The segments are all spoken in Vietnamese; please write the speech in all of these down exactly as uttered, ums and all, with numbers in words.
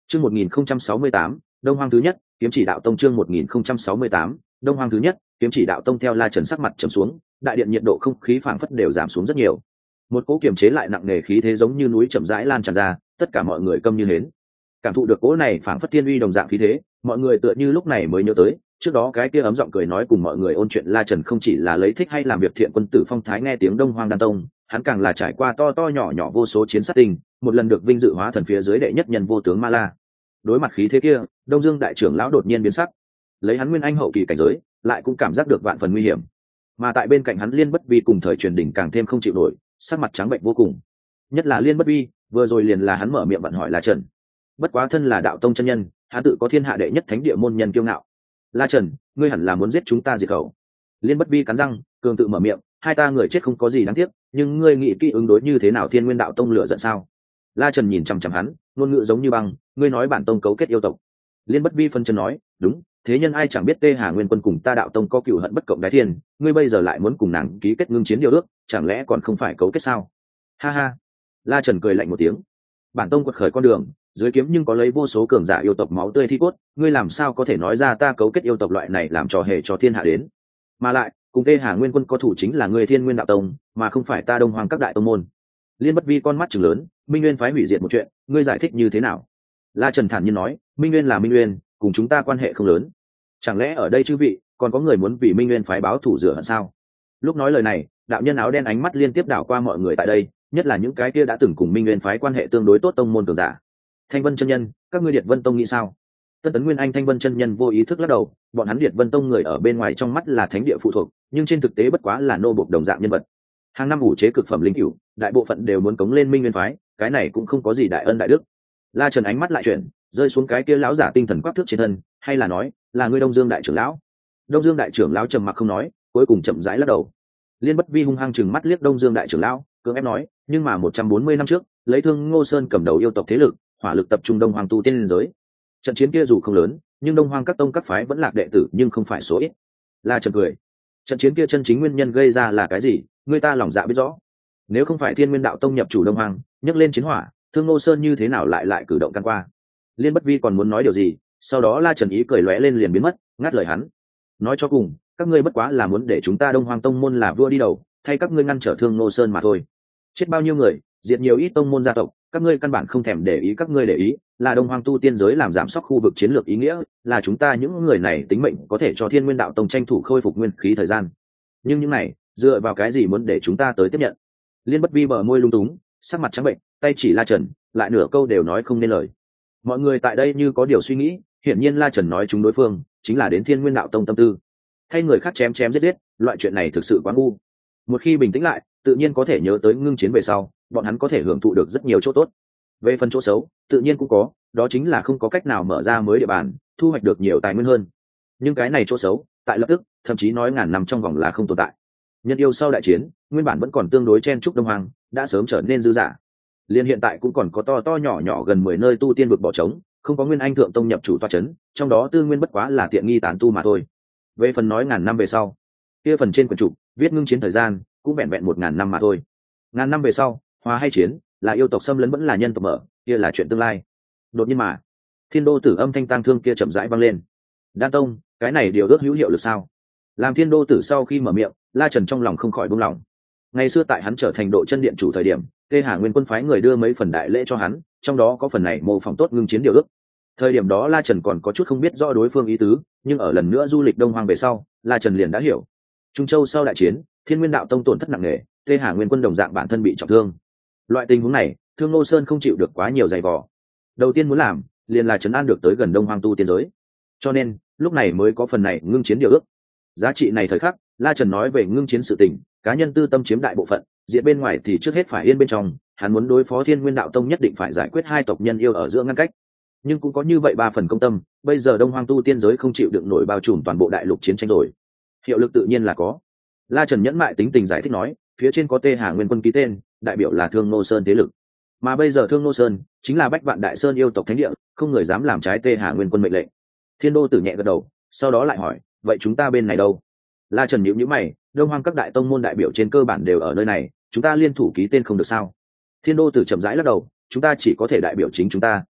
Chương một nghìn không trăm sáu mươi tám, Đông Hoang thứ nhất, Kiếm Chỉ Đạo Tông chương một nghìn không trăm sáu mươi tám, Đông Hoang thứ nhất, Kiếm Chỉ Đạo Tông theo La Trần sắc mặt trầm xuống, đại điện nhiệt độ không khí phảng phất đều giảm xuống rất nhiều. Một cỗ kiềm chế lại nặng nề khí thế giống như núi chậm rãi lan tràn ra, tất cả mọi người câm như hến. Cảm thụ được cỗ này phảng phất thiên uy đồng dạng khí thế, mọi người tựa như lúc này mới nhớ tới, trước đó cái kia ấm giọng cười nói cùng mọi người ôn chuyện La Trần không chỉ là lấy thích hay làm việc thiện quân tử phong thái nghe tiếng Đông Hoang Đan Tông, hắn càng là trải qua to to nhỏ nhỏ vô số chiến sát tình, một lần được vinh dự hóa thần phía dưới đệ nhất nhân vô tướng Ma La. Đối mặt khí thế kia, Đông Dương đại trưởng lão đột nhiên biến sắc, lấy hắn nguyên anh hậu kỳ cảnh giới, lại cũng cảm giác được vạn phần nguy hiểm. Mà tại bên cạnh hắn Liên Bất Vi cùng thời truyền đỉnh càng thêm không chịu nổi, sắc mặt trắng bệnh vô cùng. Nhất là Liên Bất Vi, vừa rồi liền là hắn mở miệng vận hỏi La Trần. Bất quá thân là đạo tông chân nhân, hắn tự có thiên hạ đệ nhất thánh địa môn nhân kiêu ngạo. La Trần, ngươi hẳn là muốn giết chúng ta diệt khẩu. Liên Bất Vi cắn răng, cường tự mở miệng, hai ta người chết không có gì đáng tiếc, nhưng ngươi nghĩ kỹ ứng đối như thế nào Thiên Nguyên đạo tông lửa giận sao? La Trần nhìn chằm chằm hắn, ngôn ngữ giống như băng, ngươi nói bản tông cấu kết yêu tộc. Liên Bất Vi phân chân nói, đúng, thế nhân ai chẳng biết Tê Hà Nguyên Quân cùng ta đạo tông có cựu hận bất cộng đái thiên, ngươi bây giờ lại muốn cùng nàng ký kết ngưng chiến điều ước, chẳng lẽ còn không phải cấu kết sao? Ha ha. La Trần cười lạnh một tiếng, bản tông quật khởi con đường, dưới kiếm nhưng có lấy vô số cường giả yêu tộc máu tươi thi cốt, ngươi làm sao có thể nói ra ta cấu kết yêu tộc loại này làm trò hề cho thiên hạ đến? Mà lại, cùng Tê Hà Nguyên Quân có thủ chính là người Thiên Nguyên đạo tông, mà không phải ta Đông Hoang các đại tông môn. Liên Bất Vi con mắt trừng lớn, Minh Nguyên phái hủy diệt một chuyện, ngươi giải thích như thế nào? La Trần thản nhiên nói, Minh Nguyên là Minh Nguyên, cùng chúng ta quan hệ không lớn. Chẳng lẽ ở đây chư vị còn có người muốn vì Minh Nguyên phái báo thù rửa hận sao? Lúc nói lời này, đạo nhân áo đen ánh mắt liên tiếp đảo qua mọi người tại đây, nhất là những cái kia đã từng cùng Minh Nguyên phái quan hệ tương đối tốt tông môn cường giả. Thanh Vân chân nhân, các ngươi Điệt Vân tông nghĩ sao? Tân Tấn Nguyên Anh Thanh Vân chân nhân vô ý thức lắc đầu, bọn hắn Điệt Vân tông người ở bên ngoài trong mắt là thánh địa phụ thuộc, nhưng trên thực tế bất quá là nô bộc đồng dạng nhân vật. Hàng năm ủ chế cực phẩm linh cửu, đại bộ phận đều muốn cống lên Minh Nguyên phái, cái này cũng không có gì đại ân đại đức. La Trần ánh mắt lại chuyển, rơi xuống cái kia lão giả tinh thần quắc thước trên thân, hay là nói, là ngươi Đông Dương đại trưởng lão? Đông Dương đại trưởng lão trầm mặc không nói, cuối cùng chậm rãi lắc đầu. Liên Bất Vi hung hăng chừng mắt liếc Đông Dương đại trưởng lão, cưỡng ép nói, nhưng mà một trăm bốn mươi năm trước, lấy Thương Ngô Sơn cầm đầu yêu tộc thế lực, hỏa lực tập trung Đông Hoang tu tiên liên giới. Trận chiến kia dù không lớn, nhưng Đông Hoang các tông các phái vẫn lạc đệ tử nhưng không phải số ít. La Trần cười, trận chiến kia chân chính nguyên nhân gây ra là cái gì, người ta lòng dạ biết rõ. Nếu không phải Thiên Nguyên đạo tông nhập chủ Đông Hoang, nhấc lên chiến hỏa, Thương Ngô Sơn như thế nào lại lại cử động can qua? Liên Bất Vi còn muốn nói điều gì, sau đó La Trần ý cười lóe lên liền biến mất, ngắt lời hắn. Nói cho cùng, các ngươi bất quá là muốn để chúng ta Đông Hoang tông môn là vua đi đầu, thay các ngươi ngăn trở Thương Ngô Sơn mà thôi. Chết bao nhiêu người, diệt nhiều ít tông môn gia tộc, các ngươi căn bản không thèm để ý, các ngươi để ý là Đông Hoang tu tiên giới làm giảm sóc khu vực chiến lược ý nghĩa, là chúng ta những người này tính mệnh có thể cho Thiên Nguyên đạo tông tranh thủ khôi phục nguyên khí thời gian. Nhưng những này, dựa vào cái gì muốn để chúng ta tới tiếp nhận? Liên Bất Vi bờ môi lung túng, sắc mặt trắng bệnh, tay chỉ La Trần, lại nửa câu đều nói không nên lời. Mọi người tại đây như có điều suy nghĩ, hiển nhiên La Trần nói chúng đối phương chính là đến Thiên Nguyên đạo tông tâm tư, thay người khác chém chém giết giết, loại chuyện này thực sự quá ngu. Một khi bình tĩnh lại, tự nhiên có thể nhớ tới ngưng chiến về sau, bọn hắn có thể hưởng thụ được rất nhiều chỗ tốt. Về phần chỗ xấu, tự nhiên cũng có, đó chính là không có cách nào mở ra mới địa bàn, thu hoạch được nhiều tài nguyên hơn. Nhưng cái này chỗ xấu, tại lập tức, thậm chí nói ngàn năm trong vòng là không tồn tại. Nhân yêu sau đại chiến, nguyên bản vẫn còn tương đối chen chúc Đông Hoang, đã sớm trở nên dư dả. Liên hiện tại cũng còn có to to nhỏ nhỏ gần mười nơi tu tiên vực bỏ trống, không có Nguyên Anh thượng tông nhập chủ toa chấn, trong đó tư nguyên bất quá là tiện nghi tán tu mà thôi. Về phần nói ngàn năm về sau, kia phần trên quyển trục viết ngưng chiến thời gian, cũng vẹn vẹn một ngàn năm mà thôi. Ngàn năm về sau, hòa hay chiến, là yêu tộc xâm lấn vẫn là nhân tộc mở, kia là chuyện tương lai. Đột nhiên mà, Thiên Đô Tử âm thanh tang thương kia chậm rãi vang lên. Đan Tông, cái này điều ước hữu hiệu được sao? Làm Thiên Đô Tử sau khi mở miệng, La Trần trong lòng không khỏi buông lòng. Ngày xưa tại hắn trở thành độ chân điện chủ thời điểm, Tê Hà Nguyên Quân phái người đưa mấy phần đại lễ cho hắn, trong đó có phần này mô phỏng tốt ngưng chiến điều ước. Thời điểm đó La Trần còn có chút không biết rõ đối phương ý tứ, nhưng ở lần nữa du lịch Đông Hoang về sau, La Trần liền đã hiểu. Trung Châu sau đại chiến, Thiên Nguyên đạo tông tổn thất nặng nề, Tê Hà Nguyên Quân đồng dạng bản thân bị trọng thương. Loại tình huống này, Thương Ngô Sơn không chịu được quá nhiều dày vò. Đầu tiên muốn làm, liền là trấn an được tới gần Đông Hoang tu tiên giới. Cho nên, lúc này mới có phần này ngưng chiến điều ước. Giá trị này thời khắc, La Trần nói về ngưng chiến sự tình, cá nhân tư tâm chiếm đại bộ phận, diện bên ngoài thì trước hết phải yên bên trong, hắn muốn đối phó Thiên Nguyên đạo tông nhất định phải giải quyết hai tộc nhân yêu ở giữa ngăn cách. Nhưng cũng có như vậy ba phần công tâm, bây giờ Đông Hoang tu tiên giới không chịu đựng nổi bao trùm toàn bộ đại lục chiến tranh rồi. Hiệu lực tự nhiên là có. La Trần nhẫn mại tính tình giải thích nói, phía trên có Tê Hà Nguyên Quân ký tên, đại biểu là Thương Ngô Sơn thế lực. Mà bây giờ Thương Ngô Sơn chính là Bách Vạn Đại Sơn yêu tộc thánh địa, không người dám làm trái Tê Hà Nguyên Quân mệnh lệnh. Thiên Đô Tử nhẹ gật đầu, sau đó lại hỏi, vậy chúng ta bên này đâu? La Trần nhíu nhíu mày, Đông Hoang các đại tông môn đại biểu trên cơ bản đều ở nơi này, chúng ta liên thủ ký tên không được sao? Thiên Đô Tử chậm rãi lắc đầu, chúng ta chỉ có thể đại biểu chính chúng ta,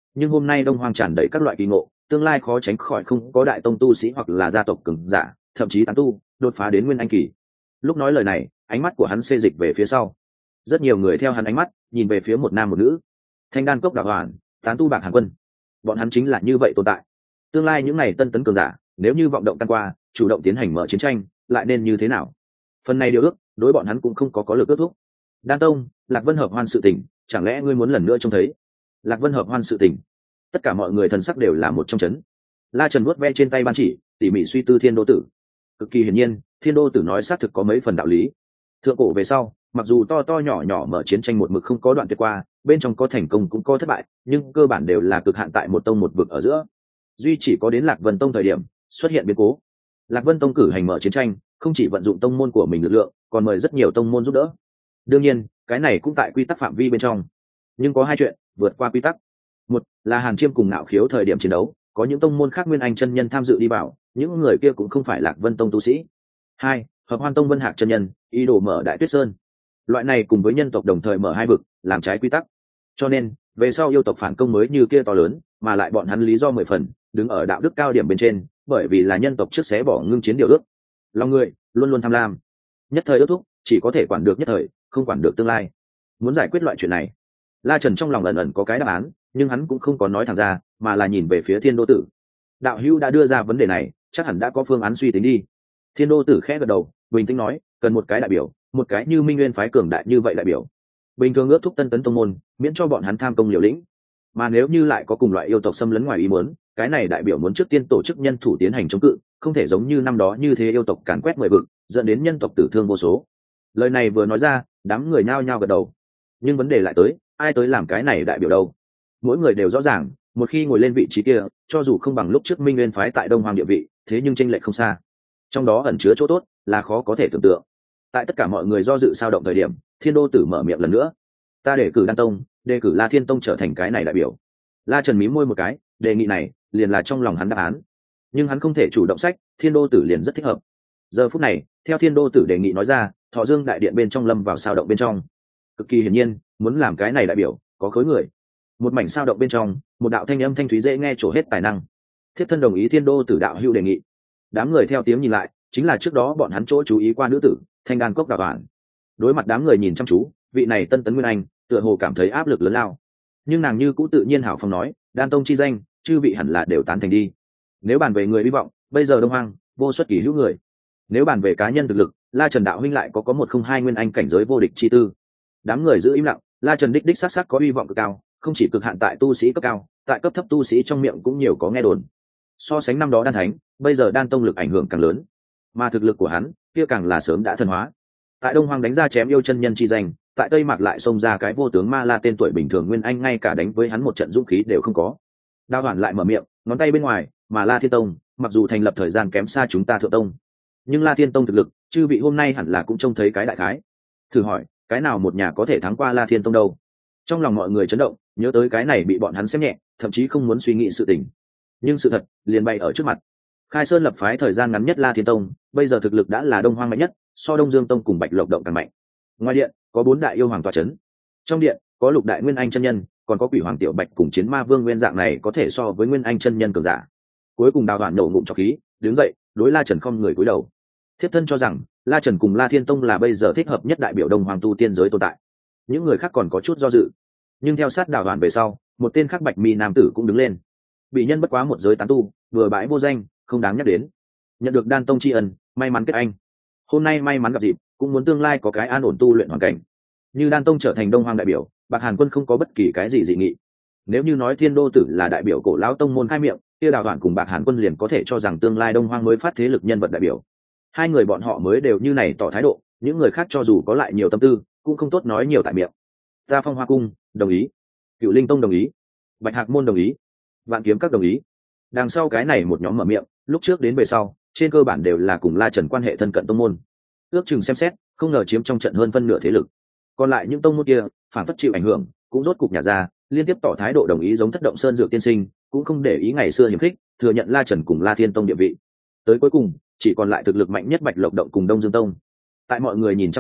nhưng hôm nay đông hoang tràn đầy các loại kỳ ngộ, tương lai khó tránh khỏi không có đại tông tu sĩ hoặc là gia tộc cường giả, thậm chí tán tu đột phá đến nguyên anh kỳ. Lúc nói lời này, ánh mắt của hắn xê dịch về phía sau, rất nhiều người theo hắn ánh mắt nhìn về phía một nam một nữ. Thanh đan cốc đạo hoàn, tán tu bạc hàn quân, bọn hắn chính là như vậy tồn tại. Tương lai những ngày tân tấn cường giả nếu như vọng động tan qua, chủ động tiến hành mở chiến tranh, lại nên như thế nào? Phần này điều ước đối bọn hắn cũng không có có lực ước thúc. Đan tông, Lạc Vân hợp hoan sự tình, chẳng lẽ ngươi muốn lần nữa trông thấy Lạc Vân hợp hoan sự tình? Tất cả mọi người thần sắc đều là một trong chấn. La Trần vuốt ve trên tay ban chỉ, tỉ mỉ suy tư thiên đô tử. Cực kỳ hiển nhiên, thiên đô tử nói xác thực có mấy phần đạo lý. Thượng cổ về sau, mặc dù to to nhỏ nhỏ mở chiến tranh một mực không có đoạn tuyệt qua, bên trong có thành công cũng có thất bại, nhưng cơ bản đều là cực hạn tại một tông một vực ở giữa. Duy chỉ có đến Lạc Vân tông thời điểm xuất hiện biến cố. Lạc Vân tông cử hành mở chiến tranh, không chỉ vận dụng tông môn của mình lực lượng, còn mời rất nhiều tông môn giúp đỡ. Đương nhiên, cái này cũng tại quy tắc phạm vi bên trong. Nhưng có hai chuyện vượt qua quy tắc. Một là Hàn Chiêm cùng Nạo Khiếu thời điểm chiến đấu, có những tông môn khác nguyên anh chân nhân tham dự đi vào, những người kia cũng không phải Lạc Vân tông tu sĩ. Hai, Hợp Hoan tông Vân Hạc chân nhân ý đồ mở Đại Tuyết Sơn. Loại này cùng với nhân tộc đồng thời mở hai vực, làm trái quy tắc. Cho nên, về sau yêu tộc phản công mới như kia to lớn, mà lại bọn hắn lý do mười phần, đứng ở đạo đức cao điểm bên trên, bởi vì là nhân tộc trước xé bỏ ngưng chiến điều ước. Lòng người luôn luôn tham lam, nhất thời ước thúc, chỉ có thể quản được nhất thời, không quản được tương lai. Muốn giải quyết loại chuyện này, La Trần trong lòng ẩn ẩn có cái đáp án, nhưng hắn cũng không có nói thẳng ra, mà là nhìn về phía Thiên Đô Tử. Đạo hữu đã đưa ra vấn đề này, chắc hẳn đã có phương án suy tính đi. Thiên Đô Tử khẽ gật đầu, bình tĩnh nói, cần một cái đại biểu, một cái như Minh Nguyên phái cường đại như vậy đại biểu. Bình thường ước thúc tân tấn tông môn, miễn cho bọn hắn tham công liều lĩnh. Mà nếu như lại có cùng loại yêu tộc xâm lấn ngoài ý muốn, cái này đại biểu muốn trước tiên tổ chức nhân thủ tiến hành chống cự, không thể giống như năm đó như thế yêu tộc càn quét mười vực, dẫn đến nhân tộc tử thương vô số. Lời này vừa nói ra, đám người nhao nhao gật đầu. Nhưng vấn đề lại tới, ai tới làm cái này đại biểu đâu? Mỗi người đều rõ ràng, một khi ngồi lên vị trí kia, cho dù không bằng lúc trước Minh Nguyên phái tại Đông Hoàng địa vị, thế nhưng chênh lệch không xa. Trong đó ẩn chứa chỗ tốt, là khó có thể tưởng tượng. Tại tất cả mọi người do dự sao động thời điểm, Thiên Đô Tử mở miệng lần nữa. Ta đề cử Đan Tông, đề cử La Thiên Tông trở thành cái này đại biểu. La Trần mím môi một cái, đề nghị này liền là trong lòng hắn đáp án. Nhưng hắn không thể chủ động sách, Thiên Đô Tử liền rất thích hợp. Giờ phút này, theo Thiên Đô Tử đề nghị nói ra, Thọ Dương đại điện bên trong lâm vào sao động bên trong. Cực kỳ hiển nhiên, muốn làm cái này đại biểu, có khối người. Một mảnh sao động bên trong, một đạo thanh âm thanh thúy dễ nghe trổ hết tài năng. Thiếp thân đồng ý Thiên Đô Tử đạo hữu đề nghị. Đám người theo tiếng nhìn lại, chính là trước đó bọn hắn chỗ chú ý qua nữ tử, Thanh Đan Cốc Đạo Hoàn. Đối mặt đám người nhìn chăm chú, vị này tân tấn nguyên anh, tựa hồ cảm thấy áp lực lớn lao. Nhưng nàng như cũ tự nhiên hảo phong nói, Đan Tông chi danh, chư vị hẳn là đều tán thành đi. Nếu bàn về người hy vọng, bây giờ Đông Hoang vô xuất kỳ hữu người. Nếu bàn về cá nhân thực lực, La Trần đạo huynh lại có có một không hai nguyên anh cảnh giới vô địch chi tư. Đám người giữ im lặng, La Trần đích đích sắc sắc có hy vọng cực cao, không chỉ cực hạn tại tu sĩ cấp cao, tại cấp thấp tu sĩ trong miệng cũng nhiều có nghe đồn. So sánh năm đó Đan Thánh, bây giờ Đan Tông lực ảnh hưởng càng lớn, mà thực lực của hắn kia càng là sớm đã thần hóa. Tại Đông Hoang đánh ra chém yêu chân nhân chi danh, tại Tây Mạc lại xông ra cái vô tướng Ma La tên tuổi bình thường nguyên anh, ngay cả đánh với hắn một trận dũng khí đều không có. Đao Hoàn lại mở miệng, ngón tay bên ngoài, mà La Thiên Tông, mặc dù thành lập thời gian kém xa chúng ta Thượng Tông, nhưng La Thiên Tông thực lực, chư vị hôm nay hẳn là cũng trông thấy cái đại khái. Thử hỏi, cái nào một nhà có thể thắng qua La Thiên Tông đâu? Trong lòng mọi người chấn động, nhớ tới cái này bị bọn hắn xem nhẹ, thậm chí không muốn suy nghĩ sự tình. Nhưng sự thật liền bày ở trước mặt. Khai Sơn lập phái thời gian ngắn nhất La Thiên Tông, bây giờ thực lực đã là Đông Hoang mạnh nhất, so Đông Dương Tông cùng Bạch Lộc Động càng mạnh. Ngoài điện, có bốn đại yêu hoàng tọa chấn. Trong điện, có Lục đại nguyên anh chân nhân, còn có Quỷ Hoàng Tiểu Bạch cùng Chiến Ma Vương nguyên dạng này có thể so với nguyên anh chân nhân cường giả. Cuối cùng Đào Đoạn nổ ngụm trọc khí, đứng dậy, đối La Trần không người cúi đầu. Thiếp thân cho rằng, La Trần cùng La Thiên Tông là bây giờ thích hợp nhất đại biểu Đông Hoàng tu tiên giới tồn tại. Những người khác còn có chút do dự, nhưng theo sát Đào Đoạn về sau, một tên khác bạch mi nam tử cũng đứng lên. Bị nhân bất quá một giới tán tu, vừa bãi vô danh, không đáng nhắc đến. Nhận được Đan Tông tri ân, may mắn kết anh. Hôm nay may mắn gặp dịp, cũng muốn tương lai có cái an ổn tu luyện hoàn cảnh. Như Đan Tông trở thành Đông Hoang đại biểu, Bạc Hàn Quân không có bất kỳ cái gì dị nghị. Nếu như nói Thiên Đô Tử là đại biểu cổ lão tông môn khai miệng, kia Đào Đoạn cùng Bạc Hàn Quân liền có thể cho rằng tương lai Đông Hoang mới phát thế lực nhân vật đại biểu. Hai người bọn họ mới đều như này tỏ thái độ, những người khác cho dù có lại nhiều tâm tư, cũng không tốt nói nhiều tại miệng. Ta Phong Hoa Cung đồng ý, Cựu Linh Tông đồng ý, Bạch Hạc Môn đồng ý, Vạn Kiếm Các đồng ý. Đằng sau cái này một nhóm mở miệng, lúc trước đến về sau, trên cơ bản đều là cùng La Trần quan hệ thân cận tông môn. Ước chừng xem xét, không ngờ chiếm trong trận hơn phân nửa thế lực. Còn lại những tông môn kia, phản phất chịu ảnh hưởng, cũng rốt cục nhà ra, liên tiếp tỏ thái độ đồng ý, giống Thất Động Sơn Dược tiên sinh, cũng không để ý ngày xưa hiềm khích, thừa nhận La Trần cùng La Thiên Tông địa vị. Tới cuối cùng, chỉ còn lại thực lực mạnh nhất Bạch Lộc Động cùng Đông Dương Tông. Tại mọi người nhìn chăm chú,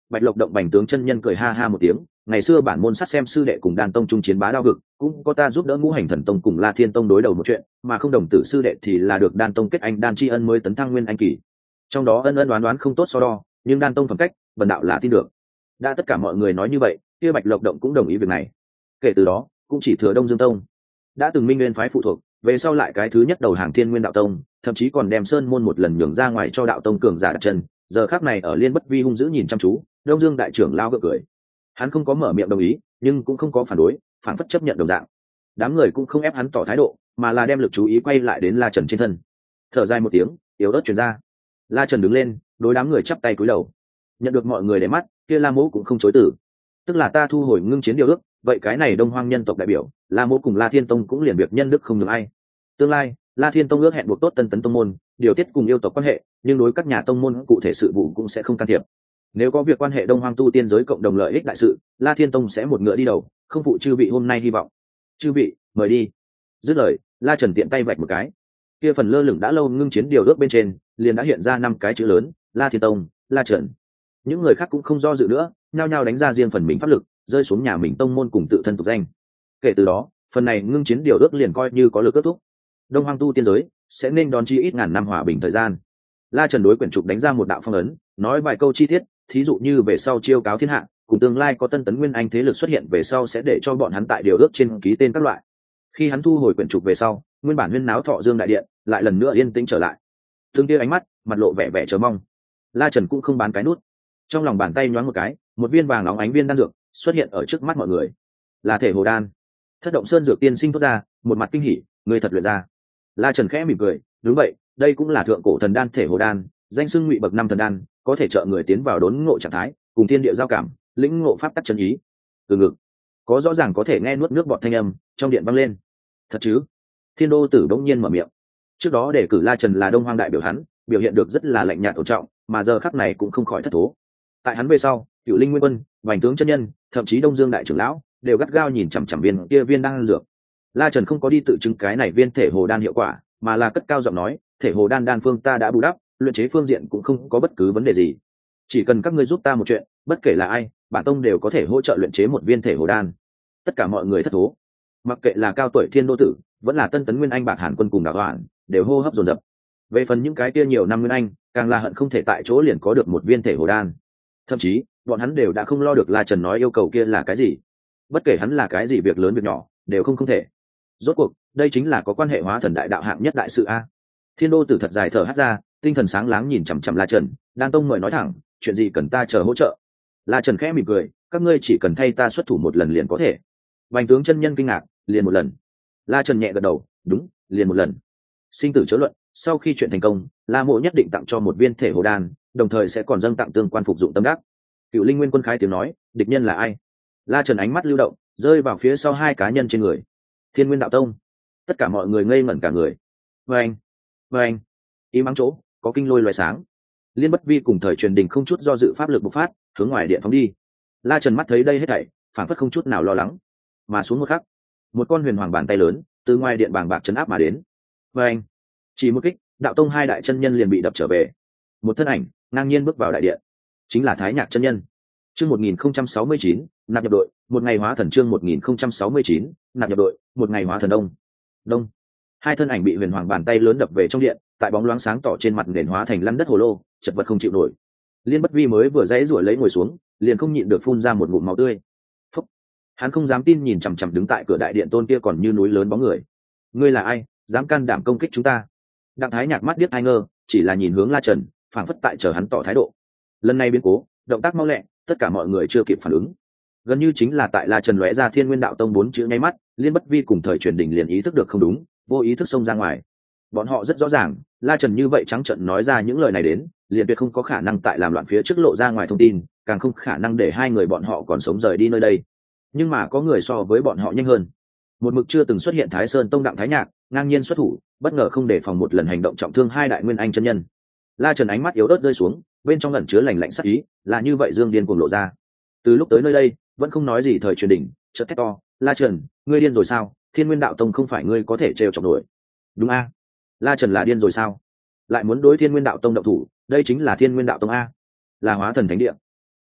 Bạch Lộc động Bành tướng chân nhân cười ha ha một tiếng, ngày xưa bản môn sát xem sư đệ cùng đan tông trung chiến bá đao vực, cũng có ta giúp đỡ ngũ hành thần tông cùng La Thiên tông đối đầu một chuyện, mà không đồng tử sư đệ thì là được đan tông kết anh đan tri ân mới tấn thăng nguyên anh kỳ. Trong đó ân ân đoán đoán không tốt so đo, nhưng đan tông phẩm cách, bần đạo là tin được. Đã tất cả mọi người nói như vậy, kia Bạch Lộc động cũng đồng ý việc này. Kể từ đó, cũng chỉ thừa Đông Dương tông đã từng Minh Nguyên phái phụ thuộc, về sau lại cái thứ nhất đầu hàng Thiên Nguyên đạo tông, thậm chí còn đem sơn môn một lần nhường ra ngoài cho đạo tông cường giả đặt chân. Giờ khắc này ở Liên Bất Vi hung dữ nhìn chăm chú, Đông Dương đại trưởng lao gượng cười. Hắn không có mở miệng đồng ý, nhưng cũng không có phản đối, phản phất chấp nhận đồng dạng. Đám người cũng không ép hắn tỏ thái độ, mà là đem lực chú ý quay lại đến La Trần trên thân. Thở dài một tiếng, yếu ớt truyền ra. La Trần đứng lên, đối đám người chắp tay cúi đầu. Nhận được mọi người để mắt, kia La Mỗ cũng không chối từ. Tức là ta thu hồi ngưng chiến điều ước, vậy cái này Đông Hoang nhân tộc đại biểu, La Mỗ cùng La Thiên tông cũng liền việc nhân đức không nhường ai. Tương lai, La Thiên tông ước hẹn buộc tốt Tân Tấn tông môn, điều tiết cùng yêu tộc quan hệ, nhưng đối các nhà tông môn cụ thể sự vụ cũng sẽ không can thiệp. Nếu có việc quan hệ Đông Hoang tu tiên giới cộng đồng lợi ích đại sự, La Thiên tông sẽ một ngựa đi đầu, không phụ chư vị hôm nay hy vọng. Chư vị, mời đi. Dứt lời, La Trần tiện tay vạch một cái. Kia phần lơ lửng đã lâu ngưng chiến điều ước bên trên, liền đã hiện ra năm cái chữ lớn, La Thiên tông, La Trần. Những người khác cũng không do dự nữa, nhao nhao đánh ra riêng phần mình pháp lực, rơi xuống nhà mình tông môn cùng tự thân tục danh. Kể từ đó, phần này ngưng chiến điều ước liền coi như có lực kết thúc. Đông Hoang tu tiên giới sẽ nên đón chi ít ngàn năm hòa bình thời gian. La Trần đối quyển trục đánh ra một đạo phong ấn, nói vài câu chi tiết, thí dụ như về sau chiêu cáo thiên hạ, cùng tương lai có Tân Tấn Nguyên Anh thế lực xuất hiện về sau sẽ để cho bọn hắn tại điều ước trên ký tên các loại. Khi hắn thu hồi quyển trục về sau, nguyên bản huyên náo Thọ Dương đại điện lại lần nữa yên tĩnh trở lại. Thương kia ánh mắt, mặt lộ vẻ vẻ chờ mong. La Trần cũng không bán cái nút, trong lòng bàn tay nhoáng một cái, một viên vàng óng ánh viên đan dược xuất hiện ở trước mắt mọi người, là thể hồ đan. Thất Động Sơn dược tiên sinh thốt ra, một mặt kinh hỉ, người thật luyện ra. La Trần khẽ mỉm cười, đúng vậy, đây cũng là thượng cổ thần đan thể hồ đan, danh xưng ngụy bậc năm thần đan, có thể trợ người tiến vào đốn ngộ trạng thái, cùng thiên địa giao cảm, lĩnh ngộ pháp tắc chân ý. Từ ngực, có rõ ràng có thể nghe nuốt nước bọt thanh âm trong điện vang lên. Thật chứ? Thiên Đô Tử bỗng nhiên mở miệng. Trước đó để cử La Trần là Đông Hoang đại biểu hắn, biểu hiện được rất là lạnh nhạt ổn trọng, mà giờ khắc này cũng không khỏi thất thố. Tại hắn về sau, Cựu Linh Nguyên Quân, Vành tướng chân nhân, thậm chí Đông Dương đại trưởng lão đều gắt gao nhìn chằm chằm viên kia viên đan dược. La Trần không có đi tự chứng cái này viên thể hồ đan hiệu quả, mà là cất cao giọng nói, thể hồ đan đan phương ta đã bù đắp, luyện chế phương diện cũng không có bất cứ vấn đề gì. Chỉ cần các ngươi giúp ta một chuyện, bất kể là ai, bản tông đều có thể hỗ trợ luyện chế một viên thể hồ đan. Tất cả mọi người thất thố, mặc kệ là cao tuổi Thiên Đô Tử, vẫn là Tân Tấn Nguyên Anh Bạc Hàn Quân cùng Đào Hoạn, đều hô hấp dồn dập. Về phần những cái kia nhiều năm Nguyên Anh, càng là hận không thể tại chỗ liền có được một viên thể hồ đan. Thậm chí, bọn hắn đều đã không lo được La Trần nói yêu cầu kia là cái gì. Bất kể hắn là cái gì việc lớn việc nhỏ, đều không không thể. Rốt cuộc, đây chính là có quan hệ hóa thần đại đạo hạng nhất đại sự a. Thiên Đô Tử thật dài thở hắt ra, tinh thần sáng láng nhìn chằm chằm La Trần, Đan tông mời nói thẳng, chuyện gì cần ta chờ hỗ trợ. La Trần khẽ mỉm cười, các ngươi chỉ cần thay ta xuất thủ một lần liền có thể. Vành tướng chân nhân kinh ngạc, liền một lần. La Trần nhẹ gật đầu, đúng, liền một lần. Sinh tử chớ luận, sau khi chuyện thành công, La Mộ nhất định tặng cho một viên thể hồ đan, đồng thời sẽ còn dâng tặng tương quan phục dụng tâm đắc. Cựu Linh Nguyên Quân khái tiếng nói, địch nhân là ai? La Trần ánh mắt lưu động, rơi vào phía sau hai cá nhân trên người. Thiên Nguyên đạo tông. Tất cả mọi người ngây ngẩn cả người. Vâng, vâng, im ắng chỗ có kinh lôi loài sáng. Liên Bất Vi cùng Thời Truyền Đình không chút do dự pháp lực bộc phát, hướng ngoài điện phóng đi. La Trần mắt thấy đây hết thảy, phản phất không chút nào lo lắng, mà xuống một khắc, một con huyền hoàng bàn tay lớn từ ngoài điện bàng bạc chấn áp mà đến. Vâng, chỉ một kích, đạo tông hai đại chân nhân liền bị đập trở về. Một thân ảnh ngang nhiên bước vào đại điện, chính là Thái Nhạc chân nhân. Chương một nghìn không trăm sáu mươi chín, nạp nhập đội, một ngày hóa thần. Chương một nghìn không trăm sáu mươi chín, nạp nhập đội, một ngày hóa thần. Đông đông, hai thân ảnh bị huyền hoàng bàn tay lớn đập về trong điện, tại bóng loáng sáng tỏ trên mặt nền hóa thành lăn đất hồ lô, chật vật không chịu nổi. Liên Bất Vi mới vừa dãy rủa lấy ngồi xuống, liền không nhịn được phun ra một ngụm máu tươi. Phúc. Hắn không dám tin nhìn chằm chằm đứng tại cửa đại điện tôn kia còn như núi lớn bóng người. Ngươi là ai, dám can đảm công kích chúng ta? Đặng Thái Nhạc mắt điếc ai ngơ, chỉ là nhìn hướng La Trần, phảng phất tại chờ hắn tỏ thái độ. Lần này biến cố, động tác mau lẹ, tất cả mọi người chưa kịp phản ứng. Gần như chính là tại La Trần lóe ra Thiên Nguyên đạo tông bốn chữ nháy mắt, Liên Bất Vi cùng Thời Truyền Đình liền ý thức được không đúng, vô ý thức xông ra ngoài. Bọn họ rất rõ ràng, La Trần như vậy trắng trợn nói ra những lời này đến, liền tuyệt không có khả năng tại làm loạn phía trước lộ ra ngoài thông tin, càng không khả năng để hai người bọn họ còn sống rời đi nơi đây. Nhưng mà có người so với bọn họ nhanh hơn. Một mực chưa từng xuất hiện Thái Sơn tông Đặng Thái Nhạc, ngang nhiên xuất thủ, bất ngờ không đề phòng một lần hành động trọng thương hai đại nguyên anh chân nhân. La Trần ánh mắt yếu ớt rơi xuống, bên trong ẩn chứa lạnh lạnh sắc ý, là như vậy dương điên cuồng lộ ra. Từ lúc tới nơi đây, vẫn không nói gì Thời Truyền Đình, chợt thét to, La Trần, ngươi điên rồi sao? Thiên Nguyên đạo tông không phải ngươi có thể trêu chọc nổi. Đúng a? La Trần là điên rồi sao? Lại muốn đối Thiên Nguyên đạo tông động thủ, đây chính là Thiên Nguyên đạo tông a, là hóa thần thánh địa.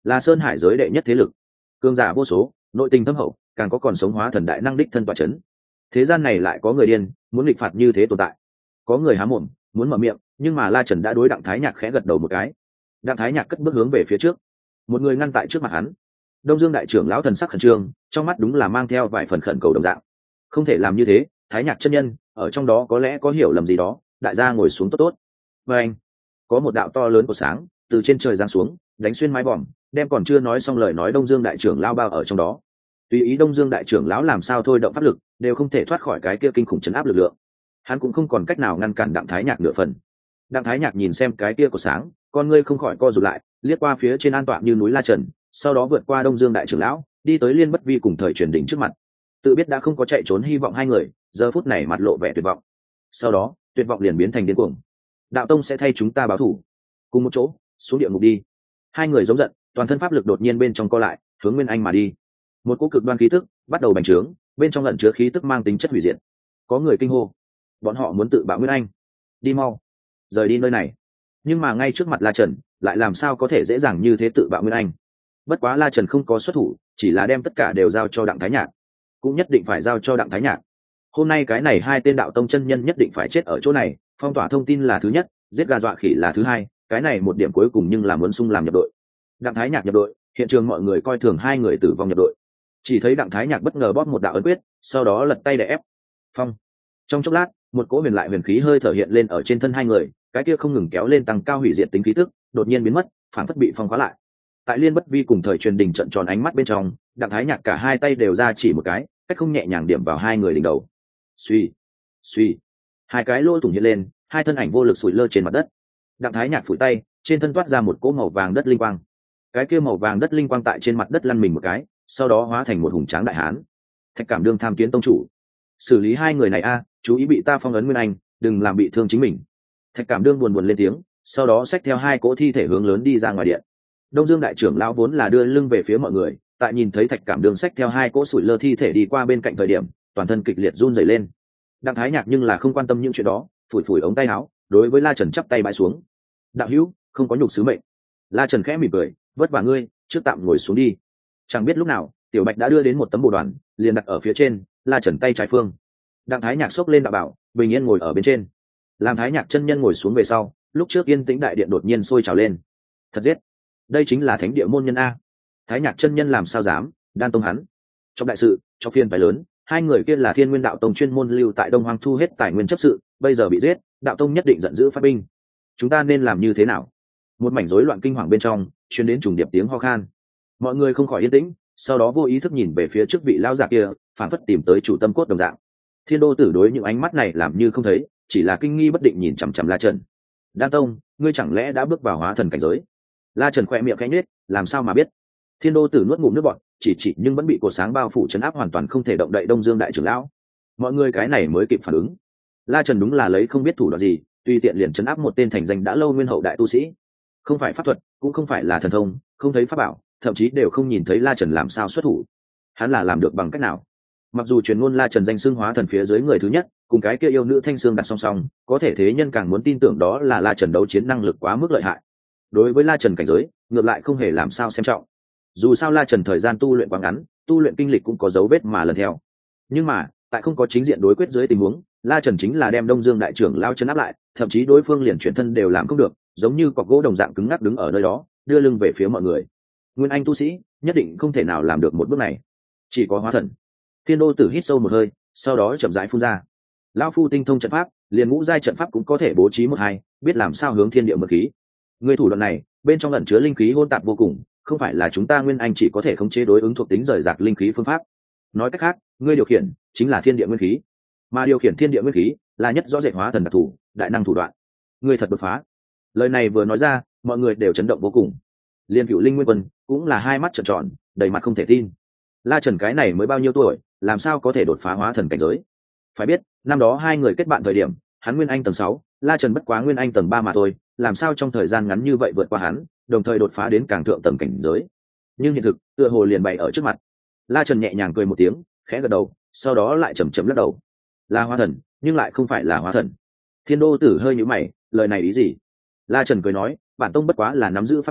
là sơn hải giới đệ nhất thế lực, cường giả vô số, nội tình thâm hậu, càng có còn sống hóa thần đại năng đích thân tọa chấn. Thế gian này lại có người điên muốn nghịch phạt như thế tồn tại. Có người há mồm muốn mở miệng, nhưng mà La Trần đã đối Đặng Thái Nhạc khẽ gật đầu một cái. Đặng Thái Nhạc cất bước hướng về phía trước, một người ngăn tại trước mặt hắn. Đông Dương đại trưởng lão thần sắc khẩn trương, trong mắt đúng là mang theo vài phần khẩn cầu đồng dạng. Không thể làm như thế, Thái Nhạc chân nhân, ở trong đó có lẽ có hiểu lầm gì đó, đại gia ngồi xuống tốt tốt. Và anh, có một đạo to lớn của sáng từ trên trời giáng xuống, đánh xuyên mái vòm, đem còn chưa nói xong lời nói Đông Dương đại trưởng lão bao ở trong đó. Tùy ý Đông Dương đại trưởng lão làm sao thôi động pháp lực, đều không thể thoát khỏi cái kia kinh khủng chấn áp lực lượng. Hắn cũng không còn cách nào ngăn cản Đặng Thái Nhạc nửa phần. Đặng Thái Nhạc nhìn xem cái kia của sáng, con ngươi không khỏi co rụt lại, liếc qua phía trên an tọa như núi La Trần, sau đó vượt qua Đông Dương đại trưởng lão, đi tới Liên Bất Vi cùng thời truyền đỉnh trước mặt. Tự biết đã không có chạy trốn hy vọng hai người, giờ phút này mặt lộ vẻ tuyệt vọng. Sau đó, tuyệt vọng liền biến thành điên cuồng. Đạo tông sẽ thay chúng ta báo thù, cùng một chỗ xuống địa ngục đi. Hai người giống giận, toàn thân pháp lực đột nhiên bên trong co lại, hướng Nguyên Anh mà đi. Một cỗ cực đoan khí tức bắt đầu bành trướng, bên trong lẩn chứa khí tức mang tính chất hủy diệt. Có người kinh hô, bọn họ muốn tự bạo Nguyên Anh, đi mau, rời đi nơi này. Nhưng mà ngay trước mặt La Trần, lại làm sao có thể dễ dàng như thế tự bạo Nguyên Anh. Bất quá La Trần không có xuất thủ, chỉ là đem tất cả đều giao cho Đặng Thái Nhạc, cũng nhất định phải giao cho Đặng Thái Nhạc. Hôm nay cái này hai tên đạo tông chân nhân nhất định phải chết ở chỗ này, phong tỏa thông tin là thứ nhất, giết gà dọa khỉ là thứ hai, cái này một điểm cuối cùng nhưng là muốn sung làm nhập đội. Đặng Thái Nhạc nhập đội, hiện trường mọi người coi thường hai người tử vong nhập đội. Chỉ thấy Đặng Thái Nhạc bất ngờ bóp một đạo ấn quyết, sau đó lật tay để ép phong. Trong chốc lát, một cỗ huyền lại huyền khí hơi thở hiện lên ở trên thân hai người, cái kia không ngừng kéo lên tăng cao hủy diệt tính khí tức, đột nhiên biến mất, phản phất bị phong khóa lại. Tại Liên Bất Vi cùng thời truyền đình trận tròn ánh mắt bên trong, Đặng Thái Nhạc cả hai tay đều ra chỉ một cái, cách không nhẹ nhàng điểm vào hai người đỉnh đầu. Suy, suy, hai cái lỗ thủng hiện lên, hai thân ảnh vô lực sủi lơ trên mặt đất. Đặng Thái Nhạc phủi tay, trên thân toát ra một cỗ màu vàng đất linh quang. Cái kia màu vàng đất linh quang tại trên mặt đất lăn mình một cái, sau đó hóa thành một hùng tráng đại hán. Thạch Cảm Đương tham kiến tông chủ, xử lý hai người này a, chú ý bị ta phong ấn Nguyên Anh, đừng làm bị thương chính mình. Thạch Cảm Đương buồn buồn lên tiếng, sau đó xách theo hai cỗ thi thể hướng lớn đi ra ngoài điện. Đông Dương đại trưởng lão vốn là đưa lưng về phía mọi người, tại nhìn thấy Thạch Cảm Đương xách theo hai cỗ sủi lơ thi thể đi qua bên cạnh thời điểm, toàn thân kịch liệt run rẩy lên. Đặng Thái Nhạc nhưng là không quan tâm những chuyện đó, phủi phủi ống tay áo, đối với La Trần chắp tay bãi xuống. Đạo hữu, không có nhục sứ mệnh. La Trần khẽ mỉm cười, vất vả ngươi, trước tạm ngồi xuống đi. Chẳng biết lúc nào, Tiểu Bạch đã đưa đến một tấm bồ đoàn, liền đặt ở phía trên. La Trần tay trái phương. Đặng Thái Nhạc xốc lên đạo bảo, bình yên ngồi ở bên trên. Làm Thái Nhạc chân nhân ngồi xuống về sau, lúc trước yên tĩnh đại điện đột nhiên sôi trào lên. Thật giết, đây chính là thánh địa môn nhân a. Thái Nhạc chân nhân làm sao dám, đan tông hắn. Trong đại sự, trong phiên phải lớn, hai người kia là Thiên Nguyên đạo tông chuyên môn lưu tại Đông Hoang thu hết tài nguyên chấp sự, bây giờ bị giết, đạo tông nhất định giận dữ phát binh. Chúng ta nên làm như thế nào? Một mảnh rối loạn kinh hoàng bên trong, truyền đến trùng điệp tiếng ho khan. Mọi người không khỏi yên tĩnh, sau đó vô ý thức nhìn về phía trước vị lão giả kia, phản phất tìm tới chủ tâm cốt đồng dạng. Thiên Đô Tử đối những ánh mắt này làm như không thấy, chỉ là kinh nghi bất định nhìn chằm chằm La Trần. Đan tông, ngươi chẳng lẽ đã bước vào hóa thần cảnh giới? La Trần khẽ miệng khẽ nhếch, làm sao mà biết? Thiên Đô Tử nuốt ngụm nước bọt, chỉ chỉ nhưng vẫn bị cột sáng bao phủ chấn áp hoàn toàn không thể động đậy Đông Dương đại trưởng lão. Mọi người cái này mới kịp phản ứng. La Trần đúng là lấy không biết thủ đoạn gì, tùy tiện liền chấn áp một tên thành danh đã lâu nguyên hậu đại tu sĩ. Không phải pháp thuật, cũng không phải là thần thông, không thấy pháp bảo, thậm chí đều không nhìn thấy La Trần làm sao xuất thủ. Hắn là làm được bằng cách nào? Mặc dù truyền ngôn La Trần danh xưng hóa thần phía dưới người thứ nhất, cùng cái kia yêu nữ Thanh Sương đặt song song, có thể thế nhân càng muốn tin tưởng đó là La Trần đấu chiến năng lực quá mức lợi hại. Đối với La Trần cảnh giới, ngược lại không hề làm sao xem trọng. Dù sao La Trần thời gian tu luyện quá ngắn, tu luyện kinh lịch cũng có dấu vết mà lần theo. Nhưng mà, tại không có chính diện đối quyết dưới tình huống, La Trần chính là đem Đông Dương đại trưởng lao chân áp lại, thậm chí đối phương liền chuyển thân đều làm không được, giống như cọc gỗ đồng dạng cứng ngắc đứng ở nơi đó, đưa lưng về phía mọi người. Nguyên Anh tu sĩ, nhất định không thể nào làm được một bước này, chỉ có hóa thần. Thiên Đô Tử hít sâu một hơi, sau đó chậm rãi phun ra. Lão phu tinh thông trận pháp, liền ngũ giai trận pháp cũng có thể bố trí một hai, biết làm sao hướng thiên địa mật khí. Người thủ đoạn này, bên trong ẩn chứa linh khí hỗn tạp vô cùng, không phải là chúng ta Nguyên Anh chỉ có thể khống chế đối ứng thuộc tính rời rạc linh khí phương pháp. Nói cách khác, ngươi điều khiển chính là thiên địa nguyên khí, mà điều khiển thiên địa nguyên khí là nhất rõ rệt hóa thần đặc thù, đại năng thủ đoạn. Ngươi thật đột phá. Lời này vừa nói ra, mọi người đều chấn động vô cùng. Liên Cựu Linh Nguyên Quân cũng là hai mắt trợn tròn, đầy mặt không thể tin. La Trần cái này mới bao nhiêu tuổi, làm sao có thể đột phá hóa thần cảnh giới? Phải biết, năm đó hai người kết bạn thời điểm, hắn Nguyên Anh tầng sáu, La Trần bất quá Nguyên Anh tầng ba mà thôi, làm sao trong thời gian ngắn như vậy vượt qua hắn, đồng thời đột phá đến càng thượng tầng cảnh giới? Nhưng hiện thực, tựa hồ liền bày ở trước mặt. La Trần nhẹ nhàng cười một tiếng, khẽ gật đầu, sau đó lại chậm chậm lắc đầu. Là hóa thần, nhưng lại không phải là hóa thần. Thiên Đô Tử hơi nhíu mày, lời này ý gì? La Trần cười nói, bản tông bất quá là nắm giữ pháp môn,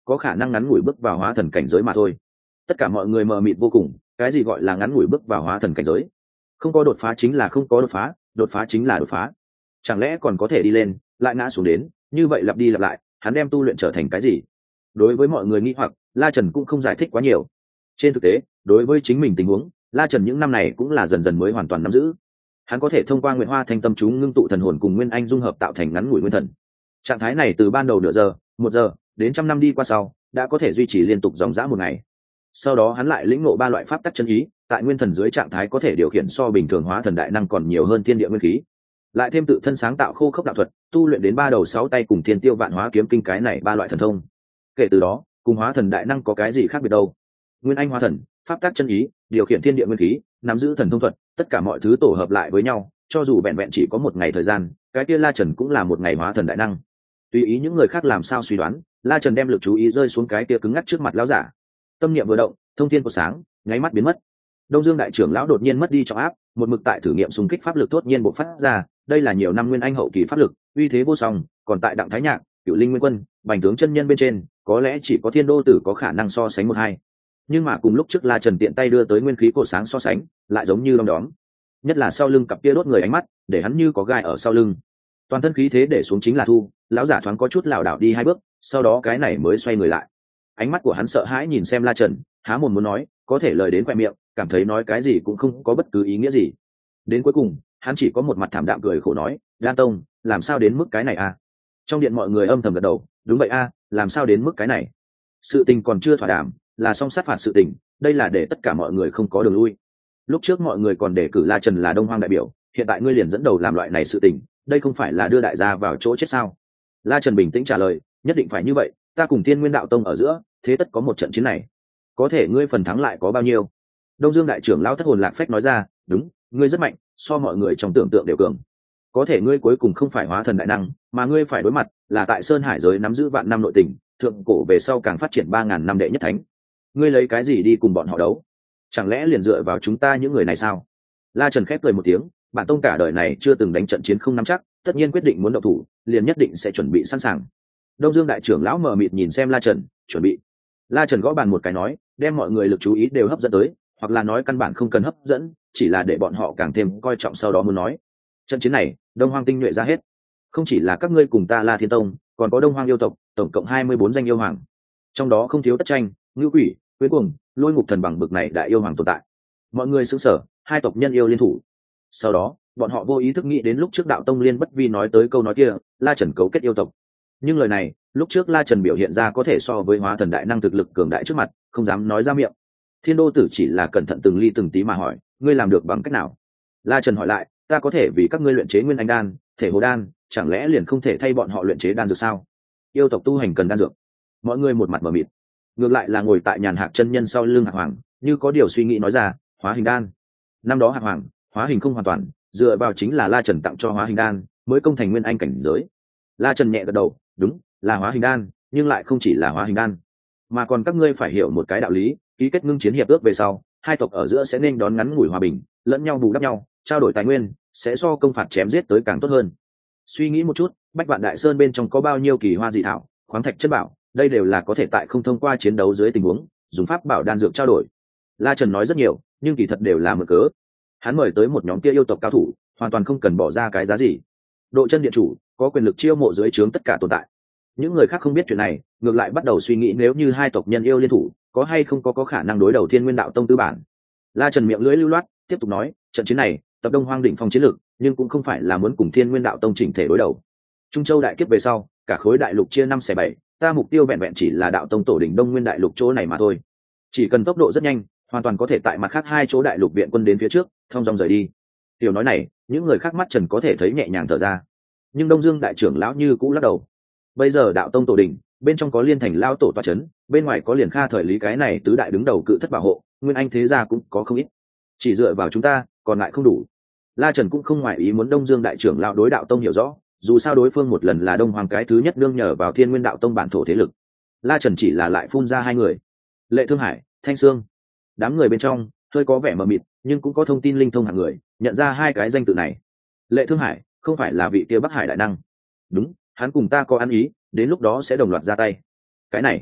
có khả năng ngắn ngủi bước vào hóa thần cảnh giới mà thôi. Tất cả mọi người mờ mịt vô cùng, cái gì gọi là ngắn ngủi bước vào hóa thần cảnh giới? Không có đột phá chính là không có đột phá, đột phá chính là đột phá. Chẳng lẽ còn có thể đi lên lại ngã xuống đến, như vậy lặp đi lặp lại, hắn đem tu luyện trở thành cái gì? Đối với mọi người nghi hoặc, La Trần cũng không giải thích quá nhiều. Trên thực tế, đối với chính mình tình huống, La Trần những năm này cũng là dần dần mới hoàn toàn nắm giữ. Hắn có thể thông qua Nguyệt Hoa Thanh Tâm chú ngưng tụ thần hồn cùng Nguyên Anh dung hợp tạo thành ngắn ngủi nguyên thần. Trạng thái này từ ban đầu nửa giờ, một giờ, đến trăm năm đi qua sau, đã có thể duy trì liên tục dòng dã một ngày. Sau đó hắn lại lĩnh ngộ ba loại pháp tắc chân ý, tại nguyên thần dưới trạng thái có thể điều khiển so bình thường hóa thần đại năng còn nhiều hơn thiên địa nguyên khí. Lại thêm tự thân sáng tạo khô khốc đạo thuật, tu luyện đến ba đầu sáu tay cùng thiên tiêu vạn hóa kiếm kinh cái này ba loại thần thông. Kể từ đó, cùng hóa thần đại năng có cái gì khác biệt đâu? Nguyên Anh hóa thần, pháp tắc chân ý, điều khiển thiên địa nguyên khí, nắm giữ thần thông thuật, tất cả mọi thứ tổ hợp lại với nhau, cho dù vẹn vẹn chỉ có một ngày thời gian, cái kia La Trần cũng là một ngày hóa thần đại năng. Tùy ý những người khác làm sao suy đoán, La Trần đem lực chú ý rơi xuống cái kia cứng ngắc trước mặt lão giả. Tâm niệm vừa động, thông thiên của sáng, nháy mắt biến mất. Đông Dương đại trưởng lão đột nhiên mất đi trọng áp, một mực tại thử nghiệm xung kích pháp lực đột nhiên bộc phát ra, đây là nhiều năm Nguyên Anh hậu kỳ pháp lực, uy thế vô song, còn tại Đặng Thái Nhạc, Cửu Linh Nguyên Quân, Bành tướng chân nhân bên trên, có lẽ chỉ có Thiên Đô tử có khả năng so sánh một hai. Nhưng mà cùng lúc trước La Trần tiện tay đưa tới nguyên khí cổ sáng so sánh, lại giống như đom đóm. Nhất là sau lưng cặp kia đốt người ánh mắt, để hắn như có gai ở sau lưng. Toàn thân khí thế để xuống chính là thu, lão giả thoáng có chút lảo đảo đi hai bước, sau đó cái này mới xoay người lại. Ánh mắt của hắn sợ hãi nhìn xem La Trần, há mồm muốn nói, có thể lời đến khoe miệng, cảm thấy nói cái gì cũng không có bất cứ ý nghĩa gì. Đến cuối cùng, hắn chỉ có một mặt thảm đạm cười khổ nói, Đan Tông, làm sao đến mức cái này a? Trong điện mọi người âm thầm gật đầu, đúng vậy a, làm sao đến mức cái này? Sự tình còn chưa thỏa đàm, là song sát phạt sự tình, đây là để tất cả mọi người không có đường lui. Lúc trước mọi người còn đề cử La Trần là Đông Hoang đại biểu, hiện tại ngươi liền dẫn đầu làm loại này sự tình, đây không phải là đưa đại gia vào chỗ chết sao? La Trần bình tĩnh trả lời, nhất định phải như vậy, ta cùng Tiên Nguyên đạo tông ở giữa, thế tất có một trận chiến này. Có thể ngươi phần thắng lại có bao nhiêu? Đông Dương đại trưởng lão thất hồn lạc phách nói ra, đúng, ngươi rất mạnh, so mọi người trong tưởng tượng đều cường. Có thể ngươi cuối cùng không phải hóa thần đại năng, mà ngươi phải đối mặt là tại Sơn Hải giới nắm giữ vạn năm nội tình, thượng cổ về sau càng phát triển ba ngàn năm đệ nhất thánh. Ngươi lấy cái gì đi cùng bọn họ đấu? Chẳng lẽ liền dựa vào chúng ta những người này sao? La Trần khép cười một tiếng, bản tông cả đời này chưa từng đánh trận chiến không nắm chắc, tất nhiên quyết định muốn động thủ, liền nhất định sẽ chuẩn bị sẵn sàng. Đông Dương đại trưởng lão mờ mịt nhìn xem La Trần, chuẩn bị. La Trần gõ bàn một cái nói, đem mọi người lực chú ý đều hấp dẫn tới, hoặc là nói căn bản không cần hấp dẫn, chỉ là để bọn họ càng thêm coi trọng sau đó muốn nói. Trận chiến này, Đông Hoang tinh nhuệ ra hết. Không chỉ là các ngươi cùng ta La Thiên Tông, còn có Đông Hoang yêu tộc, tổng cộng hai mươi bốn danh yêu hoàng. Trong đó không thiếu Tất Tranh, Ngưu Quỷ, Quyến Cuồng, Lôi Ngục Thần bằng bực này đại yêu hoàng tồn tại. Mọi người sững sờ, hai tộc nhân yêu liên thủ. Sau đó, bọn họ vô ý thức nghĩ đến lúc trước đạo tông Liên Bất Vi nói tới câu nói kia, La Trần cấu kết yêu tộc. Nhưng lời này, lúc trước La Trần biểu hiện ra có thể so với hóa thần đại năng thực lực cường đại trước mặt, không dám nói ra miệng. Thiên Đô tử chỉ là cẩn thận từng ly từng tí mà hỏi, ngươi làm được bằng cách nào? La Trần hỏi lại, ta có thể vì các ngươi luyện chế nguyên anh đan, thể hồ đan, chẳng lẽ liền không thể thay bọn họ luyện chế đan dược sao? Yêu tộc tu hành cần đan dược. Mọi người một mặt mờ mịt. Ngược lại là ngồi tại nhàn hạc chân nhân sau lưng Hạc Hoàng, như có điều suy nghĩ nói ra, hóa hình đan. Năm đó Hạc Hoàng, hóa hình không hoàn toàn, dựa vào chính là La Trần tặng cho hóa hình đan, mới công thành nguyên anh cảnh giới. La Trần nhẹ gật đầu, đúng, là hóa hình đan, nhưng lại không chỉ là hóa hình đan, mà còn các ngươi phải hiểu một cái đạo lý, ký kết ngưng chiến hiệp ước về sau, hai tộc ở giữa sẽ nên đón ngắn ngủi hòa bình, lẫn nhau bù đắp nhau, trao đổi tài nguyên, sẽ so công phạt chém giết tới càng tốt hơn. Suy nghĩ một chút, Bách Vạn Đại Sơn bên trong có bao nhiêu kỳ hoa dị thảo, khoáng thạch chất bảo, đây đều là có thể tại không thông qua chiến đấu dưới tình huống, dùng pháp bảo đan dược trao đổi. La Trần nói rất nhiều, nhưng kỳ thật đều là mượn cớ. Hắn mời tới một nhóm kia yêu tộc cao thủ, hoàn toàn không cần bỏ ra cái giá gì. Độ chân điện chủ có quyền lực chiêu mộ dưới trướng tất cả tồn tại. Những người khác không biết chuyện này, ngược lại bắt đầu suy nghĩ nếu như hai tộc nhân yêu liên thủ, có hay không có có khả năng đối đầu Thiên Nguyên đạo tông tư bản. La Trần miệng lưỡi lưu loát, tiếp tục nói, trận chiến này, tập Đông Hoang đỉnh phong chiến lược, nhưng cũng không phải là muốn cùng Thiên Nguyên đạo tông chỉnh thể đối đầu. Trung Châu đại kiếp về sau, cả khối đại lục chia năm xẻ bảy, ta mục tiêu vẹn vẹn chỉ là đạo tông tổ đỉnh Đông Nguyên đại lục chỗ này mà thôi. Chỉ cần tốc độ rất nhanh, hoàn toàn có thể tại mặt khác hai chỗ đại lục viện quân đến phía trước, thông dong rời đi. Tiểu nói này, những người khác mắt Trần có thể thấy nhẹ nhàng thở ra, nhưng Đông Dương đại trưởng lão như cũ lắc đầu. Bây giờ đạo tông tổ đỉnh, bên trong có Liên Thành lão tổ tọa chấn, bên ngoài có Liền Kha thời lý cái này tứ đại đứng đầu cự thất bảo hộ, Nguyên Anh thế gia cũng có không ít. Chỉ dựa vào chúng ta, còn lại không đủ. La Trần cũng không ngoại ý muốn Đông Dương đại trưởng lão đối đạo tông hiểu rõ, dù sao đối phương một lần là Đông Hoàng cái thứ nhất nương nhờ vào Thiên Nguyên đạo tông bản thổ thế lực. La Trần chỉ là lại phun ra hai người, Lệ Thương Hải, Thanh Sương. Đám người bên trong hơi có vẻ mờ mịt, nhưng cũng có thông tin linh thông hạng người nhận ra hai cái danh tự này. Lệ Thương Hải không phải là vị kia Bắc Hải đại năng? Đúng, hắn cùng ta có ăn ý, đến lúc đó sẽ đồng loạt ra tay. Cái này,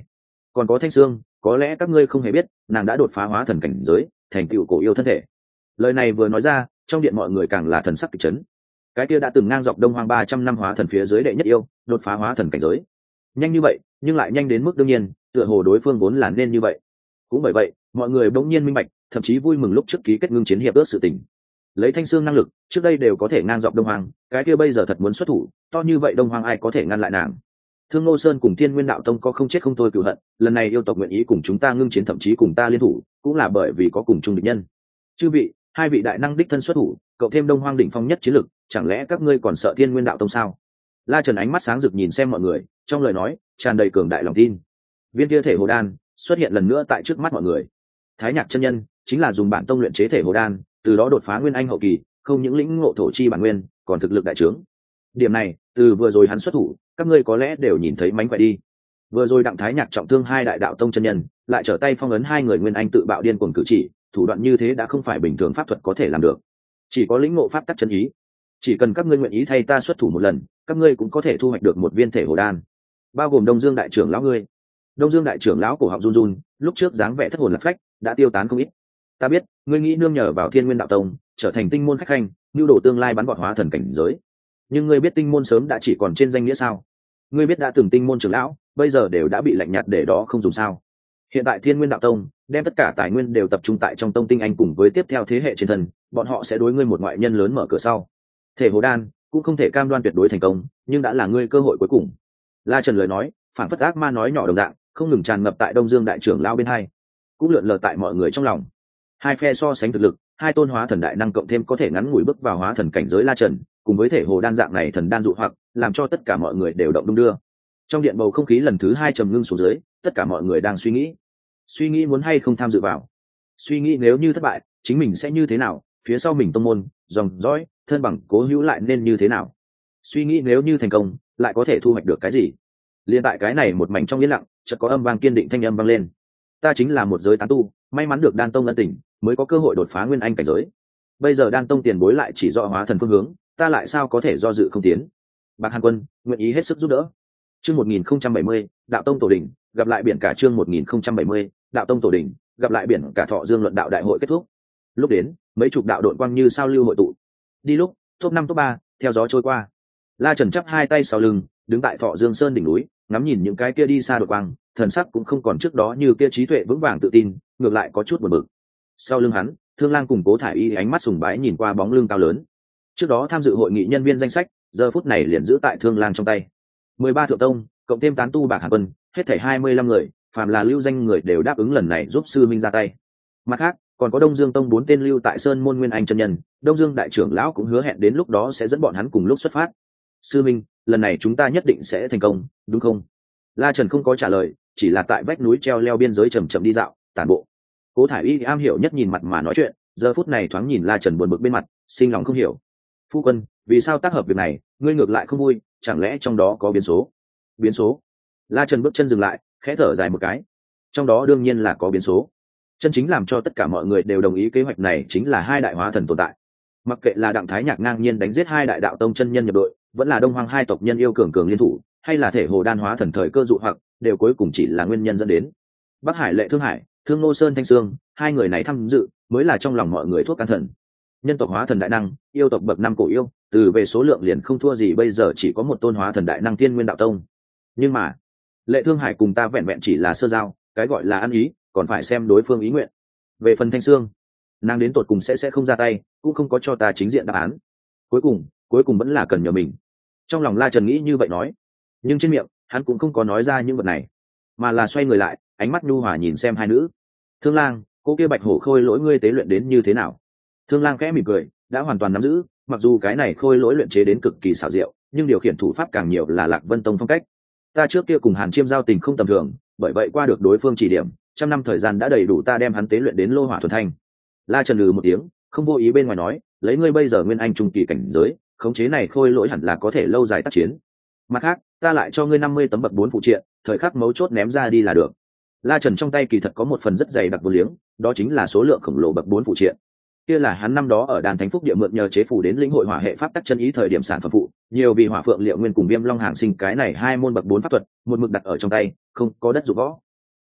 còn có Thanh Sương, có lẽ các ngươi không hề biết, nàng đã đột phá hóa thần cảnh giới, thành tựu cổ yêu thân thể. Lời này vừa nói ra, trong điện mọi người càng là thần sắc kịch chấn. Cái kia đã từng ngang dọc đông hoang ba trăm năm hóa thần phía dưới đệ nhất yêu, đột phá hóa thần cảnh giới. Nhanh như vậy, nhưng lại nhanh đến mức đương nhiên, tựa hồ đối phương vốn là nên như vậy. Cũng bởi vậy, mọi người bỗng nhiên minh bạch, thậm chí vui mừng lúc trước ký kết ngưng chiến hiệp ước sự tình. Lấy Thanh Sương năng lực, trước đây đều có thể ngang dọc đông hoang, cái kia bây giờ thật muốn xuất thủ, to như vậy đông hoang ai có thể ngăn lại nàng. Thương Ngô Sơn cùng Thiên Nguyên Đạo Tông có không chết không thôi cửu hận, lần này yêu tộc nguyện ý cùng chúng ta ngưng chiến, thậm chí cùng ta liên thủ, cũng là bởi vì có cùng chung địch nhân. Chư vị, hai vị đại năng đích thân xuất thủ, cậu thêm đông hoang đỉnh phong nhất chiến lực, chẳng lẽ các ngươi còn sợ Thiên Nguyên Đạo Tông sao? La Trần ánh mắt sáng rực nhìn xem mọi người, trong lời nói tràn đầy cường đại lòng tin. Viên kia thể hồ đan xuất hiện lần nữa tại trước mắt mọi người. Thái Nhạc chân nhân chính là dùng bản tông luyện chế thể hồ đan, từ đó đột phá nguyên anh hậu kỳ, không những lĩnh ngộ thổ chi bản nguyên, còn thực lực đại trướng. Điểm này, từ vừa rồi hắn xuất thủ, các ngươi có lẽ đều nhìn thấy mánh khỏe đi. Vừa rồi Đặng Thái Nhạc trọng thương hai đại đạo tông chân nhân, lại trở tay phong ấn hai người nguyên anh tự bạo điên cuồng cử chỉ, thủ đoạn như thế đã không phải bình thường pháp thuật có thể làm được. Chỉ có lĩnh ngộ pháp tắc chân ý. Chỉ cần các ngươi nguyện ý thay ta xuất thủ một lần, các ngươi cũng có thể thu hoạch được một viên thể hồ đan. Bao gồm Đông Dương đại trưởng lão ngươi. Đông Dương đại trưởng lão cổ họng run run, lúc trước dáng vẻ thất hồn lạc phách, đã tiêu tán không ít. Ta biết, ngươi nghĩ nương nhờ vào Thiên Nguyên đạo tông, trở thành tinh môn khách khanh, nhu đồ tương lai bắn vọt hóa thần cảnh giới. Nhưng ngươi biết tinh môn sớm đã chỉ còn trên danh nghĩa sao? Ngươi biết đã từng tinh môn trưởng lão, bây giờ đều đã bị lạnh nhạt để đó không dùng sao? Hiện tại Thiên Nguyên đạo tông đem tất cả tài nguyên đều tập trung tại trong tông tinh anh cùng với tiếp theo thế hệ trên thân, bọn họ sẽ đối ngươi một ngoại nhân lớn mở cửa sau. Thể hồ đan cũng không thể cam đoan tuyệt đối thành công, nhưng đã là ngươi cơ hội cuối cùng. La Trần lời nói, phản phất ác ma nói nhỏ đồng dạng, không ngừng tràn ngập tại Đông Dương đại trưởng lão bên hai, cũng lượn lờ tại mọi người trong lòng. Hai phe so sánh thực lực, hai tôn hóa thần đại năng cộng thêm có thể ngắn ngủi bước vào hóa thần cảnh giới La Trần, cùng với thể hồ đan dạng này thần đan dụ hoặc, làm cho tất cả mọi người đều động đung đưa. Trong điện bầu không khí lần thứ hai trầm ngưng xuống dưới, tất cả mọi người đang suy nghĩ, suy nghĩ muốn hay không tham dự vào, suy nghĩ nếu như thất bại, chính mình sẽ như thế nào, phía sau mình tông môn, dòng dõi, thân bằng cố hữu lại nên như thế nào, suy nghĩ nếu như thành công, lại có thể thu hoạch được cái gì. Liên tại cái này một mảnh trong yên lặng, chợt có âm vang kiên định thanh âm vang lên. Ta chính là một giới tán tu, may mắn được đan tông ân tình, mới có cơ hội đột phá nguyên anh cảnh giới. Bây giờ đan tông tiền bối lại chỉ rõ hóa thần phương hướng, ta lại sao có thể do dự không tiến. Bạc Hàn Quân nguyện ý hết sức giúp đỡ. Chương một nghìn không trăm bảy mươi, đạo tông tổ đỉnh, gặp lại biển cả. Chương một nghìn không trăm bảy mươi, đạo tông tổ đỉnh, gặp lại biển cả. Thọ Dương luận đạo đại hội kết thúc. Lúc đến, mấy chục đạo đội quang như sao lưu hội tụ. Đi lúc, top năm top ba, theo gió trôi qua. La Trần chắp hai tay sau lưng, đứng tại Thọ Dương Sơn đỉnh núi, ngắm nhìn những cái kia đi xa đội quang, thần sắc cũng không còn trước đó như kia trí tuệ vững vàng tự tin, ngược lại có chút buồn bực. Sau lưng hắn, Thương Lang cùng Cố Thải Y ánh mắt sùng bái nhìn qua bóng lưng cao lớn. Trước đó tham dự hội nghị nhân viên danh sách, giờ phút này liền giữ tại Thương Lang trong tay. mười ba thượng tông, cộng thêm tán tu Bạc Hàn Quân, hết thảy hai mươi lăm người, phàm là lưu danh người đều đáp ứng lần này giúp sư minh ra tay. Mặt khác, còn có Đông Dương tông bốn tên lưu tại Sơn môn Nguyên Anh chân nhân, Đông Dương đại trưởng lão cũng hứa hẹn đến lúc đó sẽ dẫn bọn hắn cùng lúc xuất phát. Sư minh, lần này chúng ta nhất định sẽ thành công, đúng không? La Trần không có trả lời, chỉ là tại vách núi treo leo biên giới chậm chậm đi dạo, tản bộ. Cố Thải Y am hiểu nhất nhìn mặt mà nói chuyện, giờ phút này thoáng nhìn La Trần buồn bực bên mặt, sinh lòng không hiểu. Phu quân, vì sao tác hợp việc này, ngươi ngược lại không vui, chẳng lẽ trong đó có biến số? Biến số? La Trần bước chân dừng lại, khẽ thở dài một cái. Trong đó đương nhiên là có biến số. Chân chính làm cho tất cả mọi người đều đồng ý kế hoạch này chính là hai đại hóa thần tồn tại. Mặc kệ là Đặng Thái Nhạc ngang nhiên đánh giết hai đại đạo tông chân nhân nhập đội, vẫn là Đông Hoang hai tộc nhân yêu cường cường liên thủ, hay là thể hồ đan hóa thần thời cơ dụ hoặc, đều cuối cùng chỉ là nguyên nhân dẫn đến. Bắc Hải Lệ Thương Hải, Thương Ngô Sơn Thanh Sương, hai người này tham dự, mới là trong lòng mọi người thuốc can thần. Nhân tộc hóa thần đại năng, yêu tộc bậc năm cổ yêu, từ về số lượng liền không thua gì bây giờ chỉ có một tôn hóa thần đại năng Thiên Nguyên đạo tông. Nhưng mà, Lệ Thương Hải cùng ta vẹn vẹn chỉ là sơ giao, cái gọi là ăn ý, còn phải xem đối phương ý nguyện. Về phần Thanh Sương, nàng đến tột cùng sẽ sẽ không ra tay, cũng không có cho ta chính diện đáp án. Cuối cùng, cuối cùng vẫn là cần nhờ mình. Trong lòng La Trần nghĩ như vậy nói, nhưng trên miệng hắn cũng không có nói ra những vật này, mà là xoay người lại, ánh mắt nhu hòa nhìn xem hai nữ. Thương Lang, cô kia Bạch Hổ khôi lỗi ngươi tế luyện đến như thế nào? Thương Lang khẽ mỉm cười, đã hoàn toàn nắm giữ, mặc dù cái này khôi lỗi luyện chế đến cực kỳ xảo diệu, nhưng điều khiển thủ pháp càng nhiều là Lạc Vân Tông phong cách. Ta trước kia cùng Hàn Chiêm giao tình không tầm thường, bởi vậy qua được đối phương chỉ điểm, trăm năm thời gian đã đầy đủ ta đem hắn tế luyện đến lô hỏa thuần thanh. La Trần lừ một tiếng, không vô ý bên ngoài nói, lấy ngươi bây giờ nguyên anh trung kỳ cảnh giới, khống chế này khôi lỗi hẳn là có thể lâu dài tác chiến. Mặt khác, ta lại cho ngươi năm mươi tấm bậc bốn phụ triện, thời khắc mấu chốt ném ra đi là được. La Trần trong tay kỳ thật có một phần rất dày đặc vô liếng, đó chính là số lượng khổng lồ bậc bốn phụ triện. Kia là hắn năm đó ở đàn Thánh Phúc địa mượn nhờ chế phủ đến lĩnh hội hỏa hệ pháp tắc chân ý thời điểm sản phẩm phụ, nhiều vì hỏa phượng liệu nguyên cùng viêm long hàng sinh cái này hai môn bậc bốn pháp thuật, một mực đặt ở trong tay, không có đất dụng võ.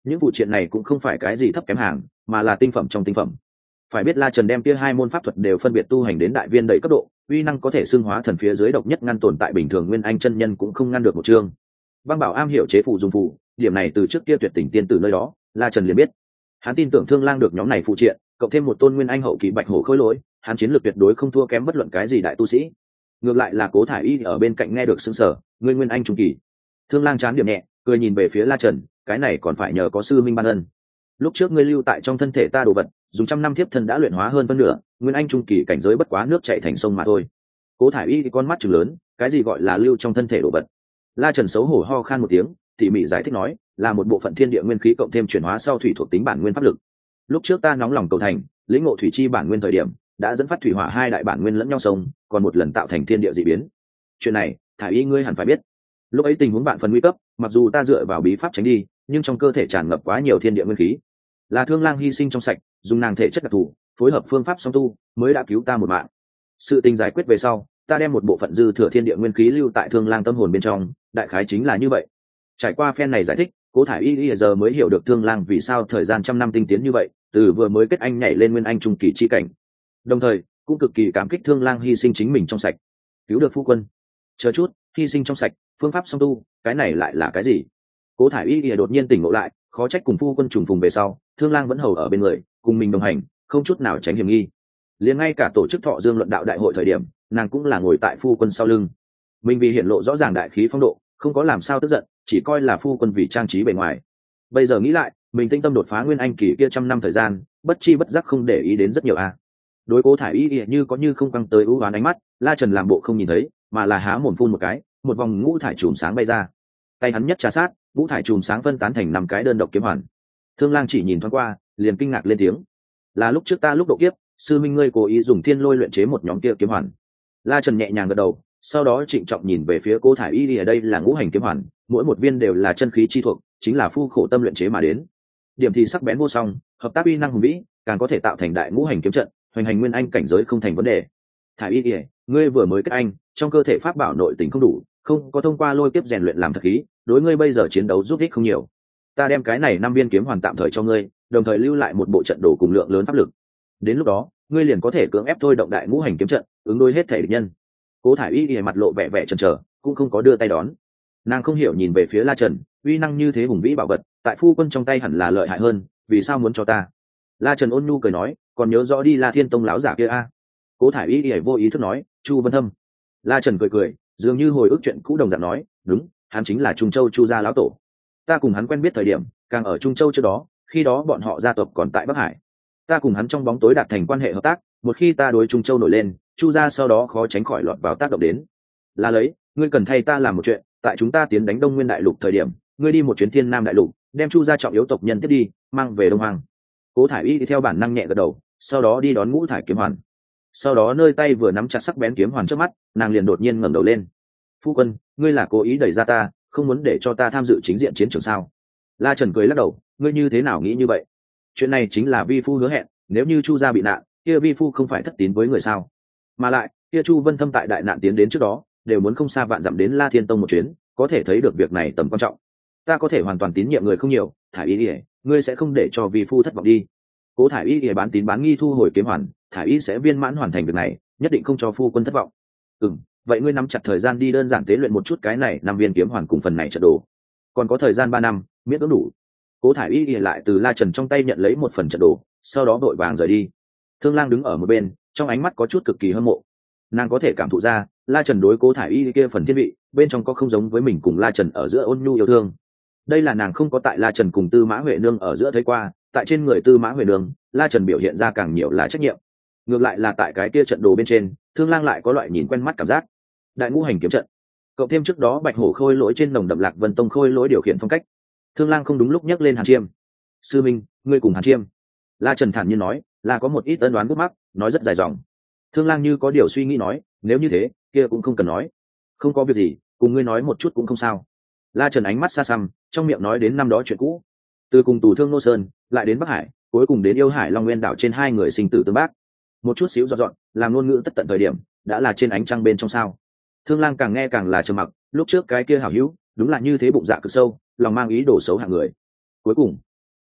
những phụ triện này cũng không phải cái gì thấp kém hàng, mà là tinh phẩm trong tinh phẩm. Phải biết La Trần đem kia hai môn pháp thuật đều phân biệt tu hành đến đại viên đầy cấp độ, uy năng có thể xưng hóa thần phía dưới độc nhất ngăn tồn tại bình thường nguyên anh chân nhân cũng không ngăn được một chương. Băng Bảo am hiểu chế phù dùng phù, điểm này từ trước kia tuyệt tình tiên tử nơi đó, La Trần liền biết. Hắn tin tưởng Thương Lang được nhóm này phụ triện, cộng thêm một tôn nguyên anh hậu kỳ bạch hổ khôi lỗi, hắn chiến lược tuyệt đối không thua kém bất luận cái gì đại tu sĩ. Ngược lại là Cố Thải Y ở bên cạnh nghe được sững sờ, ngươi nguyên anh trung kỳ. Thương Lang chán điểm nhẹ, cười nhìn về phía La Trần, cái này còn phải nhờ có sư minh ban ân. Lúc trước ngươi lưu tại trong thân thể ta đồ vật, dùng trăm năm thiếp thân đã luyện hóa hơn phân nửa, nguyên anh trung kỳ cảnh giới bất quá nước chảy thành sông mà thôi. Cố Thải Y thì con mắt trừng lớn, cái gì gọi là lưu trong thân thể đồ vật? La Trần xấu hổ ho khan một tiếng, tỉ mỉ giải thích nói, là một bộ phận thiên địa nguyên khí cộng thêm chuyển hóa sau thủy thuộc tính bản nguyên pháp lực. Lúc trước ta nóng lòng cầu thành, lĩnh ngộ thủy chi bản nguyên thời điểm, đã dẫn phát thủy hỏa hai đại bản nguyên lẫn nhau sông, còn một lần tạo thành thiên địa dị biến. Chuyện này, Thải Y ngươi hẳn phải biết. Lúc ấy tình huống bạn phần nguy cấp, mặc dù ta dựa vào bí pháp tránh đi, nhưng trong cơ thể tràn ngập quá nhiều thiên địa nguyên khí. Là Thương Lang hy sinh trong sạch, dùng nàng thể chất đặc thù, phối hợp phương pháp song tu, mới đã cứu ta một mạng. Sự tình giải quyết về sau, ta đem một bộ phận dư thừa thiên địa nguyên khí lưu tại Thương Lang tâm hồn bên trong, đại khái chính là như vậy. Trải qua phen này giải thích, Cố Thải Y giờ mới hiểu được Thương Lang vì sao thời gian trăm năm tinh tiến như vậy, từ vừa mới kết anh nhảy lên nguyên anh trung kỳ chi cảnh. Đồng thời, cũng cực kỳ cảm kích Thương Lang hy sinh chính mình trong sạch, cứu được phu quân. Chờ chút, hy sinh trong sạch, phương pháp song tu, cái này lại là cái gì? Cố Thải Y đột nhiên tỉnh ngộ lại, khó trách cùng phu quân trùng phùng về sau, Thương Lang vẫn hầu ở bên người, cùng mình đồng hành, không chút nào tránh hiểm nghi. Liền ngay cả tổ chức Thọ Dương luận đạo đại hội thời điểm, nàng cũng là ngồi tại phu quân sau lưng. Mình vì hiển lộ rõ ràng đại khí phong độ, không có làm sao tức giận, chỉ coi là phu quân vì trang trí bề ngoài. Bây giờ nghĩ lại, mình tinh tâm đột phá nguyên anh kỳ kia trăm năm thời gian, bất chi bất giác không để ý đến rất nhiều a. Đối Cố Thải Y như có như không căng tới ưu oán ánh mắt, La Trần làm bộ không nhìn thấy, mà là há mồm phun một cái, một vòng ngũ thải chùm sáng bay ra. Tay hắn nhất trà sát, ngũ thải chùm sáng phân tán thành năm cái đơn độc kiếm hoàn. Thương Lang chỉ nhìn thoáng qua, liền kinh ngạc lên tiếng, là lúc trước ta lúc độ kiếp, sư minh ngươi cố ý dùng thiên lôi luyện chế một nhóm kia kiếm hoàn. La Trần nhẹ nhàng gật đầu, sau đó trịnh trọng nhìn về phía Cố Thải Y, ở đây là ngũ hành kiếm hoàn, mỗi một viên đều là chân khí chi thuộc, chính là phu khổ tâm luyện chế mà đến. Điểm thì sắc bén vô song, hợp tác uy năng hùng vĩ, càng có thể tạo thành đại ngũ hành kiếm trận, hoành hành nguyên anh cảnh giới không thành vấn đề. Thải Y, ngươi vừa mới kết anh, trong cơ thể pháp bảo nội tình không đủ, không có thông qua lôi kiếp rèn luyện làm thật khí, đối ngươi bây giờ chiến đấu giúp ích không nhiều. Ta đem cái này năm viên kiếm hoàn tạm thời cho ngươi, đồng thời lưu lại một bộ trận đồ cùng lượng lớn pháp lực. Đến lúc đó, ngươi liền có thể cưỡng ép thôi động đại ngũ hành kiếm trận, ứng đối hết thể địch nhân. Cố Thải Y mặt lộ vẻ vẻ chần chờ, cũng không có đưa tay đón. Nàng không hiểu nhìn về phía La Trần, uy năng như thế hùng vĩ bảo vật, tại phu quân trong tay hẳn là lợi hại hơn, vì sao muốn cho ta? La Trần ôn nhu cười nói, còn nhớ rõ đi La Thiên Tông lão giả kia a? Cố Thải Y vô ý thức nói, Chu Vân Thâm. La Trần cười cười, dường như hồi ức chuyện cũ đồng dạng nói, đúng, hắn chính là Trung Châu Chu gia lão tổ. Ta cùng hắn quen biết thời điểm, càng ở Trung Châu trước đó, khi đó bọn họ gia tộc còn tại Bắc Hải. Ta cùng hắn trong bóng tối đạt thành quan hệ hợp tác, một khi ta đối Trung Châu nổi lên, Chu gia sau đó khó tránh khỏi lọt vào tác động đến. Là lấy, ngươi cần thay ta làm một chuyện, tại chúng ta tiến đánh Đông Nguyên đại lục thời điểm, ngươi đi một chuyến Thiên Nam đại lục, đem Chu gia trọng yếu tộc nhân tiếp đi, mang về Đông Hoàng. Cố Thải Y đi theo bản năng nhẹ gật đầu, sau đó đi đón ngũ thải kiếm hoàn. Sau đó nơi tay vừa nắm chặt sắc bén kiếm hoàn trước mắt, nàng liền đột nhiên ngẩng đầu lên. Phu quân, ngươi là cố ý đẩy ra ta, không muốn để cho ta tham dự chính diện chiến trường sao? La Trần cười lắc đầu, ngươi như thế nào nghĩ như vậy? Chuyện này chính là vi phu hứa hẹn, nếu như Chu gia bị nạn, kia vi phu không phải thất tín với người sao? Mà lại, kia Chu Vân Thâm tại đại nạn tiến đến trước đó, đều muốn không xa vạn dặm đến La Thiên Tông một chuyến, có thể thấy được việc này tầm quan trọng. Ta có thể hoàn toàn tín nhiệm người không nhiều, Thải Y, ngươi sẽ không để cho vi phu thất vọng đi. Cố Thải Y bán tín bán nghi thu hồi kiếm hoàn, Thải Y sẽ viên mãn hoàn thành việc này, nhất định không cho phu quân thất vọng. Ừm, vậy ngươi nắm chặt thời gian đi đơn giản tế luyện một chút cái này, năm viên kiếm hoàn cùng phần này trận đồ. Còn có thời gian ba năm, miễn cưỡng đủ. Cố Thải Y lại từ La Trần trong tay nhận lấy một phần trận đồ, sau đó vội vàng rời đi. Thương Lang đứng ở một bên, trong ánh mắt có chút cực kỳ hâm mộ. Nàng có thể cảm thụ ra, La Trần đối Cố Thải Y kia phần thiên vị, bên trong có không giống với mình cùng La Trần ở giữa ôn nhu yêu thương. Đây là nàng không có tại La Trần cùng Tư Mã Huệ Nương ở giữa thấy qua, tại trên người Tư Mã Huệ Nương, La Trần biểu hiện ra càng nhiều là trách nhiệm. Ngược lại là tại cái kia trận đồ bên trên, Thương Lang lại có loại nhìn quen mắt cảm giác. Đại ngũ hành kiếm trận, cộng thêm trước đó Bạch Hổ khôi lỗi trên nồng đậm Lạc Vân Tông khôi lỗi điều khiển phong cách. Thương Lang không đúng lúc nhắc lên Hàn Chiêm. Sư minh, ngươi cùng Hàn Chiêm. La Trần thản nhiên nói, là có một ít ân đoán gút mắc, nói rất dài dòng. Thương Lang như có điều suy nghĩ nói, nếu như thế, kia cũng không cần nói. Không có việc gì, cùng ngươi nói một chút cũng không sao. La Trần ánh mắt xa xăm, trong miệng nói đến năm đó chuyện cũ, từ cùng tù thương Nô Sơn, lại đến Bắc Hải, cuối cùng đến Yêu Hải Long Nguyên đảo trên hai người sinh tử tương bác. Một chút xíu dọn dọn, làm ngôn ngữ tất tận thời điểm, đã là trên ánh trăng bên trong sao. Thương Lang càng nghe càng là trầm mặc, lúc trước cái kia hảo hữu, đúng là như thế bụng dạ cực sâu, lòng mang ý đồ xấu hạng người. Cuối cùng,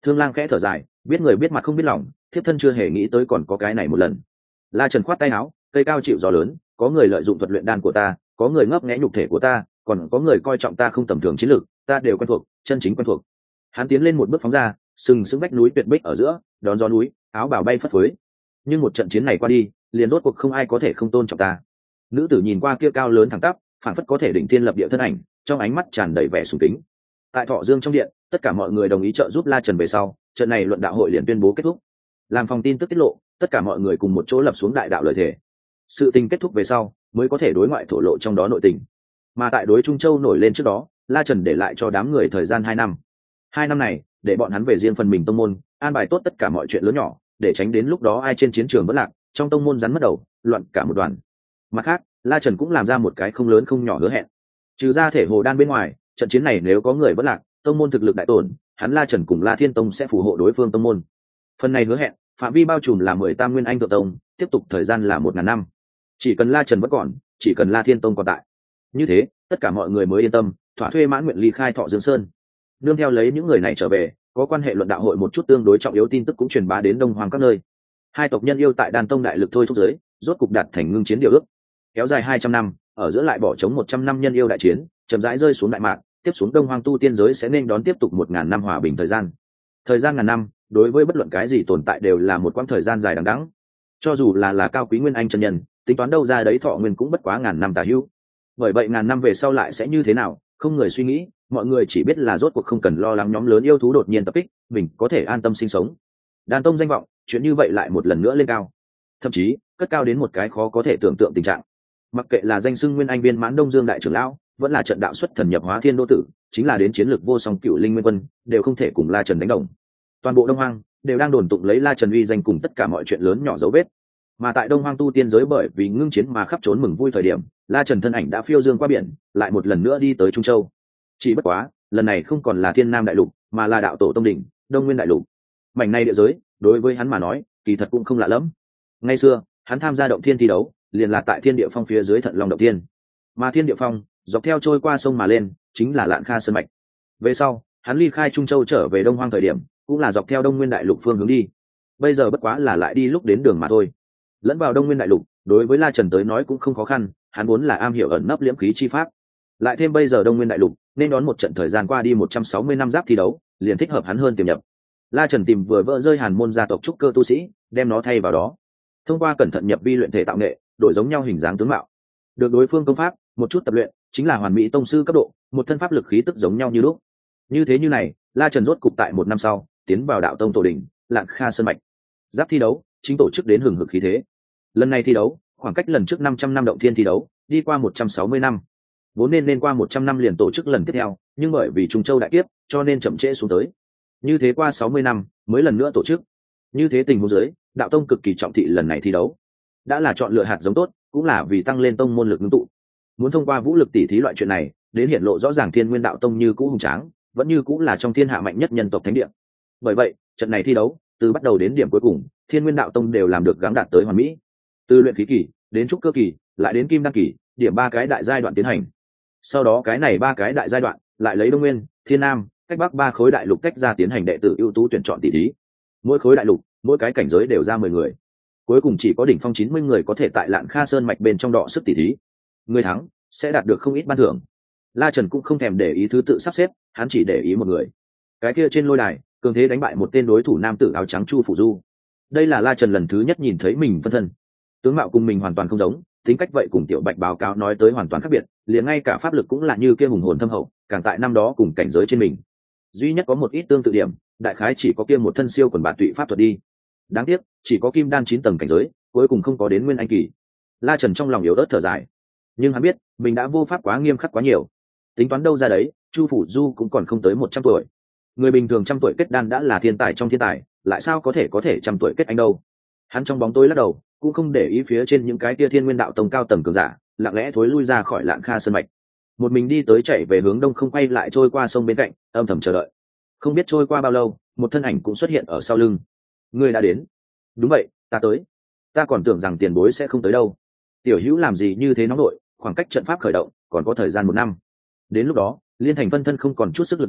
Thương Lang khẽ thở dài, biết người biết mặt không biết lòng, thiếp thân chưa hề nghĩ tới còn có cái này một lần. La Trần khoát tay áo, cây cao chịu gió lớn, có người lợi dụng thuật luyện đan của ta, có người ngấp nghé nhục thể của ta, còn có người coi trọng ta không tầm thường chiến lược, ta đều quen thuộc, chân chính quen thuộc. Hắn tiến lên một bước phóng ra, sừng sững vách núi tuyệt bích ở giữa, đón gió núi, áo bào bay phất phới. Nhưng một trận chiến này qua đi, liền rốt cuộc không ai có thể không tôn trọng ta. Nữ tử nhìn qua kia cao lớn thẳng tắp, phản phất có thể đỉnh thiên lập địa thân ảnh, trong ánh mắt tràn đầy vẻ sùng kính. Tại Thọ Dương trong điện, tất cả mọi người đồng ý trợ giúp La Trần về sau, trận này luận đạo hội liền tuyên bố kết thúc. Làm phòng tin tức tiết lộ, tất cả mọi người cùng một chỗ lập xuống đại đạo lời thề. Sự tình kết thúc về sau, mới có thể đối ngoại thổ lộ trong đó nội tình. Mà tại đối Trung Châu nổi lên trước đó, La Trần để lại cho đám người thời gian hai năm. Hai năm này, để bọn hắn về riêng phần mình tông môn, an bài tốt tất cả mọi chuyện lớn nhỏ, để tránh đến lúc đó ai trên chiến trường vẫn lạc, trong tông môn rắn mất đầu, loạn cả một đoàn. Mặt khác, La Trần cũng làm ra một cái không lớn không nhỏ hứa hẹn. Trừ ra thể hồ đan bên ngoài, trận chiến này nếu có người vẫn lạc, tông môn thực lực đại tổn, hắn La Trần cùng La Thiên Tông sẽ phù hộ đối phương tông môn. Phần này hứa hẹn, phạm vi bao trùm là mười tam nguyên anh thượng tông, tiếp tục thời gian là một ngàn năm. Chỉ cần La Trần vẫn còn, chỉ cần La Thiên Tông còn tại. Như thế, tất cả mọi người mới yên tâm, thỏa thuê mãn nguyện ly khai Thọ Dương Sơn. Nương theo lấy những người này trở về, có quan hệ luận đạo hội một chút tương đối trọng yếu tin tức cũng truyền bá đến Đông Hoàng các nơi. Hai tộc nhân yêu tại Đan Tông đại lực thôi thúc giới, rốt cục đạt thành ngưng chiến điều ước. Kéo dài hai trăm năm, ở giữa lại bỏ trống một trăm năm nhân yêu đại chiến, chậm rãi rơi xuống đại mạc, tiếp xuống Đông Hoàng tu tiên giới sẽ nên đón tiếp tục một ngàn năm hòa bình thời gian. Thời gian ngàn năm, đối với bất luận cái gì tồn tại đều là một quãng thời gian dài đằng đẵng. Cho dù là là cao quý nguyên anh chân nhân, tính toán đâu ra đấy thọ nguyên cũng bất quá ngàn năm tà hữu. Bởi vậy ngàn năm về sau lại sẽ như thế nào, không người suy nghĩ, mọi người chỉ biết là rốt cuộc không cần lo lắng nhóm lớn yêu thú đột nhiên tập kích, mình có thể an tâm sinh sống. Đan Tông danh vọng, chuyện như vậy lại một lần nữa lên cao, thậm chí cất cao đến một cái khó có thể tưởng tượng tình trạng. Mặc kệ là danh xưng nguyên anh viên mãn Đông Dương đại trưởng lão, vẫn là trận đạo xuất thần nhập hóa thiên đô tử, chính là đến chiến lược vô song cựu linh nguyên quân, đều không thể cùng La Trần đánh đồng. Toàn bộ Đông Hoang đều đang đồn tụng lấy La Trần uy danh cùng tất cả mọi chuyện lớn nhỏ dấu vết. Mà tại Đông Hoang tu tiên giới bởi vì ngưng chiến mà khắp trốn mừng vui thời điểm, La Trần thân ảnh đã phiêu dương qua biển, lại một lần nữa đi tới Trung Châu. Chỉ bất quá, lần này không còn là Thiên Nam đại lục, mà là đạo tổ tông đỉnh, Đông Nguyên đại lục. Mảnh này địa giới, đối với hắn mà nói, kỳ thật cũng không lạ lẫm. Ngay xưa, hắn tham gia động thiên thi đấu, liền là tại Thiên Địa Phong phía dưới Thận Long động thiên. Mà Thiên Địa Phong, dọc theo trôi qua sông mà lên, chính là Lạn Kha sơn mạch. Về sau, hắn ly khai Trung Châu trở về Đông Hoang thời điểm, cũng là dọc theo Đông Nguyên đại lục phương hướng đi. Bây giờ bất quá là lại đi lúc đến đường mà thôi. Lẫn vào Đông Nguyên đại lục, đối với La Trần tới nói cũng không khó khăn, hắn vốn là am hiểu ẩn nấp liễm khí chi pháp. Lại thêm bây giờ Đông Nguyên đại lục, nên đón một trận thời gian qua đi một trăm sáu mươi năm giáp thi đấu, liền thích hợp hắn hơn tiềm nhập. La Trần tìm vừa vỡ rơi Hàn môn gia tộc trúc cơ tu sĩ, đem nó thay vào đó. Thông qua cẩn thận nhập vi luyện thể tạo nghệ, đổi giống nhau hình dáng tướng mạo. Được đối phương công pháp, một chút tập luyện, chính là hoàn mỹ tông sư cấp độ, một thân pháp lực khí tức giống nhau như lúc. Như thế như này, La Trần rốt cục tại một năm sau, tiến vào đạo tông tổ đỉnh, Lạn Kha sơn mạch. Giáp thi đấu, chính tổ chức đến hừng hực khí thế. Lần này thi đấu, khoảng cách lần trước năm trăm năm động thiên thi đấu, đi qua một trăm sáu mươi năm. Vốn nên nên qua một trăm năm liền tổ chức lần tiếp theo, nhưng bởi vì Trung Châu đại kiếp, cho nên chậm trễ xuống tới. Như thế qua sáu mươi năm, mới lần nữa tổ chức. Như thế tình huống dưới, đạo tông cực kỳ trọng thị lần này thi đấu. Đã là chọn lựa hạt giống tốt, cũng là vì tăng lên tông môn lực ngưng tụ. Muốn thông qua vũ lực tỉ thí loại chuyện này, đến hiện lộ rõ ràng Thiên Nguyên đạo tông như cũ hùng tráng, vẫn như cũ là trong thiên hạ mạnh nhất nhân tộc thánh địa. Bởi vậy, trận này thi đấu, từ bắt đầu đến điểm cuối cùng, Thiên Nguyên đạo tông đều làm được gắng đạt tới hoàn mỹ. Từ luyện khí kỳ đến trúc cơ kỳ, lại đến kim đăng kỳ, điểm ba cái đại giai đoạn tiến hành. Sau đó cái này ba cái đại giai đoạn, lại lấy Đông Nguyên, Thiên Nam, cách Bắc ba khối đại lục tách ra tiến hành đệ tử ưu tú tuyển chọn tỷ thí. Mỗi khối đại lục, mỗi cái cảnh giới đều ra mười người. Cuối cùng chỉ có đỉnh phong chín mươi người có thể tại Lạn Kha sơn mạch bên trong đọ sức tỷ thí. Người thắng sẽ đạt được không ít ban thưởng. La Trần cũng không thèm để ý thứ tự sắp xếp, hắn chỉ để ý một người. Cái kia trên lôi đài, cường thế đánh bại một tên đối thủ nam tử áo trắng Chu Phủ Du. Đây là La Trần lần thứ nhất nhìn thấy mình phân thân. Tướng mạo cùng mình hoàn toàn không giống, tính cách vậy cùng Tiểu Bạch báo cáo nói tới hoàn toàn khác biệt, liền ngay cả pháp lực cũng là như kia hùng hồn thâm hậu, càng tại năm đó cùng cảnh giới trên mình. Duy nhất có một ít tương tự điểm, đại khái chỉ có kia một thân siêu quần bạt tụy pháp thuật đi. Đáng tiếc, chỉ có kim đan chín tầng cảnh giới, cuối cùng không có đến nguyên anh kỳ. La Trần trong lòng yếu ớt thở dài, nhưng hắn biết, mình đã vô pháp quá nghiêm khắc quá nhiều. Tính toán đâu ra đấy, Chu Phủ Du cũng còn không tới một trăm tuổi. Người bình thường trăm tuổi kết đan đã là thiên tài trong thiên tài, lại sao có thể có thể trăm tuổi kết anh đâu. Hắn trong bóng tối lắc đầu, cũng không để ý phía trên những cái tia Thiên Nguyên đạo tông cao tầng cường giả, lặng lẽ thối lui ra khỏi Lạn Kha sơn mạch. Một mình đi tới chạy về hướng đông, không quay lại trôi qua sông bên cạnh, âm thầm chờ đợi. Không biết trôi qua bao lâu, một thân ảnh cũng xuất hiện ở sau lưng. Ngươi đã đến. Đúng vậy, ta tới. Ta còn tưởng rằng tiền bối sẽ không tới đâu. Tiểu Hữu làm gì như thế nóng nội, khoảng cách trận pháp khởi động còn có thời gian một năm. Đến lúc đó, Liên Thành phân thân không còn chút sức lực nào,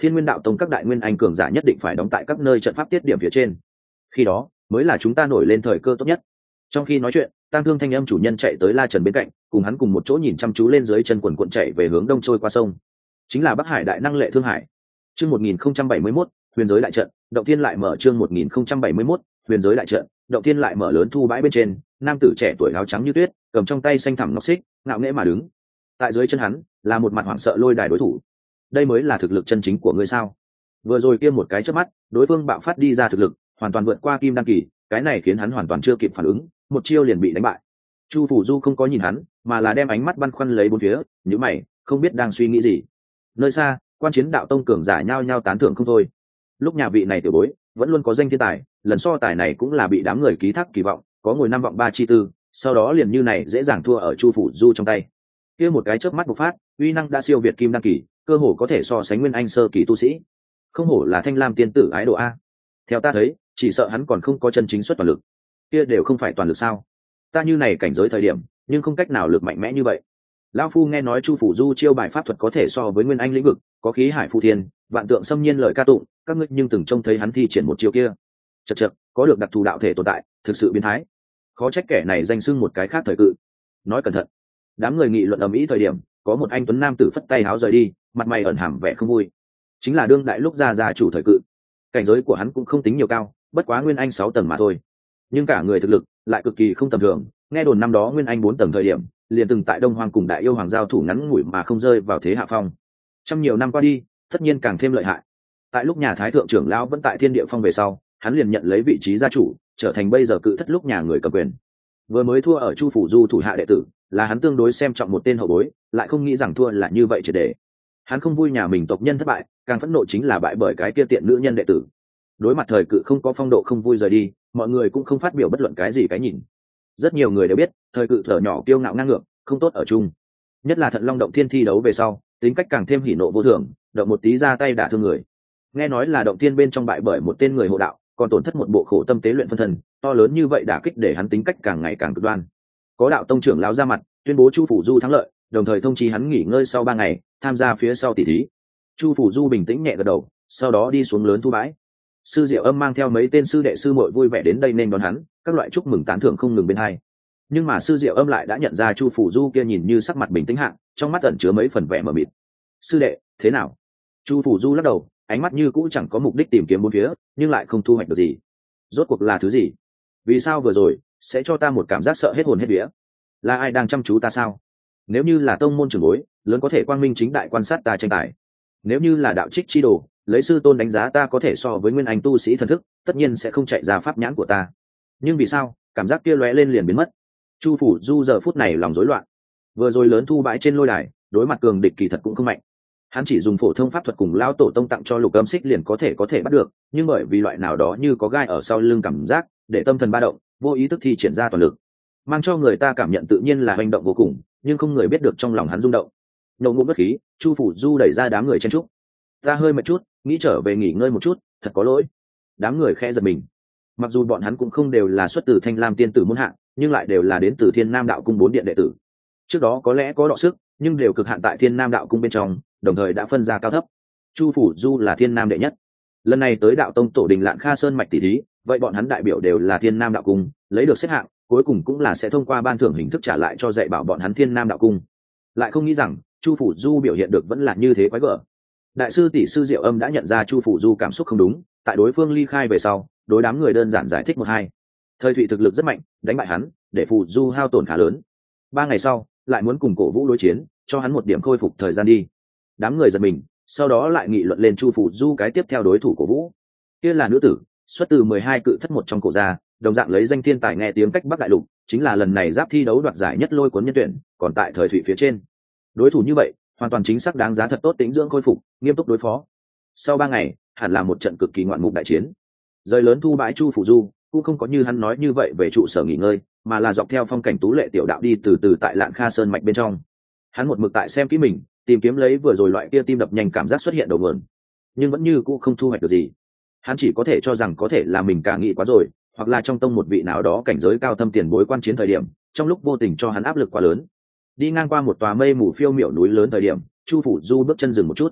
Thiên Nguyên Đạo Tông các đại nguyên anh cường giả nhất định phải đóng tại các nơi trận pháp tiết điểm phía trên, khi đó mới là chúng ta nổi lên thời cơ tốt nhất. Trong khi nói chuyện, Tang Thương thanh âm chủ nhân chạy tới La Trần bên cạnh, cùng hắn cùng một chỗ nhìn chăm chú lên dưới chân quần cuộn chạy về hướng đông trôi qua sông, chính là Bắc Hải đại năng Lệ Thương Hải. Chương một nghìn không trăm bảy mươi mốt, huyền giới đại trận, động thiên lại mở. Chương một nghìn không trăm bảy mươi mốt, huyền giới đại trận, động thiên lại mở. Lớn thu bãi bên trên, nam tử trẻ tuổi áo trắng như tuyết, cầm trong tay xanh thẳm ngọc xích, ngạo nghễ mà đứng. Tại dưới chân hắn là một mặt hoảng sợ lôi đài đối thủ. Đây mới là thực lực chân chính của ngươi sao? Vừa rồi kia một cái chớp mắt, đối phương bạo phát đi ra thực lực, hoàn toàn vượt qua kim đăng kỳ, cái này khiến hắn hoàn toàn chưa kịp phản ứng, một chiêu liền bị đánh bại. Chu Phủ Du không có nhìn hắn, mà là đem ánh mắt băn khoăn lấy bốn phía, nhíu mày, không biết đang suy nghĩ gì. Nơi xa, quan chiến đạo tông cường giả nhao nhao tán thưởng không thôi. Lúc nhà vị này tiểu bối vẫn luôn có danh thiên tài, lần so tài này cũng là bị đám người ký thác kỳ vọng, có ngồi năm vọng ba chi tư, sau đó liền như này dễ dàng thua ở Chu Phủ Du trong tay. Kia một cái chớp mắt bộc phát, uy năng đã siêu việt kim đăng kỳ, cơ hồ có thể so sánh nguyên anh sơ kỳ tu sĩ. Không hổ là Thanh Lam tiên tử ái độ a. Theo ta thấy, chỉ sợ hắn còn không có chân chính xuất toàn lực. Kia đều không phải toàn lực sao? Ta như này cảnh giới thời điểm, nhưng không cách nào lực mạnh mẽ như vậy. Lão phu nghe nói Chu Phủ Du chiêu bài pháp thuật có thể so với nguyên anh lĩnh vực, có khí hải phù thiên, vạn tượng xâm nhiên lời ca tụng, các ngươi nhưng từng trông thấy hắn thi triển một chiêu kia. Chậc chậc, có được đặc thù đạo thể tồn tại, thực sự biến thái. Khó trách kẻ này danh xưng một cái khác thời cự. Nói cẩn thận. Đám người nghị luận ầm ĩ thời điểm, có một anh tuấn nam tử phất tay háo rời đi, mặt mày ẩn hàm vẻ không vui. Chính là đương đại lúc ra gia chủ thời cự. Cảnh giới của hắn cũng không tính nhiều cao, bất quá nguyên anh sáu tầng mà thôi. Nhưng cả người thực lực lại cực kỳ không tầm thường, nghe đồn năm đó nguyên anh bốn tầng thời điểm, liền từng tại Đông Hoang cùng Đại Yêu Hoàng giao thủ ngắn ngủi mà không rơi vào thế hạ phong. Trăm nhiều năm qua đi, tất nhiên càng thêm lợi hại. Tại lúc nhà Thái thượng trưởng lão vẫn tại Thiên Địa Phong về sau, hắn liền nhận lấy vị trí gia chủ, trở thành bây giờ cự thất lúc nhà người cầm quyền. Vừa mới thua ở Chu Phủ Du thủ hạ đệ tử, là hắn tương đối xem trọng một tên hậu bối, lại không nghĩ rằng thua là như vậy triệt để. Hắn không vui nhà mình tộc nhân thất bại, càng phẫn nộ chính là bại bởi cái kia tiện nữ nhân đệ tử. Đối mặt thời cự không có phong độ không vui rời đi, mọi người cũng không phát biểu bất luận cái gì cái nhìn. Rất nhiều người đều biết, thời cự thở nhỏ kiêu ngạo ngang ngược, không tốt ở chung. Nhất là Thận Long động thiên thi đấu về sau, tính cách càng thêm hỉ nộ vô thường, động một tí ra tay đả thương người. Nghe nói là động thiên bên trong bại bởi một tên người hộ đạo, còn tổn thất một bộ khổ tâm tế luyện phân thân, to lớn như vậy đả kích để hắn tính cách càng ngày càng cực đoan. Có đạo tông trưởng lão ra mặt, tuyên bố Chu Phủ Du thắng lợi, đồng thời thông chí hắn nghỉ ngơi sau ba ngày, tham gia phía sau tỷ thí. Chu Phủ Du bình tĩnh nhẹ gật đầu, sau đó đi xuống lớn thu bãi. Sư Diệu Âm mang theo mấy tên sư đệ sư muội vui vẻ đến đây nên đón hắn, các loại chúc mừng tán thưởng không ngừng bên hai. Nhưng mà Sư Diệu Âm lại đã nhận ra Chu Phủ Du kia nhìn như sắc mặt bình tĩnh hạng, trong mắt ẩn chứa mấy phần vẻ mờ mịt. Sư đệ, thế nào? Chu Phủ Du lắc đầu, ánh mắt như cũ chẳng có mục đích tìm kiếm bốn phía, nhưng lại không thu hoạch được gì. Rốt cuộc là thứ gì? Vì sao vừa rồi sẽ cho ta một cảm giác sợ hết hồn hết vía? Là ai đang chăm chú ta sao? Nếu như là tông môn trưởng bối, lớn có thể quang minh chính đại quan sát ta tranh tài. Nếu như là đạo trích chi đồ, lấy sư tôn đánh giá ta có thể so với nguyên anh tu sĩ thần thức, tất nhiên sẽ không chạy ra pháp nhãn của ta. Nhưng vì sao cảm giác kia lóe lên liền biến mất? Chu Phủ Du giờ phút này lòng rối loạn. Vừa rồi lớn thu bãi trên lôi đài, đối mặt cường địch kỳ thật cũng không mạnh. Hắn chỉ dùng phổ thông pháp thuật cùng lão tổ tông tặng cho lục âm xích liền có thể có thể bắt được, nhưng bởi vì loại nào đó như có gai ở sau lưng cảm giác, để tâm thần ba động, vô ý thức thi triển ra toàn lực, mang cho người ta cảm nhận tự nhiên là hành động vô cùng, nhưng không người biết được trong lòng hắn rung động. Nộ ngụm bất khí, Chu Phủ Du đẩy ra đám người chen trúc. Ta hơi mệt chút, nghĩ trở về nghỉ ngơi một chút, thật có lỗi. Đám người khẽ giật mình. Mặc dù bọn hắn cũng không đều là xuất từ Thanh Lam tiên tử môn hạng, nhưng lại đều là đến từ Thiên Nam đạo cung bốn điện đệ tử. Trước đó có lẽ có đọ sức, nhưng đều cực hạn tại Thiên Nam đạo cung bên trong, đồng thời đã phân ra cao thấp. Chu Phủ Du là Thiên Nam đệ nhất. Lần này tới đạo tông tổ đình Lạn Kha Sơn mạch tỷ thí, vậy bọn hắn đại biểu đều là Thiên Nam đạo cung, lấy được xếp hạng, cuối cùng cũng là sẽ thông qua ban thưởng hình thức trả lại cho dạy bảo bọn hắn Thiên Nam đạo cung. Lại không nghĩ rằng, Chu Phủ Du biểu hiện được vẫn là như thế quái gở. Đại sư tỷ sư Diệu Âm đã nhận ra Chu Phủ Du cảm xúc không đúng, tại đối phương ly khai về sau, đối đám người đơn giản giải thích một hai. Thời Thụy thực lực rất mạnh, đánh bại hắn, để Phủ Du hao tổn khá lớn. Ba ngày sau, lại muốn cùng Cổ Vũ đối chiến, cho hắn một điểm khôi phục thời gian đi. Đám người giật mình, sau đó lại nghị luận lên Chu Phủ Du cái tiếp theo đối thủ Cổ Vũ. Kia là nữ tử, xuất từ mười hai cự thất một trong cổ gia, đồng dạng lấy danh thiên tài nghe tiếng cách Bắc đại lục, chính là lần này giáp thi đấu đoạt giải nhất lôi cuốn nhân tuyển, còn tại Thời Thụy phía trên. Đối thủ như vậy, hoàn toàn chính xác đáng giá thật tốt tính dưỡng khôi phục, nghiêm túc đối phó. Sau ba ngày, hẳn là một trận cực kỳ ngoạn mục đại chiến. Rời lớn thu bãi Chu Phủ Du cũng không có như hắn nói như vậy về trụ sở nghỉ ngơi, mà là dọc theo phong cảnh tú lệ tiểu đạo đi từ từ tại Lạn Kha Sơn mạch bên trong. Hắn một mực tại xem kỹ mình, tìm kiếm lấy vừa rồi loại kia tim đập nhanh cảm giác xuất hiện đầu nguồn, nhưng vẫn như cũ không thu hoạch được gì. Hắn chỉ có thể cho rằng có thể là mình cả nghĩ quá rồi, hoặc là trong tông một vị nào đó cảnh giới cao thâm tiền bối quan chiến thời điểm, trong lúc vô tình cho hắn áp lực quá lớn. Đi ngang qua một tòa mây mù phiêu miểu núi lớn thời điểm, Chu Phủ Du bước chân dừng một chút.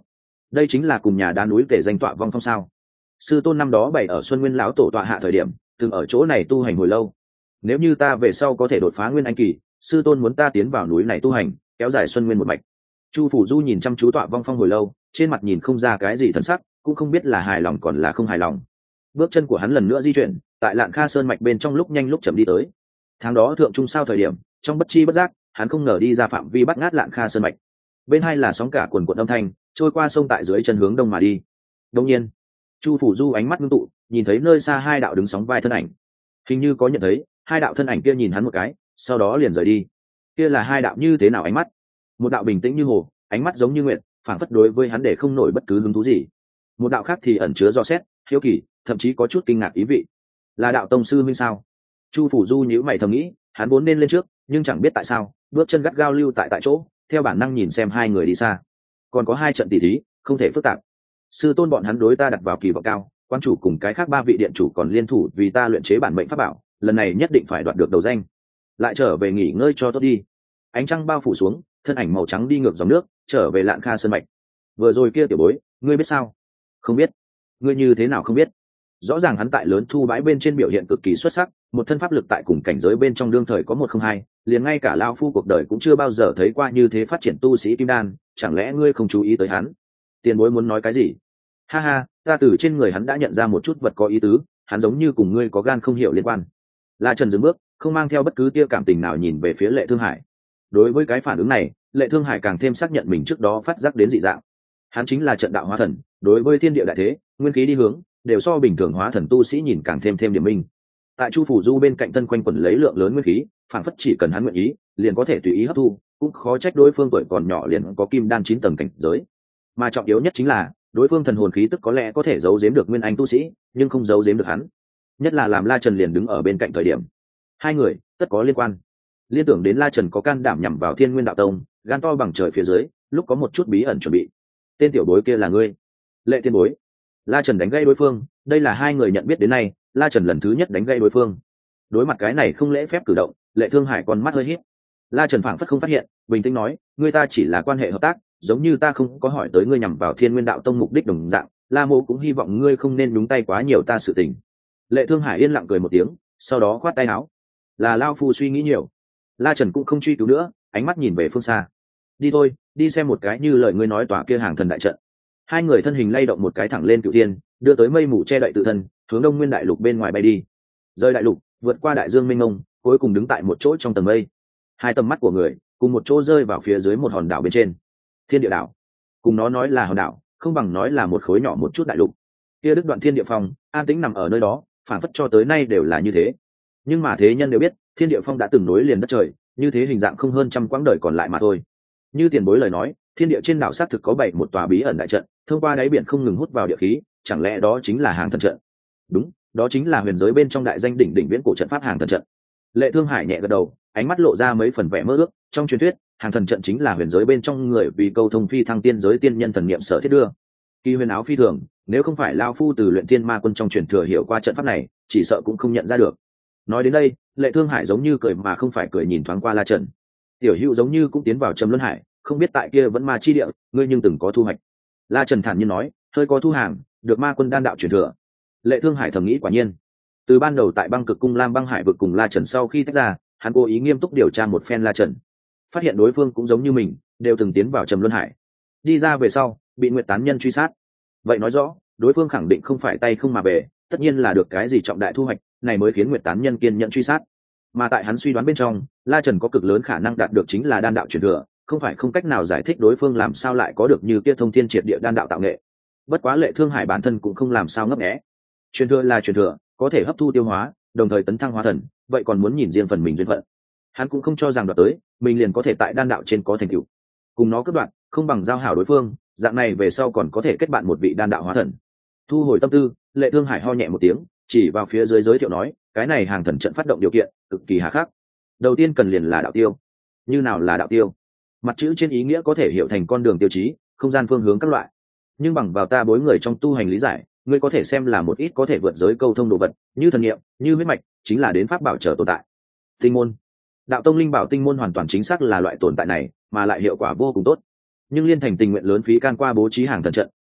đây chính là cùng nhà đá núi về danh tọa vong phong sao? Sư tôn năm đó bày ở Xuân Nguyên lão tổ tọa hạ thời điểm từng ở chỗ này tu hành hồi lâu. Nếu như ta về sau có thể đột phá nguyên anh kỳ, sư tôn muốn ta tiến vào núi này tu hành, kéo dài Xuân Nguyên một mạch. Chu Phủ Du nhìn chăm chú tọa vong phong hồi lâu, trên mặt nhìn không ra cái gì thần sắc, cũng không biết là hài lòng còn là không hài lòng. Bước chân của hắn lần nữa di chuyển, tại Lạn Kha Sơn mạch bên trong lúc nhanh lúc chậm đi tới. Tháng đó thượng trung sao thời điểm, trong bất chi bất giác, hắn không ngờ đi ra phạm vi bắt ngát Lạn Kha Sơn mạch. Bên hai là sóng cả quần quần âm thanh, trôi qua sông tại dưới chân hướng đông mà đi. Đương nhiên, Chu Phủ Du ánh mắt ngưng tụ, nhìn thấy nơi xa hai đạo đứng sóng vai thân ảnh. Hình như có nhận thấy, hai đạo thân ảnh kia nhìn hắn một cái, sau đó liền rời đi. Kia là hai đạo như thế nào ánh mắt? Một đạo bình tĩnh như hồ, ánh mắt giống như nguyện, phảng phất đối với hắn để không nổi bất cứ hứng thú gì. Một đạo khác thì ẩn chứa do xét, hiếu kỳ, thậm chí có chút kinh ngạc ý vị. Là đạo tông sư huynh sao? Chu Phủ Du nhíu mày thầm nghĩ, hắn vốn nên lên trước, nhưng chẳng biết tại sao, bước chân gắt gao lưu tại tại chỗ, theo bản năng nhìn xem hai người đi xa. Còn có hai trận tỷ thí, không thể phức tạp. Sư tôn bọn hắn đối ta đặt vào kỳ vọng cao, quan chủ cùng cái khác ba vị điện chủ còn liên thủ vì ta luyện chế bản mệnh pháp bảo, lần này nhất định phải đoạt được đầu danh. Lại trở về nghỉ ngơi cho tốt đi. Ánh trăng bao phủ xuống, thân ảnh màu trắng đi ngược dòng nước, trở về Lạn Kha Sơn mạch. Vừa rồi kia tiểu bối, ngươi biết sao? Không biết. Ngươi như thế nào không biết? Rõ ràng hắn tại lớn thu bãi bên trên biểu hiện cực kỳ xuất sắc, một thân pháp lực tại cùng cảnh giới bên trong đương thời có một không hai, liền ngay cả lao phu cuộc đời cũng chưa bao giờ thấy qua như thế phát triển tu sĩ kim đan, chẳng lẽ ngươi không chú ý tới hắn? Tiền bối muốn nói cái gì? Ha ha, ta từ trên người hắn đã nhận ra một chút vật có ý tứ, hắn giống như cùng ngươi có gan không hiểu liên quan. La Trần dừng bước, không mang theo bất cứ tia cảm tình nào nhìn về phía Lệ Thương Hải. Đối với cái phản ứng này, Lệ Thương Hải càng thêm xác nhận mình trước đó phát giác đến dị dạng. Hắn chính là trận đạo hóa thần, đối với thiên địa đại thế, nguyên khí đi hướng, đều so bình thường hóa thần tu sĩ nhìn càng thêm thêm điểm minh. Tại Chu Phủ Du bên cạnh thân quanh quẩn lấy lượng lớn nguyên khí, phản phất chỉ cần hắn nguyện ý, liền có thể tùy ý hấp thu, cũng khó trách đối phương tuổi còn nhỏ liền có kim đan chín tầng cảnh giới. Mà trọng yếu nhất chính là, đối phương thần hồn khí tức có lẽ có thể giấu giếm được nguyên anh tu sĩ, nhưng không giấu giếm được hắn. Nhất là làm La Trần liền đứng ở bên cạnh thời điểm, hai người tất có liên quan. Liên tưởng đến La Trần có can đảm nhằm vào Thiên Nguyên Đạo Tông, gan to bằng trời phía dưới, lúc có một chút bí ẩn chuẩn bị. Tên tiểu bối kia là ngươi? Lệ Tiên bối. La Trần đánh gây đối phương, đây là hai người nhận biết đến nay, La Trần lần thứ nhất đánh gây đối phương. Đối mặt cái này không lễ phép cử động, Lệ Thương Hải con mắt hơi híp. La Trần phảng phất không phát hiện, bình tĩnh nói, ngươi ta chỉ là quan hệ hợp tác, giống như ta không có hỏi tới ngươi nhằm vào Thiên Nguyên Đạo Tông mục đích đồng dạng, La Mộ cũng hy vọng ngươi không nên nhúng tay quá nhiều ta sự tình. Lệ Thương Hải yên lặng cười một tiếng, sau đó khoát tay áo. Là lao phu suy nghĩ nhiều. La Trần cũng không truy cứu nữa, ánh mắt nhìn về phương xa. Đi thôi, đi xem một cái như lời ngươi nói tòa kia hàng thần đại trận. Hai người thân hình lay động một cái thẳng lên cửu thiên, đưa tới mây mù che đậy tự thân, hướng Đông Nguyên đại lục bên ngoài bay đi. Rơi đại lục, vượt qua đại dương mênh mông, cuối cùng đứng tại một chỗ trong tầng mây. Hai tầm mắt của người cùng một chỗ rơi vào phía dưới một hòn đảo bên trên. Thiên địa đảo. Cùng nó nói là hòn đảo, không bằng nói là một khối nhỏ một chút đại lục. Kia đức đoạn thiên địa phong, an tĩnh nằm ở nơi đó, phản phất cho tới nay đều là như thế. Nhưng mà thế nhân đều biết, thiên địa phong đã từng nối liền đất trời, như thế hình dạng không hơn trăm quãng đời còn lại mà thôi. Như tiền bối lời nói, thiên địa trên đảo xác thực có bảy một tòa bí ẩn đại trận, thông qua đáy biển không ngừng hút vào địa khí, chẳng lẽ đó chính là hàng thần trận? Đúng, đó chính là huyền giới bên trong đại danh đỉnh đỉnh viễn cổ trận pháp hàng thần trận. Lệ Thương Hải nhẹ gật đầu, ánh mắt lộ ra mấy phần vẻ mơ ước. Trong truyền thuyết, hàng thần trận chính là huyền giới bên trong người vì câu thông phi thăng tiên giới tiên nhân thần niệm sở thiết đưa. Kỳ huyền áo phi thường, nếu không phải lao phu từ luyện thiên ma quân trong truyền thừa hiểu qua trận pháp này, chỉ sợ cũng không nhận ra được. Nói đến đây, Lệ Thương Hải giống như cười mà không phải cười nhìn thoáng qua La Trần. Tiểu Hữu giống như cũng tiến vào Trầm Luân Hải, không biết tại kia vẫn ma chi địa, ngươi nhưng từng có thu hoạch. La Trần thản nhiên nói, hơi có thu hàng, được ma quân đan đạo truyền thừa. Lệ Thương Hải thầm nghĩ quả nhiên. Từ ban đầu tại băng cực cung Lam băng hải vực cùng La Trần sau khi tách ra, hắn cố ý nghiêm túc điều tra một phen La Trần, phát hiện đối phương cũng giống như mình, đều từng tiến vào Trầm Luân Hải. Đi ra về sau, bị Nguyệt Tán Nhân truy sát. Vậy nói rõ, đối phương khẳng định không phải tay không mà về, tất nhiên là được cái gì trọng đại thu hoạch, này mới khiến Nguyệt Tán Nhân kiên nhận truy sát. Mà tại hắn suy đoán bên trong, La Trần có cực lớn khả năng đạt được chính là đan đạo truyền thừa, không phải không cách nào giải thích đối phương làm sao lại có được như kia thông thiên triệt địa đan đạo tạo nghệ. Bất quá Lệ Thương Hải bản thân cũng không làm sao ngấp nghé. Truyền thừa là truyền thừa, có thể hấp thu tiêu hóa, đồng thời tấn thăng hóa thần, vậy còn muốn nhìn riêng phần mình duyên phận. Hắn cũng không cho rằng đoạt tới, mình liền có thể tại đan đạo trên có thành tựu. Cùng nó cướp đoạt, không bằng giao hảo đối phương, dạng này về sau còn có thể kết bạn một vị đan đạo hóa thần. Thu hồi tâm tư, Lệ Thương Hải ho nhẹ một tiếng, chỉ vào phía dưới giới thiệu nói, cái này hàng thần trận phát động điều kiện cực kỳ hà khắc. Đầu tiên cần liền là đạo tiêu. Như nào là đạo tiêu? Mặt chữ trên ý nghĩa có thể hiểu thành con đường tiêu chí, không gian phương hướng các loại. Nhưng bằng vào ta bối người trong tu hành lý giải, ngươi có thể xem là một ít có thể vượt giới câu thông đồ vật, như thần niệm, như huyết mạch, chính là đến pháp bảo trở tồn tại. Tinh môn. Đạo tông linh bảo tinh môn hoàn toàn chính xác là loại tồn tại này, mà lại hiệu quả vô cùng tốt. Nhưng liên thành tình nguyện lớn phí can qua bố trí hàng thần trận,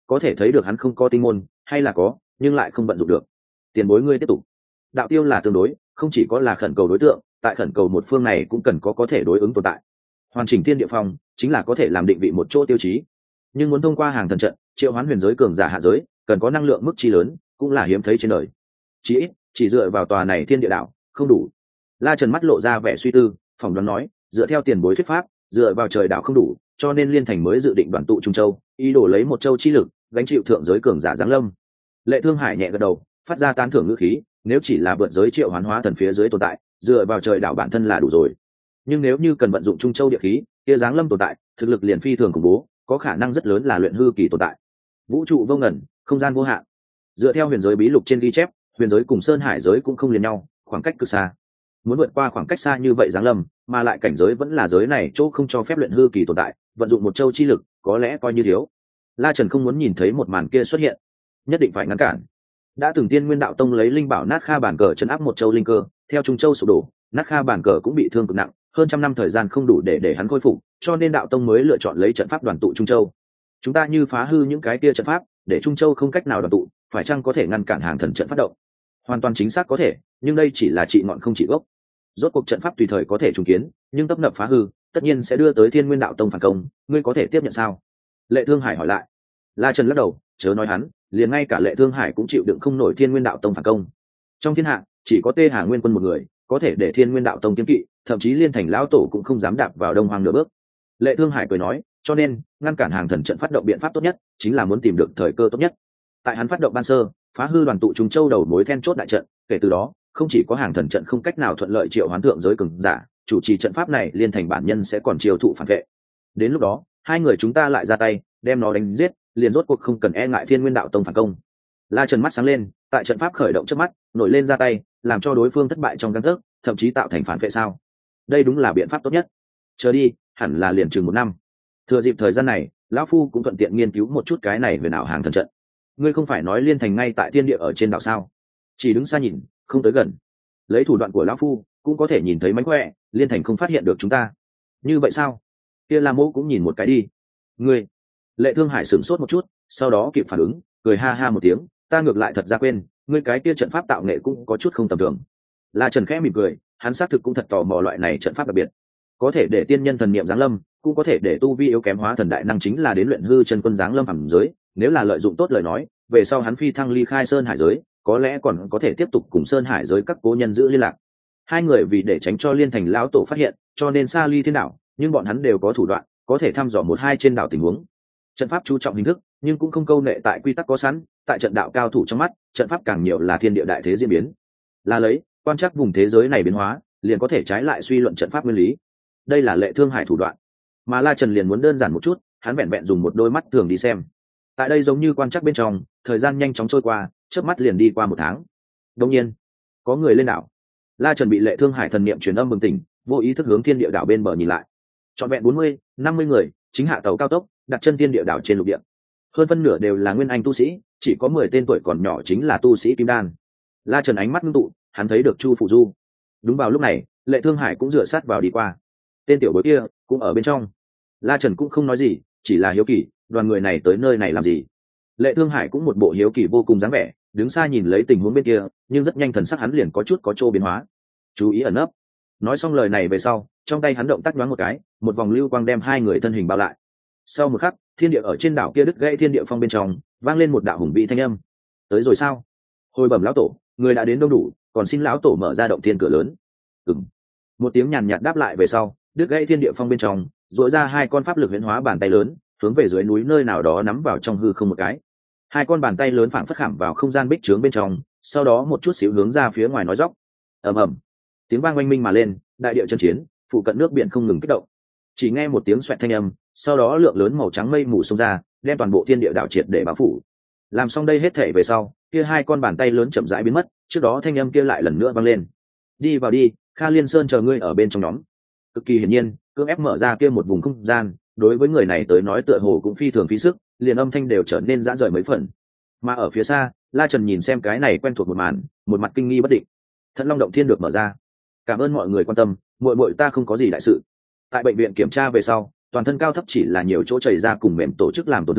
có thể thấy được hắn không có tinh môn, hay là có nhưng lại không vận dụng được. Tiền bối ngươi tiếp tục. Đạo tiêu là tương đối, không chỉ có là khẩn cầu đối tượng, tại khẩn cầu một phương này cũng cần có có thể đối ứng tồn tại. Hoàn chỉnh thiên địa phong chính là có thể làm định vị một chỗ tiêu chí, nhưng muốn thông qua hàng thần trận triệu hoán huyền giới cường giả hạ giới, cần có năng lượng mức chi lớn, cũng là hiếm thấy trên đời. Chỉ ít chỉ dựa vào tòa này thiên địa đạo không đủ. La Trần mắt lộ ra vẻ suy tư, phỏng đoán nói, dựa theo tiền bối thuyết pháp, dựa vào trời đạo không đủ, cho nên liên thành mới dự định đoàn tụ Trung Châu, ý đồ lấy một châu chi lực gánh chịu thượng giới cường giả giáng lâm. Lệ Thương Hải nhẹ gật đầu, phát ra tán thưởng ngữ khí, nếu chỉ là vượt giới triệu hoán hóa thần phía dưới tồn tại, dựa vào trời đạo bản thân là đủ rồi. Nhưng nếu như cần vận dụng Trung Châu địa khí, kia giáng lâm tồn tại, thực lực liền phi thường khủng bố, có khả năng rất lớn là luyện hư kỳ tồn tại. Vũ trụ vô ngần, không gian vô hạn. Dựa theo huyền giới bí lục trên ghi chép, huyền giới cùng sơn hải giới cũng không liền nhau, khoảng cách cực xa. Muốn vượt qua khoảng cách xa như vậy giáng lâm, mà lại cảnh giới vẫn là giới này chỗ không cho phép luyện hư kỳ tồn tại, vận dụng một châu chi lực có lẽ coi như thiếu. La Trần không muốn nhìn thấy một màn kia xuất hiện, nhất định phải ngăn cản. Đã từng Tiên Nguyên Đạo Tông lấy linh bảo nát kha bản cờ trấn áp một châu linh cơ, theo Trung Châu sụp đổ, nát kha bản cờ cũng bị thương cực nặng, hơn trăm năm thời gian không đủ để để hắn khôi phục, cho nên đạo tông mới lựa chọn lấy trận pháp đoàn tụ Trung Châu. Chúng ta như phá hư những cái kia trận pháp, để Trung Châu không cách nào đoàn tụ, phải chăng có thể ngăn cản hàng thần trận phát động? Hoàn toàn chính xác có thể, nhưng đây chỉ là trị ngọn không trị gốc. Rốt cuộc trận pháp tùy thời có thể trùng kiến, nhưng tấp nập phá hư, tất nhiên sẽ đưa tới Thiên Nguyên Đạo Tông phản công, ngươi có thể tiếp nhận sao? Lệ Thương Hải hỏi lại. La Trần lắc đầu, chớ nói hắn, liền ngay cả Lệ Thương Hải cũng chịu đựng không nổi Thiên Nguyên Đạo Tông phản công. Trong thiên hạ, chỉ có Tê Hà Nguyên Quân một người, có thể để Thiên Nguyên Đạo Tông kiêng kỵ, thậm chí liên thành lão tổ cũng không dám đạp vào Đông Hoang nửa bước. Lệ Thương Hải cười nói, cho nên ngăn cản hàng thần trận phát động biện pháp tốt nhất chính là muốn tìm được thời cơ tốt nhất. Tại hắn phát động ban sơ, phá hư đoàn tụ Trung Châu đầu mối then chốt đại trận, kể từ đó không chỉ có hàng thần trận không cách nào thuận lợi triệu hoán thượng giới cường giả, chủ trì trận pháp này liên thành bản nhân sẽ còn chiêu thụ phản vệ. Đến lúc đó hai người chúng ta lại ra tay đem nó đánh giết, liền rốt cuộc không cần e ngại Thiên Nguyên Đạo Tông phản công. La Trần mắt sáng lên, tại trận pháp khởi động trước mắt nổi lên ra tay, làm cho đối phương thất bại trong căn thức, thậm chí tạo thành phản vệ sao? Đây đúng là biện pháp tốt nhất. Chờ đi, hẳn là liền chừng một năm. Thừa dịp thời gian này, lão phu cũng thuận tiện nghiên cứu một chút cái này về nào hàng thần trận. Ngươi không phải nói liên thành ngay tại thiên địa ở trên đảo sao? Chỉ đứng xa nhìn, không tới gần. Lấy thủ đoạn của lão phu, cũng có thể nhìn thấy mánh khỏe, liên thành không phát hiện được chúng ta. Như vậy sao? Kia La Mỗ cũng nhìn một cái đi. Ngươi. Lệ Thương Hải sửng sốt một chút, sau đó kịp phản ứng, cười ha ha một tiếng, ta ngược lại thật ra quên, ngươi cái kia trận pháp tạo nghệ cũng có chút không tầm thường. La Trần khẽ mỉm cười, hắn xác thực cũng thật tò mò loại này trận pháp đặc biệt, có thể để tiên nhân thần niệm giáng lâm, cũng có thể để tu vi yếu kém hóa thần đại năng chính là đến luyện hư chân quân giáng lâm phẩm giới, nếu là lợi dụng tốt lời nói, về sau hắn phi thăng ly khai sơn hải giới, có lẽ còn có thể tiếp tục cùng sơn hải giới các cố nhân giữ liên lạc. Hai người vì để tránh cho liên thành lão tổ phát hiện, cho nên xa ly thiên đảo, nhưng bọn hắn đều có thủ đoạn, có thể thăm dò một hai trên đảo tình huống. Trận pháp chú trọng hình thức, nhưng cũng không câu nệ tại quy tắc có sẵn, tại trận đạo cao thủ trong mắt, trận pháp càng nhiều là thiên địa đại thế diễn biến, là lấy quan trắc vùng thế giới này biến hóa, liền có thể trái lại suy luận trận pháp nguyên lý. Đây là Lệ Thương Hải thủ đoạn, mà La Trần liền muốn đơn giản một chút, hắn vẹn vẹn dùng một đôi mắt thường đi xem. Tại đây giống như quan trắc bên trong, thời gian nhanh chóng trôi qua, chớp mắt liền đi qua một tháng. Đương nhiên, có người lên đảo. La Trần bị Lệ Thương Hải thần niệm truyền âm bừng tỉnh, vô ý thức hướng thiên địa đảo bên bờ nhìn lại. Trọn vẹn bốn mươi, năm mươi người, chính hạ tàu cao tốc, đặt chân thiên địa đảo trên lục địa. Hơn phân nửa đều là nguyên anh tu sĩ, chỉ có mười tên tuổi còn nhỏ chính là tu sĩ kim đan. La Trần ánh mắt ngưng tụ, hắn thấy được Chu Phụ Du. Đúng vào lúc này, Lệ Thương Hải cũng dựa sát vào đi qua. Tên tiểu bối kia cũng ở bên trong. La Trần cũng không nói gì, chỉ là hiếu kỳ, đoàn người này tới nơi này làm gì. Lệ Thương Hải cũng một bộ hiếu kỳ vô cùng dáng vẻ, đứng xa nhìn lấy tình huống bên kia, nhưng rất nhanh thần sắc hắn liền có chút có trô biến hóa. Chú ý ẩn nấp. Nói xong lời này về sau, trong tay hắn động tác nhoáng một cái, một vòng lưu quang đem hai người thân hình bao lại. Sau một khắc, thiên địa ở trên đảo kia đứt gãy thiên địa phong bên trong, vang lên một đạo hùng vĩ thanh âm. Tới rồi sao? Hồi bẩm lão tổ, người đã đến đông đủ, còn xin lão tổ mở ra động thiên cửa lớn. Ừm. Một tiếng nhàn nhạt đáp lại về sau, đứt gãy thiên địa phong bên trong, rũa ra hai con pháp lực huyễn hóa bàn tay lớn, hướng về dưới núi nơi nào đó nắm vào trong hư không một cái. Hai con bàn tay lớn phảng phất khảm vào không gian bích trướng bên trong, sau đó một chút xíu hướng ra phía ngoài nói dốc. Ầm ầm. Tiếng vang oanh minh mà lên, đại địa chân chiến, phụ cận nước biển không ngừng kích động. Chỉ nghe một tiếng xoẹt thanh âm, sau đó lượng lớn màu trắng mây mù xông ra, đem toàn bộ thiên địa đảo triệt để bao phủ. Làm xong đây hết thể về sau, kia hai con bàn tay lớn chậm rãi biến mất, trước đó thanh âm kia lại lần nữa vang lên. Đi vào đi, Kha Liên Sơn chờ ngươi ở bên trong nhóm. Cực kỳ hiển nhiên, cưỡng ép mở ra kia một vùng không gian, đối với người này tới nói tựa hồ cũng phi thường phí sức, liền âm thanh đều trở nên dã rời mấy phần. Mà ở phía xa, La Trần nhìn xem cái này quen thuộc một màn, một mặt kinh nghi bất định. Thận Long động thiên được mở ra. Cảm ơn mọi người quan tâm, muội muội ta không có gì đại sự. Tại bệnh viện kiểm tra về sau, toàn thân cao thấp chỉ là nhiều chỗ chảy ra cùng mềm tổ chức làm tổn thương,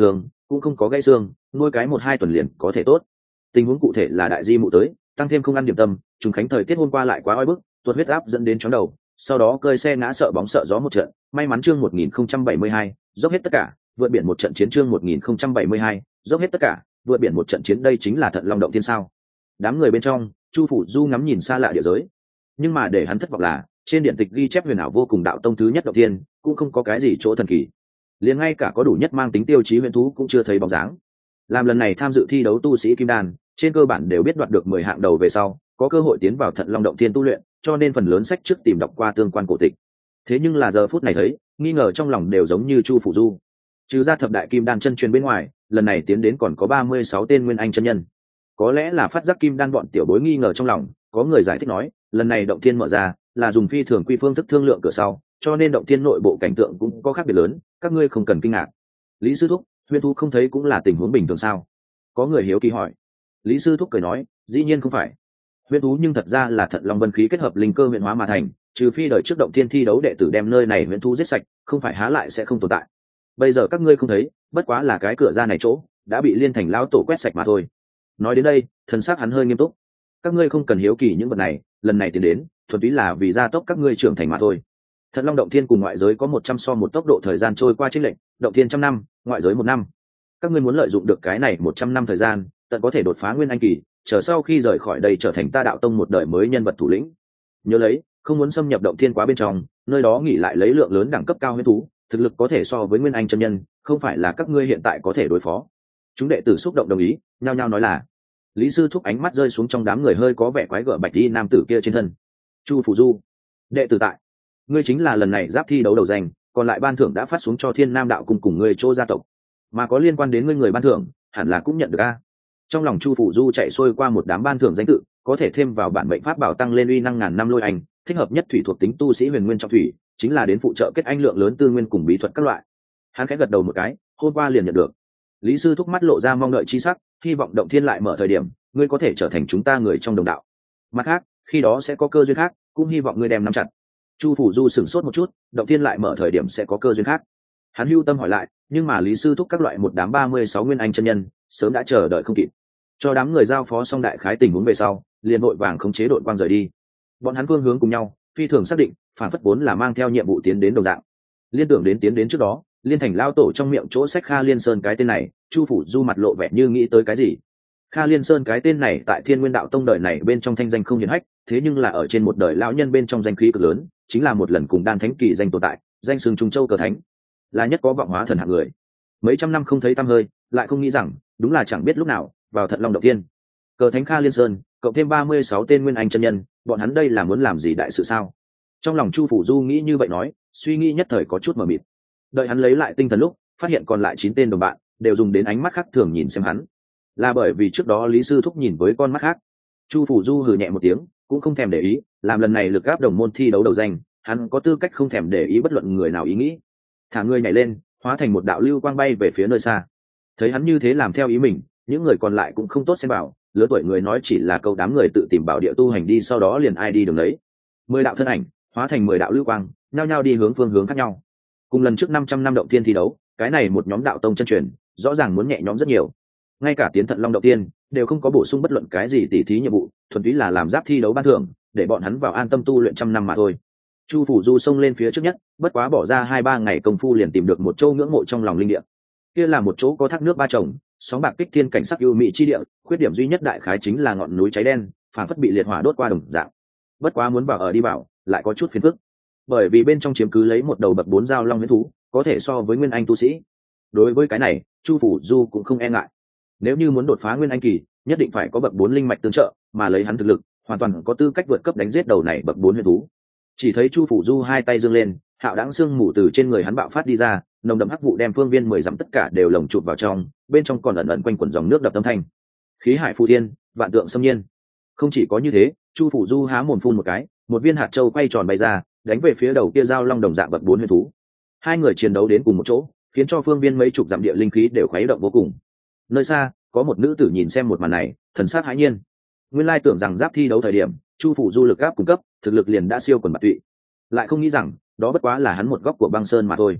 cũng không có gãy xương, nuôi cái một hai tuần liền có thể tốt. Tình huống cụ thể là đại di mụ tới, tăng thêm không ăn điểm tâm, trùng khánh thời tiết hôm qua lại quá oi bức, tuột huyết áp dẫn đến chóng đầu, sau đó cơi xe ngã sợ bóng sợ gió một trận, may mắn chương một nghìn không trăm bảy mươi hai, dốc hết tất cả, vượt biển một trận chiến chương một nghìn không trăm bảy mươi hai, dốc hết tất cả, vượt biển một trận chiến đây chính là Thận Long động thiên sao? Đám người bên trong, Chu Phủ Du ngắm nhìn xa lạ địa giới, nhưng mà để hắn thất vọng là, trên điện tịch ghi chép huyền ảo vô cùng đạo tông thứ nhất động thiên, cũng không có cái gì chỗ thần kỳ. Liền ngay cả có đủ nhất mang tính tiêu chí huyền thú cũng chưa thấy bóng dáng. Làm lần này tham dự thi đấu tu sĩ kim đan, trên cơ bản đều biết đoạt được mười hạng đầu về sau, có cơ hội tiến vào Thận Long động thiên tu luyện, cho nên phần lớn sách trước tìm đọc qua tương quan cổ tịch. Thế nhưng là giờ phút này thấy, nghi ngờ trong lòng đều giống như Chu Phủ Du. Trừ ra thập đại kim đan chân truyền bên ngoài, lần này tiến đến còn có ba mươi sáu tên nguyên anh chân nhân. Có lẽ là phát giác kim đan bọn tiểu bối nghi ngờ trong lòng, có người giải thích nói, lần này động thiên mở ra, là dùng phi thường quy phương thức thương lượng cửa sau, cho nên động thiên nội bộ cảnh tượng cũng có khác biệt lớn, các ngươi không cần kinh ngạc. Lý sư thúc, huyền thú không thấy cũng là tình huống bình thường sao? Có người hiếu kỳ hỏi. Lý sư thúc cười nói, dĩ nhiên không phải. Huyền thú nhưng thật ra là Thận Long vân khí kết hợp linh cơ huyện hóa mà thành, trừ phi đợi trước động thiên thi đấu đệ tử đem nơi này huyền thú giết sạch, không phải há lại sẽ không tồn tại. Bây giờ các ngươi không thấy, bất quá là cái cửa ra này chỗ đã bị Liên Thành lão tổ quét sạch mà thôi. Nói đến đây, thần sắc hắn hơi nghiêm túc. Các ngươi không cần hiếu kỳ những vật này, lần này tiến đến, thuần túy là vì gia tốc các ngươi trưởng thành mà thôi. Thận Long động thiên cùng ngoại giới có một trăm so một tốc độ thời gian trôi qua chênh lệch, động thiên trăm năm, ngoại giới một năm. Các ngươi muốn lợi dụng được cái này một trăm năm thời gian, tận có thể đột phá nguyên anh kỳ, chờ sau khi rời khỏi đây trở thành ta đạo tông một đời mới nhân vật thủ lĩnh. Nhớ lấy, không muốn xâm nhập động thiên quá bên trong, nơi đó nghỉ lại lấy lượng lớn đẳng cấp cao huyết thú, thực lực có thể so với nguyên anh chân nhân, không phải là các ngươi hiện tại có thể đối phó. Chúng đệ tử xúc động đồng ý, nhao nhao nói là. Lý sư thúc ánh mắt rơi xuống trong đám người hơi có vẻ quái gở bạch y nam tử kia trên thân. Chu Phủ Du, đệ tử tại, ngươi chính là lần này giáp thi đấu đầu danh, còn lại ban thưởng đã phát xuống cho Thiên Nam đạo cùng cùng ngươi chỗ gia tộc, mà có liên quan đến ngươi người ban thưởng, hẳn là cũng nhận được a. Trong lòng Chu Phủ Du chạy xuôi qua một đám ban thưởng danh tự, có thể thêm vào bản mệnh pháp bảo tăng lên uy năng ngàn năm lôi ảnh, thích hợp nhất thủy thuộc tính tu sĩ huyền nguyên trong thủy, chính là đến phụ trợ kết anh lượng lớn tư nguyên cùng bí thuật các loại. Hắn khẽ gật đầu một cái, hôm qua liền nhận được. Lý sư thúc mắt lộ ra mong đợi chi sắc, hy vọng động thiên lại mở thời điểm, ngươi có thể trở thành chúng ta người trong đồng đạo. Mặt khác, khi đó sẽ có cơ duyên khác, cũng hy vọng ngươi đem nắm chặt. Chu Phủ Du sửng sốt một chút, động thiên lại mở thời điểm sẽ có cơ duyên khác. Hắn hưu tâm hỏi lại, nhưng mà Lý sư thúc các loại một đám ba mươi sáu nguyên anh chân nhân, sớm đã chờ đợi không kịp. Cho đám người giao phó xong đại khái tình huống về sau, liền vội vàng khống chế đội quang rời đi. Bọn hắn phương hướng cùng nhau, phi thường xác định, phản phất vốn là mang theo nhiệm vụ tiến đến đồng dạng. Liên tưởng đến tiến đến trước đó, Liên Thành lao tổ trong miệng chỗ sách Kha Liên Sơn cái tên này, Chu Phủ Du mặt lộ vẻ như nghĩ tới cái gì. Kha Liên Sơn cái tên này tại Thiên Nguyên đạo tông đời này bên trong thanh danh không hiển hách, thế nhưng là ở trên một đời lão nhân bên trong danh khí cực lớn, chính là một lần cùng đan thánh kỳ danh tồn tại, danh xưng Trung Châu cờ thánh, là nhất có vọng hóa thần hạng người. Mấy trăm năm không thấy tăm hơi, lại không nghĩ rằng, đúng là chẳng biết lúc nào, vào Thận Long động thiên. Cờ thánh Kha Liên Sơn, cộng thêm ba mươi sáu tên nguyên anh chân nhân, bọn hắn đây là muốn làm gì đại sự sao? Trong lòng Chu Phủ Du nghĩ như vậy nói, suy nghĩ nhất thời có chút mờ mịt. Đợi hắn lấy lại tinh thần lúc, phát hiện còn lại chín tên đồng bạn đều dùng đến ánh mắt khác thường nhìn xem hắn, là bởi vì trước đó Lý sư thúc nhìn với con mắt khác. Chu Phủ Du hừ nhẹ một tiếng, cũng không thèm để ý, làm lần này lực gáp đồng môn thi đấu đầu danh, hắn có tư cách không thèm để ý bất luận người nào ý nghĩ. Thả người nhảy lên, hóa thành một đạo lưu quang bay về phía nơi xa. Thấy hắn như thế làm theo ý mình, những người còn lại cũng không tốt xem bảo, lứa tuổi người nói chỉ là câu đám người tự tìm bảo địa tu hành đi, sau đó liền ai đi đường đấy. Mười đạo thân ảnh hóa thành mười đạo lưu quang, nhao nhao đi hướng phương hướng khác nhau. Cùng lần trước năm trăm năm động thiên thi đấu, cái này một nhóm đạo tông chân truyền rõ ràng muốn nhẹ nhõm rất nhiều. Ngay cả tiến Thận Long động tiên đều không có bổ sung bất luận cái gì tỉ thí nhiệm vụ, thuần túy là làm giáp thi đấu ban thưởng, để bọn hắn vào an tâm tu luyện trăm năm mà thôi. Chu Phủ Du xông lên phía trước nhất, bất quá bỏ ra hai ba ngày công phu liền tìm được một châu ngưỡng mộ trong lòng linh địa. Kia là một chỗ có thác nước ba chồng, sóng bạc kích thiên cảnh sắc ưu mỹ chi địa, khuyết điểm duy nhất đại khái chính là ngọn núi cháy đen, phản phất bị liệt hỏa đốt qua đồng dạng. Bất quá muốn vào ở đi vào, lại có chút phiền phức, bởi vì bên trong chiếm cứ lấy một đầu bậc bốn giao long huyễn thú, có thể so với nguyên anh tu sĩ. Đối với cái này, Chu Phủ Du cũng không e ngại. Nếu như muốn đột phá nguyên anh kỳ, nhất định phải có bậc bốn linh mạch tương trợ, mà lấy hắn thực lực, hoàn toàn có tư cách vượt cấp đánh giết đầu này bậc bốn huyễn thú. Chỉ thấy Chu Phủ Du hai tay giương lên, hạo đãng xương mù từ trên người hắn bạo phát đi ra, nồng đậm hắc vụ đem phương viên mười dặm tất cả đều lồng chụp vào trong, bên trong còn ẩn ẩn quanh quẩn dòng nước đập âm thanh. Khí hải phù thiên, vạn tượng xâm nhiên. Không chỉ có như thế, Chu Phủ Du há mồm phun một cái, một viên hạt châu quay tròn bay ra, đánh về phía đầu kia giao long đồng dạng bậc bốn huyễn thú. Hai người chiến đấu đến cùng một chỗ, khiến cho phương viên mấy chục dặm địa linh khí đều khuấy động vô cùng. Nơi xa, có một nữ tử nhìn xem một màn này, thần sắc hãi nhiên. Nguyên lai tưởng rằng giáp thi đấu thời điểm, Chu Phủ Du lực áp cung cấp, thực lực liền đã siêu quần bạt tụy. Lại không nghĩ rằng, đó bất quá là hắn một góc của băng sơn mà thôi.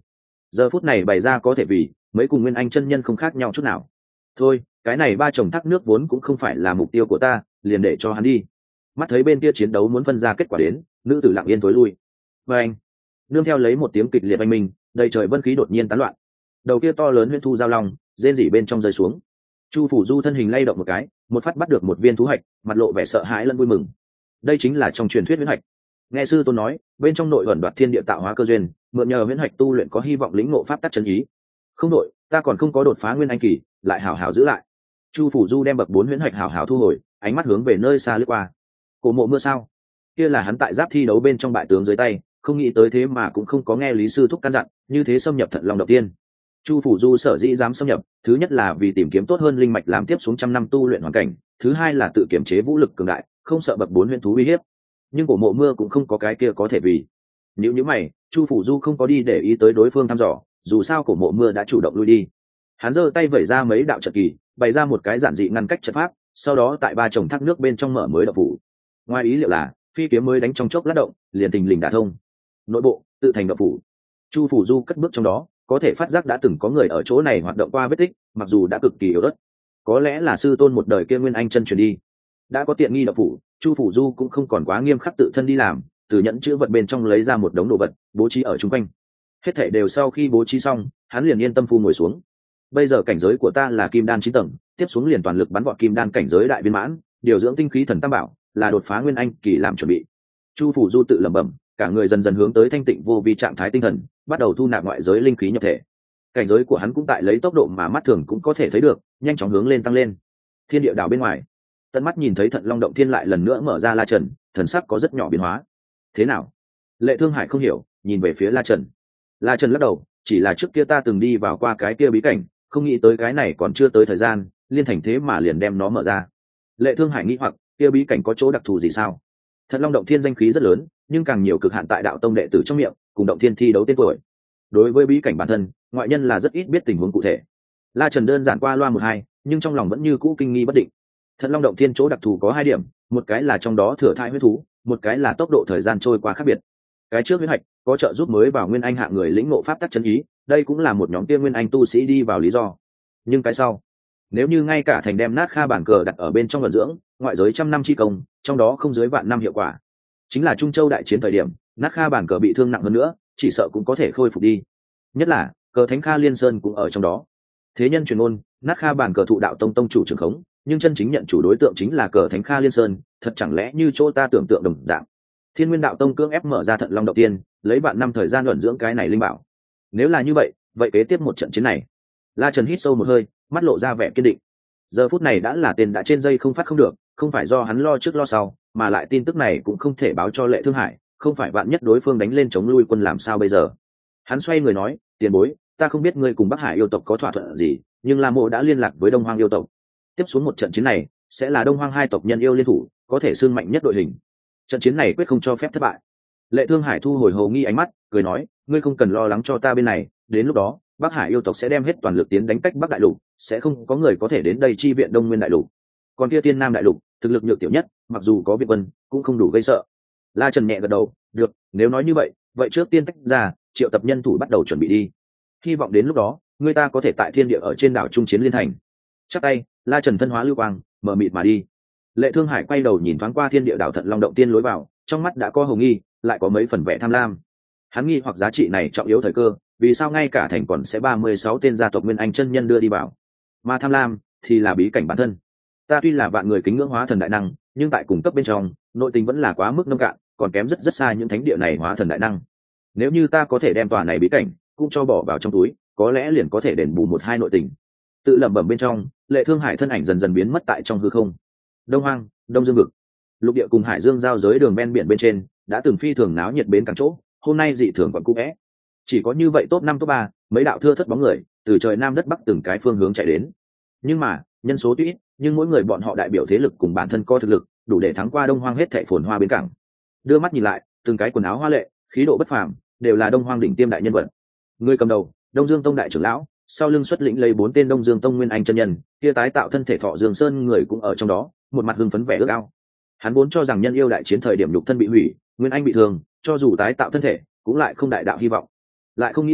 giờ phút này bày ra có thể vì mấy cùng nguyên anh chân nhân không khác nhau chút nào. Thôi, cái này ba chồng thác nước vốn cũng không phải là mục tiêu của ta, liền để cho hắn đi. Mắt thấy bên kia chiến đấu muốn phân ra kết quả đến, nữ tử lặng yên tối lui. Và anh, nương theo lấy một tiếng kịch liệt oanh minh, đầy trời vân khí đột nhiên tán loạn. Đầu kia to lớn huyễn thu giao long, rên rỉ bên trong rơi xuống. Chu phủ du thân hình lay động một cái, một phát bắt được một viên thú hạch, mặt lộ vẻ sợ hãi lẫn vui mừng. Đây chính là trong truyền thuyết huyễn hạch. Nghe sư tôn nói, bên trong nội ẩn đoạt thiên địa tạo hóa cơ duyên, mượn nhờ huyễn hạch tu luyện có hy vọng lĩnh ngộ pháp tắc chân ý. Không đội, ta còn không có đột phá nguyên anh kỳ, lại hảo hảo giữ lại. Chu phủ du đem bậc bốn huyễn hạch hảo hảo thu hồi, ánh mắt hướng về nơi xa lướt qua. Cổ mộ mưa sao? Kia là hắn tại giáp thi đấu bên trong bại tướng dưới tay, không nghĩ tới thế mà cũng không có nghe lý sư thúc căn dặn, như thế xâm nhập Thận Long Động Tiên. Chu phủ du sở dĩ dám xâm nhập, thứ nhất là vì tìm kiếm tốt hơn linh mạch làm tiếp xuống trăm năm tu luyện hoàn cảnh, thứ hai là tự kiểm chế vũ lực cường đại, không sợ bậc bốn huyễn thú uy hiếp. Nhưng cổ mộ mưa cũng không có cái kia có thể vì. Nếu như mày, Chu phủ du không có đi để ý tới đối phương thăm dò, dù sao cổ mộ mưa đã chủ động lui đi. Hắn giơ tay vẩy ra mấy đạo trận kỳ, bày ra một cái giản dị ngăn cách trận pháp, sau đó tại ba chồng thác nước bên trong mở mới động phủ. Ngoài ý liệu là phi kiếm mới đánh trong chốc lát động, liền tình lình đả thông nội bộ, tự thành động phủ. Chu phủ du cất bước trong đó, có thể phát giác đã từng có người ở chỗ này hoạt động qua vết tích, mặc dù đã cực kỳ yếu ớt, có lẽ là sư tôn một đời kia nguyên anh chân truyền đi. Đã có tiện nghi động phủ, Chu phủ du cũng không còn quá nghiêm khắc tự thân đi làm, từ nhẫn chữ vật bên trong lấy ra một đống đồ vật, bố trí ở chung quanh. Hết thảy đều sau khi bố trí xong, hắn liền yên tâm phu ngồi xuống. Bây giờ cảnh giới của ta là kim đan chín tầng, tiếp xuống liền toàn lực bắn vọt kim đan cảnh giới đại viên mãn, điều dưỡng tinh khí thần tam bảo, là đột phá nguyên anh kỳ làm chuẩn bị. Chu phủ du tự lẩm bẩm, cả người dần dần hướng tới thanh tịnh vô vi trạng thái tinh thần, bắt đầu thu nạp ngoại giới linh khí nhập thể. Cảnh giới của hắn cũng tại lấy tốc độ mà mắt thường cũng có thể thấy được, nhanh chóng hướng lên tăng lên. Thiên địa đảo bên ngoài, tận mắt nhìn thấy Thận Long Động Thiên lại lần nữa mở ra La Trần, thần sắc có rất nhỏ biến hóa. Thế nào? Lệ Thương Hải không hiểu, nhìn về phía La Trần. La Trần lắc đầu, chỉ là trước kia ta từng đi vào qua cái kia bí cảnh, không nghĩ tới cái này còn chưa tới thời gian, liên thành thế mà liền đem nó mở ra. Lệ Thương Hải nghĩ hoặc, kia bí cảnh có chỗ đặc thù gì sao? Thận Long Động Thiên danh khí rất lớn, nhưng càng nhiều cực hạn tại đạo tông đệ tử trong miệng, cùng Động Thiên thi đấu tên tuổi. Đối với bí cảnh bản thân, ngoại nhân là rất ít biết tình huống cụ thể. La Trần đơn giản qua loa một hai, nhưng trong lòng vẫn như cũ kinh nghi bất định. Thận Long Động Thiên chỗ đặc thù có hai điểm, một cái là trong đó thừa thai huyết thú, một cái là tốc độ thời gian trôi qua khác biệt. Cái trước huyết hạch có trợ giúp mới vào nguyên anh hạng người lĩnh ngộ pháp tắc chân ý, đây cũng là một nhóm tiên nguyên anh tu sĩ đi vào lý do. Nhưng cái sau, nếu như ngay cả thành đem nát kha bản cờ đặt ở bên trong vận dưỡng, ngoại giới trăm năm chi công, trong đó không dưới vạn năm hiệu quả. Chính là Trung Châu đại chiến thời điểm, nát kha bản cờ bị thương nặng hơn nữa, chỉ sợ cũng có thể khôi phục đi. Nhất là cờ thánh kha liên sơn cũng ở trong đó. Thế nhân truyền ngôn, nát kha bản cờ thụ đạo tông tông chủ trưởng khống, nhưng chân chính nhận chủ đối tượng chính là cờ thánh kha liên sơn, thật chẳng lẽ như chỗ ta tưởng tượng đồng dạng. Thiên Nguyên đạo tông cưỡng ép mở ra Thận Long Động Tiên, lấy vạn năm thời gian luận dưỡng cái này linh bảo. Nếu là như vậy, vậy kế tiếp một trận chiến này. La Trần hít sâu một hơi, mắt lộ ra vẻ kiên định. Giờ phút này đã là tên đã trên dây không phát không được, không phải do hắn lo trước lo sau, mà lại tin tức này cũng không thể báo cho Lệ Thương Hải, không phải vạn nhất đối phương đánh lên chống lui quân làm sao bây giờ. Hắn xoay người nói, tiền bối, ta không biết ngươi cùng Bắc Hải yêu tộc có thỏa thuận gì, nhưng La Mộ đã liên lạc với Đông Hoang yêu tộc. Tiếp xuống một trận chiến này, sẽ là Đông Hoang hai tộc nhân yêu liên thủ, có thể xương mạnh nhất đội hình. Trận chiến này quyết không cho phép thất bại. Lệ Thương Hải thu hồi hồ nghi ánh mắt, cười nói, ngươi không cần lo lắng cho ta bên này, đến lúc đó Bắc Hải yêu tộc sẽ đem hết toàn lực tiến đánh cách Bắc đại lục, sẽ không có người có thể đến đây chi viện Đông Nguyên đại lục. Còn kia Tiên Nam đại lục, thực lực nhược tiểu nhất, mặc dù có viện quân, cũng không đủ gây sợ. La Trần nhẹ gật đầu, được, nếu nói như vậy, vậy trước tiên tách ra, triệu tập nhân thủ bắt đầu chuẩn bị đi. Hy vọng đến lúc đó, người ta có thể tại thiên địa ở trên đảo trung chiến liên thành. Chắc tay, La Trần thân hóa lưu quang, mở mịt mà đi. Lệ Thương Hải quay đầu nhìn thoáng qua thiên địa đảo Thận Long Động Tiên lối vào, trong mắt đã có hồng nghi, lại có mấy phần vẻ tham lam. Hắn nghi hoặc giá trị này trọng yếu thời cơ, vì sao ngay cả thành còn sẽ ba mươi sáu tên gia tộc nguyên anh chân nhân đưa đi vào, mà tham lam thì là bí cảnh bản thân. Ta tuy là vạn người kính ngưỡng hóa thần đại năng, nhưng tại cùng cấp bên trong, nội tình vẫn là quá mức nông cạn, còn kém rất rất xa những thánh địa này hóa thần đại năng. Nếu như ta có thể đem tòa này bí cảnh cũng cho bỏ vào trong túi, có lẽ liền có thể đền bù một hai nội tình. Tự lẩm bẩm bên trong, Lệ Thương Hải thân ảnh dần dần biến mất tại trong hư không. Đông Hoang, Đông Dương vực, lục địa cùng hải dương giao giới đường ven biển bên trên, đã từng phi thường náo nhiệt bến cảng chỗ, hôm nay dị thường còn cũ vẽ. Chỉ có như vậy top năm top ba, mấy đạo thưa thất bóng người, từ trời nam đất bắc từng cái phương hướng chạy đến. Nhưng mà, nhân số tuy ít, nhưng mỗi người bọn họ đại biểu thế lực cùng bản thân có thực lực, đủ để thắng qua Đông Hoang hết thảy phồn hoa bến cảng. Đưa mắt nhìn lại, từng cái quần áo hoa lệ, khí độ bất phàm, đều là Đông Hoang đỉnh tiêm đại nhân vật. Người cầm đầu, Đông Dương Tông đại trưởng lão, sau lưng xuất lĩnh lấy bốn tên Đông Dương Tông nguyên anh chân nhân, kia tái tạo thân thể Thọ Dương Sơn người cũng ở trong đó, một mặt hưng phấn vẻ ước ao. Hắn vốn cho rằng nhân yêu đại chiến thời điểm nhục thân bị hủy, nguyên anh bị thương, cho dù tái tạo thân thể, cũng lại không đại đạo hy vọng. Lại không nghĩ rằng,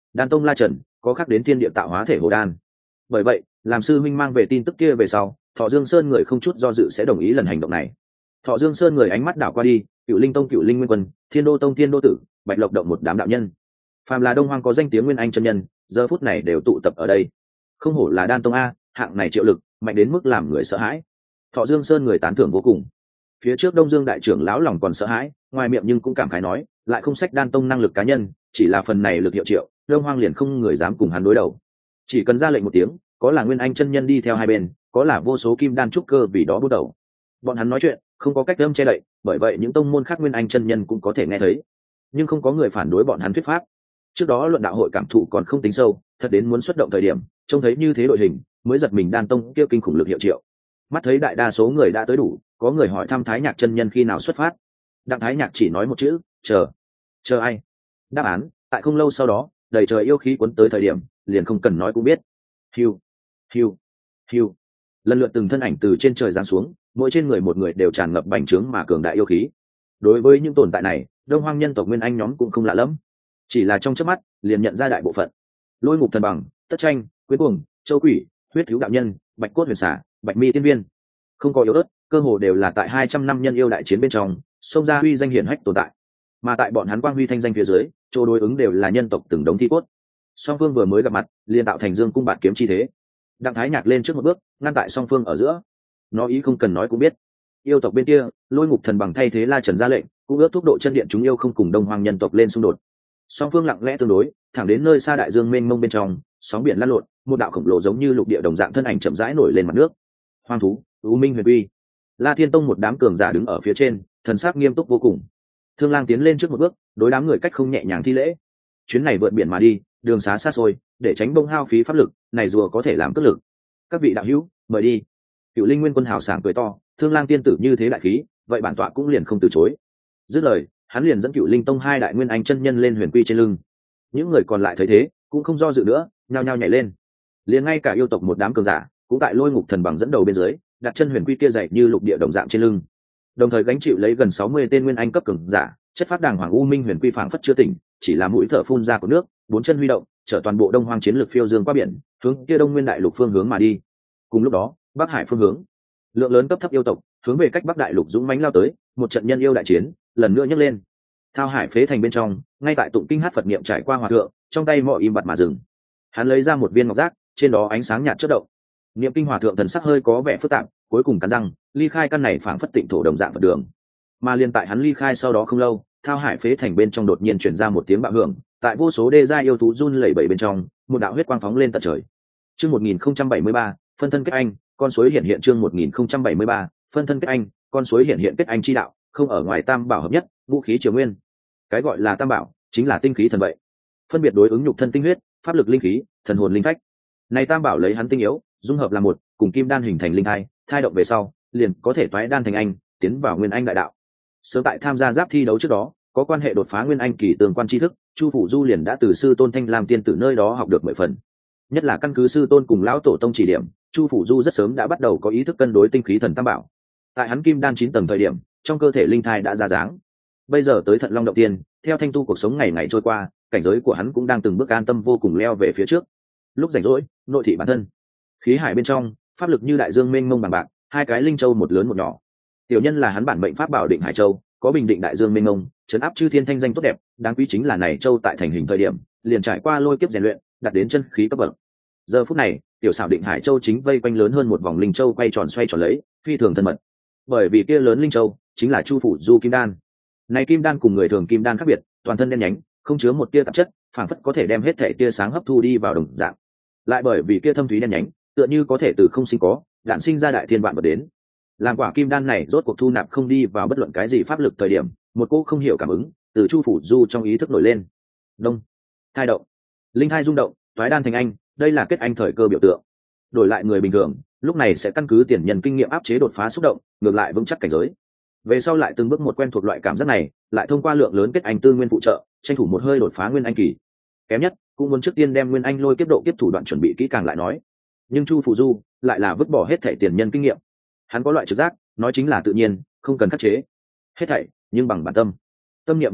đan tông la trần có khác đến thiên địa tạo hóa thể hồ đan. Bởi vậy làm sư minh mang về tin tức kia về sau, Thọ Dương Sơn người không chút do dự sẽ đồng ý lần hành động này. Thọ Dương Sơn người ánh mắt đảo qua đi, Cựu Linh Tông Cựu Linh Nguyên Quân, Thiên Đô Tông Thiên Đô Tử, Bạch Lộc Động một đám đạo nhân, phàm là Đông Hoang có danh tiếng Nguyên Anh chân nhân, giờ phút này đều tụ tập ở đây. Không hổ là đan tông a, hạng này triệu lực, mạnh đến mức làm người sợ hãi. Thọ Dương Sơn người tán thưởng vô cùng. Phía trước Đông Dương đại trưởng lão lòng còn sợ hãi, ngoài miệng nhưng cũng cảm khái nói, lại không sách đan tông năng lực cá nhân, chỉ là phần này lực hiệu triệu, Đông Hoang liền không người dám cùng hắn đối đầu. Chỉ cần ra lệnh một tiếng, có là Nguyên Anh chân nhân đi theo hai bên, có là vô số kim đan trúc cơ vì đó bút đầu. Bọn hắn nói chuyện không có cách âm che đậy, bởi vậy những tông môn khác Nguyên Anh chân nhân cũng có thể nghe thấy, nhưng không có người phản đối bọn hắn thuyết pháp. Trước đó luận đạo hội cảm thụ còn không tính sâu, thật đến muốn xuất động thời điểm, trông thấy như thế đội hình, mới giật mình đan tông kia kinh khủng lực hiệu triệu. Mắt thấy đại đa số người đã tới đủ, có người hỏi thăm Thái Nhạc chân nhân khi nào xuất phát. Đặng Thái Nhạc chỉ nói một chữ, chờ. Chờ ai? Đáp án, tại không lâu sau đó, đầy trời yêu khí cuốn tới thời điểm, liền không cần nói cũng biết. Hiu, hiu, hiu. Lần lượt từng thân ảnh từ trên trời giáng xuống, mỗi trên người một người đều tràn ngập bành trướng mà cường đại yêu khí. Đối với những tồn tại này, Đông Hoang nhân tộc Nguyên Anh nhóm cũng không lạ lắm, chỉ là trong chớp mắt liền nhận ra đại bộ phận. Lôi Ngục Thần Bằng, Tất Tranh, Quyến Cuồng, Châu Quỷ, Huyết Thiếu đạo nhân, Bạch Cốt Huyền Xả, Bạch Mi tiên viên, không có yếu ớt, cơ hồ đều là tại hai trăm năm nhân yêu đại chiến bên trong xông ra huy danh hiển hách tồn tại. Mà tại bọn hắn quang huy thanh danh phía dưới, chỗ đối ứng đều là nhân tộc từng đống thi cốt. Song phương vừa mới gặp mặt, liền tạo thành dương cung bạt kiếm chi thế. Đặng Thái Nhạc lên trước một bước, ngăn tại song phương ở giữa. Nó ý không cần nói cũng biết, yêu tộc bên kia, Lôi Ngục Thần Bằng thay thế La Trần ra lệnh, cũng ước thúc độ chân điện chúng yêu không cùng Đông Hoang nhân tộc lên xung đột. Song phương lặng lẽ tương đối, thẳng đến nơi xa đại dương mênh mông bên trong, sóng biển lăn lộn, một đạo khổng lồ giống như lục địa đồng dạng thân ảnh chậm rãi nổi lên mặt nước. Hoang thú, U Minh Huyền Quy, La Thiên Tông một đám cường giả đứng ở phía trên, thần sắc nghiêm túc vô cùng. Thương Lang tiến lên trước một bước, đối đám người cách không nhẹ nhàng thi lễ. Chuyến này vượt biển mà đi, đường xá xa xôi, để tránh bông hao phí pháp lực, này rùa có thể làm cất lực. Các vị đạo hữu, mời đi. Cựu Linh Nguyên Quân hào sảng cười to, Thương Lang tiên tử như thế đại khí, vậy bản tọa cũng liền không từ chối. Dứt lời, hắn liền dẫn Cựu Linh Tông hai đại nguyên anh chân nhân lên huyền quy trên lưng. Những người còn lại thấy thế, cũng không do dự nữa, nhao nhao nhảy lên. Liền ngay cả yêu tộc một đám cường giả, cũng tại Lôi Ngục Thần Bằng dẫn đầu bên dưới, đặt chân huyền quy kia dày như lục địa đồng dạng trên lưng. Đồng thời gánh chịu lấy gần sáu mươi tên nguyên anh cấp cường giả, chất phát đàng hoàng U Minh Huyền Quy phảng phất chưa tỉnh, chỉ là mũi thở phun ra của nước, bốn chân huy động, chở toàn bộ Đông Hoang chiến lực phiêu dương qua biển, hướng kia Đông Nguyên đại lục phương hướng mà đi. Cùng lúc đó, Bắc Hải phương hướng, lượng lớn cấp thấp yêu tộc hướng về cách Bắc đại lục dũng mãnh lao tới, một trận nhân yêu đại chiến lần nữa nhấc lên. Thao Hải phế thành bên trong, ngay tại tụng kinh hát Phật niệm trải qua hòa thượng, trong tay mọ im bặt mà dừng. Hắn lấy ra một viên ngọc giác, trên đó ánh sáng nhạt chớp động. Niệm kinh hòa thượng thần sắc hơi có vẻ phức tạp, cuối cùng cắn răng, ly khai căn này phảng phất tịnh thổ đồng dạng Phật đường. Mà liên tại hắn ly khai sau đó không lâu, Thao Hải phế thành bên trong đột nhiên truyền ra một tiếng bạo hưởng, tại vô số đê gia yêu thú run lẩy bẩy bên trong, một đạo huyết quang phóng lên tận trời. Chương một nghìn không trăm bảy mươi ba, phân thân kết anh, con suối hiện hiện chương một nghìn không trăm bảy mươi ba, phân thân kết anh, con suối hiện hiện kết anh chi đạo, không ở ngoài tam bảo hợp nhất, vũ khí triều nguyên. Cái gọi là tam bảo, chính là tinh khí thần vậy. Phân biệt đối ứng nhục thân tinh huyết, pháp lực linh khí, thần hồn linh phách. Này tam bảo lấy hắn tinh yếu, dung hợp là một, cùng kim đan hình thành linh thai, thai động về sau, liền có thể toái đan thành anh, tiến vào nguyên anh đại đạo. Sớm tại tham gia giáp thi đấu trước đó, có quan hệ đột phá nguyên anh kỳ tương quan tri thức, Chu Phủ Du liền đã từ sư tôn Thanh Lam tiên tử nơi đó học được mười phần. Nhất là căn cứ sư tôn cùng lão tổ tông chỉ điểm, Chu Phủ Du rất sớm đã bắt đầu có ý thức cân đối tinh khí thần tam bảo. Tại hắn kim đan chín tầng thời điểm, trong cơ thể linh thai đã ra dáng. Bây giờ tới Thận Long động tiên, theo thanh tu cuộc sống ngày ngày trôi qua, cảnh giới của hắn cũng đang từng bước an tâm vô cùng leo về phía trước. Lúc rảnh rỗi, nội thị bản thân. Khí hải bên trong, pháp lực như đại dương mênh mông bằng bạc, hai cái linh châu một lớn một nhỏ. Tiểu nhân là hắn bản mệnh pháp bảo Định Hải Châu, có bình định đại dương mênh mông, trấn áp chư thiên thanh danh tốt đẹp, đáng quý chính là này châu tại thành hình thời điểm, liền trải qua lôi kiếp rèn luyện, đạt đến chân khí cấp bậc. Giờ phút này, tiểu xảo Định Hải Châu chính vây quanh lớn hơn một vòng linh châu quay tròn xoay tròn lấy, phi thường thân mật. Bởi vì kia lớn linh châu chính là Chu Phủ Du kim đan. Này kim đan cùng người thường kim đan khác biệt, toàn thân đen nhánh, không chứa một tia tạp chất, phảng phất có thể đem hết thể tia sáng hấp thu đi vào đồng dạng. Lại bởi vì kia thâm thúy đen nhánh, tựa như có thể từ không sinh có, đạn sinh ra đại thiên vạn vật đến. Làm quả kim đan này rốt cuộc thu nạp không đi vào bất luận cái gì pháp lực thời điểm, một cô không hiểu cảm ứng từ Chu Phủ Du trong ý thức nổi lên. Đông, thai động, linh thai rung động, toái đan thành anh, đây là kết anh thời cơ biểu tượng. Đổi lại người bình thường, lúc này sẽ căn cứ tiền nhân kinh nghiệm áp chế đột phá xúc động, ngược lại vững chắc cảnh giới. Về sau lại từng bước một quen thuộc loại cảm giác này, lại thông qua lượng lớn kết anh tư nguyên phụ trợ, tranh thủ một hơi đột phá nguyên anh kỳ. Kém nhất cũng muốn trước tiên đem nguyên anh lôi kiếp độ kiếp thủ đoạn chuẩn bị kỹ càng lại nói. Nhưng Chu Phủ Du lại là vứt bỏ hết thảy tiền nhân kinh nghiệm. Hắn có loại trực giác, nói chính là tự nhiên, không cần khắc chế. Hết thảy, nhưng bằng bản tâm. Tâm niệm vừa động,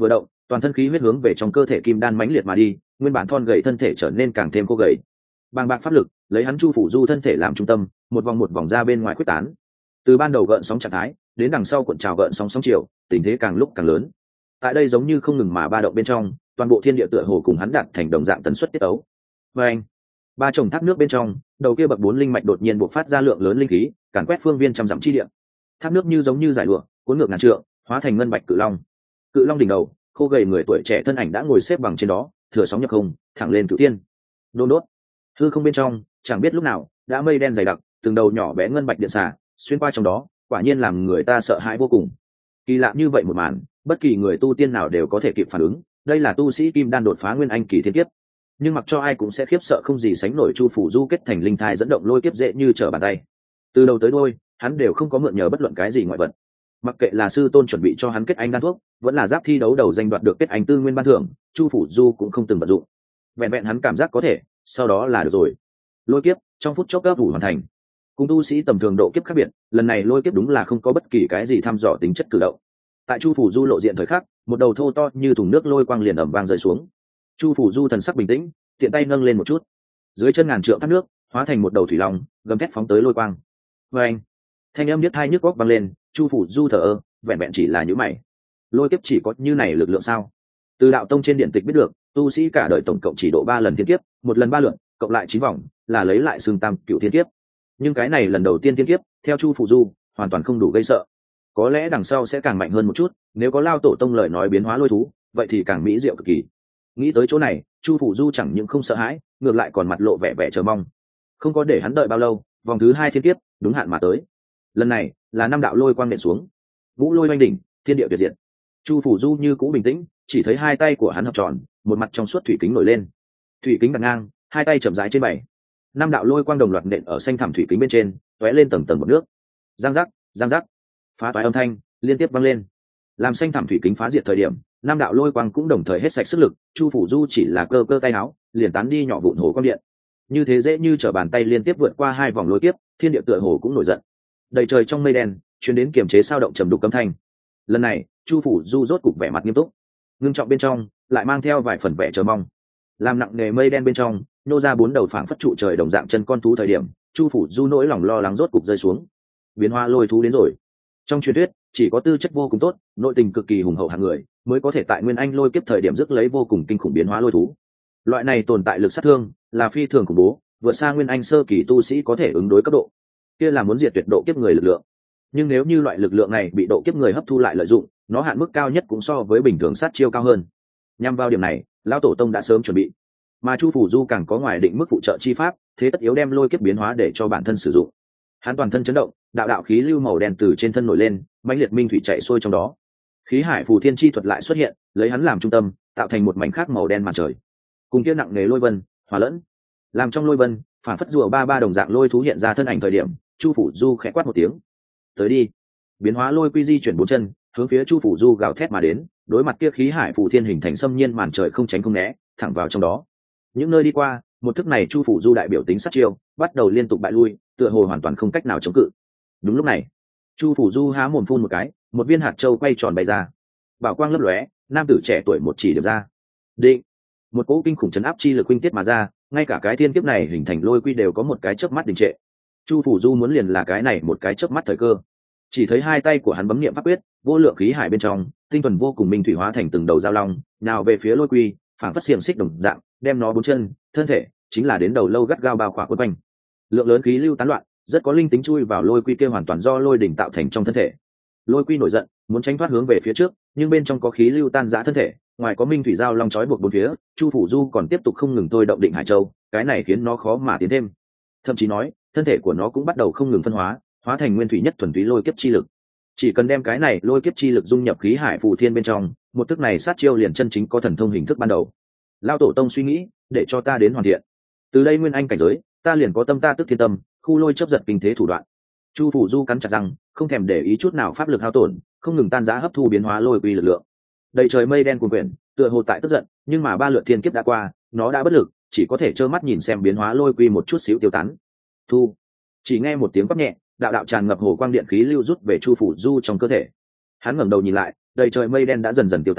toàn thân khí huyết hướng về trong cơ thể kim đan mãnh liệt mà đi, nguyên bản thon gầy thân thể trở nên càng thêm khô gầy. Bàng bạc pháp lực lấy hắn Chu Phủ Du thân thể làm trung tâm, một vòng một vòng ra bên ngoài quyết tán. Từ ban đầu gợn sóng trạng thái đến đằng sau cuộn trào gợn sóng sóng chiều, tình thế càng lúc càng lớn. Tại đây giống như không ngừng mà ba động bên trong, toàn bộ thiên địa tựa hồ cùng hắn đạt thành đồng dạng tần suất tiết ấu. Và anh, ba chồng thác nước bên trong, đầu kia bậc bốn linh mạch đột nhiên bộc phát ra lượng lớn linh khí, càn quét phương viên trăm dặm chi địa. Thác nước như giống như giải lụa, cuốn ngược ngàn trượng, hóa thành ngân bạch cự long. Cự long đỉnh đầu, khô gầy người tuổi trẻ thân ảnh đã ngồi xếp bằng trên đó, thừa sóng nhập không, thẳng lên cửu tiên. Đôn đốt, hư không bên trong, chẳng biết lúc nào đã mây đen dày đặc, từng đầu nhỏ bé ngân bạch điện xà xuyên qua trong đó, quả nhiên làm người ta sợ hãi vô cùng. Kỳ lạ như vậy một màn, bất kỳ người tu tiên nào đều có thể kịp phản ứng, đây là tu sĩ kim đan đột phá nguyên anh kỳ thiên kiếp. Nhưng mặc cho ai cũng sẽ khiếp sợ không gì sánh nổi Chu Phủ Du kết thành linh thai dẫn động lôi kiếp dễ như trở bàn tay. Từ đầu tới đuôi, hắn đều không có mượn nhờ bất luận cái gì ngoại vật. Mặc kệ là sư tôn chuẩn bị cho hắn kết anh đan thuốc, vẫn là giáp thi đấu đầu danh đoạt được kết anh tư nguyên ban thưởng, Chu Phủ Du cũng không từng vận dụng. Vẹn vẹn hắn cảm giác có thể, sau đó là được rồi. Lôi kiếp trong phút chốc gấp đủ hoàn thành. Cùng tu sĩ tầm thường độ kiếp khác biệt, lần này lôi kiếp đúng là không có bất kỳ cái gì thăm dò tính chất cử động. Tại Chu Phủ Du lộ diện thời khắc, một đầu thô to như thùng nước lôi quang liền ầm vang rơi xuống. Chu Phủ Du thần sắc bình tĩnh, tiện tay nâng lên một chút, dưới chân ngàn trượng thác nước hóa thành một đầu thủy long, gầm thét phóng tới lôi quang. Và anh, thanh âm biết hai nhức góc vang lên. Chu Phủ Du thở ơ, vẹn vẹn chỉ là những mày. Lôi kiếp chỉ có như này lực lượng sao? Từ đạo tông trên điện tịch biết được, tu sĩ cả đời tổng cộng chỉ độ ba lần thiên kiếp, một lần ba lượt, cộng lại chín vòng, là lấy lại xương tam cựu thiên kiếp. Nhưng cái này lần đầu tiên thiên kiếp, theo Chu Phủ Du, hoàn toàn không đủ gây sợ. Có lẽ đằng sau sẽ càng mạnh hơn một chút, nếu có Lao Tổ tông lời nói biến hóa lôi thú, vậy thì càng mỹ diệu cực kỳ. Nghĩ tới chỗ này, Chu Phủ Du chẳng những không sợ hãi, ngược lại còn mặt lộ vẻ vẻ chờ mong. Không có để hắn đợi bao lâu, vòng thứ hai thiên kiếp đúng hạn mà tới. Lần này là năm đạo lôi quang nện xuống, vũ lôi oanh đỉnh, thiên địa tuyệt diệt. Chu Phủ Du như cũ bình tĩnh, chỉ thấy hai tay của hắn hợp tròn, một mặt trong suốt thủy kính nổi lên, thủy kính đặt ngang, hai tay chậm rãi trên bảy, năm đạo lôi quang đồng loạt nện ở xanh thẳm thủy kính bên trên, tóe lên tầng tầng bọt nước. Giang giác, giang giác, phá toái âm thanh liên tiếp vang lên. Làm xanh thẳm thủy kính phá diệt thời điểm, năm đạo lôi quang cũng đồng thời hết sạch sức lực. Chu Phủ Du chỉ là cơ cơ tay áo, liền tán đi nhỏ vụn hồ quang điện. Như thế dễ như trở bàn tay liên tiếp vượt qua hai vòng lôi kiếp, thiên địa tựa hồ cũng nổi giận. Đầy trời trong mây đen truyền đến kiềm chế sao động trầm đục cấm thanh. Lần này Chu Phủ Du rốt cục vẻ mặt nghiêm túc, ngưng trọng bên trong lại mang theo vài phần vẻ chờ mong. Làm nặng nề mây đen bên trong nô ra bốn đầu phảng phất trụ trời đồng dạng chân con thú thời điểm, Chu Phủ Du nỗi lòng lo lắng rốt cục rơi xuống. Biến hóa lôi thú đến rồi. Trong truyền thuyết chỉ có tư chất vô cùng tốt, nội tình cực kỳ hùng hậu hạng người mới có thể tại nguyên anh lôi kiếp thời điểm rước lấy vô cùng kinh khủng biến hóa lôi thú. Loại này tồn tại lực sát thương là phi thường khủng bố, vượt xa nguyên anh sơ kỳ tu sĩ có thể ứng đối cấp độ, kia là muốn diệt tuyệt độ kiếp người lực lượng. Nhưng nếu như loại lực lượng này bị độ kiếp người hấp thu lại lợi dụng, nó hạn mức cao nhất cũng so với bình thường sát chiêu cao hơn. Nhằm vào điểm này, lão tổ tông đã sớm chuẩn bị, mà Chu Phủ Du càng có ngoài định mức phụ trợ chi pháp, thế tất yếu đem lôi kiếp biến hóa để cho bản thân sử dụng. Hắn toàn thân chấn động, đạo đạo khí lưu màu đen từ trên thân nổi lên, mãnh liệt minh thủy chạy xuôi trong đó. Khí hải phù thiên chi thuật lại xuất hiện, lấy hắn làm trung tâm, tạo thành một mảnh khác màu đen màn trời. Cùng kia nặng nề lôi vân hòa lẫn, làm trong lôi vân phản phất rùa ba ba đồng dạng lôi thú hiện ra thân ảnh thời điểm, Chu Phủ Du khẽ quát một tiếng, tới đi. Biến hóa lôi quy di chuyển bốn chân, hướng phía Chu Phủ Du gào thét mà đến, đối mặt kia khí hải phù thiên hình thành xâm nhiên màn trời không tránh không né, thẳng vào trong đó. Những nơi đi qua, một thức này Chu Phủ Du đại biểu tính sát chiêu, bắt đầu liên tục bại lui, tựa hồ hoàn toàn không cách nào chống cự. Đúng lúc này, Chu Phủ Du há mồm phun một cái, một viên hạt châu quay tròn bay ra, bảo quang lấp lóe, nam tử trẻ tuổi một chỉ điểm ra, định, một cỗ kinh khủng chấn áp chi lực huynh tiết mà ra, ngay cả cái thiên kiếp này hình thành lôi quy đều có một cái chớp mắt đình trệ. Chu Phủ Du muốn liền là cái này một cái chớp mắt thời cơ. Chỉ thấy hai tay của hắn bấm niệm pháp quyết, vô lượng khí hải bên trong tinh thuần vô cùng minh thủy hóa thành từng đầu dao long, nào về phía lôi quy, phảng phất xiềng xích đồng dạng, đem nó bốn chân, thân thể, chính là đến đầu lâu gắt gao bao khỏa quấn quanh. Lượng lớn khí lưu tán loạn, rất có linh tính chui vào lôi quy kia hoàn toàn do lôi đỉnh tạo thành trong thân thể. Lôi quy nổi giận, muốn tránh thoát hướng về phía trước, nhưng bên trong có khí lưu tan rã thân thể, ngoài có minh thủy giao long trói buộc bốn phía, Chu Phủ Du còn tiếp tục không ngừng thôi động định hải châu, cái này khiến nó khó mà tiến thêm. Thậm chí nói, thân thể của nó cũng bắt đầu không ngừng phân hóa, hóa thành nguyên thủy nhất thuần túy lôi kiếp chi lực. Chỉ cần đem cái này lôi kiếp chi lực dung nhập khí hải phù thiên bên trong, một thức này sát chiêu liền chân chính có thần thông hình thức ban đầu. Lao tổ tông suy nghĩ, để cho ta đến hoàn thiện. Từ đây nguyên anh cảnh giới, ta liền có tâm ta tức thiên tâm, khu lôi chấp giật kinh thế thủ đoạn. Chu Phủ Du cắn chặt răng, không thèm để ý chút nào pháp lực hao tổn, không ngừng tan rã hấp thu biến hóa lôi quy lực lượng. Đầy trời mây đen cuồn quyển, tựa hồ tại tức giận, nhưng mà ba lượt thiên kiếp đã qua, nó đã bất lực, chỉ có thể trơ mắt nhìn xem biến hóa lôi quy một chút xíu tiêu tán. Thu, chỉ nghe một tiếng quát nhẹ, đạo đạo tràn ngập hồ quang điện khí lưu rút về Chu Phủ Du trong cơ thể. Hắn ngẩng đầu nhìn lại, đầy trời mây đen đã dần dần tiêu tán,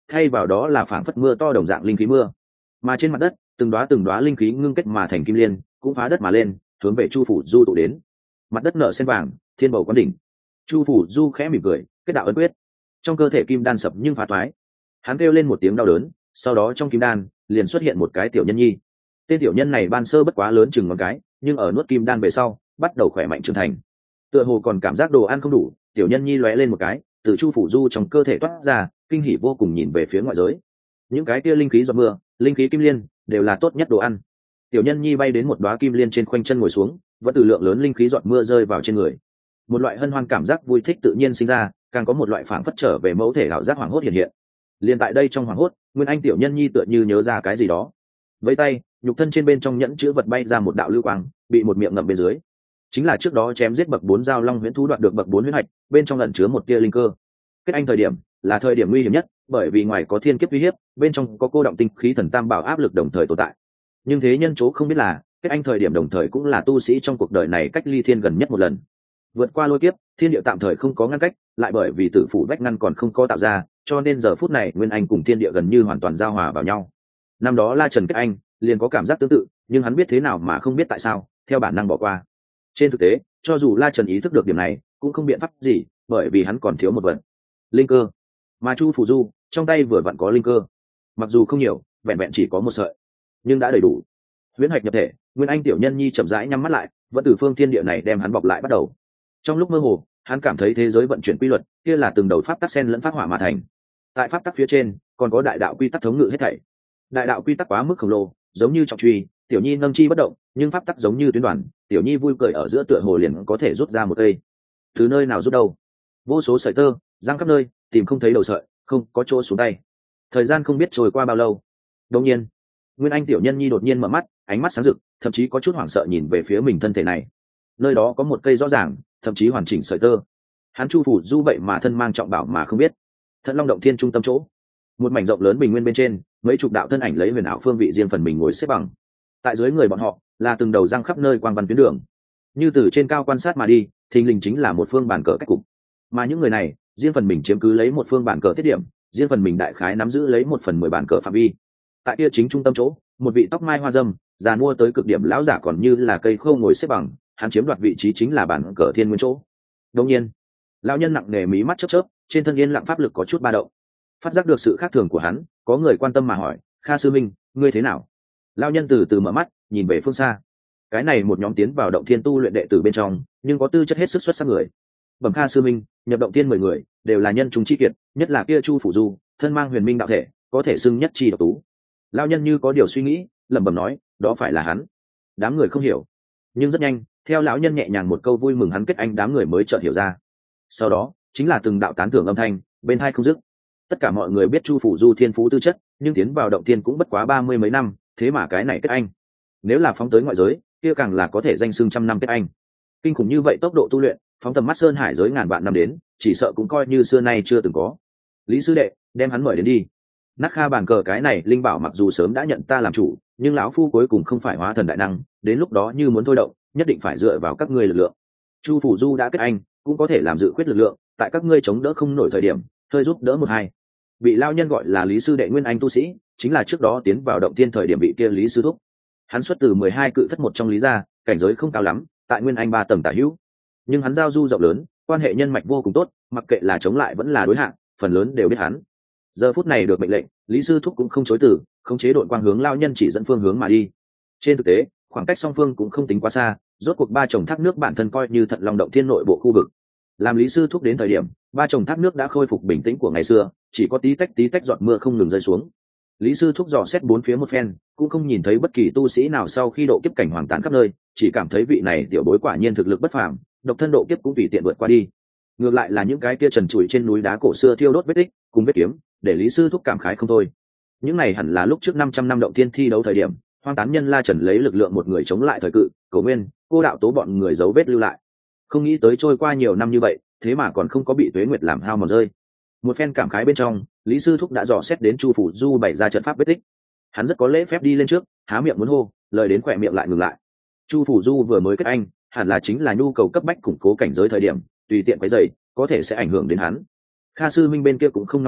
thay vào đó là phảng phất mưa to đồng dạng linh khí mưa. Mà trên mặt đất, từng đóa từng đóa linh khí ngưng kết mà thành kim liên, cũng phá đất mà lên, hướng về Chu phủ du tụ đến. Mặt đất nở sen vàng, thiên bầu quán đỉnh. Chu phủ du khẽ mỉm cười, kết đạo ấn quyết. Trong cơ thể kim đan sập nhưng phá toái. Hắn kêu lên một tiếng đau đớn, sau đó trong kim đan liền xuất hiện một cái tiểu nhân nhi. Tên tiểu nhân này ban sơ bất quá lớn chừng ngón cái, nhưng ở nuốt kim đan về sau, bắt đầu khỏe mạnh trưởng thành. Tựa hồ còn cảm giác đồ ăn không đủ, tiểu nhân nhi lóe lên một cái, từ Chu phủ du trong cơ thể toát ra, kinh hỉ vô cùng nhìn về phía ngoại giới. Những cái kia linh khí giọt mưa, linh khí kim liên, đều là tốt nhất đồ ăn. Tiểu nhân nhi bay đến một đóa kim liên trên khoanh chân ngồi xuống, vẫn từ lượng lớn linh khí giọt mưa rơi vào trên người. Một loại hân hoan cảm giác vui thích tự nhiên sinh ra, càng có một loại phảng phất trở về mẫu thể ảo giác hoảng hốt hiện hiện. Liên tại đây trong hoảng hốt, Nguyên Anh tiểu nhân nhi tựa như nhớ ra cái gì đó. Với tay, nhục thân trên bên trong nhẫn chứa vật bay ra một đạo lưu quang, bị một miệng ngậm bên dưới. Chính là trước đó chém giết bậc bốn giao long huyễn thú đoạt được bậc bốn huyết hạch, bên trong ẩn chứa một tia linh cơ. Kết anh thời điểm là thời điểm nguy hiểm nhất, bởi vì ngoài có thiên kiếp uy hiếp, bên trong có cô động tinh khí thần tam bảo áp lực đồng thời tồn tại. Nhưng thế nhân chỗ không biết là, kết anh thời điểm đồng thời cũng là tu sĩ trong cuộc đời này cách ly thiên gần nhất một lần. Vượt qua lôi kiếp, thiên địa tạm thời không có ngăn cách, lại bởi vì tử phủ vách ngăn còn không có tạo ra, cho nên giờ phút này Nguyên Anh cùng thiên địa gần như hoàn toàn giao hòa vào nhau. Năm đó La Trần kết anh, liền có cảm giác tương tự, nhưng hắn biết thế nào mà không biết tại sao, theo bản năng bỏ qua. Trên thực tế, cho dù La Trần ý thức được điểm này, cũng không biện pháp gì, bởi vì hắn còn thiếu một vật, linh cơ. Mà Chu phủ du trong tay vừa vặn có linh cơ, mặc dù không nhiều, vẹn vẹn chỉ có một sợi, nhưng đã đầy đủ. Huyễn hạch nhập thể, Nguyên Anh tiểu nhân nhi chậm rãi nhắm mắt lại, vẫn từ phương thiên địa này đem hắn bọc lại bắt đầu. Trong lúc mơ hồ, hắn cảm thấy thế giới vận chuyển quy luật, kia là từng đầu pháp tắc sen lẫn phát hỏa mà thành. Tại pháp tắc phía trên, còn có đại đạo quy tắc thống ngự hết thảy. Đại đạo quy tắc quá mức khổng lồ, giống như trọng truy, tiểu nhi nâng chi bất động, nhưng pháp tắc giống như tuyến đoàn, tiểu nhi vui cười ở giữa tựa hồ liền có thể rút ra một cây. Từ nơi nào rút đâu? Vô số sợi tơ, giăng khắp nơi, tìm không thấy đầu sợi, không có chỗ xuống tay. Thời gian không biết trôi qua bao lâu. Đột nhiên, Nguyên Anh tiểu nhân nhi đột nhiên mở mắt, ánh mắt sáng rực, thậm chí có chút hoảng sợ nhìn về phía mình thân thể này. Nơi đó có một cây rõ ràng, thậm chí hoàn chỉnh sợi tơ. Hắn Chu phủ du vậy mà thân mang trọng bảo mà không biết. Thận Long động thiên trung tâm chỗ, một mảnh rộng lớn bình nguyên bên trên, mấy chục đạo thân ảnh lấy huyền ảo phương vị riêng phần mình ngồi xếp bằng. Tại dưới người bọn họ là từng đầu răng khắp nơi quang văn tuyến đường, như từ trên cao quan sát mà đi, thình lình chính là một phương bàn cờ cách cục. Mà những người này riêng phần mình chiếm cứ lấy một phương bàn cờ tiết điểm, riêng phần mình đại khái nắm giữ lấy một phần mười bàn cờ phạm vi. Tại kia chính trung tâm chỗ, một vị tóc mai hoa dâm, già mua tới cực điểm lão giả còn như là cây khô ngồi xếp bằng, hắn chiếm đoạt vị trí chính là bàn cờ thiên nguyên chỗ. Đương nhiên, lão nhân nặng nề mí mắt chớp chớp, trên thân yên lặng pháp lực có chút ba động. Phát giác được sự khác thường của hắn, có người quan tâm mà hỏi: "Kha sư minh, ngươi thế nào?" Lão nhân từ từ mở mắt, nhìn về phương xa. Cái này một nhóm tiến vào động thiên tu luyện đệ tử bên trong, nhưng có tư chất hết sức xuất sắc người. Bẩm Kha sư minh, nhập động thiên mười người, đều là nhân chúng chi kiệt, nhất là kia Chu phủ du, thân mang huyền minh đạo thể, có thể xưng nhất chi độc tú. Lão nhân như có điều suy nghĩ, lẩm bẩm nói: "Đó phải là hắn." Đám người không hiểu, nhưng rất nhanh, theo lão nhân nhẹ nhàng một câu vui mừng hắn kết anh, đám người mới chợt hiểu ra. Sau đó, chính là từng đạo tán thưởng âm thanh, bên tai không dứt. Tất cả mọi người biết Chu phủ du thiên phú tư chất, nhưng tiến vào động thiên cũng bất quá ba mươi mấy năm, thế mà cái này kết anh, nếu là phóng tới ngoại giới, kia càng là có thể danh xưng trăm năm kết anh. Kinh khủng như vậy tốc độ tu luyện, phóng tầm mắt sơn hải giới ngàn vạn năm đến, chỉ sợ cũng coi như xưa nay chưa từng có. Lý sư đệ, đem hắn mời đến đi. Nát Kha bàn cờ cái này linh bảo mặc dù sớm đã nhận ta làm chủ, nhưng lão phu cuối cùng không phải hóa thần đại năng, đến lúc đó như muốn thôi động, nhất định phải dựa vào các ngươi lực lượng. Chu phủ du đã kết anh, cũng có thể làm dự khuyết lực lượng, tại các ngươi chống đỡ không nổi thời điểm, hơi giúp đỡ một hai. Vị lao nhân gọi là Lý sư đệ Nguyên Anh tu sĩ, chính là trước đó tiến vào động thiên thời điểm bị kia Lý sư thúc. Hắn xuất từ mười hai cự thất một trong Lý gia, cảnh giới không cao lắm, tại Nguyên Anh ba tầng tả hữu, nhưng hắn giao du rộng lớn, quan hệ nhân mạch vô cùng tốt, mặc kệ là chống lại vẫn là đối hạng, phần lớn đều biết hắn. Giờ phút này được mệnh lệnh, Lý sư thúc cũng không chối từ, khống chế đội quang hướng lao nhân chỉ dẫn phương hướng mà đi. Trên thực tế, khoảng cách song phương cũng không tính quá xa, rốt cuộc ba chồng thác nước bản thân coi như Thận Long động thiên nội bộ khu vực. Làm Lý sư thúc đến thời điểm, ba chồng thác nước đã khôi phục bình tĩnh của ngày xưa, chỉ có tí tách tí tách giọt mưa không ngừng rơi xuống. Lý sư thúc dò xét bốn phía một phen, cũng không nhìn thấy bất kỳ tu sĩ nào sau khi độ kiếp cảnh hoàng tán khắp nơi, chỉ cảm thấy vị này tiểu bối quả nhiên thực lực bất phàm, độc thân độ kiếp cũng tùy tiện vượt qua đi. Ngược lại là những cái kia trần trụi trên núi đá cổ xưa thiêu đốt vết tích, cùng vết kiếm, để Lý sư thúc cảm khái không thôi. Những này hẳn là lúc trước năm trăm năm động thiên thi đấu thời điểm, hoang tán nhân La Trần lấy lực lượng một người chống lại thời cự, Cổ Nguyên, Cô đạo tố bọn người dấu vết lưu lại. Không nghĩ tới trôi qua nhiều năm như vậy, thế mà còn không có bị tuế nguyệt làm hao mòn rơi. Một phen cảm khái bên trong, Lý sư thúc đã dò xét đến Chu phủ du bày ra trận pháp vết tích. Hắn rất có lễ phép đi lên trước, há miệng muốn hô, lời đến khỏe miệng lại ngừng lại. Chu phủ du vừa mới kết anh, hẳn là chính là nhu cầu cấp bách củng cố cảnh giới thời điểm, tùy tiện quấy rầy, có thể sẽ ảnh hưởng đến hắn. Kha sư minh bên kia cũng không nóng nảy,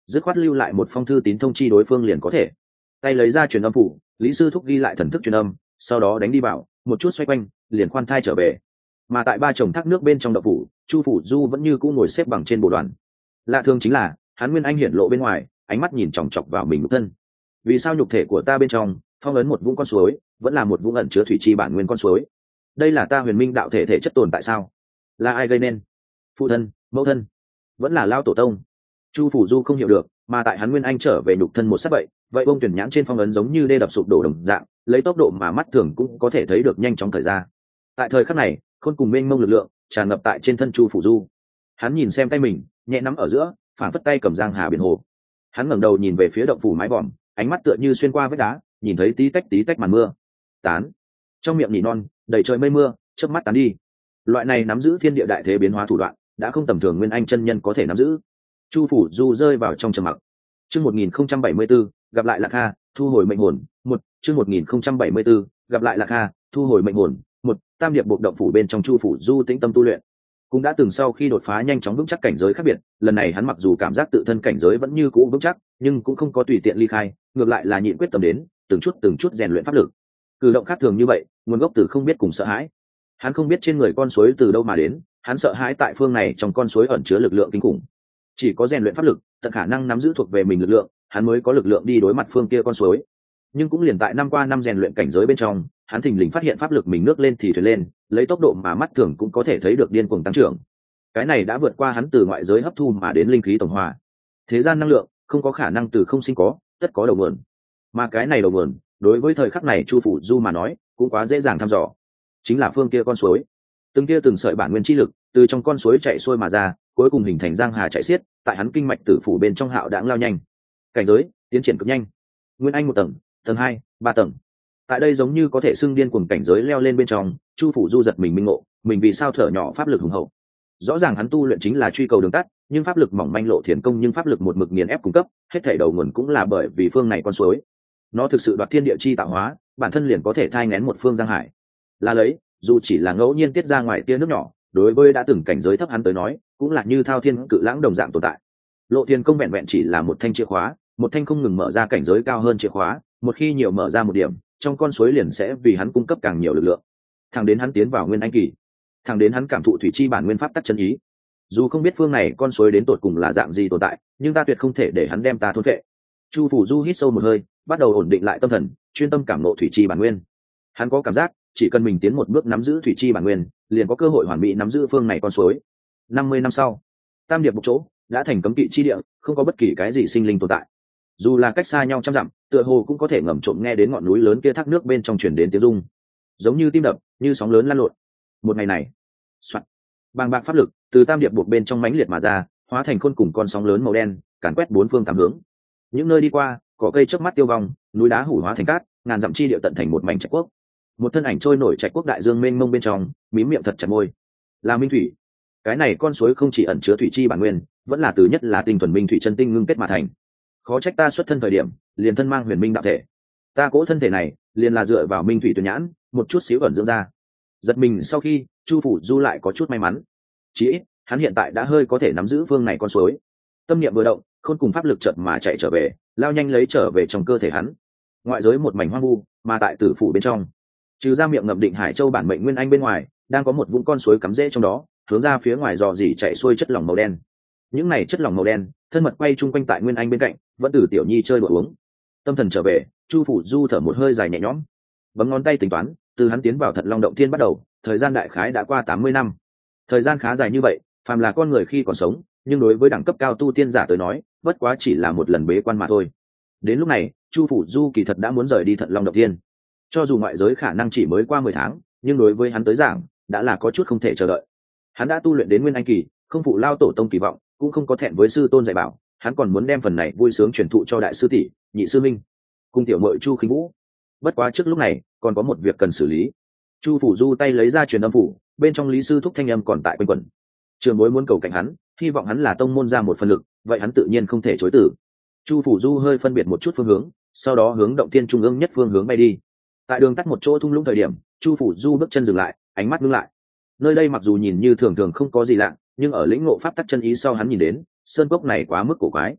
dứt khoát lưu lại một phong thư tín thông chi đối phương liền có thể. Tay lấy ra truyền âm phủ, lý sư thúc ghi lại thần thức truyền âm, sau đó đánh đi vào một chút xoay quanh liền khoan thai trở về. Mà tại ba chồng thác nước bên trong đậu phủ, chu phủ du vẫn như cũ ngồi xếp bằng trên bộ đoàn. Lạ thường chính là hắn nguyên anh hiển lộ bên ngoài, ánh mắt nhìn chòng chọc vào mình nhục thân. Vì sao nhục thể của ta bên trong phong ấn một vũng con suối vẫn là một vũng ẩn chứa thủy chi bản nguyên con suối? Đây là ta huyền minh đạo thể thể chất tồn tại sao? Là ai gây nên? Phụ thân, mẫu thân, vẫn là lao tổ tông? Chu phủ du không hiểu được, mà tại hắn nguyên anh trở về nhục thân một sát vậy, vậy bông tuyển nhãn trên phong ấn giống như đê đập sụp đổ đồng dạng, lấy tốc độ mà mắt thường cũng có thể thấy được nhanh chóng thời ra. Tại thời khắc này, khôn cùng mênh mông lực lượng tràn ngập tại trên thân chu phủ du. Hắn nhìn xem tay mình nhẹ nắm ở giữa, phản phất tay cầm giang hà biển hồ. Hắn ngẩng đầu nhìn về phía động phủ mái vòm, ánh mắt tựa như xuyên qua vết đá, nhìn thấy tí tách tí tách màn mưa tán, trong miệng nỉ non đầy trời mây mưa chớp mắt tán đi. Loại này nắm giữ thiên địa đại thế biến hóa thủ đoạn đã không tầm thường nguyên anh chân nhân có thể nắm giữ. Chu phủ du rơi vào trong trầm mặc. Chương một nghìn không trăm bảy mươi 74, gặp lại Lạc Kha, thu hồi mệnh hồn. Một chương một nghìn không trăm bảy mươi 74, gặp lại Lạc Kha, thu hồi mệnh hồn. Một tam điệp bộ động phủ bên trong chu phủ du tĩnh tâm tu luyện, cũng đã từng sau khi đột phá nhanh chóng vững chắc cảnh giới khác biệt. Lần này hắn mặc dù cảm giác tự thân cảnh giới vẫn như cũ vững chắc, nhưng cũng không có tùy tiện ly khai, ngược lại là nhịn quyết tâm đến từng chút từng chút rèn luyện pháp lực. Cử động khác thường như vậy, nguồn gốc từ không biết cùng sợ hãi. Hắn không biết trên người con suối từ đâu mà đến, hắn sợ hãi tại phương này trong con suối ẩn chứa lực lượng kinh khủng. Chỉ có rèn luyện pháp lực, tận khả năng nắm giữ thuộc về mình lực lượng, hắn mới có lực lượng đi đối mặt phương kia con suối. Nhưng cũng liền tại năm qua năm rèn luyện cảnh giới bên trong, hắn thình lình phát hiện pháp lực mình nước lên thì thuyền lên, lấy tốc độ mà mắt thường cũng có thể thấy được điên cuồng tăng trưởng. Cái này đã vượt qua hắn từ ngoại giới hấp thu mà đến linh khí tổng hòa. Thế gian năng lượng không có khả năng từ không sinh có, tất có đầu nguồn. Mà cái này đầu nguồn, đối với thời khắc này chu phủ du mà nói cũng quá dễ dàng thăm dò. Chính là phương kia con suối. Từng kia từng sợi bản nguyên chi lực từ trong con suối chạy xuôi mà ra, cuối cùng hình thành giang hà chạy xiết, tại hắn kinh mạch tử phủ bên trong hạo đãng lao nhanh. Cảnh giới tiến triển cực nhanh. Nguyên anh một tầng, tầng hai, ba tầng. Tại đây giống như có thể xưng điên cuồng cảnh giới leo lên bên trong, chu phủ du giật mình minh ngộ, mình vì sao thở nhỏ pháp lực hùng hậu. Rõ ràng hắn tu luyện chính là truy cầu đường tắt, nhưng pháp lực mỏng manh lộ thiền công, nhưng pháp lực một mực nghiền ép cung cấp, hết thảy đầu nguồn cũng là bởi vì phương này con suối. Nó thực sự đoạt thiên địa chi tạo hóa, bản thân liền có thể thai nghén một phương giang hải. Là lấy, dù chỉ là ngẫu nhiên tiết ra ngoài tia nước nhỏ, đối với đã từng cảnh giới thấp hắn tới nói, cũng là như thao thiên cự lãng đồng dạng tồn tại. Lộ thiên công vẹn vẹn chỉ là một thanh chìa khóa, một thanh không ngừng mở ra cảnh giới cao hơn chìa khóa, một khi nhiều mở ra một điểm, trong con suối liền sẽ vì hắn cung cấp càng nhiều lực lượng. Thẳng đến hắn tiến vào nguyên anh kỳ, thẳng đến hắn cảm thụ thủy chi bản nguyên pháp tắc chân ý. Dù không biết phương này con suối đến tột cùng là dạng gì tồn tại, nhưng ta tuyệt không thể để hắn đem ta thôn phệ. Chu phủ du hít sâu một hơi, bắt đầu ổn định lại tâm thần, chuyên tâm cảm ngộ thủy chi bản nguyên. Hắn có cảm giác, chỉ cần mình tiến một bước nắm giữ thủy chi bản nguyên, liền có cơ hội hoàn mỹ nắm giữ phương này con suối. Năm mươi năm sau, tam điệp một chỗ đã thành cấm kỵ chi địa, không có bất kỳ cái gì sinh linh tồn tại. Dù là cách xa nhau trăm dặm, tựa hồ cũng có thể ngầm trộm nghe đến ngọn núi lớn kia thác nước bên trong truyền đến tiếng rung, giống như tim đập, như sóng lớn lăn lộn. Một ngày này, soạt, bàng bạc pháp lực từ tam điệp buộc bên trong mãnh liệt mà ra, hóa thành khôn cùng con sóng lớn màu đen, càn quét bốn phương tám hướng. Những nơi đi qua, cỏ cây chớp mắt tiêu vong, núi đá hủ hóa thành cát, ngàn dặm chi địa tận thành một mảnh trạch quốc. Một thân ảnh trôi nổi trạch quốc đại dương mênh mông bên trong, mím miệng thật chặt môi. Là minh thủy. Cái này con suối không chỉ ẩn chứa thủy chi bản nguyên, vẫn là từ nhất là tinh thuần minh thủy chân tinh ngưng kết mà thành. Khó trách ta xuất thân thời điểm, liền thân mang huyền minh đạo thể. Ta cỗ thân thể này, liền là dựa vào minh thủy tuyển nhãn, một chút xíu ẩn dưỡng ra. Giật mình sau khi, chu phủ du lại có chút may mắn. Chỉ ít, hắn hiện tại đã hơi có thể nắm giữ phương này con suối. Tâm niệm vừa động, khôn cùng pháp lực chợt mà chạy trở về, lao nhanh lấy trở về trong cơ thể hắn. Ngoại giới một mảnh hoang vu, mà tại tử phủ bên trong, trừ ra miệng ngậm định hải châu bản mệnh nguyên anh bên ngoài, đang có một vũng con suối cắm rễ trong đó, hướng ra phía ngoài dò dỉ chạy xuôi chất lỏng màu đen. Những này chất lỏng màu đen thân mật quay chung quanh tại nguyên anh bên cạnh, vẫn từ tiểu nhi chơi đùa uống. Tâm thần trở về, chu phủ du thở một hơi dài nhẹ nhõm, bấm ngón tay tính toán, từ hắn tiến vào Thật Long động thiên bắt đầu, thời gian đại khái đã qua tám mươi năm. Thời gian khá dài như vậy, phàm là con người khi còn sống, nhưng đối với đẳng cấp cao tu tiên giả tới nói, bất quá chỉ là một lần bế quan mà thôi. Đến lúc này, chu phủ du kỳ thật đã muốn rời đi Thật Long động thiên. Cho dù ngoại giới khả năng chỉ mới qua mười tháng, nhưng đối với hắn tới giảng, đã là có chút không thể chờ đợi. Hắn đã tu luyện đến nguyên anh kỳ, không phụ lao tổ tông kỳ vọng, cũng không có thẹn với sư tôn dạy bảo, hắn còn muốn đem phần này vui sướng truyền thụ cho đại sư tỷ, nhị sư minh, cùng tiểu muội Chu Khinh Vũ. Bất quá trước lúc này, còn có một việc cần xử lý. Chu phủ du tay lấy ra truyền âm phủ, bên trong lý sư thúc thanh âm còn tại quanh quẩn. Trường bối muốn cầu cạnh hắn, hy vọng hắn là tông môn ra một phần lực, vậy hắn tự nhiên không thể chối từ. Chu phủ du hơi phân biệt một chút phương hướng, sau đó hướng động thiên trung ương nhất phương hướng bay đi. Tại đường tắt một chỗ thung lũng thời điểm, chu phủ du bước chân dừng lại, ánh mắt ngưng lại. Nơi đây mặc dù nhìn như thường thường không có gì lạ, nhưng ở lĩnh ngộ pháp tắc chân ý sau hắn nhìn đến, sơn cốc này quá mức cổ quái.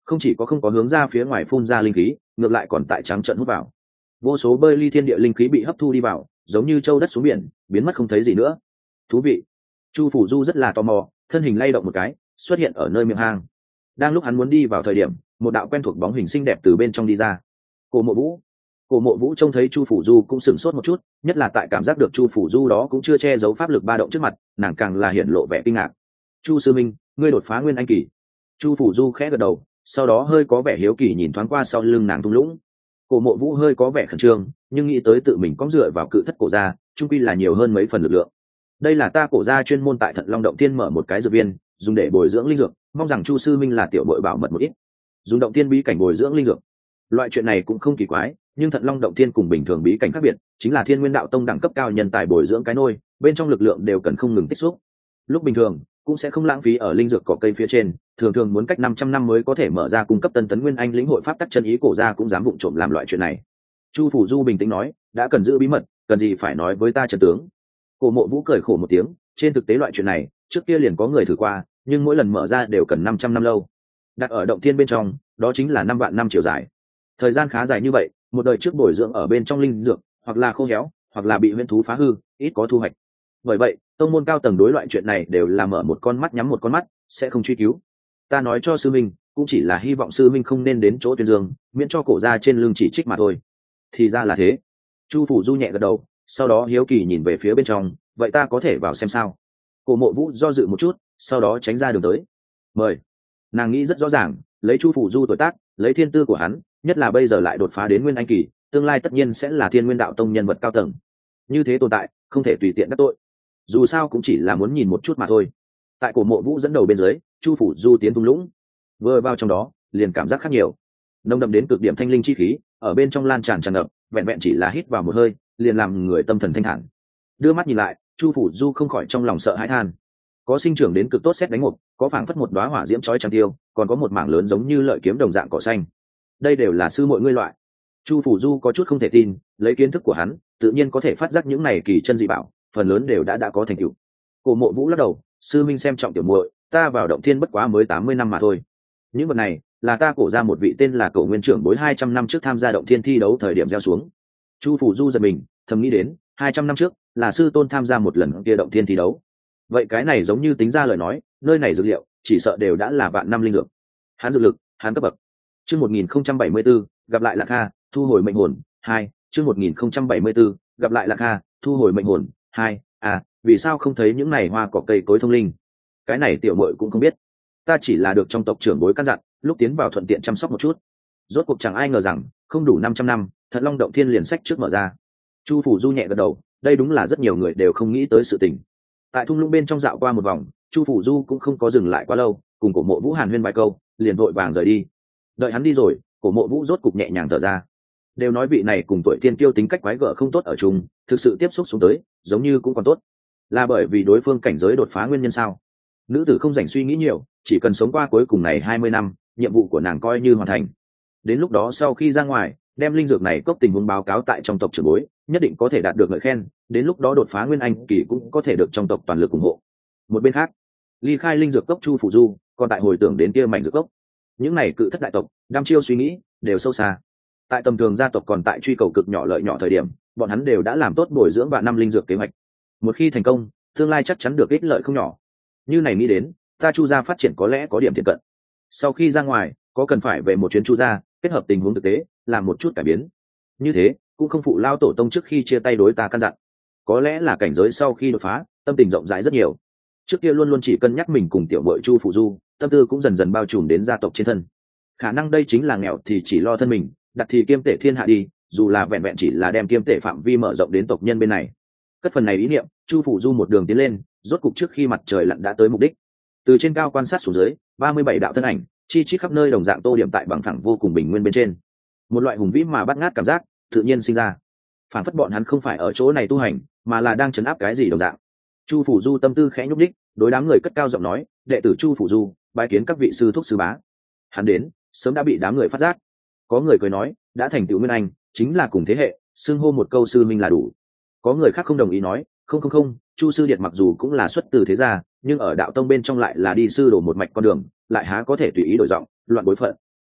không chỉ có không có hướng ra phía ngoài phun ra linh khí, ngược lại còn tại trắng trợn hút vào. Vô số bơi ly thiên địa linh khí bị hấp thu đi vào, giống như châu đất xuống biển, biến mất không thấy gì nữa. Thú vị. Chu phủ du rất là tò mò, thân hình lay động một cái, xuất hiện ở nơi miệng hang. Đang lúc hắn muốn đi vào thời điểm, một đạo quen thuộc bóng hình xinh đẹp từ bên trong đi ra. Cổ Mộ Vũ. Cổ Mộ Vũ trông thấy Chu phủ du cũng sửng sốt một chút, nhất là tại cảm giác được Chu phủ du đó cũng chưa che giấu pháp lực ba động trước mặt, nàng càng là hiện lộ vẻ kinh ngạc. Chu sư minh, ngươi đột phá nguyên anh kỳ. Chu phủ du khẽ gật đầu, sau đó hơi có vẻ hiếu kỳ nhìn thoáng qua sau lưng nàng thung lũng. Cổ Mộ Vũ hơi có vẻ khẩn trương, nhưng nghĩ tới tự mình cõng dựa vào cự thất cổ gia, chung quy là nhiều hơn mấy phần lực lượng. Đây là ta cổ gia chuyên môn tại Thận Long động tiên mở một cái dược viên, dùng để bồi dưỡng linh dược, mong rằng Chu sư minh là tiểu bội bảo mật một ít. Dùng động tiên bí cảnh bồi dưỡng linh dược, loại chuyện này cũng không kỳ quái, nhưng Thận Long động tiên cùng bình thường bí cảnh khác biệt, chính là Thiên Nguyên đạo tông đẳng cấp cao nhân tài bồi dưỡng cái nôi, bên trong lực lượng đều cần không ngừng tích xúc. Lúc bình thường cũng sẽ không lãng phí ở linh dược cỏ cây phía trên, thường thường muốn cách năm trăm năm mới có thể mở ra cung cấp tân tấn nguyên anh lĩnh hội pháp tắc chân ý, cổ gia cũng dám vụng trộm làm loại chuyện này. Chu phủ du bình tĩnh nói, đã cần giữ bí mật, cần gì phải nói với ta, trần tướng. Cổ Mộ Vũ cười khổ một tiếng, trên thực tế loại chuyện này trước kia liền có người thử qua, nhưng mỗi lần mở ra đều cần năm trăm năm lâu. Đặt ở động thiên bên trong, đó chính là năm vạn năm chiều dài. Thời gian khá dài như vậy, một đời trước bồi dưỡng ở bên trong linh dược, hoặc là khô héo, hoặc là bị huyễn thú phá hư, ít có thu hoạch. Bởi vậy, tông môn cao tầng đối loại chuyện này đều là mở một con mắt nhắm một con mắt, sẽ không truy cứu. Ta nói cho sư minh, cũng chỉ là hy vọng sư minh không nên đến chỗ tuyên dương, miễn cho cổ ra trên lưng chỉ trích mà thôi. Thì ra là thế. Chu phủ du nhẹ gật đầu, sau đó hiếu kỳ nhìn về phía bên trong, vậy ta có thể vào xem sao? Cổ Mộ Vũ do dự một chút, sau đó tránh ra đường tới. Mời. Nàng nghĩ rất rõ ràng, lấy Chu phủ du tuổi tác, lấy thiên tư của hắn, nhất là bây giờ lại đột phá đến nguyên anh kỳ, tương lai tất nhiên sẽ là Thiên Nguyên đạo tông nhân vật cao tầng. Như thế tồn tại, không thể tùy tiện đắc tội. Dù sao cũng chỉ là muốn nhìn một chút mà thôi. Tại Cổ Mộ Vũ dẫn đầu bên dưới, Chu phủ du tiến thung lũng. Vừa vào trong đó, liền cảm giác khác nhiều. Nồng đậm đến cực điểm thanh linh chi khí, ở bên trong lan tràn tràn ngập, vẹn vẹn chỉ là hít vào một hơi, liền làm người tâm thần thanh thản. Đưa mắt nhìn lại, Chu phủ du không khỏi trong lòng sợ hãi than. Có sinh trưởng đến cực tốt xét đánh một, có phảng phất một đóa hỏa diễm chói chang tiêu, còn có một mảng lớn giống như lợi kiếm đồng dạng cỏ xanh. Đây đều là sư muội ngươi loại. Chu phủ du có chút không thể tin, lấy kiến thức của hắn, tự nhiên có thể phát giác những này kỳ chân dị bảo, phần lớn đều đã đã có thành tựu. Cổ Mộ Vũ lắc đầu, sư minh xem trọng tiểu muội, ta vào động thiên bất quá mới tám mươi năm mà thôi. Những vật này là ta cổ ra một vị tên là Cổ nguyên trưởng bối hai trăm năm trước tham gia động thiên thi đấu thời điểm gieo xuống. Chu phủ du giật mình, thầm nghĩ đến, hai trăm năm trước là sư tôn tham gia một lần kia động thiên thi đấu. Vậy cái này giống như tính ra lời nói, nơi này dược liệu chỉ sợ đều đã là vạn năm linh dược. Hắn dược lực, hắn cấp bậc. Chương một nghìn không trăm bảy mươi b ố, gặp lại Lạc Kha, thu hồi mệnh hồn, hai. Chương một nghìn không trăm bảy mươi b ố, gặp lại Lạc Kha, thu hồi mệnh hồn, hai. À, vì sao không thấy những này hoa cỏ cây cối thông linh? Cái này tiểu muội cũng không biết. Ta chỉ là được trong tộc trưởng bối căn dặn, lúc tiến vào thuận tiện chăm sóc một chút. Rốt cuộc chẳng ai ngờ rằng, không đủ năm trăm năm, Thận Long động thiên liền sách trước mở ra. Chu phủ du nhẹ gật đầu, đây đúng là rất nhiều người đều không nghĩ tới sự tình. Tại thung lũng bên trong dạo qua một vòng, Chu phủ du cũng không có dừng lại quá lâu, cùng Cổ Mộ Vũ hàn huyên vài câu, liền vội vàng rời đi. Đợi hắn đi rồi, Cổ Mộ Vũ rốt cục nhẹ nhàng thở ra. Đều nói vị này cùng tuổi thiên kiêu tính cách quái gở không tốt ở chung, thực sự tiếp xúc xuống tới, giống như cũng còn tốt. Là bởi vì đối phương cảnh giới đột phá nguyên nhân sao? Nữ tử không dành suy nghĩ nhiều, chỉ cần sống qua cuối cùng này hai mươi năm, nhiệm vụ của nàng coi như hoàn thành. Đến lúc đó sau khi ra ngoài, đem linh dược này cốc tình huống báo cáo tại trong tộc trưởng bối, nhất định có thể đạt được ngợi khen, đến lúc đó đột phá nguyên anh kỳ cũng có thể được trong tộc toàn lực ủng hộ. Một bên khác, ly khai linh dược cốc Chu phủ du, còn tại hồi tưởng đến kia mảnh dược cốc. Những này cự thất đại tộc, đăm chiêu suy nghĩ, đều sâu xa. Tại tầm thường gia tộc còn tại truy cầu cực nhỏ lợi nhỏ thời điểm, bọn hắn đều đã làm tốt bồi dưỡng vạn năm linh dược kế hoạch. Một khi thành công, tương lai chắc chắn được ích lợi không nhỏ. Như này nghĩ đến, ta Chu gia phát triển có lẽ có điểm thiện cận. Sau khi ra ngoài, có cần phải về một chuyến Chu gia, kết hợp tình huống thực tế, làm một chút cải biến. Như thế, cũng không phụ lao tổ tông trước khi chia tay đối ta căn dặn. Có lẽ là cảnh giới sau khi đột phá, tâm tình rộng rãi rất nhiều. Trước kia luôn luôn chỉ cân nhắc mình cùng tiểu muội Chu phủ du, tâm tư cũng dần dần bao trùm đến gia tộc trên thân. Khả năng đây chính là nghèo thì chỉ lo thân mình, đặt thì kiêm tể thiên hạ đi, dù là vẹn vẹn chỉ là đem kiêm tể phạm vi mở rộng đến tộc nhân bên này. Cất phần này ý niệm, Chu phủ du một đường tiến lên, rốt cục trước khi mặt trời lặn đã tới mục đích. Từ trên cao quan sát xuống dưới, ba mươi bảy đạo thân ảnh, chi chít khắp nơi đồng dạng tô điểm tại bằng phẳng vô cùng bình nguyên bên trên. Một loại hùng vĩ mà bắt ngát cảm giác tự nhiên sinh ra. Phản phất bọn hắn không phải ở chỗ này tu hành, mà là đang trấn áp cái gì đồng dạng. Chu phủ du tâm tư khẽ nhúc đích, đối đám người cất cao giọng nói, đệ tử Chu phủ du, bái kiến các vị sư thúc sư bá. Hắn đến, sớm đã bị đám người phát giác. Có người cười nói, đã thành tựu nguyên anh, chính là cùng thế hệ, xưng hô một câu sư minh là đủ. Có người khác không đồng ý nói, không không không, Chu sư điệt mặc dù cũng là xuất từ thế gia, nhưng ở đạo tông bên trong lại là đi sư đổ một mạch con đường, lại há có thể tùy ý đổi giọng, loạn bối phận.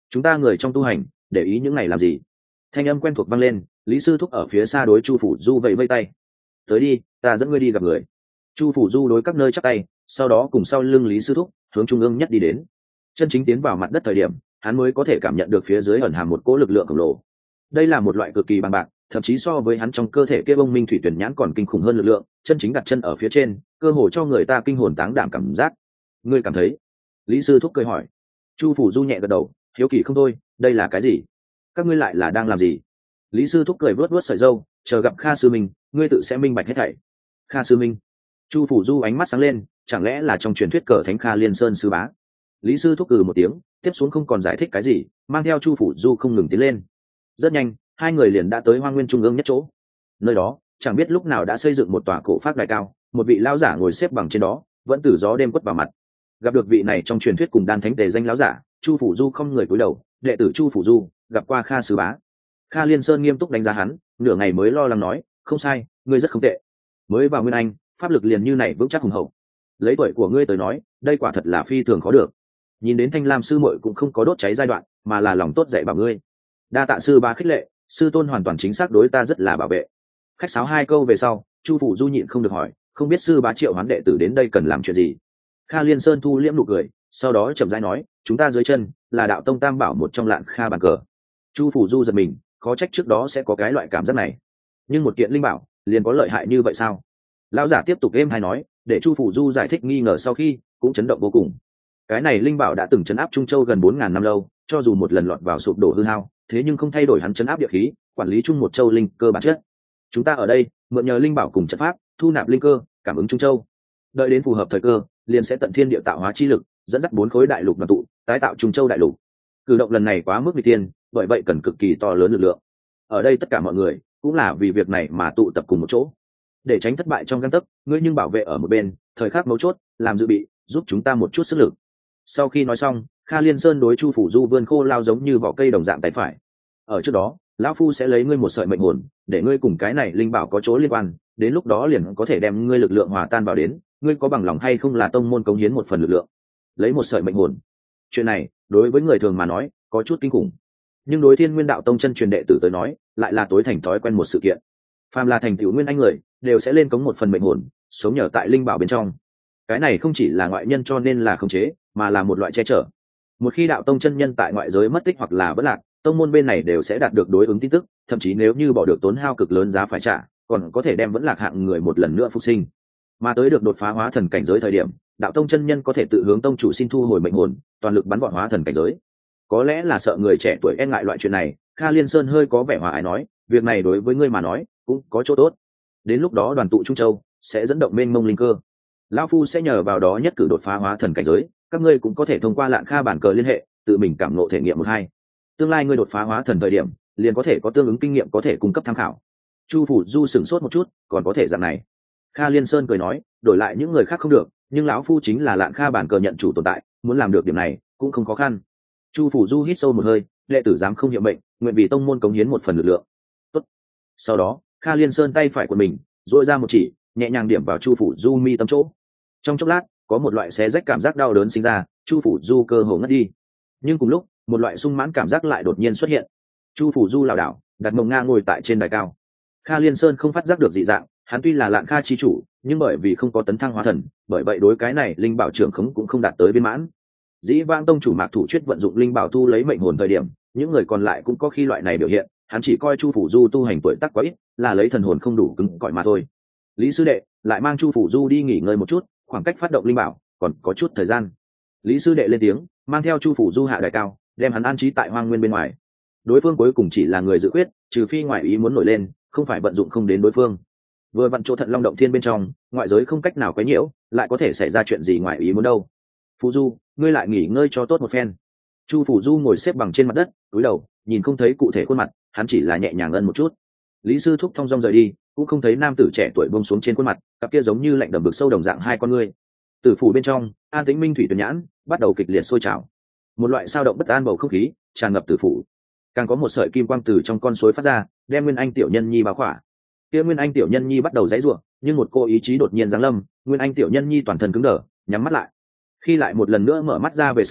chúng ta người trong tu hành để ý những này làm gì? Thanh âm quen thuộc vang lên, Lý Sư Thúc ở phía xa đối Chu Phủ Du vẫy vây tay. Tới đi, ta dẫn ngươi đi gặp người. Chu Phủ Du đối các nơi chắp tay, sau đó cùng sau lưng Lý Sư Thúc hướng trung ương nhất đi đến. Chân chính tiến vào mặt đất thời điểm, hắn mới có thể cảm nhận được phía dưới ẩn hàm một cỗ lực lượng khổng lồ. Đây là một loại cực kỳ bằng bạc, thậm chí so với hắn trong cơ thể kia bông minh thủy tuyển nhãn còn kinh khủng hơn lực lượng, chân chính đặt chân ở phía trên, cơ hồ cho người ta kinh hồn táng đảm cảm giác. Ngươi cảm thấy? Lý Sư Thúc cười hỏi. Chu Phủ Du nhẹ gật đầu, hiếu kỳ không thôi, đây là cái gì? Các ngươi lại là đang làm gì? Lý Sư Thúc cười vuốt vuốt sợi râu, chờ gặp Kha Sư Minh, ngươi tự sẽ minh bạch hết thảy. Kha Sư Minh. Chu Phủ Du ánh mắt sáng lên, chẳng lẽ là trong truyền thuyết cờ thánh Kha Liên Sơn sư bá? Lý Sư Thúc cừ một tiếng, tiếp xuống không còn giải thích cái gì, mang theo Chu Phủ Du không ngừng tiến lên. Rất nhanh, hai người liền đã tới Hoang Nguyên trung ương nhất chỗ. Nơi đó, chẳng biết lúc nào đã xây dựng một tòa cổ phác đài cao, một vị lão giả ngồi xếp bằng trên đó, vẫn từ gió đêm quất vào mặt. Gặp được vị này trong truyền thuyết cùng đan thánh tề danh lão giả, Chu Phủ Du không người cúi đầu, đệ tử Chu Phủ Du, gặp qua Kha sư bá. Kha Liên Sơn nghiêm túc đánh giá hắn, nửa ngày mới lo lắng nói, không sai, ngươi rất không tệ. Mới vào Nguyên Anh, pháp lực liền như này vững chắc hùng hậu. Lấy tuổi của ngươi tới nói, đây quả thật là phi thường khó được. Nhìn đến Thanh Lam sư muội cũng không có đốt cháy giai đoạn, mà là lòng tốt dạy bảo ngươi. Đa tạ sư bá khích lệ, sư tôn hoàn toàn chính xác đối ta rất là bảo vệ. Khách sáo hai câu về sau, Chu Phủ Du nhịn không được hỏi, không biết sư bá triệu hoán đệ tử đến đây cần làm chuyện gì? Kha Liên Sơn thu liễm nụ cười, sau đó chậm rãi nói, chúng ta dưới chân là đạo tông tam bảo một trong lạn kha bàn cờ. Chu Phủ Du giật mình, khó trách trước đó sẽ có cái loại cảm giác này. Nhưng một kiện linh bảo liền có lợi hại như vậy sao? Lão giả tiếp tục êm hay nói, để Chu Phủ Du giải thích nghi ngờ sau khi cũng chấn động vô cùng. Cái này linh bảo đã từng chấn áp Trung Châu gần bốn ngàn năm lâu, cho dù một lần lọt vào sụp đổ hư hao, thế nhưng không thay đổi hắn chấn áp địa khí, quản lý chung một châu linh cơ bản chất. Chúng ta ở đây mượn nhờ linh bảo cùng trận pháp, thu nạp linh cơ, cảm ứng Trung Châu. Đợi đến phù hợp thời cơ, liền sẽ tận thiên địa tạo hóa chi lực, dẫn dắt bốn khối đại lục đoàn tụ, tái tạo Trung Châu đại lục. Cử động lần này quá mức nguy tiên, bởi vậy cần cực kỳ to lớn lực lượng. Ở đây tất cả mọi người cũng là vì việc này mà tụ tập cùng một chỗ. Để tránh thất bại trong gang tấc, ngươi nhưng bảo vệ ở một bên, thời khắc mấu chốt, làm dự bị, giúp chúng ta một chút sức lực. Sau khi nói xong, Kha Liên Sơn đối Chu Phủ Du vươn khô lao giống như vỏ cây đồng dạng tay phải. Ở trước đó, lão phu sẽ lấy ngươi một sợi mệnh hồn, để ngươi cùng cái này linh bảo có chỗ liên quan, đến lúc đó liền có thể đem ngươi lực lượng hòa tan vào đến, ngươi có bằng lòng hay không là tông môn cống hiến một phần lực lượng. Lấy một sợi mệnh hồn. Chuyện này, đối với người thường mà nói, có chút kinh khủng. Nhưng đối Thiên Nguyên Đạo Tông chân truyền đệ tử tới nói, lại là tối thành thói quen một sự kiện. Phàm là thành tựu nguyên anh người, đều sẽ lên cống một phần mệnh hồn, sống nhờ tại linh bảo bên trong. Cái này không chỉ là ngoại nhân cho nên là khống chế, mà là một loại che chở. Một khi đạo tông chân nhân tại ngoại giới mất tích hoặc là bất lạc, tông môn bên này đều sẽ đạt được đối ứng tin tức, thậm chí nếu như bỏ được tốn hao cực lớn giá phải trả, còn có thể đem vẫn lạc hạng người một lần nữa phục sinh. Mà tới được đột phá hóa thần cảnh giới thời điểm, đạo tông chân nhân có thể tự hướng tông chủ xin thu hồi mệnh hồn, toàn lực bắn bọn hóa thần cảnh giới. Có lẽ là sợ người trẻ tuổi e ngại loại chuyện này, Kha Liên Sơn hơi có vẻ hòa ái nói, việc này đối với ngươi mà nói cũng có chỗ tốt. Đến lúc đó đoàn tụ Trung Châu sẽ dẫn động mênh mông linh cơ, lão phu sẽ nhờ vào đó nhất cử đột phá hóa thần cảnh giới, các ngươi cũng có thể thông qua Lạn Kha bản cờ liên hệ, tự mình cảm ngộ thể nghiệm một hai. Tương lai ngươi đột phá hóa thần thời điểm, liền có thể có tương ứng kinh nghiệm có thể cung cấp tham khảo. Chu Phủ Du sửng sốt một chút, còn có thể dạng này. Kha Liên Sơn cười nói, đổi lại những người khác không được, nhưng lão phu chính là Lạn Kha bản cờ nhận chủ tồn tại, muốn làm được điểm này cũng không khó khăn. Chu Phủ Du hít sâu một hơi, đệ tử dám không hiệu mệnh, nguyện vì tông môn cống hiến một phần lực lượng. Tốt. Sau đó, Kha Liên Sơn tay phải của mình duỗi ra một chỉ, nhẹ nhàng điểm vào Chu Phủ Du mi tâm chỗ. Trong chốc lát, có một loại xé rách cảm giác đau đớn sinh ra, Chu Phủ Du cơ hồ ngất đi. Nhưng cùng lúc, một loại sung mãn cảm giác lại đột nhiên xuất hiện. Chu Phủ Du lảo đảo, đặt mông nga ngồi tại trên đài cao. Kha Liên Sơn không phát giác được dị dạng, hắn tuy là Lạn Kha chi chủ, nhưng bởi vì không có tấn thăng hóa thần, bởi vậy đối cái này linh bảo trưởng khống cũng không đạt tới viên mãn. Dĩ vãng tông chủ Mạc Thủ Chuyết vận dụng linh bảo thu lấy mệnh hồn thời điểm, những người còn lại cũng có khi loại này biểu hiện, hắn chỉ coi Chu Phủ Du tu hành tuổi tác quá ít, là lấy thần hồn không đủ cứng cỏi mà thôi. Lý sư đệ lại mang Chu Phủ Du đi nghỉ ngơi một chút, khoảng cách phát động linh bảo còn có chút thời gian. Lý sư đệ lên tiếng, mang theo Chu Phủ Du hạ đài cao, đem hắn an trí tại Hoang Nguyên bên ngoài. Đối phương cuối cùng chỉ là người dự quyết, trừ phi ngoại ý muốn nổi lên, không phải vận dụng không đến đối phương. Vừa vặn chỗ Thận Long động thiên bên trong, ngoại giới không cách nào quấy nhiễu, lại có thể xảy ra chuyện gì ngoại ý muốn đâu. Phủ Du, ngươi lại nghỉ ngơi cho tốt một phen. Chu Phủ Du ngồi xếp bằng trên mặt đất, cúi đầu, nhìn không thấy cụ thể khuôn mặt, hắn chỉ là nhẹ nhàng ân một chút. Lý sư thúc thong dong rời đi, cũng không thấy nam tử trẻ tuổi buông xuống trên khuôn mặt, cặp kia giống như lạnh đầm bực sâu đồng dạng hai con ngươi. Tử phủ bên trong, an tĩnh minh thủy tuyển nhãn bắt đầu kịch liệt sôi trào. Một loại sao động bất an bầu không khí tràn ngập tử phủ. Càng có một sợi kim quang từ trong con suối phát ra, đem Nguyên Anh tiểu nhân nhi bao khỏa. Kia Nguyên Anh tiểu nhân nhi bắt đầu giãy giụa, nhưng một cô ý chí đột nhiên giáng lâm, Nguyên Anh tiểu nhân nhi toàn thân cứng đờ, nhắm mắt lại. Khi lại một lần nữa mở mắt ra về sau,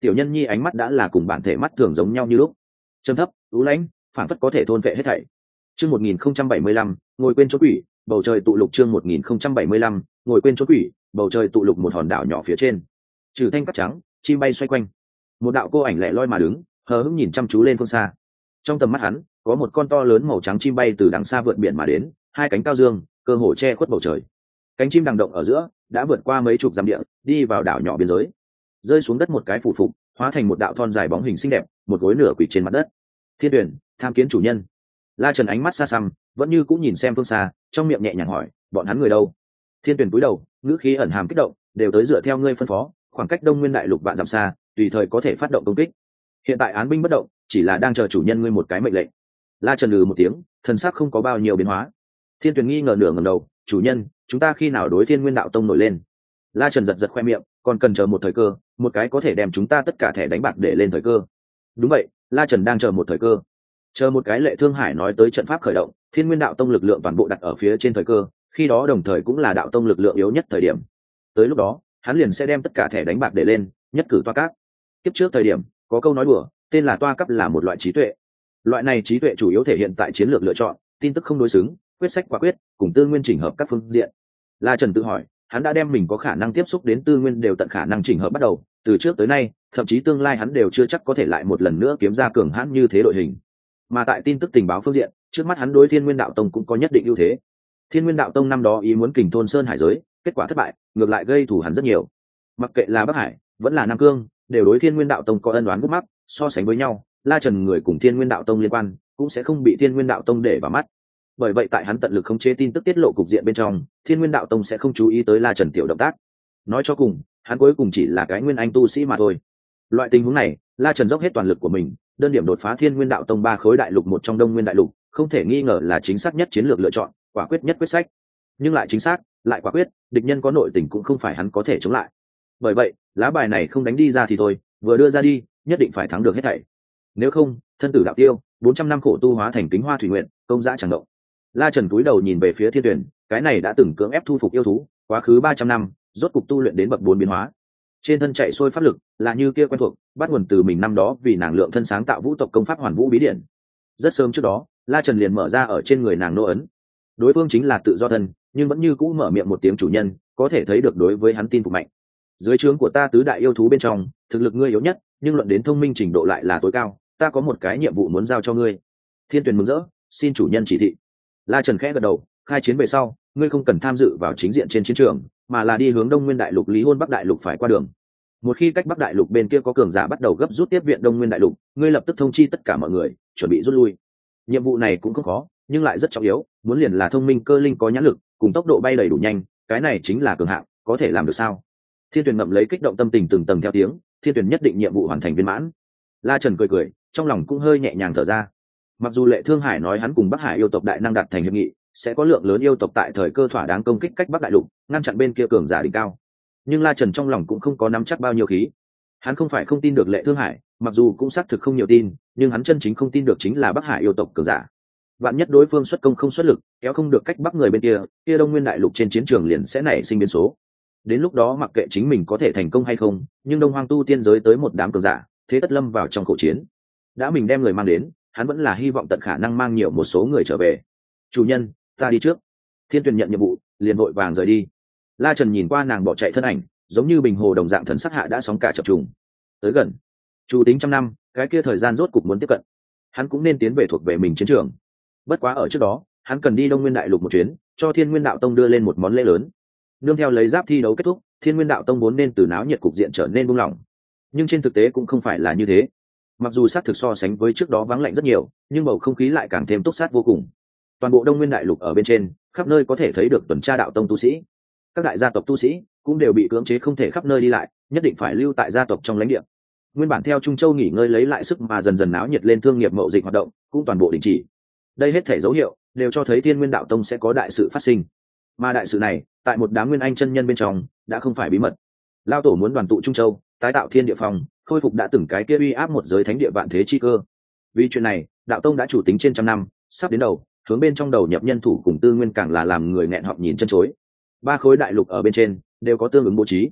tiểu nhân nhi ánh mắt đã là cùng bản thể mắt thường giống nhau như lúc, trầm thấp ú lãnh, phản phất có thể thôn vệ hết thảy. Chương một nghìn không trăm bảy mươi lăm, ngồi quên chỗ quỷ, bầu trời tụ lục. Chương một nghìn không trăm bảy mươi lăm, ngồi quên chỗ quỷ, bầu trời tụ lục. Một hòn đảo nhỏ phía trên, trừ thanh cát trắng, chim bay xoay quanh. Một đạo cô ảnh lẻ loi mà đứng, hờ hững nhìn chăm chú lên phương xa. Trong tầm mắt hắn, có một con to lớn màu trắng chim bay từ đằng xa vượt biển mà đến, hai cánh cao dương, cơ hồ che khuất bầu trời. Cánh chim đằng động ở giữa, đã vượt qua mấy chục dặm địa, đi vào đảo nhỏ biên giới, rơi xuống đất một cái phủ phục, hóa thành một đạo thon dài bóng hình xinh đẹp, một gối nửa quỳ trên mặt đất. Thiên Tuyển, tham kiến chủ nhân. La Trần ánh mắt xa xăm, vẫn như cũng nhìn xem phương xa, trong miệng nhẹ nhàng hỏi, bọn hắn người đâu? Thiên Tuyển cúi đầu, ngữ khí ẩn hàm kích động, đều tới dựa theo ngươi phân phó, khoảng cách Đông Nguyên đại lục vạn dặm xa, tùy thời có thể phát động công kích. Hiện tại án binh bất động, chỉ là đang chờ chủ nhân ngươi một cái mệnh lệnh. La Trần lừ một tiếng, thần sắc không có bao nhiêu biến hóa. Thiên Tuyển nghi ngờ nửa ngẩng đầu, chủ nhân, chúng ta khi nào đối Thiên Nguyên đạo tông nổi lên? La Trần giật giật khoe miệng, còn cần chờ một thời cơ, một cái có thể đem chúng ta tất cả thẻ đánh bạc để lên thời cơ. Đúng vậy, La Trần đang chờ một thời cơ, chờ một cái Lệ Thương Hải nói tới trận pháp khởi động, Thiên Nguyên đạo tông lực lượng toàn bộ đặt ở phía trên thời cơ, khi đó đồng thời cũng là đạo tông lực lượng yếu nhất thời điểm. Tới lúc đó, hắn liền sẽ đem tất cả thẻ đánh bạc để lên, nhất cử toa cáp. Kiếp trước thời điểm, có câu nói đùa, tên là toa cấp là một loại trí tuệ. Loại này trí tuệ chủ yếu thể hiện tại chiến lược lựa chọn, tin tức không đối xứng, quyết sách quả quyết, cùng tư nguyên chỉnh hợp các phương diện. La Trần tự hỏi, hắn đã đem mình có khả năng tiếp xúc đến tư nguyên đều tận khả năng chỉnh hợp bắt đầu, từ trước tới nay, thậm chí tương lai hắn đều chưa chắc có thể lại một lần nữa kiếm ra cường hãn như thế đội hình. Mà tại tin tức tình báo phương diện, trước mắt hắn đối Thiên Nguyên đạo tông cũng có nhất định ưu thế. Thiên Nguyên đạo tông năm đó ý muốn kình thôn sơn hải giới, kết quả thất bại, ngược lại gây thù hắn rất nhiều. Mặc kệ là Bắc Hải, vẫn là Nam Cương, đều đối Thiên Nguyên đạo tông có ân oán gút mắc, so sánh với nhau, La Trần người cùng Thiên Nguyên đạo tông liên quan, cũng sẽ không bị Thiên Nguyên đạo tông để vào mắt. Bởi vậy tại hắn tận lực khống chế tin tức tiết lộ cục diện bên trong, Thiên Nguyên đạo tông sẽ không chú ý tới La Trần tiểu động tác. Nói cho cùng, hắn cuối cùng chỉ là cái nguyên anh tu sĩ mà thôi. Loại tình huống này, La Trần dốc hết toàn lực của mình, đơn điểm đột phá Thiên Nguyên đạo tông ba khối đại lục một trong Đông Nguyên đại lục, không thể nghi ngờ là chính xác nhất chiến lược lựa chọn, quả quyết nhất quyết sách. Nhưng lại chính xác, lại quả quyết, địch nhân có nội tình cũng không phải hắn có thể chống lại. Bởi vậy, lá bài này không đánh đi ra thì thôi, vừa đưa ra đi, nhất định phải thắng được hết thảy. Nếu không, thân tử đạo tiêu, bốn trăm năm khổ tu hóa thành kính hoa thủy nguyện, công dã chẳng động. La Trần cúi đầu nhìn về phía Thiên Tuyển, cái này đã từng cưỡng ép thu phục yêu thú, quá khứ ba trăm năm, rốt cục tu luyện đến bậc bốn biến hóa. Trên thân chạy xuôi pháp lực, là như kia quen thuộc, bắt nguồn từ mình năm đó vì nàng lượng thân sáng tạo vũ tộc công pháp Hoàn Vũ bí điển. Rất sớm trước đó, La Trần liền mở ra ở trên người nàng nô ấn. Đối phương chính là tự do thân, nhưng vẫn như cũ mở miệng một tiếng chủ nhân, có thể thấy được đối với hắn tin phục mạnh. Dưới trướng của ta tứ đại yêu thú bên trong, thực lực ngươi yếu nhất, nhưng luận đến thông minh trình độ lại là tối cao, ta có một cái nhiệm vụ muốn giao cho ngươi. Thiên Tuyền mừng rỡ, xin chủ nhân chỉ thị. La Trần khẽ gật đầu, khai chiến về sau, ngươi không cần tham dự vào chính diện trên chiến trường, mà là đi hướng Đông Nguyên đại lục, Lý Hôn Bắc đại lục phải qua đường. Một khi cách Bắc đại lục bên kia có cường giả bắt đầu gấp rút tiếp viện Đông Nguyên đại lục, ngươi lập tức thông chi tất cả mọi người, chuẩn bị rút lui. Nhiệm vụ này cũng không khó, nhưng lại rất trọng yếu, muốn liền là thông minh cơ linh có nhãn lực, cùng tốc độ bay đầy đủ nhanh, cái này chính là cường hạng, có thể làm được sao? Thiên Tuyền ngậm lấy kích động tâm tình từng tầng theo tiếng, Thiên Tuyền nhất định nhiệm vụ hoàn thành viên mãn. La Trần cười cười, trong lòng cũng hơi nhẹ nhàng thở ra. Mặc dù Lệ Thương Hải nói hắn cùng Bắc Hải yêu tộc đại năng đạt thành hiệp nghị, sẽ có lượng lớn yêu tộc tại thời cơ thỏa đáng công kích cách Bắc đại lục, ngăn chặn bên kia cường giả đỉnh cao. Nhưng La Trần trong lòng cũng không có nắm chắc bao nhiêu khí. Hắn không phải không tin được Lệ Thương Hải, mặc dù cũng xác thực không nhiều tin, nhưng hắn chân chính không tin được chính là Bắc Hải yêu tộc cường giả. Vạn nhất đối phương xuất công không xuất lực, kéo không được cách Bắc người bên kia, kia Đông Nguyên đại lục trên chiến trường liền sẽ nảy sinh biến số. Đến lúc đó mặc kệ chính mình có thể thành công hay không, nhưng Đông Hoang tu tiên giới tới một đám cường giả, thế tất lâm vào trong khổ chiến. Đã mình đem người mang đến, hắn vẫn là hy vọng tận khả năng mang nhiều một số người trở về. Chủ nhân, ta đi trước. Thiên Tuyền nhận nhiệm vụ, liền vội vàng rời đi. La Trần nhìn qua nàng bỏ chạy thân ảnh, giống như bình hồ đồng dạng thần sắc hạ đã sóng cả chập trùng. Tới gần, chủ tính trăm năm, cái kia thời gian rốt cục muốn tiếp cận. Hắn cũng nên tiến về thuộc về mình chiến trường. Bất quá ở trước đó, hắn cần đi Đông Nguyên đại lục một chuyến, cho Thiên Nguyên đạo tông đưa lên một món lễ lớn. Nương theo lấy giáp thi đấu kết thúc, Thiên Nguyên đạo tông vốn nên từ náo nhiệt cục diện trở nên buông lỏng. Nhưng trên thực tế cũng không phải là như thế. Mặc dù xác thực so sánh với trước đó vắng lạnh rất nhiều, nhưng bầu không khí lại càng thêm túc sát vô cùng. Toàn bộ Đông Nguyên đại lục ở bên trên, khắp nơi có thể thấy được tuần tra đạo tông tu sĩ. Các đại gia tộc tu sĩ cũng đều bị cưỡng chế không thể khắp nơi đi lại, nhất định phải lưu tại gia tộc trong lãnh địa. Nguyên bản theo Trung Châu nghỉ ngơi lấy lại sức mà dần dần náo nhiệt lên thương nghiệp mậu dịch hoạt động, cũng toàn bộ đình chỉ. Đây hết thể dấu hiệu đều cho thấy Thiên Nguyên đạo tông sẽ có đại sự phát sinh. Mà đại sự này, tại một đám nguyên anh chân nhân bên trong, đã không phải bí mật. Lao tổ muốn đoàn tụ Trung Châu, tái tạo thiên địa phòng, khôi phục đã từng cái kia uy áp một giới thánh địa vạn thế chi cơ. Vì chuyện này, đạo tông đã chủ tính trên trăm năm, sắp đến đầu, hướng bên trong đầu nhập nhân thủ cùng tư nguyên càng là làm người nghẹn họng nhìn chân chối. Ba khối đại lục ở bên trên đều có tương ứng bố trí.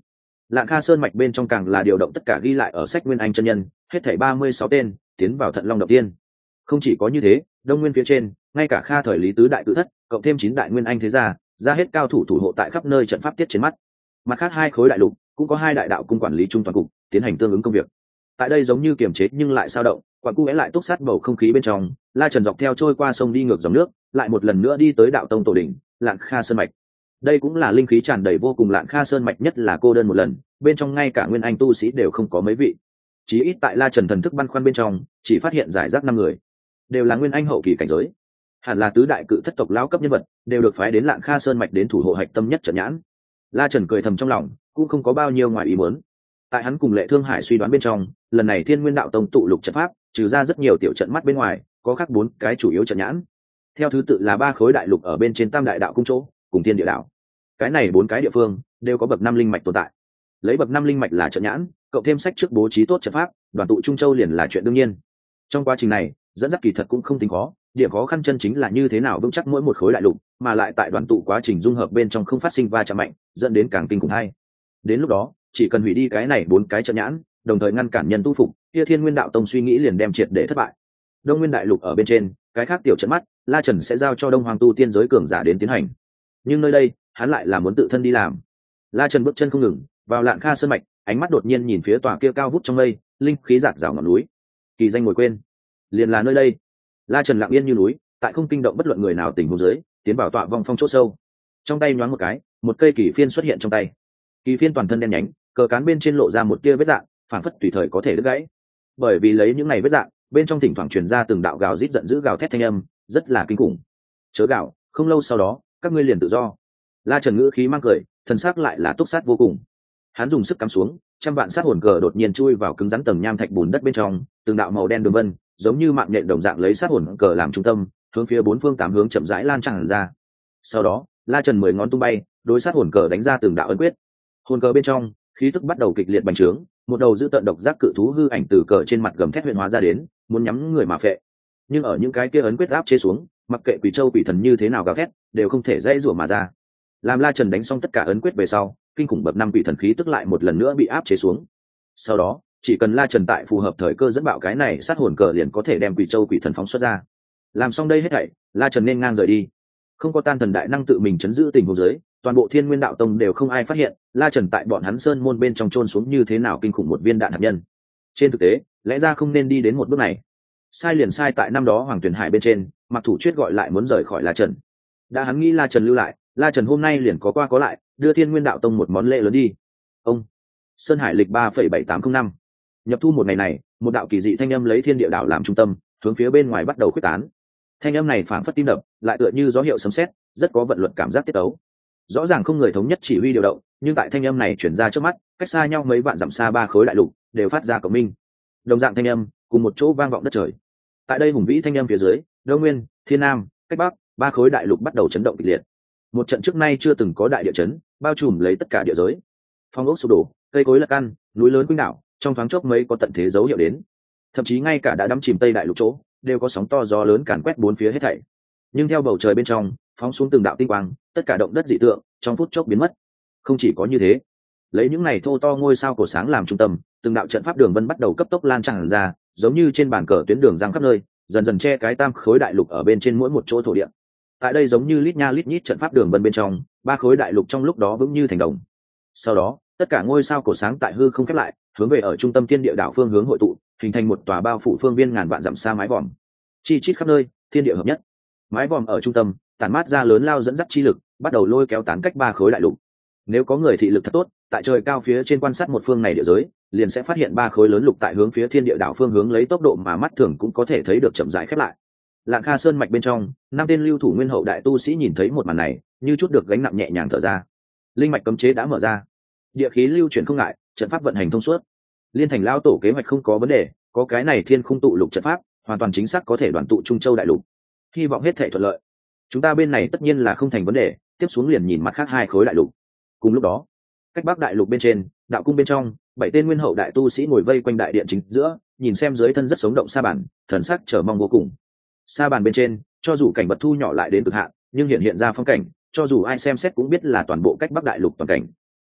Lạng Kha Sơn mạch bên trong càng là điều động tất cả ghi lại ở sách Nguyên Anh chân nhân, hết thảy ba mươi sáu tên, tiến vào Thận Long động tiên. Không chỉ có như thế, Đông Nguyên phía trên, ngay cả Kha thời Lý tứ đại tự thất, cộng thêm chín đại Nguyên Anh thế gia, ra hết cao thủ thủ hộ tại khắp nơi trận pháp tiết trên mắt. Mặt khác hai khối đại lục cũng có hai đại đạo cung quản lý trung toàn cục, tiến hành tương ứng công việc. Tại đây giống như kiềm chế nhưng lại sao động, quản cu lại túc sát bầu không khí bên trong, La Trần dọc theo trôi qua sông đi ngược dòng nước, lại một lần nữa đi tới đạo tông tổ đỉnh, Lạng Kha Sơn mạch. Đây cũng là linh khí tràn đầy vô cùng Lạng Kha Sơn mạch nhất là cô đơn một lần, bên trong ngay cả Nguyên Anh tu sĩ đều không có mấy vị. Chỉ ít tại La Trần thần thức băn khoăn bên trong, chỉ phát hiện giải rác năm người, đều là Nguyên Anh hậu kỳ cảnh giới. Hẳn là tứ đại cự thất tộc lão cấp nhân vật, đều được phái đến Lạng Kha Sơn mạch đến thủ hộ hạch tâm nhất trận nhãn. La Trần cười thầm trong lòng, cũng không có bao nhiêu ngoài ý muốn. Tại hắn cùng Lệ Thương Hải suy đoán bên trong, lần này Thiên Nguyên đạo tông tụ lục trận pháp, trừ ra rất nhiều tiểu trận mắt bên ngoài, có khác bốn cái chủ yếu trận nhãn. Theo thứ tự là ba khối đại lục ở bên trên Tam đại đạo cung chỗ, cùng Thiên địa đạo. Cái này bốn cái địa phương đều có bậc năm linh mạch tồn tại. Lấy bậc năm linh mạch là trận nhãn, cộng thêm sách trước bố trí tốt trận pháp, đoàn tụ Trung Châu liền là chuyện đương nhiên. Trong quá trình này, dẫn dắt kỳ thật cũng không tính khó, điểm khó khăn chân chính là như thế nào vững chắc mỗi một khối đại lục, mà lại tại đoàn tụ quá trình dung hợp bên trong không phát sinh va chạm mạnh, dẫn đến càng kinh khủng hay. Đến lúc đó, chỉ cần hủy đi cái này bốn cái trận nhãn, đồng thời ngăn cản nhân tu phục, kia Thiên Nguyên đạo tông suy nghĩ liền đem triệt để thất bại. Đông Nguyên đại lục ở bên trên, cái khác tiểu trận mắt, La Trần sẽ giao cho Đông Hoàng tu tiên giới cường giả đến tiến hành. Nhưng nơi đây, hắn lại là muốn tự thân đi làm. La Trần bước chân không ngừng, vào Lạng Kha Sơn mạch, ánh mắt đột nhiên nhìn phía tòa kia cao vút trong mây, linh khí rạc rào ngọn núi. Kỳ danh ngồi quên, liền là nơi đây. La Trần lặng yên như núi, tại không kinh động bất luận người nào tình huống dưới, tiến vào tọa vong phong chỗ sâu. Trong tay nhoáng một cái, một cây kỳ phiên xuất hiện trong tay. Kỳ phiên toàn thân đen nhánh, cờ cán bên trên lộ ra một tia vết dạng, phản phất tùy thời có thể đứt gãy. Bởi vì lấy những này vết dạng, bên trong thỉnh thoảng truyền ra từng đạo gào rít giận dữ gào thét thanh âm, rất là kinh khủng. Chớ gào, không lâu sau đó, các ngươi liền tự do. La Trần ngữ khí mang cười, thần sắc lại là túc sát vô cùng. Hắn dùng sức cắm xuống, trăm vạn sát hồn cờ đột nhiên chui vào cứng rắn tầng nham thạch bùn đất bên trong, từng đạo màu đen đường vân, giống như mạng nhện đồng dạng lấy sát hồn cờ làm trung tâm, hướng phía bốn phương tám hướng chậm rãi lan tràn ra. Sau đó, La Trần mười ngón tung bay, đối sát hồn cờ đánh ra từng đạo ấn quyết. Hồn cờ bên trong, khí tức bắt đầu kịch liệt bành trướng, một đầu dữ tợn độc giác cự thú hư ảnh từ cờ trên mặt gầm thét huyện hóa ra đến, muốn nhắm người mà phệ. Nhưng ở những cái kia ấn quyết áp chế xuống, mặc kệ quỷ châu quỷ thần như thế nào gào thét, đều không thể dễ rủa mà ra. Làm La Trần đánh xong tất cả ấn quyết về sau, kinh khủng bậc năm quỷ thần khí tức lại một lần nữa bị áp chế xuống. Sau đó, chỉ cần La Trần tại phù hợp thời cơ dẫn bạo cái này sát hồn cờ liền có thể đem quỷ châu quỷ thần phóng xuất ra. Làm xong đây hết thảy, La Trần nên ngang rời đi. Không có tan thần đại năng tự mình chấn giữ tình huống dưới, toàn bộ Thiên Nguyên đạo tông đều không ai phát hiện La Trần tại bọn hắn sơn môn bên trong chôn xuống như thế nào kinh khủng một viên đạn hạt nhân. Trên thực tế, lẽ ra không nên đi đến một bước này. Sai liền sai tại năm đó Hoàng Tuyền Hải bên trên, Mặc Thủ Chuyết gọi lại muốn rời khỏi La Trần. Đã hắn nghĩ La Trần lưu lại, La Trần hôm nay liền có qua có lại, đưa Thiên Nguyên đạo tông một món lễ lớn đi. Ông Sơn Hải lịch ba phẩy bảy tám không năm. Nhập thu một ngày này, một đạo kỳ dị thanh âm lấy thiên địa đạo làm trung tâm, hướng phía bên ngoài bắt đầu khuếch tán. Thanh âm này phảng phất tim đập, lại tựa như gió hiệu sấm sét, rất có vận luật cảm giác tiết tấu. Rõ ràng không người thống nhất chỉ huy điều động, nhưng tại thanh âm này truyền ra trước mắt, cách xa nhau mấy vạn dặm xa ba khối đại lục đều phát ra cộng minh. Đồng dạng thanh âm, cùng một chỗ vang vọng đất trời. Tại đây hùng vĩ thanh âm phía dưới, Đông Nguyên, Thiên Nam, cách Bắc, ba khối đại lục bắt đầu chấn động kịch liệt. Một trận trước nay chưa từng có đại địa chấn, bao trùm lấy tất cả địa giới. Phong ốc sụp đổ, cây cối lật căn, núi lớn quanh đảo, trong thoáng chốc mấy có tận thế dấu hiệu đến. Thậm chí ngay cả đã đắm chìm Tây đại lục chỗ, đều có sóng to gió lớn càn quét bốn phía hết thảy. Nhưng theo bầu trời bên trong, phóng xuống từng đạo tinh quang, tất cả động đất dị tượng trong phút chốc biến mất. Không chỉ có như thế, lấy những này thô to ngôi sao cổ sáng làm trung tâm, từng đạo trận pháp đường vân bắt đầu cấp tốc lan tràn ra, giống như trên bàn cờ tuyến đường giang khắp nơi, dần dần che cái tam khối đại lục ở bên trên mỗi một chỗ thổ địa. Tại đây giống như lít nha lít nhít trận pháp đường vân bên trong, ba khối đại lục trong lúc đó vững như thành đồng. Sau đó, tất cả ngôi sao cổ sáng tại hư không khép lại, hướng về ở trung tâm thiên địa đảo phương hướng hội tụ, hình thành một tòa bao phủ phương viên ngàn vạn dặm xa mái vòm. Chi chít khắp nơi, thiên địa hợp nhất. Mái vòm ở trung tâm, tản mát ra lớn lao dẫn dắt chi lực, bắt đầu lôi kéo tán cách ba khối đại lục. Nếu có người thị lực thật tốt, tại trời cao phía trên quan sát một phương này địa giới, liền sẽ phát hiện ba khối lớn lục tại hướng phía thiên địa đảo phương hướng lấy tốc độ mà mắt thường cũng có thể thấy được chậm rãi khép lại. Lạng Kha Sơn mạch bên trong, năm tên lưu thủ nguyên hậu đại tu sĩ nhìn thấy một màn này, như chút được gánh nặng nhẹ nhàng thở ra. Linh mạch cấm chế đã mở ra, địa khí lưu chuyển không ngại, trận pháp vận hành thông suốt. Liên thành lao tổ kế hoạch không có vấn đề, có cái này thiên khung tụ lục trận pháp, hoàn toàn chính xác có thể đoàn tụ Trung Châu đại lục. Hy vọng hết thể thuận lợi. Chúng ta bên này tất nhiên là không thành vấn đề, tiếp xuống liền nhìn mặt khác hai khối đại lục. Cùng lúc đó, cách Bắc đại lục bên trên, đạo cung bên trong, bảy tên nguyên hậu đại tu sĩ ngồi vây quanh đại điện chính giữa, nhìn xem dưới thân rất sống động sa bàn, thần sắc chờ mong vô cùng. Sa bàn bên trên, cho dù cảnh vật thu nhỏ lại đến cực hạn, nhưng hiện hiện ra phong cảnh, cho dù ai xem xét cũng biết là toàn bộ cách Bắc đại lục toàn cảnh.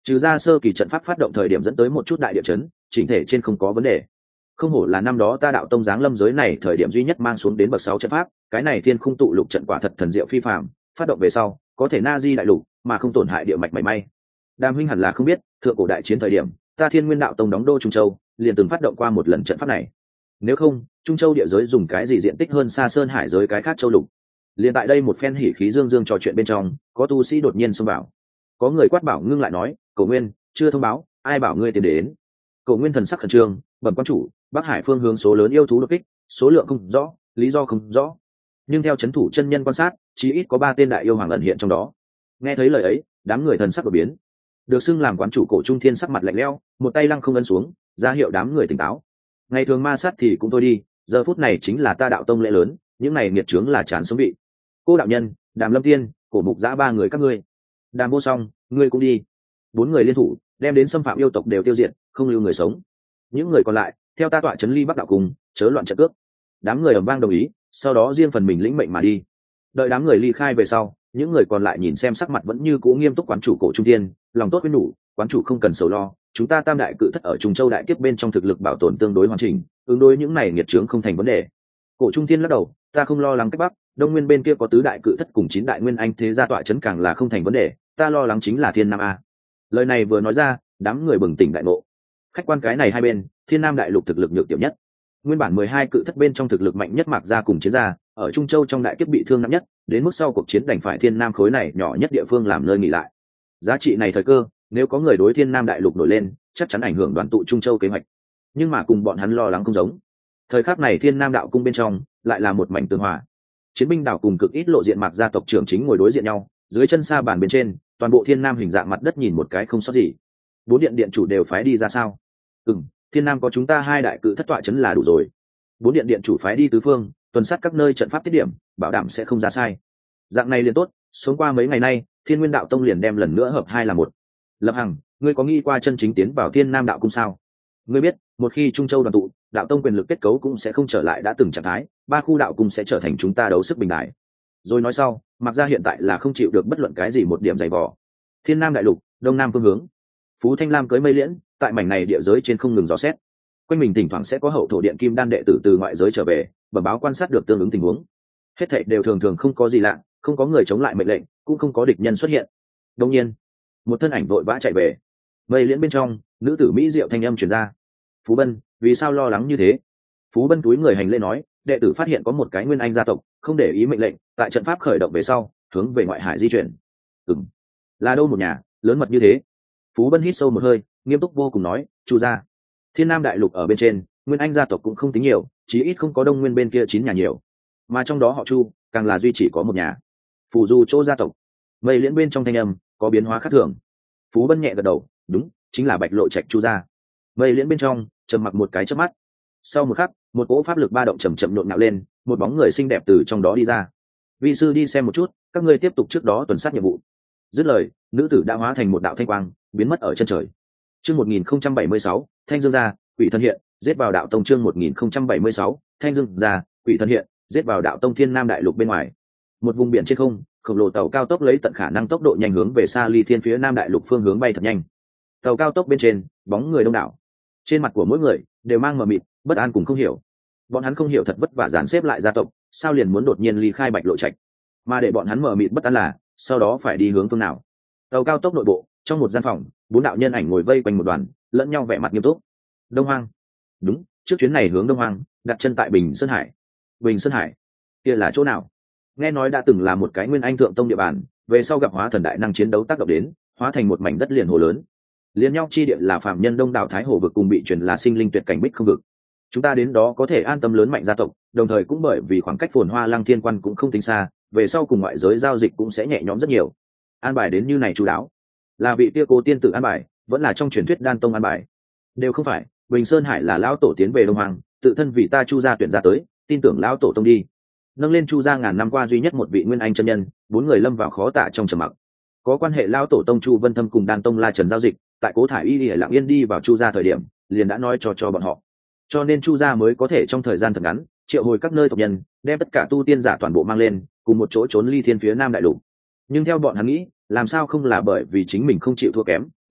trừ ra sơ kỳ trận pháp phát động thời điểm dẫn tới một chút đại địa chấn, chỉnh thể trên không có vấn đề. Không hổ là năm đó ta đạo tông giáng lâm giới này thời điểm duy nhất mang xuống đến bậc sáu trận pháp, cái này thiên khung tụ lục trận quả thật thần diệu phi phàm, phát động về sau có thể na di đại lục mà không tổn hại địa mạch mảy may. Đàm huynh hẳn là không biết, thượng cổ đại chiến thời điểm ta Thiên Nguyên đạo tông đóng đô Trung Châu liền từng phát động qua một lần trận pháp này. Nếu không, Trung Châu địa giới dùng cái gì diện tích hơn xa Sơn Hải giới cái khác châu lục. Liền tại đây một phen hỉ khí dương dương trò chuyện bên trong, có tu sĩ đột nhiên xông vào. Có người quát bảo ngưng lại nói, Cổ Nguyên, chưa thông báo, ai bảo ngươi tiến đến? Cổ Nguyên thần sắc khẩn trương, bẩm quan chủ, Bắc Hải phương hướng số lớn yêu thú đột kích, số lượng không rõ, lý do không rõ. Nhưng theo chấn thủ chân nhân quan sát, chí ít có ba tên đại yêu hoàng ẩn hiện trong đó. Nghe thấy lời ấy, đám người thần sắc đổi biến. Được xưng làm quán chủ Cổ Trung Thiên sắc mặt lạnh lẽo, một tay lăng không ấn xuống, ra hiệu đám người tỉnh táo. Ngày thường ma sát thì cũng thôi đi, giờ phút này chính là ta đạo tông lễ lớn, những này nghiệt chướng là chán sống bị. Cô đạo nhân, Đàm Lâm Tiên, Cổ Mục Giã ba người các ngươi. Đàm Vô Song, ngươi cũng đi. Bốn người liên thủ, đem đến xâm phạm yêu tộc đều tiêu diệt, không lưu người sống. Những người còn lại, theo ta tọa trấn ly Bắc đạo cùng, chớ loạn trận cước. Đám người ầm vang đồng ý, sau đó riêng phần mình lĩnh mệnh mà đi. Đợi đám người ly khai về sau, những người còn lại nhìn xem sắc mặt vẫn như cũ nghiêm túc quán chủ Cổ Trung Thiên, lòng tốt với nhủ, quán chủ không cần sầu lo, chúng ta Tam đại cự thất ở Trung Châu đại kiếp bên trong thực lực bảo tồn tương đối hoàn chỉnh, ứng đối những này nghiệt chướng không thành vấn đề. Cổ Trung Thiên lắc đầu, ta không lo lắng cách Bắc, Đông Nguyên bên kia có tứ đại cự thất cùng chín đại nguyên anh thế gia tọa chấn càng là không thành vấn đề, ta lo lắng chính là Thiên Nam a. Lời này vừa nói ra, đám người bừng tỉnh đại ngộ. Khách quan cái này hai bên, Thiên Nam đại lục thực lực nhược tiểu nhất. Nguyên bản mười hai cự thất bên trong thực lực mạnh nhất Mạc gia cùng chiến gia, ở Trung Châu trong đại kiếp bị thương nặng nhất, đến mức sau cuộc chiến đành phải Thiên Nam khối này nhỏ nhất địa phương làm nơi nghỉ lại. Giá trị này thời cơ, nếu có người đối Thiên Nam đại lục nổi lên, chắc chắn ảnh hưởng đoàn tụ Trung Châu kế hoạch. Nhưng mà cùng bọn hắn lo lắng không giống. Thời khắc này Thiên Nam đạo cung bên trong lại là một mảnh tường hòa. Chiến binh đảo cùng cực ít lộ diện Mạc gia tộc trưởng chính ngồi đối diện nhau, dưới chân sa bàn bên trên, toàn bộ Thiên Nam hình dạng mặt đất nhìn một cái không sót gì. Bốn điện điện chủ đều phái đi ra sao? Ừm, Thiên Nam có chúng ta hai đại cự thất tọa chấn là đủ rồi. Bốn điện điện chủ phái đi tứ phương, tuần sát các nơi trận pháp tiết điểm, bảo đảm sẽ không ra sai. Dạng này liền tốt, sống qua mấy ngày nay, Thiên Nguyên đạo tông liền đem lần nữa hợp hai là một. Lập Hằng, ngươi có nghĩ qua chân chính tiến vào Thiên Nam đạo cung sao? Ngươi biết, một khi Trung Châu đoàn tụ, đạo tông quyền lực kết cấu cũng sẽ không trở lại đã từng trạng thái, ba khu đạo cung sẽ trở thành chúng ta đấu sức bình đại. Rồi nói sau, Mặc ra hiện tại là không chịu được bất luận cái gì một điểm dày vò. Thiên Nam đại lục, đông nam phương hướng. Phú Thanh Lam cưới mây liễn, tại mảnh này địa giới trên không ngừng dò xét. Quanh mình thỉnh thoảng sẽ có hậu thổ điện kim đan đệ tử từ ngoại giới trở về, bẩm báo quan sát được tương ứng tình huống. Hết thảy đều thường thường không có gì lạ, không có người chống lại mệnh lệnh, cũng không có địch nhân xuất hiện. Đương nhiên, một thân ảnh vội vã chạy về. Mây liễn bên trong, nữ tử mỹ diệu thanh âm truyền ra. Phú Bân, vì sao lo lắng như thế? Phú Bân túi người hành lễ nói, đệ tử phát hiện có một cái nguyên anh gia tộc không để ý mệnh lệnh, tại trận pháp khởi động về sau hướng về ngoại hải di chuyển. Ừm, là đâu một nhà lớn mật như thế? Phú Bân hít sâu một hơi, nghiêm túc vô cùng nói, Chu gia. Thiên Nam đại lục ở bên trên, nguyên anh gia tộc cũng không tính nhiều, chí ít không có Đông Nguyên bên kia chín nhà nhiều, mà trong đó họ Chu càng là duy chỉ có một nhà. Phù Du chỗ gia tộc. Mây liễn bên trong thanh âm có biến hóa khác thường. Phú Bân nhẹ gật đầu, đúng, chính là Bạch Lộ Trạch Chu gia. Mây liễn bên trong trầm mặc một cái chớp mắt. Sau một khắc, một cỗ pháp lực ba động chậm chậm nhộn nhạo lên, một bóng người xinh đẹp từ trong đó đi ra. Vi sư đi xem một chút, các ngươi tiếp tục trước đó tuần sát nhiệm vụ. Dứt lời, nữ tử đã hóa thành một đạo thanh quang, biến mất ở chân trời. Chương một nghìn không trăm bảy mươi sáu, Thanh Dương gia, Quỷ thân hiện, giết vào đạo tông. Chương một nghìn không trăm bảy mươi sáu, Thanh Dương gia, Quỷ thân hiện, giết vào đạo tông. Thiên Nam đại lục bên ngoài, một vùng biển trên không, khổng lồ tàu cao tốc lấy tận khả năng tốc độ nhanh hướng về xa Ly Thiên phía Nam đại lục phương hướng bay thật nhanh. Tàu cao tốc bên trên, bóng người đông đảo. Trên mặt của mỗi người đều mang mờ mịt, bất an cùng không hiểu. Bọn hắn không hiểu thật vất vả dàn xếp lại gia tộc, sao liền muốn đột nhiên ly khai Bạch Lộ Trạch, mà để bọn hắn mờ mịt bất an là sau đó phải đi hướng phương nào. Tàu cao tốc nội bộ, trong một gian phòng, bốn đạo nhân ảnh ngồi vây quanh một đoàn, lẫn nhau vẻ mặt nghiêm túc. Đông Hoang. Đúng, trước chuyến này hướng Đông Hoang, đặt chân tại Bình Sơn Hải. Bình Sơn Hải, kia là chỗ nào? Nghe nói đã từng là một cái nguyên anh thượng tông địa bàn, về sau gặp hóa thần đại năng chiến đấu tác động đến, hóa thành một mảnh đất liền hồ lớn. Liên nhau chi địa là phạm nhân đông đảo Thái Hồ vực cùng bị truyền là sinh linh tuyệt cảnh Bích Không vực. Chúng ta đến đó có thể an tâm lớn mạnh gia tộc, đồng thời cũng bởi vì khoảng cách phồn hoa Lăng Thiên Quan cũng không tính xa, về sau cùng ngoại giới giao dịch cũng sẽ nhẹ nhõm rất nhiều. An bài đến như này chú đáo, là vị kia cố tiên tử an bài, vẫn là trong truyền thuyết đan tông an bài? Đều không phải, Bình Sơn Hải là lão tổ tiến về Đông Hoàng, tự thân vì ta Chu gia tuyển ra tới, tin tưởng lão tổ tông đi. Nâng lên Chu gia ngàn năm qua duy nhất một vị nguyên anh chân nhân, bốn người lâm vào khó tả trong trầm mặc. Có quan hệ lão tổ tông Chu Vân Thâm cùng đan tông La Trần giao dịch, tại Cố Thải Y lặng yên đi vào Chu gia thời điểm, liền đã nói cho cho bọn họ. Cho nên Chu gia mới có thể trong thời gian thật ngắn, triệu hồi các nơi tộc nhân, đem tất cả tu tiên giả toàn bộ mang lên, cùng một chỗ trốn ly thiên phía Nam đại lục. Nhưng theo bọn hắn nghĩ, làm sao không là bởi vì chính mình không chịu thua kém,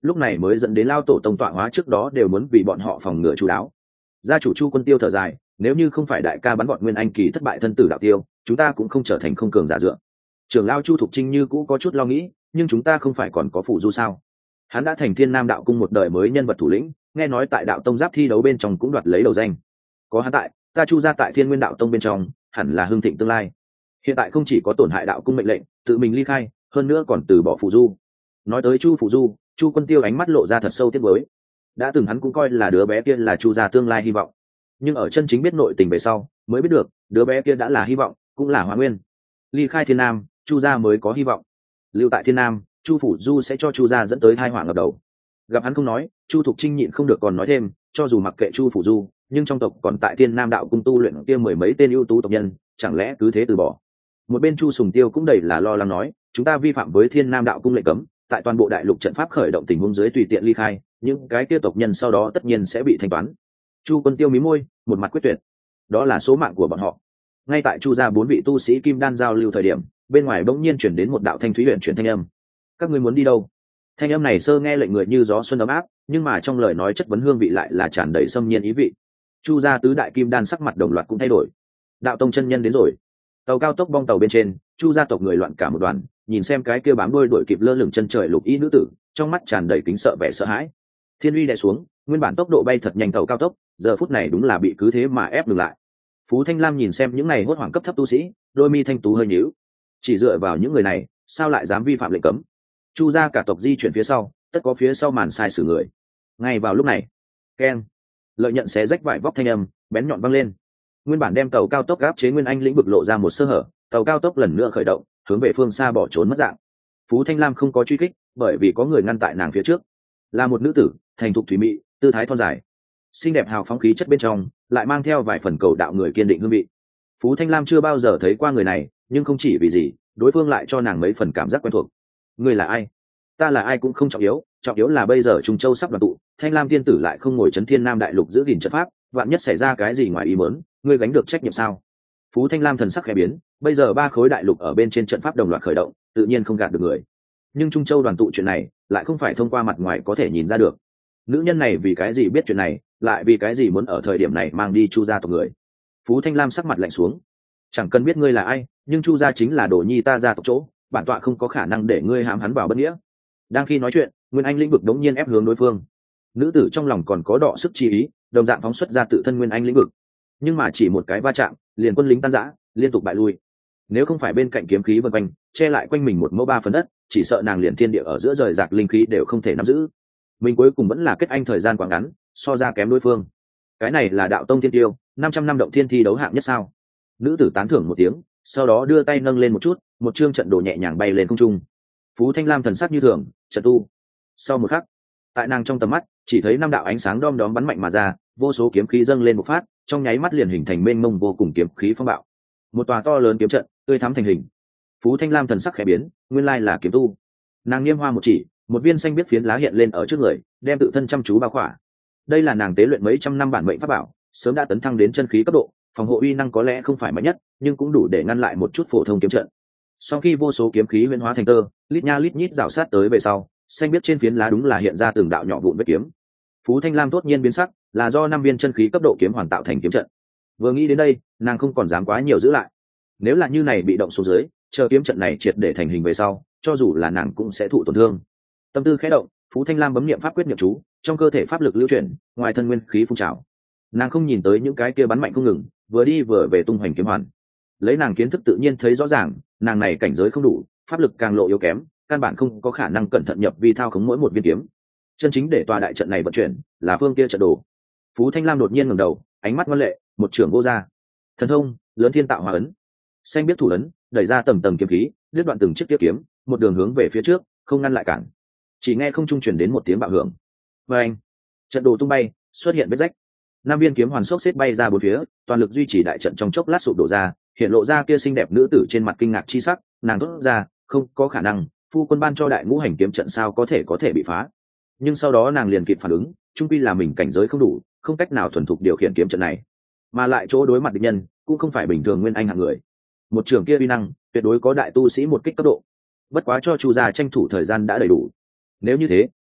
lúc này mới dẫn đến lao tổ tông tọa hóa trước đó đều muốn vì bọn họ phòng ngừa chú đáo. Gia chủ Chu Quân Tiêu thở dài, nếu như không phải đại ca bắn bọn Nguyên Anh kỳ thất bại thân tử đạo tiêu, chúng ta cũng không trở thành không cường giả dựa. Trưởng lao Chu Thục Trinh như cũ có chút lo nghĩ, nhưng chúng ta không phải còn có phụ du sao? Hắn đã thành Thiên Nam đạo cung một đời mới nhân vật thủ lĩnh, nghe nói tại đạo tông giáp thi đấu bên trong cũng đoạt lấy đầu danh. Có hắn tại, ta Chu ra tại Thiên Nguyên đạo tông bên trong, hẳn là hưng thịnh tương lai. Hiện tại không chỉ có tổn hại đạo cung mệnh lệnh, tự mình ly khai, hơn nữa còn từ bỏ phụ du. Nói tới Chu phụ du, Chu Quân Tiêu ánh mắt lộ ra thật sâu tiếc nuối. Đã từng hắn cũng coi là đứa bé kia là Chu gia tương lai hy vọng, nhưng ở chân chính biết nội tình về sau, mới biết được đứa bé kia đã là hy vọng, cũng là hóa nguyên. Ly khai Thiên Nam, Chu gia mới có hy vọng. Lưu tại Thiên Nam, Chu phủ du sẽ cho Chu gia dẫn tới tai họa ngập đầu. Gặp hắn không nói, Chu Thục Trinh nhịn không được còn nói thêm, cho dù mặc kệ Chu phủ du, nhưng trong tộc còn tại Thiên Nam đạo cung tu luyện kia mười mấy tên ưu tú tộc nhân, chẳng lẽ cứ thế từ bỏ? Một bên Chu Sùng Tiêu cũng đầy là lo lắng nói, chúng ta vi phạm với Thiên Nam đạo cung lệnh cấm, tại toàn bộ đại lục trận pháp khởi động tình huống dưới tùy tiện ly khai, những cái kia tộc nhân sau đó tất nhiên sẽ bị thanh toán. Chu Quân Tiêu mí môi, một mặt quyết tuyệt. Đó là số mạng của bọn họ. Ngay tại Chu gia bốn vị tu sĩ kim đan giao lưu thời điểm, bên ngoài bỗng nhiên chuyển đến một đạo thanh thúy huyền chuyển thanh âm. Các ngươi muốn đi đâu? Thanh âm này sơ nghe lệnh người như gió xuân ấm áp, nhưng mà trong lời nói chất vấn hương vị lại là tràn đầy xâm nhiên ý vị. Chu gia tứ đại kim đan sắc mặt đồng loạt cũng thay đổi. Đạo tông chân nhân đến rồi. Tàu cao tốc bong tàu bên trên, Chu gia tộc người loạn cả một đoàn, nhìn xem cái kia bám đuôi đuổi kịp lơ lửng chân trời lục y nữ tử, trong mắt tràn đầy kính sợ vẻ sợ hãi. Thiên uy đè xuống, nguyên bản tốc độ bay thật nhanh tàu cao tốc, giờ phút này đúng là bị cứ thế mà ép ngừng lại. Phú Thanh Lam nhìn xem những này hốt hoảng cấp thấp tu sĩ, đôi mi thanh tú hơi nhíu. Chỉ dựa vào những người này, sao lại dám vi phạm lệnh cấm? Chu gia cả tộc di chuyển phía sau, tất có phía sau màn sai sử người. Ngay vào lúc này, keng, lợi nhận xé rách vải vóc thanh âm bén nhọn văng lên. Nguyên bản đem tàu cao tốc áp chế Nguyên Anh lĩnh vực lộ ra một sơ hở, tàu cao tốc lần nữa khởi động, hướng về phương xa bỏ trốn mất dạng. Phú Thanh Lam không có truy kích, bởi vì có người ngăn tại nàng phía trước. Là một nữ tử, thành thục thủy mỹ, tư thái thon dài, xinh đẹp hào phóng khí chất bên trong, lại mang theo vài phần cầu đạo người kiên định hương vị. Phú Thanh Lam chưa bao giờ thấy qua người này, nhưng không chỉ vì gì, đối phương lại cho nàng mấy phần cảm giác quen thuộc. Người là ai? Ta là ai cũng không trọng yếu, trọng yếu là bây giờ Trung Châu sắp đoàn tụ, Thanh Lam tiên tử lại không ngồi chấn Thiên Nam đại lục giữ gìn trận pháp, vạn nhất xảy ra cái gì ngoài ý muốn, ngươi gánh được trách nhiệm sao? Phú Thanh Lam thần sắc khẽ biến, bây giờ ba khối đại lục ở bên trên trận pháp đồng loạt khởi động, tự nhiên không gạt được người. Nhưng Trung Châu đoàn tụ chuyện này, lại không phải thông qua mặt ngoài có thể nhìn ra được. Nữ nhân này vì cái gì biết chuyện này, lại vì cái gì muốn ở thời điểm này mang đi Chu gia tộc người? Phú Thanh Lam sắc mặt lạnh xuống. Chẳng cần biết ngươi là ai, nhưng Chu gia chính là đồ nhi ta gia tộc chỗ, bản tọa không có khả năng để ngươi hãm hắn vào bất nghĩa. Đang khi nói chuyện, Nguyên Anh lĩnh vực đống nhiên ép hướng đối phương. Nữ tử trong lòng còn có đọ sức chi ý, đồng dạng phóng xuất ra tự thân Nguyên Anh lĩnh vực. Nhưng mà chỉ một cái va chạm, liền quân lính tan rã, liên tục bại lui. Nếu không phải bên cạnh kiếm khí vần quanh, che lại quanh mình một mẫu ba phần đất, chỉ sợ nàng liền thiên địa ở giữa rời rạc linh khí đều không thể nắm giữ. Mình cuối cùng vẫn là kết anh thời gian quá ngắn, so ra kém đối phương. Cái này là đạo tông thiên tiêu, năm trăm năm động thiên thi đấu hạng nhất sao? Nữ tử tán thưởng một tiếng, sau đó đưa tay nâng lên một chút, một chương trận đồ nhẹ nhàng bay lên không trung. Phú Thanh Lam thần sắc như thường, trận tu. Sau một khắc, tại nàng trong tầm mắt, chỉ thấy năm đạo ánh sáng đom đóm bắn mạnh mà ra, vô số kiếm khí dâng lên một phát, trong nháy mắt liền hình thành mênh mông vô cùng kiếm khí phong bạo. Một tòa to lớn kiếm trận, tươi thắm thành hình. Phú Thanh Lam thần sắc khẽ biến, nguyên lai là kiếm tu. Nàng nghiêm hoa một chỉ, một viên xanh biết phiến lá hiện lên ở trước người, đem tự thân chăm chú bao khỏa. Đây là nàng tế luyện mấy trăm năm bản mệnh pháp bảo, sớm đã tấn thăng đến chân khí cấp độ, phòng hộ uy năng có lẽ không phải mạnh nhất, nhưng cũng đủ để ngăn lại một chút phổ thông kiếm trận. Sau khi vô số kiếm khí huyễn hóa thành tơ, lít nha lít nhít rào sát tới về sau, xanh biết trên phiến lá đúng là hiện ra từng đạo nhỏ vụn vết kiếm. Phú Thanh Lam tốt nhiên biến sắc, là do năm viên chân khí cấp độ kiếm hoàn tạo thành kiếm trận. Vừa nghĩ đến đây, nàng không còn dám quá nhiều giữ lại. Nếu là như này bị động xuống dưới, chờ kiếm trận này triệt để thành hình về sau, cho dù là nàng cũng sẽ thụ tổn thương. Tâm tư khẽ động, Phú Thanh Lam bấm niệm pháp quyết niệm chú, trong cơ thể pháp lực lưu chuyển, ngoài thân nguyên khí phun trào. Nàng không nhìn tới những cái kia bắn mạnh không ngừng, vừa đi vừa về tung hoành kiếm hoàn. Lấy nàng kiến thức tự nhiên thấy rõ ràng, nàng này cảnh giới không đủ, pháp lực càng lộ yếu kém, căn bản không có khả năng cẩn thận nhập vi thao khống mỗi một viên kiếm. Chân chính để tòa đại trận này vận chuyển, là phương kia trận đồ. Phú Thanh Lam đột nhiên ngẩng đầu, ánh mắt ngoan lệ, một trường vô ra. Thần thông, lớn thiên tạo hóa ấn. Xanh biết thủ ấn, đẩy ra tầng tầng kiếm khí, đứt đoạn từng chiếc tiếp kiếm, một đường hướng về phía trước, không ngăn lại cản. Chỉ nghe không trung truyền đến một tiếng bạo hưởng. Và anh, trận đồ tung bay, xuất hiện vết rách. Năm viên kiếm hoàn xốc xếp bay ra bốn phía, toàn lực duy trì đại trận trong chốc lát sụp đổ ra, hiện lộ ra kia xinh đẹp nữ tử trên mặt kinh ngạc chi sắc, nàng thốt ra, không có khả năng, phu quân ban cho đại ngũ hành kiếm trận sao có thể có thể bị phá. Nhưng sau đó nàng liền kịp phản ứng, chung quy là mình cảnh giới không đủ, không cách nào thuần thục điều khiển kiếm trận này, mà lại chỗ đối mặt địch nhân cũng không phải bình thường nguyên anh hạng người. Một trường kia uy năng, tuyệt đối có đại tu sĩ một kích cấp độ. Bất quá cho Chu gia tranh thủ thời gian đã đầy đủ. Nếu như thế,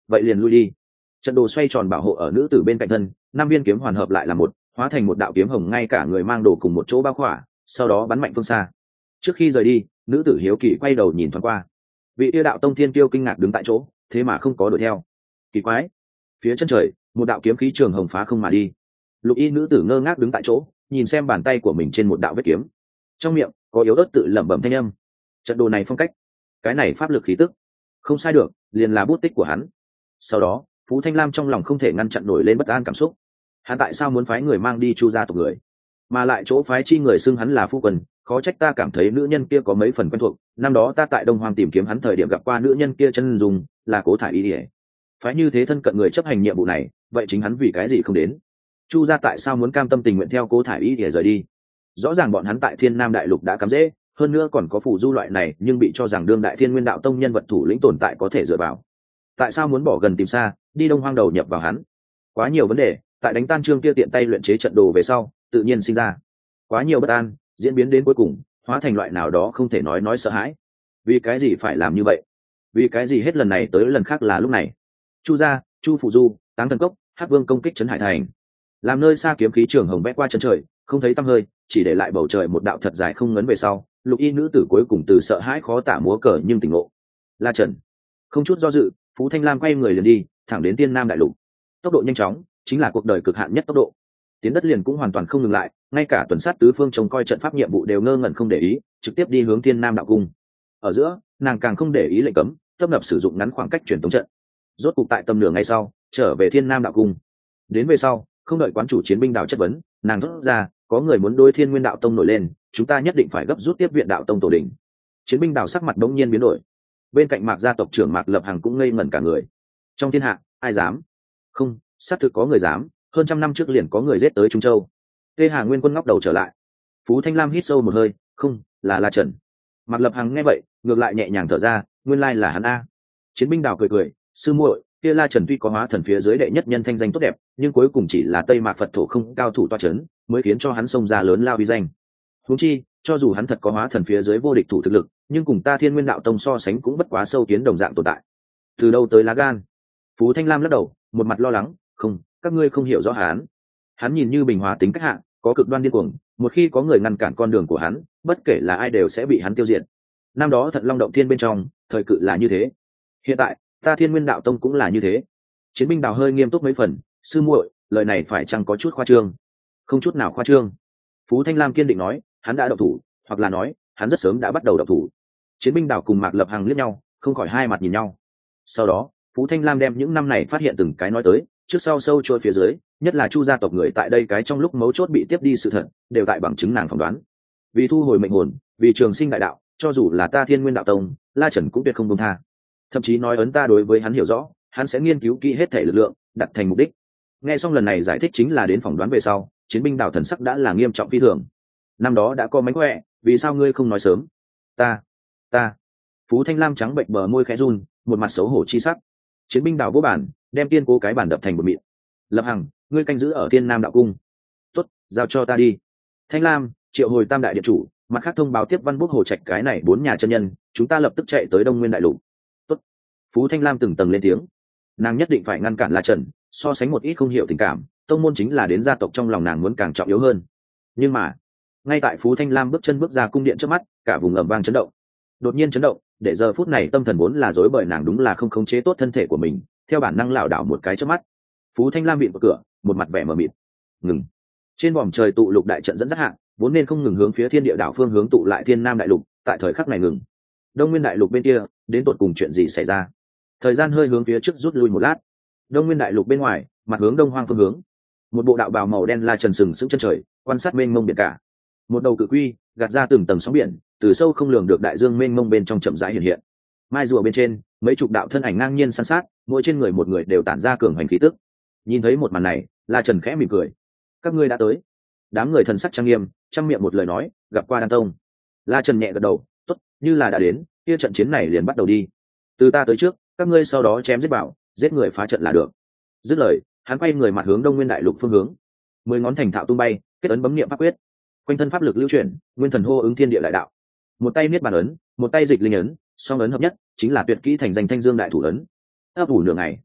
vậy liền lui đi. Trận đồ xoay tròn bảo hộ ở nữ tử bên cạnh thân, năm viên kiếm hoàn hợp lại là một, hóa thành một đạo kiếm hồng ngay cả người mang đồ cùng một chỗ bao khỏa, sau đó bắn mạnh phương xa. Trước khi rời đi, nữ tử hiếu kỳ quay đầu nhìn thoáng qua. Vị yêu đạo tông thiên kiêu kinh ngạc đứng tại chỗ, thế mà không có đuổi theo. Kỳ quái! Phía chân trời, một đạo kiếm khí trường hồng phá không mà đi. Lục y nữ tử ngơ ngác đứng tại chỗ, nhìn xem bàn tay của mình trên một đạo vết kiếm, trong miệng có yếu ớt tự lẩm bẩm thanh âm. Trận đồ này phong cách, cái này pháp lực khí tức, không sai được, liền là bút tích của hắn. Sau đó, Phú Thanh Lam trong lòng không thể ngăn chặn nổi lên bất an cảm xúc. Hắn tại sao muốn phái người mang đi Chu gia tộc người, mà lại chỗ phái chi người xưng hắn là phu quân? Khó trách ta cảm thấy nữ nhân kia có mấy phần quen thuộc. Năm đó ta tại Đông Hoang tìm kiếm hắn thời điểm gặp qua nữ nhân kia chân dùng, là Cố Thải Y Điệp. Phái như thế thân cận người chấp hành nhiệm vụ này, vậy chính hắn vì cái gì không đến? Chu gia tại sao muốn cam tâm tình nguyện theo Cố Thải Y Điệp rời đi? Rõ ràng bọn hắn tại Thiên Nam Đại Lục đã cắm rễ, hơn nữa còn có phù du loại này, nhưng bị cho rằng đương đại Thiên Nguyên Đạo Tông nhân vật thủ lĩnh tồn tại có thể dựa vào. Tại sao muốn bỏ gần tìm xa, đi Đông Hoang đầu nhập vào hắn? Quá nhiều vấn đề, tại đánh tan Trương kia tiện tay luyện chế trận đồ về sau, tự nhiên sinh ra quá nhiều bất an, diễn biến đến cuối cùng hóa thành loại nào đó không thể nói nói sợ hãi. Vì cái gì phải làm như vậy? Vì cái gì hết lần này tới lần khác là lúc này? Chu gia, Chu Phủ Du, Táng Thần Cốc, Hắc Vương công kích trấn Hải Thành, làm nơi xa kiếm khí trường hồng vẽ qua chân trời, không thấy tăm hơi, chỉ để lại bầu trời một đạo thật dài không ngấn về sau. Lục y nữ tử cuối cùng từ sợ hãi khó tả múa cờ nhưng tỉnh ngộ. La Trần không chút do dự, Phú Thanh Lam quay người liền đi thẳng đến Tiên Nam Đại Lục. Tốc độ nhanh chóng chính là cuộc đời cực hạn nhất tốc độ. Tiến đất liền cũng hoàn toàn không ngừng lại, ngay cả tuần sát tứ phương trông coi trận pháp nhiệm vụ đều ngơ ngẩn không để ý, trực tiếp đi hướng Thiên Nam Đạo Cung. Ở giữa, nàng càng không để ý lệnh cấm, tập nập sử dụng ngắn khoảng cách truyền tống trận. Rốt cục tại tầm nửa ngày sau, trở về Thiên Nam Đạo Cung. Đến về sau, không đợi quán chủ chiến binh đào chất vấn, nàng thốt ra, có người muốn đối Thiên Nguyên Đạo Tông nổi lên, chúng ta nhất định phải gấp rút tiếp viện Đạo Tông tổ đỉnh. Chiến binh đào sắc mặt bỗng nhiên biến đổi. Bên cạnh Mạc gia tộc trưởng Mạc Lập Hằng cũng ngây ngẩn cả người. Trong thiên hạ, ai dám? Không, xác thực có người dám, hơn trăm năm trước liền có người giết tới Trung Châu. Tê Hà Nguyên Quân ngóc đầu trở lại. Phú Thanh Lam hít sâu một hơi, không, là La Trần. Mạc Lập Hằng nghe vậy, ngược lại nhẹ nhàng thở ra, nguyên lai là hắn a. Chiến binh đào cười cười, sư muội, kia La Trần tuy có hóa thần phía dưới đệ nhất nhân thanh danh tốt đẹp, nhưng cuối cùng chỉ là Tây Mạc Phật thổ không cao thủ toa chấn, mới khiến cho hắn xông ra lớn lao uy danh. Huống chi, cho dù hắn thật có hóa thần phía dưới vô địch thủ thực lực, nhưng cùng ta Thiên Nguyên Đạo Tông so sánh cũng bất quá sâu kiến đồng dạng tồn tại. Từ đâu tới lá gan? Phú Thanh Lam lắc đầu, một mặt lo lắng, không, các ngươi không hiểu rõ hắn. Hắn nhìn như bình hòa tính cách hạ, có cực đoan điên cuồng, một khi có người ngăn cản con đường của hắn, bất kể là ai đều sẽ bị hắn tiêu diệt. Năm đó Thận Long Động Thiên bên trong, thời cự là như thế. Hiện tại, ta Thiên Nguyên Đạo Tông cũng là như thế. Chiến binh đào hơi nghiêm túc mấy phần, sư muội, lời này phải chăng có chút khoa trương? Không chút nào khoa trương. Phú Thanh Lam kiên định nói, hắn đã động thủ, hoặc là nói, hắn rất sớm đã bắt đầu động thủ. Chiến binh đào cùng Mạc Lập Hằng liếc nhau, không khỏi hai mặt nhìn nhau. Sau đó, Phú Thanh Lam đem những năm này phát hiện từng cái nói tới, trước sau sâu trôi phía dưới, nhất là Chu gia tộc người tại đây cái trong lúc mấu chốt bị tiếp đi sự thật, đều tại bằng chứng nàng phỏng đoán. Vì thu hồi mệnh hồn, vì trường sinh đại đạo, cho dù là ta Thiên Nguyên Đạo Tông, La Trần cũng tuyệt không buông tha. Thậm chí nói ấn ta đối với hắn hiểu rõ, hắn sẽ nghiên cứu kỹ hết thể lực lượng, đặt thành mục đích. Nghe xong lần này giải thích chính là đến phỏng đoán về sau, chiến binh đào thần sắc đã là nghiêm trọng phi thường. Năm đó đã có mánh khỏe, vì sao ngươi không nói sớm? Ta, ta. Phú Thanh Lam trắng bệnh bờ môi khẽ run, một mặt xấu hổ chi sắc. Chiến binh đào vô bản, đem tiên cố cái bản đập thành một mịn. Lập Hằng, ngươi canh giữ ở Thiên Nam Đạo Cung. Tốt, giao cho ta đi. Thanh Lam, triệu hồi Tam đại điện chủ, mặt khác thông báo tiếp văn bút hồ trạch cái này bốn nhà chân nhân, chúng ta lập tức chạy tới Đông Nguyên Đại Lục. Tốt. Phú Thanh Lam từng tầng lên tiếng. Nàng nhất định phải ngăn cản La Trần, so sánh một ít không hiểu tình cảm, tông môn chính là đến gia tộc trong lòng nàng muốn càng trọng yếu hơn. Nhưng mà, ngay tại Phú Thanh Lam bước chân bước ra cung điện trước mắt, cả vùng ầm vang chấn động. Đột nhiên chấn động, để giờ phút này tâm thần vốn là rối bời nàng đúng là không khống chế tốt thân thể của mình, theo bản năng lảo đảo một cái trước mắt. Phú Thanh Lam bịn vào cửa, một mặt vẻ mờ mịt. Ngừng. Trên vòm trời tụ lục đại trận dẫn dắt hạng, vốn nên không ngừng hướng phía Thiên Địa Đảo phương hướng tụ lại Thiên Nam Đại Lục, tại thời khắc này ngừng. Đông Nguyên Đại Lục bên kia, đến tột cùng chuyện gì xảy ra? Thời gian hơi hướng phía trước rút lui một lát. Đông Nguyên Đại Lục bên ngoài, mặt hướng đông hoang phương hướng, một bộ đạo bào màu đen La Trần sừng sững chân trời, quan sát mênh mông biển cả. Một đầu cự quy gạt ra từng tầng sóng biển, từ sâu không lường được đại dương mênh mông bên trong chậm rãi hiện hiện. Mai rùa bên trên, mấy chục đạo thân ảnh ngang nhiên san sát, mỗi trên người một người đều tản ra cường hành khí tức. Nhìn thấy một màn này, La Trần khẽ mỉm cười. Các ngươi đã tới. Đám người thần sắc trang nghiêm, trăm miệng một lời nói, gặp qua Đan Tông. La Trần nhẹ gật đầu, tốt, như là đã đến, kia trận chiến này liền bắt đầu đi. Từ ta tới trước, các ngươi sau đó chém giết bảo, giết người phá trận là được. Dứt lời, hắn quay người mặt hướng Đông Nguyên Đại Lục phương hướng. Mười ngón thành thạo tung bay, kết ấn bấm niệm pháp quyết. Quanh thân pháp lực lưu chuyển, nguyên thần hô ứng thiên địa đại đạo. Một tay niết bàn ấn, một tay dịch linh ấn, song ấn hợp nhất, chính là tuyệt kỹ thành danh Thanh Dương đại thủ ấn. Ấp ủ nửa ngày,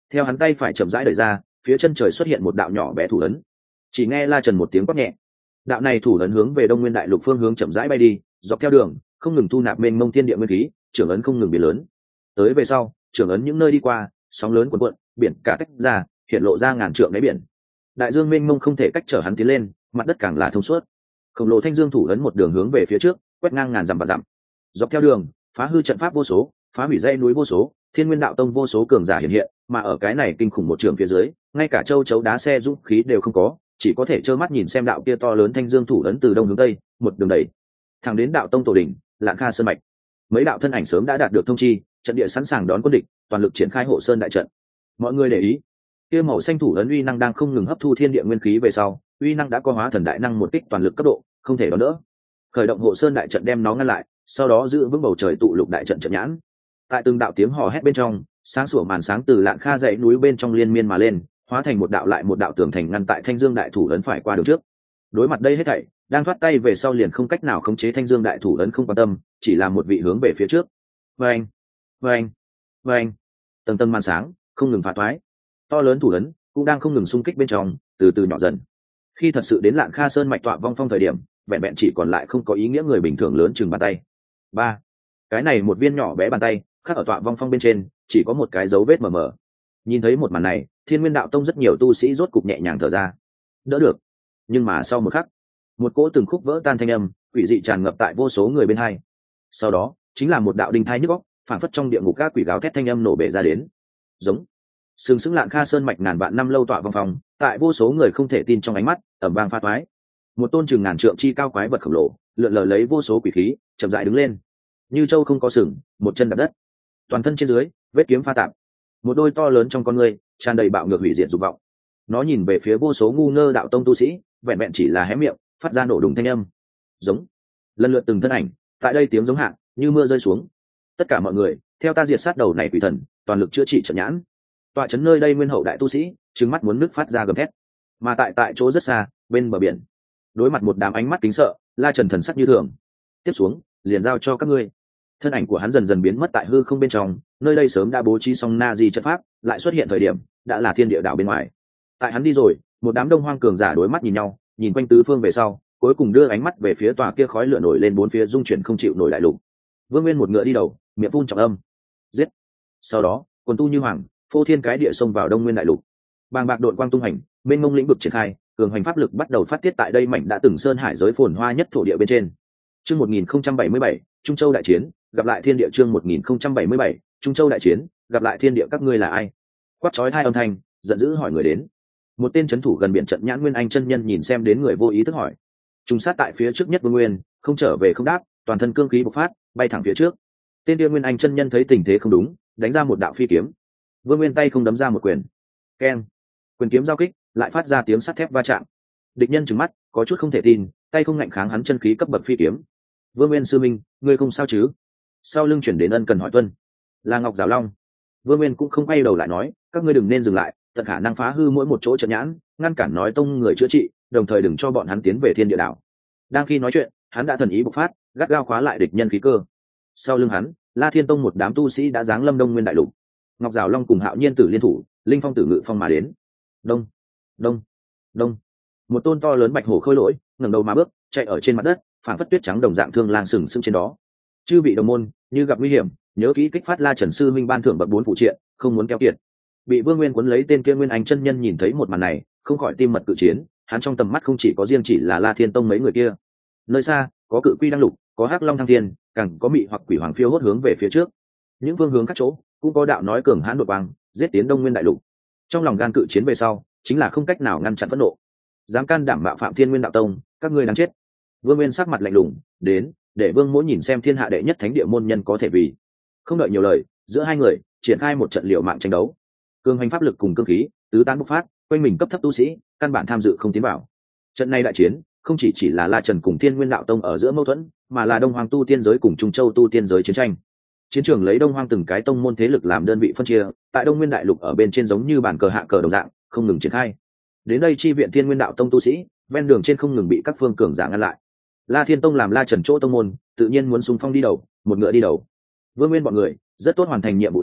Theo hắn tay phải chậm rãi đẩy ra, phía chân trời xuất hiện một đạo nhỏ bé thủ ấn. Chỉ nghe La Trần một tiếng quát nhẹ, đạo này thủ ấn hướng về Đông Nguyên Đại Lục phương hướng chậm rãi bay đi, dọc theo đường không ngừng thu nạp mênh mông thiên địa nguyên khí, trưởng ấn không ngừng biến lớn. Tới về sau, trưởng ấn những nơi đi qua, sóng lớn cuộn cuộn, biển cả tách ra, hiện lộ ra ngàn trượng đáy biển. Đại dương mênh mông không thể cách trở hắn tiến lên, mặt đất càng là thông suốt. Khổng lồ thanh dương thủ ấn một đường hướng về phía trước, quét ngang ngàn dặm và dặm. Dọc theo đường, phá hư trận pháp vô số, phá hủy dãy núi vô số, Thiên Nguyên Đạo Tông vô số cường giả hiện hiện, mà ở cái này kinh khủng một trường phía dưới, ngay cả châu chấu đá xe dũng khí đều không có, chỉ có thể trơ mắt nhìn xem đạo kia to lớn thanh dương thủ ấn từ đông hướng tây, một đường đẩy thẳng đến đạo tông tổ đỉnh, Lạng Kha sơn mạch. Mấy đạo thân ảnh sớm đã đạt được thông chi, trận địa sẵn sàng đón quân địch, toàn lực triển khai hộ sơn đại trận. Mọi người để ý, kia màu xanh thủ ấn uy năng đang không ngừng hấp thu thiên địa nguyên khí về sau, uy năng đã có hóa thần đại năng một kích toàn lực cấp độ, không thể đón đỡ. Khởi động hộ sơn đại trận đem nó ngăn lại, sau đó giữ vững bầu trời tụ lục đại trận trận nhãn. Tại từng đạo tiếng hò hét bên trong, sáng sủa màn sáng từ Lạng Kha dãy núi bên trong liên miên mà lên, hóa thành một đạo lại một đạo tường thành ngăn tại thanh dương đại thủ ấn phải qua đường trước. Đối mặt đây hết thảy, đang thoát tay về sau liền không cách nào khống chế thanh dương đại thủ ấn không quan tâm, chỉ là một vị hướng về phía trước. Vâng, vâng, vâng, tầng tầng màn sáng không ngừng phá toái, to lớn thủ ấn cũng đang không ngừng xung kích bên trong, từ từ nhỏ dần. Khi thật sự đến Lạng Kha sơn mạch tọa vong phong thời điểm, vẹn vẹn chỉ còn lại không có ý nghĩa người bình thường lớn chừng bàn tay. Ba, cái này một viên nhỏ bé bàn tay khắc ở tọa vong phong bên trên, chỉ có một cái dấu vết mờ mờ. Nhìn thấy một màn này, Thiên Nguyên Đạo Tông rất nhiều tu sĩ rốt cục nhẹ nhàng thở ra. Đỡ được. Nhưng mà sau một khắc, một cỗ từng khúc vỡ tan thanh âm quỷ dị tràn ngập tại vô số người bên hai. Sau đó chính là một đạo đinh thai nhức óc, phản phất trong địa ngục các quỷ gáo thét thanh âm nổ bể ra đến. Giống. Sừng sững Lạng Kha sơn mạch ngàn vạn năm lâu tọa vong phong, tại vô số người không thể tin trong ánh mắt, ầm vang pha toái. Một tôn chừng ngàn trượng chi cao quái vật khổng lồ, lượn lờ lấy vô số quỷ khí, chậm rãi đứng lên. Như châu không có sừng, một chân đạp đất. Toàn thân trên dưới, vết kiếm pha tạp. Một đôi to lớn trong con người, tràn đầy bạo ngược hủy diệt dục vọng. Nó nhìn về phía vô số ngu ngơ đạo tông tu sĩ, vẹn vẹn chỉ là hé miệng, phát ra nổ đùng thanh âm. Giống. Lần lượt từng thân ảnh, tại đây tiếng giống hạ, như mưa rơi xuống. Tất cả mọi người, theo ta diệt sát đầu này quỷ thần, toàn lực chữa trị trận nhãn. Tọa trấn nơi đây nguyên hậu đại tu sĩ, trừng mắt muốn nước phát ra gầm thét. Mà tại tại chỗ rất xa, bên bờ biển, đối mặt một đám ánh mắt kính sợ, La Trần thần sắc như thường. Tiếp xuống, liền giao cho các ngươi. Thân ảnh của hắn dần dần biến mất tại hư không bên trong, nơi đây sớm đã bố trí xong na di trận pháp, lại xuất hiện thời điểm đã là thiên địa đảo bên ngoài. Tại hắn đi rồi, một đám đông hoang cường giả đối mắt nhìn nhau, nhìn quanh tứ phương về sau, cuối cùng đưa ánh mắt về phía tòa kia khói lửa nổi lên bốn phía dung chuyển không chịu nổi đại lục. Vương Nguyên một ngựa đi đầu, miệng phun trọng âm, giết. Sau đó, quần tu như hoàng, phô thiên cái địa xông vào Đông Nguyên đại lục. Bàng bạc đội quang tung hành, mênh mông lĩnh vực triển khai, cường hành pháp lực bắt đầu phát tiết tại đây mảnh đã từng sơn hải giới phồn hoa nhất thổ địa bên trên. Chương một nghìn không trăm bảy mươi bảy, Trung Châu đại chiến, gặp lại thiên địa. Chương một nghìn không trăm bảy mươi bảy, Trung Châu đại chiến, gặp lại thiên địa. Các ngươi là ai? Quát chói hai âm thanh, giận dữ hỏi người đến. Một tên trấn thủ gần biển trận nhãn Nguyên Anh chân nhân nhìn xem đến người vô ý thức hỏi. Trung sát tại phía trước nhất Vương Nguyên, không trở về không đáp, toàn thân cương khí bộc phát, bay thẳng phía trước. Tên kia Nguyên Anh chân nhân thấy tình thế không đúng, đánh ra một đạo phi kiếm. Vương Nguyên tay không đấm ra một quyền. Keng. Quyền kiếm giao kích, lại phát ra tiếng sắt thép va chạm. Địch nhân trừng mắt, có chút không thể tin, tay không ngạnh kháng hắn chân khí cấp bậc phi kiếm. Vương Nguyên sư minh, ngươi không sao chứ? Sau lưng chuyển đến ân cần hỏi tuân. Là Ngọc Giảo Long. Vương Nguyên cũng không quay đầu lại nói, các ngươi đừng nên dừng lại, tận khả năng phá hư mỗi một chỗ trận nhãn, ngăn cản nói tông người chữa trị, đồng thời đừng cho bọn hắn tiến về thiên địa đảo. Đang khi nói chuyện, hắn đã thần ý bộc phát, gắt gao khóa lại địch nhân khí cơ. Sau lưng hắn, La Thiên Tông một đám tu sĩ đã giáng lâm Đông Nguyên đại lục. Ngọc Giảo Long cùng Hạo Nhiên Tử liên thủ, Linh Phong Tử Ngự Phong mà đến. Đông, đông, đông. Một tôn to lớn bạch hổ khôi lỗi, ngẩng đầu mà bước, chạy ở trên mặt đất, phảng phất tuyết trắng đồng dạng thương lang sừng sững trên đó. Chư vị đồng môn, như gặp nguy hiểm, nhớ kỹ kích phát La Trần sư minh ban thưởng bậc bốn phụ triện, không muốn keo kiệt. Bị Vương Nguyên cuốn lấy tên kia Nguyên Anh chân nhân nhìn thấy một màn này, không khỏi tim mật cự chiến, hắn trong tầm mắt không chỉ có riêng chỉ là La Thiên Tông mấy người kia. Nơi xa, có cự quy đang lục, có hắc long thăng thiên, càng có mị hoặc quỷ hoàng phiêu hốt hướng về phía trước. Những phương hướng các chỗ, cũng có đạo nói cường hãn đột băng, giết tiến Đông Nguyên đại lục. Trong lòng gan cự chiến về sau, chính là không cách nào ngăn chặn phẫn nộ. Dám can đảm bạo phạm Thiên Nguyên đạo tông, các ngươi đáng chết. Vương Nguyên sắc mặt lạnh lùng, đến, để Vương Mỗ nhìn xem thiên hạ đệ nhất thánh địa môn nhân có thể vì. Không đợi nhiều lời, giữa hai người triển khai một trận liều mạng tranh đấu. Cường hành pháp lực cùng cương khí, tứ tán bộc phát, quanh mình cấp thấp tu sĩ, căn bản tham dự không tiến vào. Trận này đại chiến, không chỉ chỉ là La Trần cùng Thiên Nguyên đạo tông ở giữa mâu thuẫn, mà là Đông Hoang tu tiên giới cùng Trung Châu tu tiên giới chiến tranh. Chiến trường lấy Đông Hoang từng cái tông môn thế lực làm đơn vị phân chia, tại Đông Nguyên đại lục ở bên trên giống như bàn cờ hạ cờ đồng dạng, không ngừng triển khai. Đến đây chi viện Thiên Nguyên đạo tông tu sĩ, ven đường trên không ngừng bị các phương cường giả ngăn lại. La Thiên Tông làm La Trần chỗ tông môn, tự nhiên muốn xung phong đi đầu, một ngựa đi đầu. Vương Nguyên bọn người rất tốt hoàn thành nhiệm vụ này,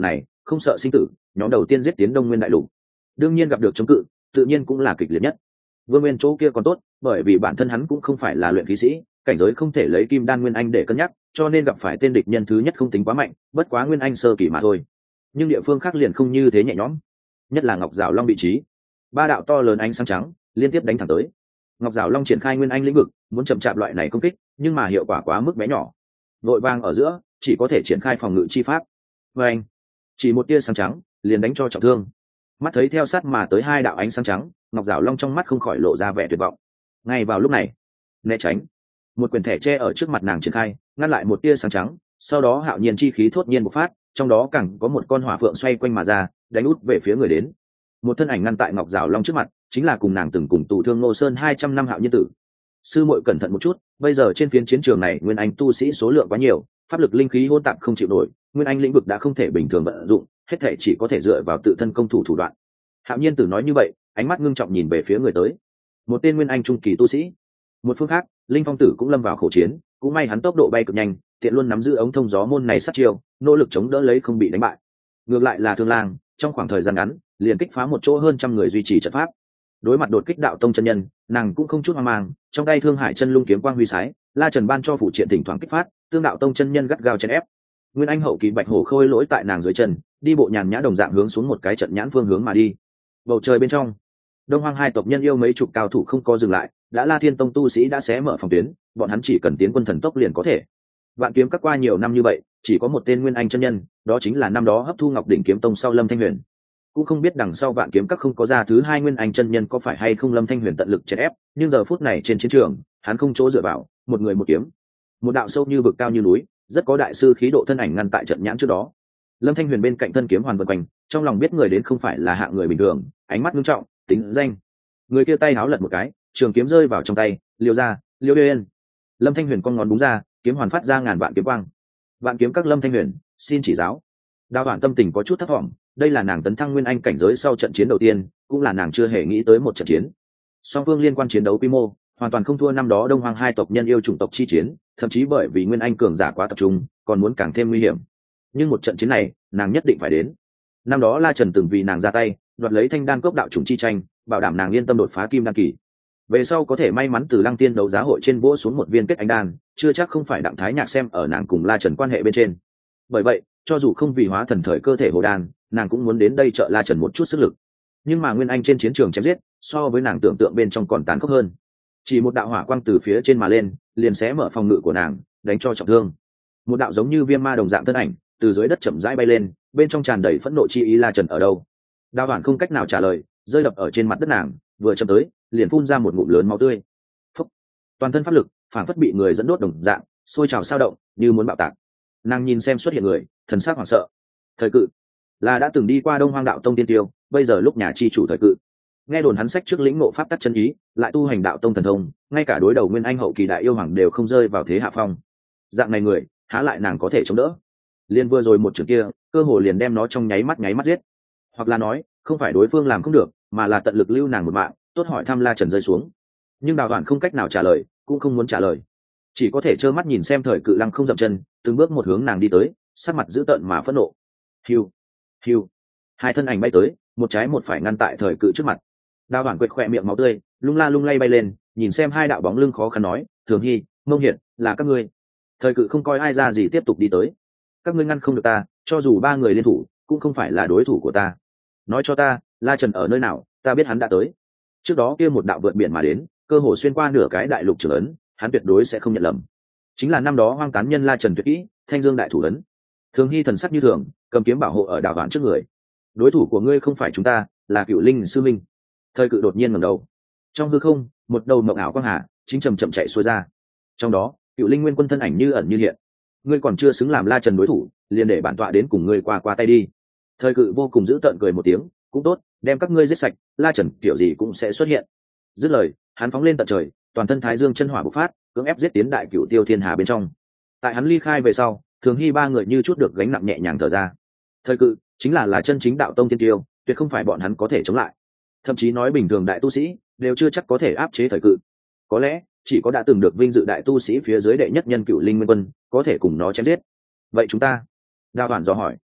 không sợ sinh tử, nhóm đầu tiên giết tiến Đông Nguyên đại lục. Đương nhiên gặp được chống cự, tự nhiên cũng là kịch liệt nhất. Vương Nguyên chỗ kia còn tốt, bởi vì bản thân hắn cũng không phải là luyện khí sĩ, cảnh giới không thể lấy Kim Đan Nguyên Anh để cân nhắc, cho nên gặp phải tên địch nhân thứ nhất không tính quá mạnh, bất quá Nguyên Anh sơ kỳ mà thôi. Nhưng địa phương khác liền không như thế nhẹ nhõm, nhất là Ngọc Giảo Long vị trí, ba đạo to lớn ánh sáng trắng liên tiếp đánh thẳng tới. Ngọc Giảo Long triển khai Nguyên Anh lĩnh vực, muốn chậm chạp loại này công kích, nhưng mà hiệu quả quá mức bé nhỏ. Vội vàng ở giữa, chỉ có thể triển khai phòng ngự chi pháp. Và anh, chỉ một tia sáng trắng, liền đánh cho trọng thương. Mắt thấy theo sát mà tới hai đạo ánh sáng trắng, Ngọc Giảo Long trong mắt không khỏi lộ ra vẻ tuyệt vọng. Ngay vào lúc này, né tránh, một quyển thẻ tre ở trước mặt nàng triển khai, ngăn lại một tia sáng trắng. Sau đó hạo nhiên chi khí thốt nhiên bộc phát, trong đó càng có một con hỏa phượng xoay quanh mà ra, đánh út về phía người đến. Một thân ảnh ngăn tại Ngọc Giảo Long trước mặt, chính là cùng nàng từng cùng tù thương Ngô Sơn hai trăm năm Hạo Nhiên Tử. Sư muội cẩn thận một chút, bây giờ trên phiến chiến trường này Nguyên Anh tu sĩ số lượng quá nhiều, pháp lực linh khí hỗn tạp không chịu nổi, Nguyên Anh lĩnh vực đã không thể bình thường vận dụng, hết thể chỉ có thể dựa vào tự thân công thủ thủ đoạn. Hạo Nhiên Tử nói như vậy, ánh mắt ngưng trọng nhìn về phía người tới, một tên Nguyên Anh trung kỳ tu sĩ. Một phương khác, Linh Phong Tử cũng lâm vào khẩu chiến, cũng may hắn tốc độ bay cực nhanh, tiện luôn nắm giữ ống thông gió môn này sát chiêu, nỗ lực chống đỡ lấy không bị đánh bại. Ngược lại là Thương Lang, trong khoảng thời gian ngắn, liền kích phá một chỗ hơn trăm người duy trì trận pháp. Đối mặt đột kích đạo tông chân nhân, nàng cũng không chút hoang mang, trong tay Thương Hải chân lung kiếm quang huy sái, La Trần ban cho phụ triện thỉnh thoảng kích phát, tương đạo tông chân nhân gắt gao chèn ép. Nguyên Anh hậu kỳ Bạch Hổ khôi lỗi tại nàng dưới chân, đi bộ nhàn nhã đồng dạng hướng xuống một cái trận nhãn phương hướng mà đi. Bầu trời bên trong, Đông Hoang hai tộc nhân yêu mấy chục cao thủ không có dừng lại, đã La Thiên tông tu sĩ đã xé mở phòng tuyến, bọn hắn chỉ cần tiến quân thần tốc liền có thể. Vạn kiếm các qua nhiều năm như vậy, chỉ có một tên Nguyên Anh chân nhân, đó chính là năm đó hấp thu Ngọc đỉnh kiếm tông sau Lâm Thanh Huyền. Cũng không biết đằng sau Vạn kiếm các không có ra thứ hai Nguyên Anh chân nhân có phải hay không Lâm Thanh Huyền tận lực chèn ép, nhưng giờ phút này trên chiến trường, hắn không chỗ dựa vào, một người một kiếm, một đạo sâu như vực cao như núi, rất có đại sư khí độ thân ảnh ngăn tại trận nhãn trước đó. Lâm Thanh Huyền bên cạnh thân kiếm hoàn vần quanh, trong lòng biết người đến không phải là hạng người bình thường, ánh mắt nghiêm trọng, tính danh. Người kia tay háo lật một cái, trường kiếm rơi vào trong tay, liêu ra, liêu yên. Lâm Thanh Huyền con ngón búng ra, kiếm hoàn phát ra ngàn vạn kiếm quang. Vạn kiếm các Lâm Thanh Huyền, xin chỉ giáo. Đào Hoản tâm tình có chút thất vọng, đây là nàng tấn thăng Nguyên Anh cảnh giới sau trận chiến đầu tiên, cũng là nàng chưa hề nghĩ tới một trận chiến. Song phương liên quan chiến đấu quy mô, hoàn toàn không thua năm đó Đông Hoang hai tộc nhân yêu chủng tộc chi chiến, thậm chí bởi vì Nguyên Anh cường giả quá tập trung, còn muốn càng thêm nguy hiểm. Nhưng một trận chiến này, nàng nhất định phải đến. Năm đó La Trần từng vì nàng ra tay, đoạt lấy Thanh Đan cốc đạo chủng chi tranh, bảo đảm nàng yên tâm đột phá Kim Đan kỳ. Về sau có thể may mắn từ Lăng Tiên đấu giá hội trên vỗ xuống một viên kết anh đan, chưa chắc không phải Đặng Thái Nhạc xem ở nàng cùng La Trần quan hệ bên trên. Bởi vậy, cho dù không vì hóa thần thời cơ thể hồ đan, nàng cũng muốn đến đây trợ La Trần một chút sức lực. Nhưng mà Nguyên Anh trên chiến trường chém giết, so với nàng tưởng tượng bên trong còn tàn khốc hơn. Chỉ một đạo hỏa quang từ phía trên mà lên, liền xé mở phòng ngự của nàng, đánh cho trọng thương. Một đạo giống như viêm ma đồng dạng thân ảnh, từ dưới đất chậm rãi bay lên, bên trong tràn đầy phẫn nộ chi ý. La Trần ở đâu? Đào Hoản không cách nào trả lời, rơi đập ở trên mặt đất nàng, vừa chậm tới, liền phun ra một ngụm lớn máu tươi. Phúc! Toàn thân pháp lực, phảng phất bị người dẫn đốt đồng dạng, sôi trào sao động, như muốn bạo tạc. Nàng nhìn xem xuất hiện người, thần sắc hoảng sợ. Thời Cự là đã từng đi qua Đông Hoang đạo tông tiên tiêu, bây giờ lúc nhà chi chủ Thời Cự. Nghe đồn hắn sách trước lĩnh ngộ pháp tắc chân ý, lại tu hành đạo tông thần thông, ngay cả đối đầu Nguyên Anh hậu kỳ đại yêu hoàng đều không rơi vào thế hạ phong. Dạng này người, há lại nàng có thể chống đỡ? Liên vừa rồi một trường kia, cơ hồ liền đem nó trong nháy mắt nháy mắt giết. Hoặc là nói, không phải đối phương làm không được, mà là tận lực lưu nàng một mạng, tốt hỏi thăm La Trần rơi xuống. Nhưng Đào Hoản không cách nào trả lời, cũng không muốn trả lời, chỉ có thể trơ mắt nhìn xem Thời Cự lăng không dậm chân, từng bước một hướng nàng đi tới, sắc mặt dữ tợn mà phẫn nộ. Hiu, hiu, hai thân ảnh bay tới, một trái một phải ngăn tại Thời Cự trước mặt. Đào Hoản quệt khỏe miệng máu tươi, lung la lung lay bay lên, nhìn xem hai đạo bóng lưng khó khăn nói, Thường Hy, Mông Hiển, là các ngươi. Thời Cự không coi ai ra gì tiếp tục đi tới. Các ngươi ngăn không được ta, cho dù ba người liên thủ, cũng không phải là đối thủ của ta. Nói cho ta, La Trần ở nơi nào, ta biết hắn đã tới. Trước đó kia một đạo vượt biển mà đến, cơ hồ xuyên qua nửa cái đại lục trưởng ấn, hắn tuyệt đối sẽ không nhận lầm. Chính là năm đó hoang tán nhân La Trần tuyệt kỹ, Thanh Dương đại thủ ấn. Thường Hy thần sắc như thường, cầm kiếm bảo hộ ở Đào Hoản trước người. Đối thủ của ngươi không phải chúng ta, là Cựu Linh sư minh. Thời Cự đột nhiên ngẩng đầu. Trong hư không, một đầu mộng ảo quang hà chính chậm chậm chạy xuôi ra. Trong đó, Cựu Linh Nguyên Quân thân ảnh như ẩn như hiện. Ngươi còn chưa xứng làm La Trần đối thủ, liền để bản tọa đến cùng ngươi qua qua tay đi. Thời Cự vô cùng giữ tợn cười một tiếng, cũng tốt, đem các ngươi giết sạch, La Trần kiểu gì cũng sẽ xuất hiện. Dứt lời, hắn phóng lên tận trời, toàn thân Thái Dương chân hỏa bộc phát, cưỡng ép giết tiến đại Cựu Tiêu Thiên Hà bên trong. Tại hắn ly khai về sau, Thường Hy ba người như chút được gánh nặng nhẹ nhàng thở ra. Thời Cự chính là là chân chính đạo tông thiên tiêu, tuyệt không phải bọn hắn có thể chống lại. Thậm chí nói bình thường đại tu sĩ đều chưa chắc có thể áp chế Thời Cự. Có lẽ chỉ có đã từng được vinh dự đại tu sĩ phía dưới đệ nhất nhân Cựu Linh Nguyên Quân có thể cùng nó chém giết. Vậy chúng ta? Đào Hoản dò hỏi.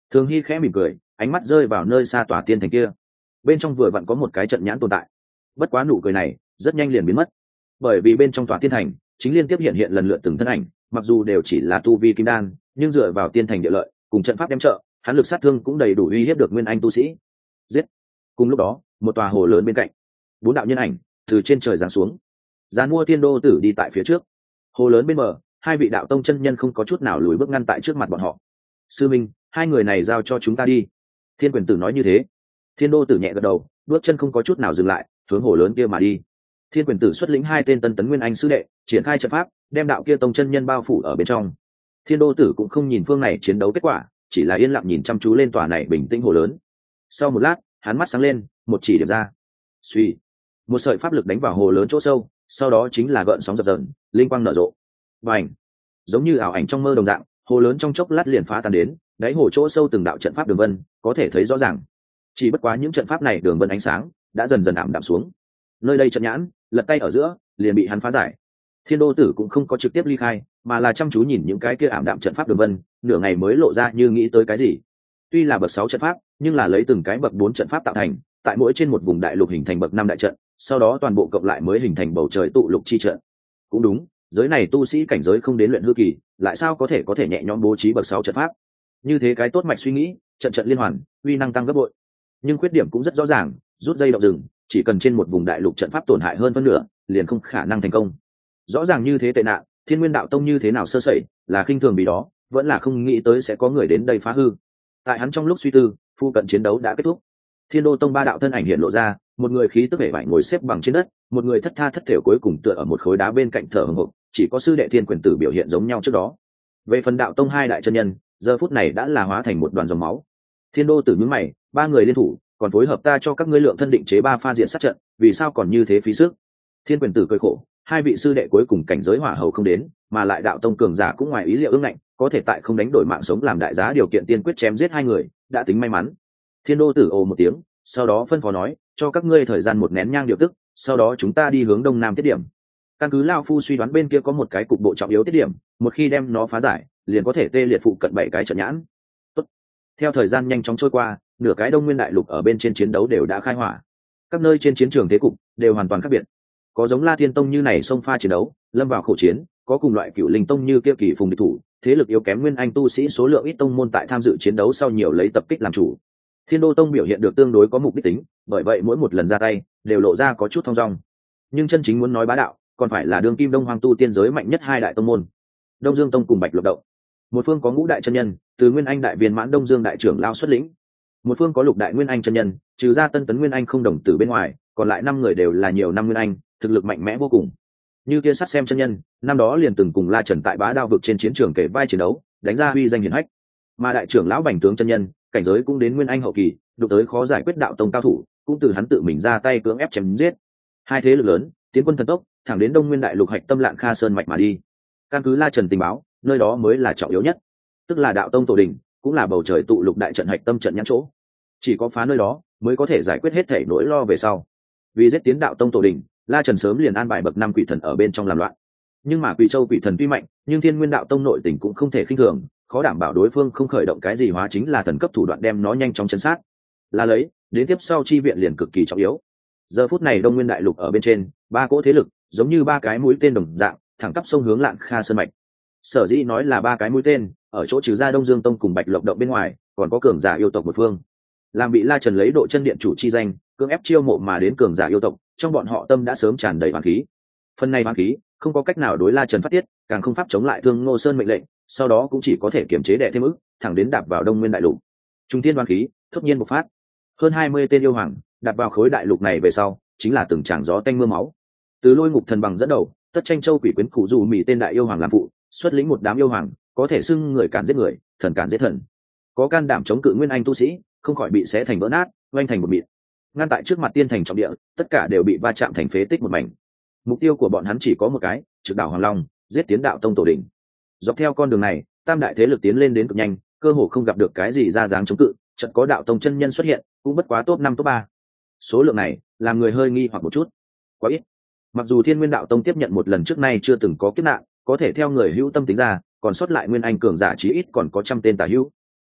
Thường Hy khẽ mỉm cười, ánh mắt rơi vào nơi xa tòa tiên thành kia. Bên trong vừa vặn có một cái trận nhãn tồn tại. Bất quá nụ cười này rất nhanh liền biến mất, bởi vì bên trong tòa tiên thành chính liên tiếp hiện hiện lần lượt từng thân ảnh, mặc dù đều chỉ là tu vi kim đan, nhưng dựa vào tiên thành địa lợi cùng trận pháp đem trợ, hắn lực sát thương cũng đầy đủ uy hiếp được nguyên anh tu sĩ. Giết! Cùng lúc đó, một tòa hồ lớn bên cạnh, bốn đạo nhân ảnh từ trên trời giáng xuống. Gián mua tiên đô tử đi tại phía trước. Hồ lớn bên bờ, hai vị đạo tông chân nhân không có chút nào lùi bước ngăn tại trước mặt bọn họ. Sư minh, hai người này giao cho chúng ta đi. Thiên quyền tử nói như thế. Thiên đô tử nhẹ gật đầu, bước chân không có chút nào dừng lại, hướng hồ lớn kia mà đi. Thiên quyền tử xuất lĩnh hai tên tân tấn nguyên anh sư đệ, triển khai trận pháp, đem đạo kia tông chân nhân bao phủ ở bên trong. Thiên đô tử cũng không nhìn phương này chiến đấu kết quả, chỉ là yên lặng nhìn chăm chú lên tòa này bình tĩnh hồ lớn. Sau một lát, hắn mắt sáng lên, một chỉ điểm ra. Suy, một sợi pháp lực đánh vào hồ lớn chỗ sâu, sau đó chính là gợn sóng dập dờn, linh quang nở rộ. Và ảnh, giống như ảo ảnh trong mơ đồng dạng, hồ lớn trong chốc lát liền phá tan đến, đáy hồ chỗ sâu từng đạo trận pháp đường vân, có thể thấy rõ ràng. Chỉ bất quá những trận pháp này đường vân ánh sáng đã dần dần ảm đạm xuống. Nơi đây trận nhãn, lật tay ở giữa, liền bị hắn phá giải. Thiên đô tử cũng không có trực tiếp ly khai, mà là chăm chú nhìn những cái kia ảm đạm trận pháp đường vân, nửa ngày mới lộ ra như nghĩ tới cái gì. Tuy là bậc sáu trận pháp, nhưng là lấy từng cái bậc bốn trận pháp tạo thành, tại mỗi trên một vùng đại lục hình thành bậc năm đại trận, sau đó toàn bộ cộng lại mới hình thành bầu trời tụ lục chi trận. Cũng đúng, giới này tu sĩ cảnh giới không đến luyện hư kỳ, lại sao có thể có thể nhẹ nhõm bố trí bậc sáu trận pháp. Như thế cái tốt mạch suy nghĩ, trận trận liên hoàn, uy năng tăng gấp bội. Nhưng khuyết điểm cũng rất rõ ràng, rút dây động rừng, chỉ cần trên một vùng đại lục trận pháp tổn hại hơn phân nửa, liền không khả năng thành công. Rõ ràng như thế tệ nạn, Thiên Nguyên đạo tông như thế nào sơ sẩy, là khinh thường vì đó, vẫn là không nghĩ tới sẽ có người đến đây phá hư. Tại hắn trong lúc suy tư, phu cận chiến đấu đã kết thúc. Thiên Đô tông ba đạo thân ảnh hiện lộ ra, một người khí tức vẻ vải ngồi xếp bằng trên đất, một người thất tha thất thểu cuối cùng tựa ở một khối đá bên cạnh thở hổn hộc, chỉ có sư đệ Thiên Quyền Tử biểu hiện giống nhau trước đó. Về phần đạo tông hai đại chân nhân, giờ phút này đã là hóa thành một đoàn dòng máu. Thiên Đô Tử nhướng mày, ba người liên thủ, còn phối hợp ta cho các ngươi lượng thân định chế ba pha diện sát trận, vì sao còn như thế phí sức? Thiên Quyền Tử cười khổ, hai vị sư đệ cuối cùng cảnh giới hỏa hầu không đến, mà lại đạo tông cường giả cũng ngoài ý liệu ương ngạnh, có thể tại không đánh đổi mạng sống làm đại giá điều kiện tiên quyết chém giết hai người, đã tính may mắn. Thiên Đô Tử ồ một tiếng, sau đó phân phó nói, cho các ngươi thời gian một nén nhang điều tức, sau đó chúng ta đi hướng đông nam tiết điểm. Căn cứ lão phu suy đoán bên kia có một cái cục bộ trọng yếu tiết điểm, một khi đem nó phá giải, liền có thể tê liệt phụ cận bảy cái trận nhãn. Tốt. Theo thời gian nhanh chóng trôi qua, nửa cái đông nguyên đại lục ở bên trên chiến đấu đều đã khai hỏa. Các nơi trên chiến trường thế cục đều hoàn toàn khác biệt. Có giống La Thiên Tông như này xông pha chiến đấu, lâm vào khổ chiến, có cùng loại Cửu Linh Tông như kia kỳ phùng địch thủ, thế lực yếu kém nguyên anh tu sĩ số lượng ít tông môn tại tham dự chiến đấu sau nhiều lấy tập kích làm chủ. Thiên Đô Tông biểu hiện được tương đối có mục đích tính, bởi vậy mỗi một lần ra tay đều lộ ra có chút thong dong. Nhưng chân chính muốn nói bá đạo, còn phải là đương kim Đông Hoang tu tiên giới mạnh nhất hai đại tông môn, Đông Dương Tông cùng Bạch Lộc Động. Một phương có ngũ đại chân nhân, từ Nguyên Anh đại viên mãn Đông Dương đại trưởng lao xuất lĩnh. Một phương có lục đại Nguyên Anh chân nhân, trừ ra Tân Tấn Nguyên Anh không đồng tử bên ngoài, còn lại năm người đều là nhiều năm Nguyên Anh, thực lực mạnh mẽ vô cùng. Như kia sát xem chân nhân, năm đó liền từng cùng La Trần tại Bá Đao vực trên chiến trường kể vai chiến đấu, đánh ra uy danh hiển hách. Mà đại trưởng lão Bành tướng chân nhân, cảnh giới cũng đến Nguyên Anh hậu kỳ, đụng tới khó giải quyết đạo tông cao thủ, cũng từ hắn tự mình ra tay cưỡng ép chém giết. Hai thế lực lớn, tiến quân thần tốc, thẳng đến Đông Nguyên đại lục hạch tâm Lạng Kha Sơn mạch mà đi. Căn cứ La Trần tình báo, nơi đó mới là trọng yếu nhất, tức là đạo tông tổ đình, cũng là bầu trời tụ lục đại trận hạch tâm trận nhãn chỗ. Chỉ có phá nơi đó, mới có thể giải quyết hết thể nỗi lo về sau. Vì giết tiến đạo tông tổ đình, La Trần sớm liền an bài bậc năm quỷ thần ở bên trong làm loạn. Nhưng mà Quỷ Châu quỷ thần tuy mạnh, nhưng Thiên Nguyên đạo tông nội tình cũng không thể khinh thường, khó đảm bảo đối phương không khởi động cái gì hóa chính là thần cấp thủ đoạn đem nó nhanh chóng chấn sát. Là lấy, đến tiếp sau chi viện liền cực kỳ trọng yếu. Giờ phút này Đông Nguyên đại lục ở bên trên, ba cỗ thế lực, giống như ba cái mũi tên đồng dạng, thẳng tắp sông hướng Lạng Kha Sơn mạch. Sở dĩ nói là ba cái mũi tên, ở chỗ trừ ra Đông Dương Tông cùng Bạch Lộc Động bên ngoài, còn có cường giả yêu tộc một phương. Làm bị La Trần lấy độ chân điện chủ chi danh, cưỡng ép chiêu mộ mà đến cường giả yêu tộc, trong bọn họ tâm đã sớm tràn đầy oán khí. Phần này oán khí, không có cách nào đối La Trần phát tiết, càng không pháp chống lại Thương Ngô Sơn mệnh lệnh, sau đó cũng chỉ có thể kiềm chế đè thêm ức, thẳng đến đạp vào Đông Nguyên đại lục. Trung thiên oán khí, thốt nhiên bộc phát. Hơn hai mươi tên yêu hoàng, đạp vào khối đại lục này về sau, chính là từng tràng gió tanh mưa máu. Từ Lôi Ngục Thần Bằng dẫn đầu, Tất Tranh Châu quỷ quyến cụ dù mỉ tên đại yêu hoàng làm phụ, xuất lĩnh một đám yêu hoàng, có thể xưng người cản giết người, thần cản giết thần. Có can đảm chống cự nguyên anh tu sĩ, không khỏi bị xé thành vỡ nát, oanh thành một mịn. Ngăn tại trước mặt tiên thành trọng địa, tất cả đều bị va chạm thành phế tích một mảnh. Mục tiêu của bọn hắn chỉ có một cái, trực đảo Hoàng Long, giết tiến đạo tông tổ đỉnh. Dọc theo con đường này, tam đại thế lực tiến lên đến cực nhanh, cơ hồ không gặp được cái gì ra dáng chống cự, chợt có đạo tông chân nhân xuất hiện, cũng bất quá top năm top ba. Số lượng này, làm người hơi nghi hoặc một chút. Quá ít. Mặc dù Thiên Nguyên đạo tông tiếp nhận một lần trước nay chưa từng có kiếp nạn, có thể theo người hữu tâm tính ra, còn sót lại nguyên anh cường giả chí ít còn có trăm tên tà hữu.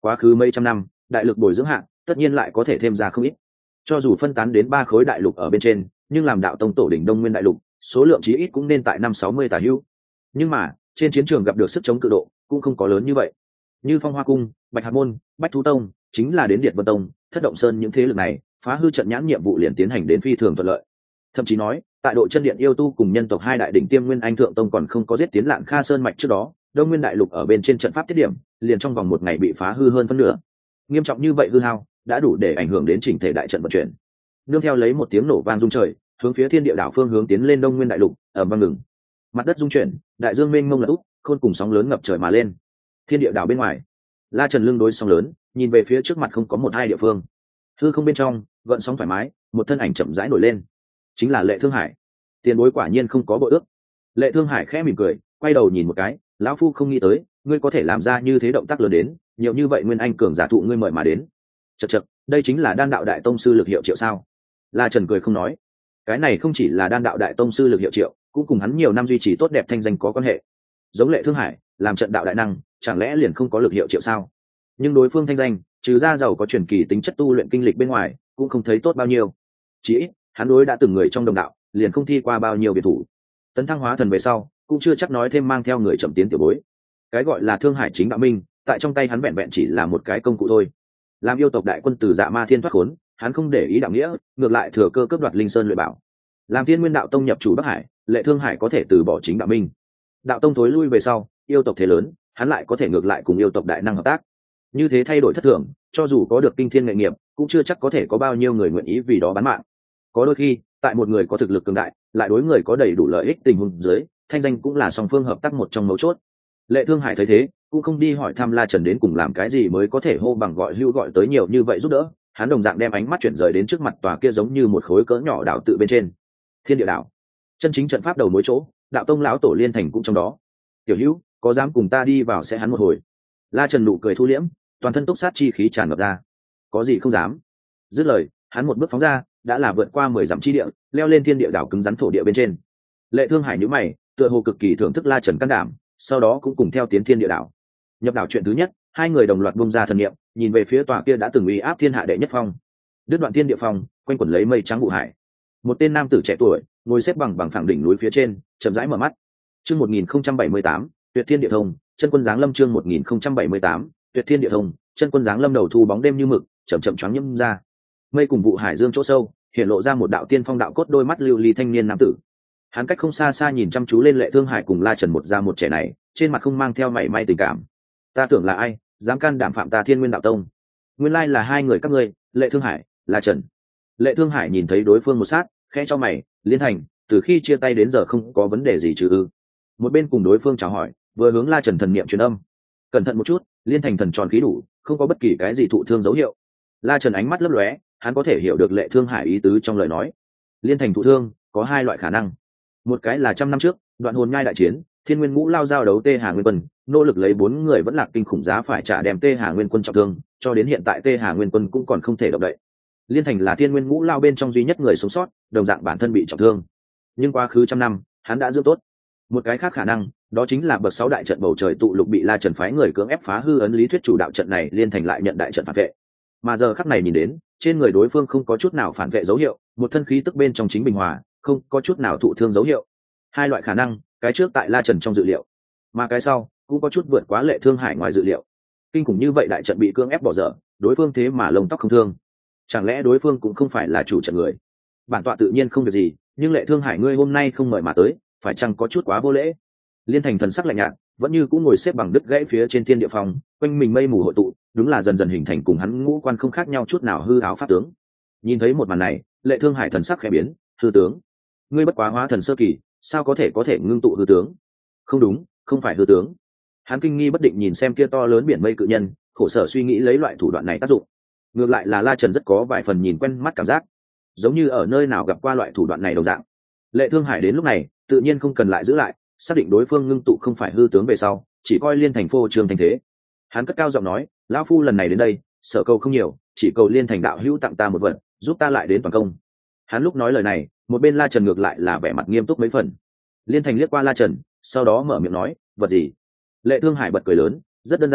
quá khứ mấy trăm năm đại lực bồi dưỡng hạng tất nhiên lại có thể thêm ra không ít. Cho dù phân tán đến ba khối đại lục ở bên trên, nhưng làm đạo tông tổ đỉnh đông nguyên đại lục, số lượng chí ít cũng nên tại năm sáu mươi tả hữu. Nhưng mà trên chiến trường gặp được sức chống cự độ cũng không có lớn như vậy. Như Phong Hoa Cung, Bạch Hạc Môn, Bách Thú Tông, chính là đến Điệt Vân Tông, Thất Động Sơn những thế lực này, phá hư trận nhãn nhiệm vụ liền tiến hành đến phi thường thuận lợi. Thậm chí nói, tại độ chân điện yêu tu cùng nhân tộc hai đại đỉnh tiêm Nguyên Anh Thượng Tông còn không có giết tiến Lạn Kha Sơn mạch trước đó, Đông Nguyên đại lục ở bên trên trận pháp tiết điểm, liền trong vòng một ngày bị phá hư hơn phân nửa. Nghiêm trọng như vậy hư hao, đã đủ để ảnh hưởng đến chỉnh thể đại trận vận chuyển. Nương theo lấy một tiếng nổ vang rung trời, hướng phía Thiên Địa đảo phương hướng tiến lên Đông Nguyên đại lục, ầm vang ngừng. Mặt đất rung chuyển, đại dương mênh mông lật úp, khôn cùng sóng lớn ngập trời mà lên. Thiên Địa đảo bên ngoài, La Trần lưng đối sóng lớn, nhìn về phía trước mặt không có một hai địa phương. Hư không bên trong, gợn sóng thoải mái, một thân ảnh chậm rãi nổi lên. Chính là Lệ Thương Hải. Tiền bối quả nhiên không có bội ước. Lệ Thương Hải khẽ mỉm cười, quay đầu nhìn một cái, lão phu không nghĩ tới, ngươi có thể làm ra như thế động tác lớn đến, nhiều như vậy Nguyên Anh cường giả thụ ngươi mời mà đến. Chậc chậc, đây chính là Đan đạo đại tông sư lực hiệu triệu sao? La Trần cười không nói. Cái này không chỉ là Đan đạo đại tông sư lực hiệu triệu, cũng cùng hắn nhiều năm duy trì tốt đẹp thanh danh có quan hệ. Giống Lệ Thương Hải, làm trận đạo đại năng, chẳng lẽ liền không có lực hiệu triệu sao? Nhưng đối phương thanh danh, trừ ra giàu có truyền kỳ tính chất tu luyện kinh lịch bên ngoài, cũng không thấy tốt bao nhiêu. Chỉ ít, hắn đối đã từng người trong đồng đạo, liền không thi qua bao nhiêu biệt thủ. Tấn thăng hóa thần về sau, cũng chưa chắc nói thêm mang theo người chậm tiến tiểu bối. Cái gọi là Thương Hải chính đạo minh, tại trong tay hắn vẹn vẹn chỉ là một cái công cụ thôi. Làm yêu tộc đại quân từ Dạ Ma Thiên thoát khốn, hắn không để ý đạo nghĩa, ngược lại thừa cơ cướp đoạt Linh Sơn Luyện Bảo. Làm Thiên Nguyên đạo tông nhập chủ Bắc Hải, Lệ Thương Hải có thể từ bỏ chính đạo minh. Đạo tông thối lui về sau, yêu tộc thế lớn, hắn lại có thể ngược lại cùng yêu tộc đại năng hợp tác. Như thế thay đổi thất thường, cho dù có được kinh thiên nghệ nghiệp, cũng chưa chắc có thể có bao nhiêu người nguyện ý vì đó bán mạng. Có đôi khi, tại một người có thực lực cường đại, lại đối người có đầy đủ lợi ích tình huống dưới, thanh danh cũng là song phương hợp tác một trong mấu chốt. Lệ Thương Hải thấy thế, cũng không đi hỏi thăm La Trần đến cùng làm cái gì mới có thể hô bằng gọi hưu gọi tới nhiều như vậy giúp đỡ, hắn đồng dạng đem ánh mắt chuyển rời đến trước mặt tòa kia giống như một khối cỡ nhỏ đảo tự bên trên. Thiên Địa đảo, chân chính trận pháp đầu mối chỗ, đạo tông lão tổ Liên Thành cũng trong đó. Tiểu Hữu, có dám cùng ta đi vào sẽ hắn một hồi? La Trần nụ cười thu liễm, toàn thân túc sát chi khí tràn ngập ra. Có gì không dám? Dứt lời, hắn một bước phóng ra, đã là vượt qua mười dặm chi địa, leo lên thiên địa đảo cứng rắn thổ địa bên trên. Lệ Thương Hải nhíu mày, tựa hồ cực kỳ thưởng thức La Trần can đảm, sau đó cũng cùng theo tiến thiên địa đảo. Nhập đảo chuyện thứ nhất, hai người đồng loạt bung ra thần niệm, nhìn về phía tòa kia đã từng uy áp thiên hạ đệ nhất phong. Đứt đoạn thiên địa phong, quanh quẩn lấy mây trắng vụ hải. Một tên nam tử trẻ tuổi, ngồi xếp bằng bằng phẳng đỉnh núi phía trên, chậm rãi mở mắt. Chương một nghìn không trăm bảy mươi tám, Tuyệt Thiên Địa Thông, chân quân giáng lâm chương một nghìn không trăm bảy mươi tám, Tuyệt Thiên Địa Thông, chân quân giáng lâm đầu thu bóng đêm như mực, chậm chậm choáng nhâm ra. Mây cùng vụ hải dương chỗ sâu, hiện lộ ra một đạo tiên phong đạo cốt đôi mắt lưu ly thanh niên nam tử. Hắn cách không xa xa nhìn chăm chú lên Lệ Thương Hải cùng La Trần một già một trẻ này, trên mặt không mang theo mảy may tình cảm. Ta tưởng là ai, dám can đảm phạm ta Thiên Nguyên đạo tông? Nguyên lai là hai người các ngươi, Lệ Thương Hải, La Trần. Lệ Thương Hải nhìn thấy đối phương một sát, khẽ cho mày, Liên Thành, từ khi chia tay đến giờ không có vấn đề gì chứ ư? Một bên cùng đối phương chào hỏi, vừa hướng La Trần thần niệm truyền âm. Cẩn thận một chút, Liên Thành thần tròn khí đủ, không có bất kỳ cái gì thụ thương dấu hiệu. La Trần ánh mắt lấp lóe, hắn có thể hiểu được Lệ Thương Hải ý tứ trong lời nói. Liên Thành thụ thương, có hai loại khả năng. Một cái là trăm năm trước, đoạn hồn nhai đại chiến, Thiên Nguyên Ngũ Lao giao đấu Tê Hà Nguyên Quân, nỗ lực lấy bốn người vẫn lạc kinh khủng giá phải trả đem Tê Hà Nguyên Quân trọng thương, cho đến hiện tại Tê Hà Nguyên Quân cũng còn không thể động đậy. Liên Thành là Thiên Nguyên Ngũ Lao bên trong duy nhất người sống sót, đồng dạng bản thân bị trọng thương. Nhưng quá khứ trăm năm, hắn đã dưỡng tốt. Một cái khác khả năng, đó chính là bậc sáu đại trận bầu trời tụ lục bị La Trần phái người cưỡng ép phá hư ấn lý thuyết chủ đạo trận này, Liên Thành lại nhận đại trận phản vệ. Mà giờ khắc này nhìn đến, trên người đối phương không có chút nào phản vệ dấu hiệu, một thân khí tức bên trong chính bình hòa, không có chút nào thụ thương dấu hiệu. Hai loại khả năng, cái trước tại La Trần trong dự liệu, mà cái sau cũng có chút vượt quá Lệ Thương Hải ngoài dự liệu. Kinh khủng như vậy đại trận bị cưỡng ép bỏ dở, đối phương thế mà lông tóc không thương. Chẳng lẽ đối phương cũng không phải là chủ trận người? Bản tọa tự nhiên không việc gì, nhưng Lệ Thương Hải ngươi hôm nay không mời mà tới, phải chăng có chút quá vô lễ? Liên Thành thần sắc lạnh nhạt, vẫn như cũng ngồi xếp bằng đứt gãy phía trên thiên địa phòng, quanh mình mây mù hội tụ, đúng là dần dần hình thành cùng hắn ngũ quan không khác nhau chút nào hư áo pháp tướng. Nhìn thấy một màn này, Lệ Thương Hải thần sắc khẽ biến, hư tướng, ngươi bất quá hóa thần sơ kỳ, sao có thể có thể ngưng tụ hư tướng? Không đúng, không phải hư tướng. Hắn kinh nghi bất định nhìn xem kia to lớn biển mây cự nhân, khổ sở suy nghĩ lấy loại thủ đoạn này tác dụng. Ngược lại là La Trần rất có vài phần nhìn quen mắt cảm giác, giống như ở nơi nào gặp qua loại thủ đoạn này đồng dạng. Lệ Thương Hải đến lúc này, tự nhiên không cần lại giữ lại, xác định đối phương ngưng tụ không phải hư tướng về sau, chỉ coi Liên Thành phô trương thành thế. Hắn cất cao giọng nói, lão phu lần này đến đây, sở cầu không nhiều, chỉ cầu Liên Thành đạo hữu tặng ta một vật, giúp ta lại đến toàn công. Hắn lúc nói lời này, một bên La Trần ngược lại là vẻ mặt nghiêm túc mấy phần. Liên Thành liếc qua La Trần, sau đó mở miệng nói, vật gì? Lệ Thương Hải bật cười lớn, rất đơn giản,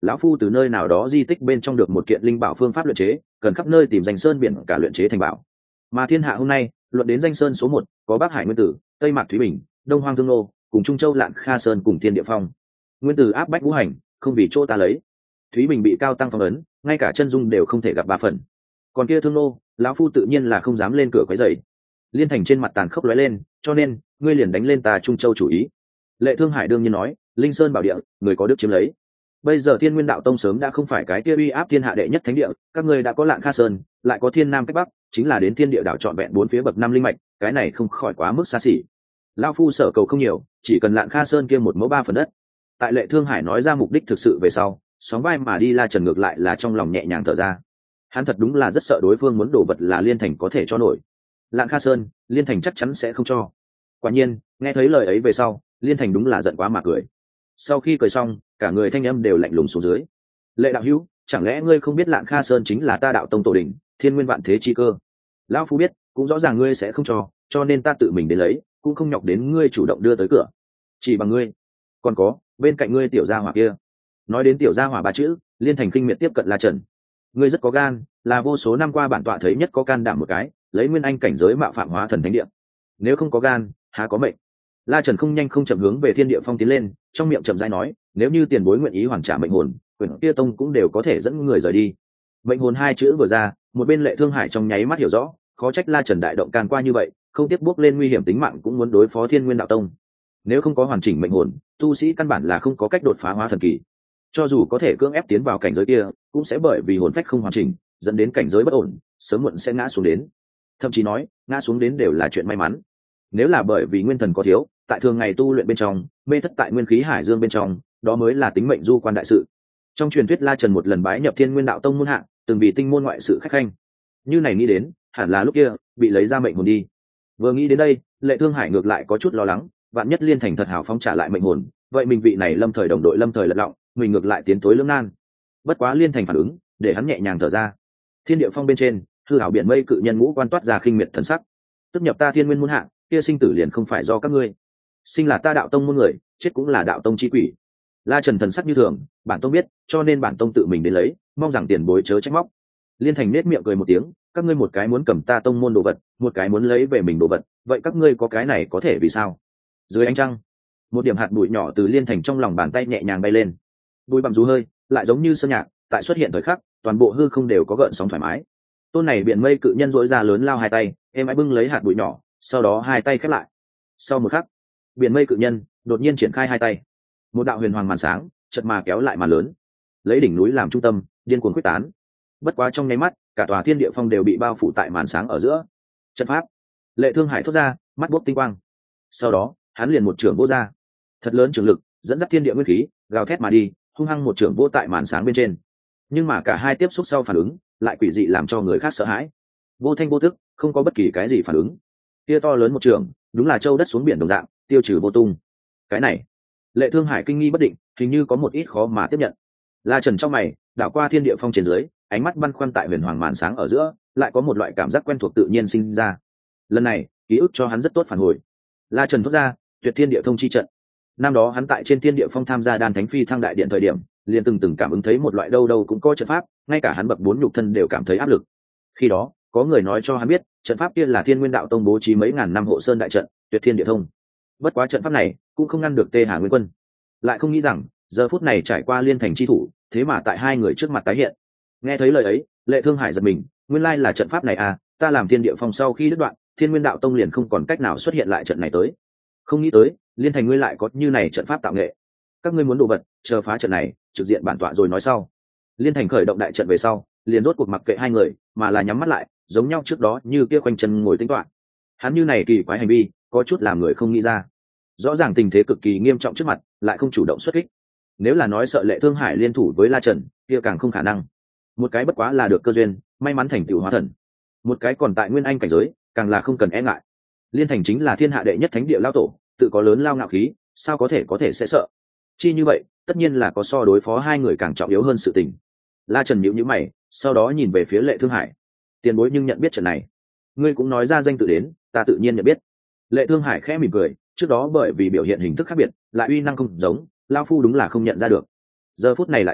lão phu từ nơi nào đó di tích bên trong được một kiện linh bảo phương pháp luyện chế, cần khắp nơi tìm danh sơn biển cả luyện chế thành bảo. Mà thiên hạ hôm nay luận đến danh sơn số một, có Bắc Hải Nguyên Tử, Tây Mạc Thúy Bình, Đông Hoang Thương Nô, cùng Trung Châu Lạn Kha Sơn cùng Thiên Địa Phong. Nguyên Tử áp bách ngũ hành, không vì chỗ ta lấy. Thúy Bình bị cao tăng phong ấn, ngay cả chân dung đều không thể gặp ba phần. Còn kia Thương Nô, lão phu tự nhiên là không dám lên cửa quấy rầy. Liên Thành trên mặt tàn khốc lóe lên, cho nên ngươi liền đánh lên ta Trung Châu chủ ý. Lệ Thương Hải đương nhiên nói, linh sơn bảo địa, người có đức chiếm lấy. Bây giờ Thiên Nguyên Đạo Tông sớm đã không phải cái kia uy áp thiên hạ đệ nhất thánh địa, các ngươi đã có Lạn Kha Sơn, lại có Thiên Nam cách Bắc, chính là đến Thiên Địa đảo trọn vẹn bốn phía bậc năm linh mạch, cái này không khỏi quá mức xa xỉ. Lão phu sở cầu không nhiều, chỉ cần Lạn Kha Sơn kia một mẫu ba phần đất. Tại Lệ Thương Hải nói ra mục đích thực sự về sau, sóng vai mà đi La Trần ngược lại là trong lòng nhẹ nhàng thở ra. Hắn thật đúng là rất sợ đối phương muốn đổ vật là Liên Thành có thể cho nổi. Lạn Kha Sơn, Liên Thành chắc chắn sẽ không cho. Quả nhiên, nghe thấy lời ấy về sau, Liên Thành đúng là giận quá mà cười. Sau khi cười xong, cả người thanh âm đều lạnh lùng xuống dưới. Lệ đạo hữu, chẳng lẽ ngươi không biết Lạn Kha Sơn chính là ta đạo tông tổ đỉnh, thiên nguyên vạn thế chi cơ? Lão phu biết, cũng rõ ràng ngươi sẽ không cho, cho nên ta tự mình đến lấy, cũng không nhọc đến ngươi chủ động đưa tới cửa. Chỉ bằng ngươi. Còn có, bên cạnh ngươi tiểu gia hỏa kia. Nói đến tiểu gia hỏa ba chữ, Liên Thành kinh miệt tiếp cận La Trần. Ngươi rất có gan, là vô số năm qua bản tọa thấy nhất có can đảm một cái, lấy nguyên anh cảnh giới mạo phạm hóa thần thánh địa. Nếu không có gan, há có mệnh. La Trần không nhanh không chậm hướng về Thiên Địa Phong tiến lên, trong miệng chậm rãi nói, nếu như tiền bối nguyện ý hoàn trả mệnh hồn, quyền kia tông cũng đều có thể dẫn người rời đi. Mệnh hồn hai chữ vừa ra, một bên Lệ Thương Hải trong nháy mắt hiểu rõ, khó trách La Trần đại động can qua như vậy, không tiếp bước lên nguy hiểm tính mạng cũng muốn đối phó Thiên Nguyên Đạo Tông. Nếu không có hoàn chỉnh mệnh hồn, tu sĩ căn bản là không có cách đột phá hóa thần kỳ. Cho dù có thể cưỡng ép tiến vào cảnh giới kia, cũng sẽ bởi vì hồn phách không hoàn chỉnh, dẫn đến cảnh giới bất ổn, sớm muộn sẽ ngã xuống đến. Thậm chí nói, ngã xuống đến đều là chuyện may mắn. Nếu là bởi vì nguyên thần có thiếu, tại thường ngày tu luyện bên trong, mê thất tại nguyên khí hải dương bên trong, đó mới là tính mệnh du quan đại sự. Trong truyền thuyết La Trần một lần bái nhập Thiên Nguyên Đạo Tông môn hạ, từng vì tinh môn ngoại sự khách khanh. Như này nghĩ đến, hẳn là lúc kia bị lấy ra mệnh hồn đi. Vừa nghĩ đến đây, Lệ Thương Hải ngược lại có chút lo lắng, vạn nhất Liên Thành thật hào phóng trả lại mệnh hồn, vậy mình vị này lâm thời đồng đội lâm thời lật lọng, mình ngược lại tiến tối lưỡng nan. Bất quá Liên Thành phản ứng, để hắn nhẹ nhàng thở ra. Thiên Địa Phong bên trên, hư ảo biển mây cự nhân ngũ quan toát ra khinh miệt thần sắc. Tức nhập ta Thiên Nguyên môn hạ, kia sinh tử liền không phải do các ngươi. Sinh là ta đạo tông môn người, chết cũng là đạo tông chi quỷ. La Trần thần sắc như thường, bản tông biết, cho nên bản tông tự mình đến lấy, mong rằng tiền bối chớ trách móc. Liên Thành nết miệng cười một tiếng, các ngươi một cái muốn cầm ta tông môn đồ vật, một cái muốn lấy về mình đồ vật, vậy các ngươi có cái này có thể vì sao? Dưới ánh trăng, một điểm hạt bụi nhỏ từ Liên Thành trong lòng bàn tay nhẹ nhàng bay lên. Bụi bằng dù hơi, lại giống như sơn nhạc, tại xuất hiện thời khắc, toàn bộ hư không đều có gợn sóng thoải mái. Tôn này biển mây cự nhân rỗi ra lớn lao hai tay, em hãy bưng lấy hạt bụi nhỏ, sau đó hai tay khép lại. Sau một khắc, biển mây cự nhân đột nhiên triển khai hai tay, một đạo huyền hoàng màn sáng chợt mà kéo lại màn lớn, lấy đỉnh núi làm trung tâm, điên cuồng quyết tán. Bất quá trong nháy mắt, cả tòa Thiên Địa Phong đều bị bao phủ tại màn sáng ở giữa. Trận pháp. Lệ Thương Hải thốt ra, mắt bốc tinh quang. Sau đó, hắn liền một trường vô ra, thật lớn trường lực dẫn dắt thiên địa nguyên khí gào thét mà đi, hung hăng một trường vô tại màn sáng bên trên. Nhưng mà cả hai tiếp xúc sau phản ứng lại quỷ dị làm cho người khác sợ hãi. Vô thanh vô tức, không có bất kỳ cái gì phản ứng. Kia to lớn một trường, đúng là châu đất xuống biển đồng dạng, tiêu trừ vô tung. Cái này, Lệ Thương Hải kinh nghi bất định, hình như có một ít khó mà tiếp nhận. La Trần trong mày đảo qua Thiên Địa Phong trên dưới, ánh mắt băn khoăn tại huyền hoàng màn sáng ở giữa, lại có một loại cảm giác quen thuộc tự nhiên sinh ra. Lần này, ký ức cho hắn rất tốt phản hồi. La Trần thốt ra, Tuyệt Thiên Địa Thông chi trận. Năm đó hắn tại trên Thiên Địa Phong tham gia Đan Thánh Phi thăng đại điện thời điểm, liền từng từng cảm ứng thấy một loại đâu đâu cũng có trận pháp, ngay cả hắn bậc bốn nhục thân đều cảm thấy áp lực. Khi đó, có người nói cho hắn biết, trận pháp kia là Thiên Nguyên Đạo Tông bố trí mấy ngàn năm hộ sơn đại trận, Tuyệt Thiên Địa Thông. Bất quá trận pháp này cũng không ngăn được Tê Hà Nguyên Quân. Lại không nghĩ rằng, giờ phút này trải qua liên thành chi thủ, thế mà tại hai người trước mặt tái hiện. Nghe thấy lời ấy, Lệ Thương Hải giật mình, nguyên lai là trận pháp này à, ta làm Thiên Địa Phong sau khi đứt đoạn, Thiên Nguyên Đạo Tông liền không còn cách nào xuất hiện lại trận này tới. Không nghĩ tới, liên thành ngươi lại có như này trận pháp tạo nghệ. Các ngươi muốn đồ vật, chờ phá trận này, trực diện bản tọa rồi nói sau. Liên thành khởi động đại trận về sau, liền rốt cuộc mặc kệ hai người, mà là nhắm mắt lại, giống nhau trước đó như kia quanh chân ngồi tính toán. Hắn như này kỳ quái hành vi, có chút làm người không nghĩ ra. Rõ ràng tình thế cực kỳ nghiêm trọng trước mặt, lại không chủ động xuất kích. Nếu là nói sợ Lệ Thương Hải liên thủ với La Trần, kia càng không khả năng. Một cái bất quá là được cơ duyên, may mắn thành tựu hóa thần. Một cái còn tại nguyên anh cảnh giới, càng là không cần e ngại. Liên thành chính là thiên hạ đệ nhất thánh địa lao tổ, tự có lớn lao ngạo khí, sao có thể có thể sẽ sợ. Chi như vậy, tất nhiên là có so đối phó hai người càng trọng yếu hơn sự tình. La Trần nhíu nhíu mày, sau đó nhìn về phía Lệ Thương Hải. Tiền bối nhưng nhận biết trận này, ngươi cũng nói ra danh tự đến, ta tự nhiên nhận biết. Lệ Thương Hải khẽ mỉm cười, trước đó bởi vì biểu hiện hình thức khác biệt, lại uy năng không giống, lao phu đúng là không nhận ra được. Giờ phút này lại nhìn,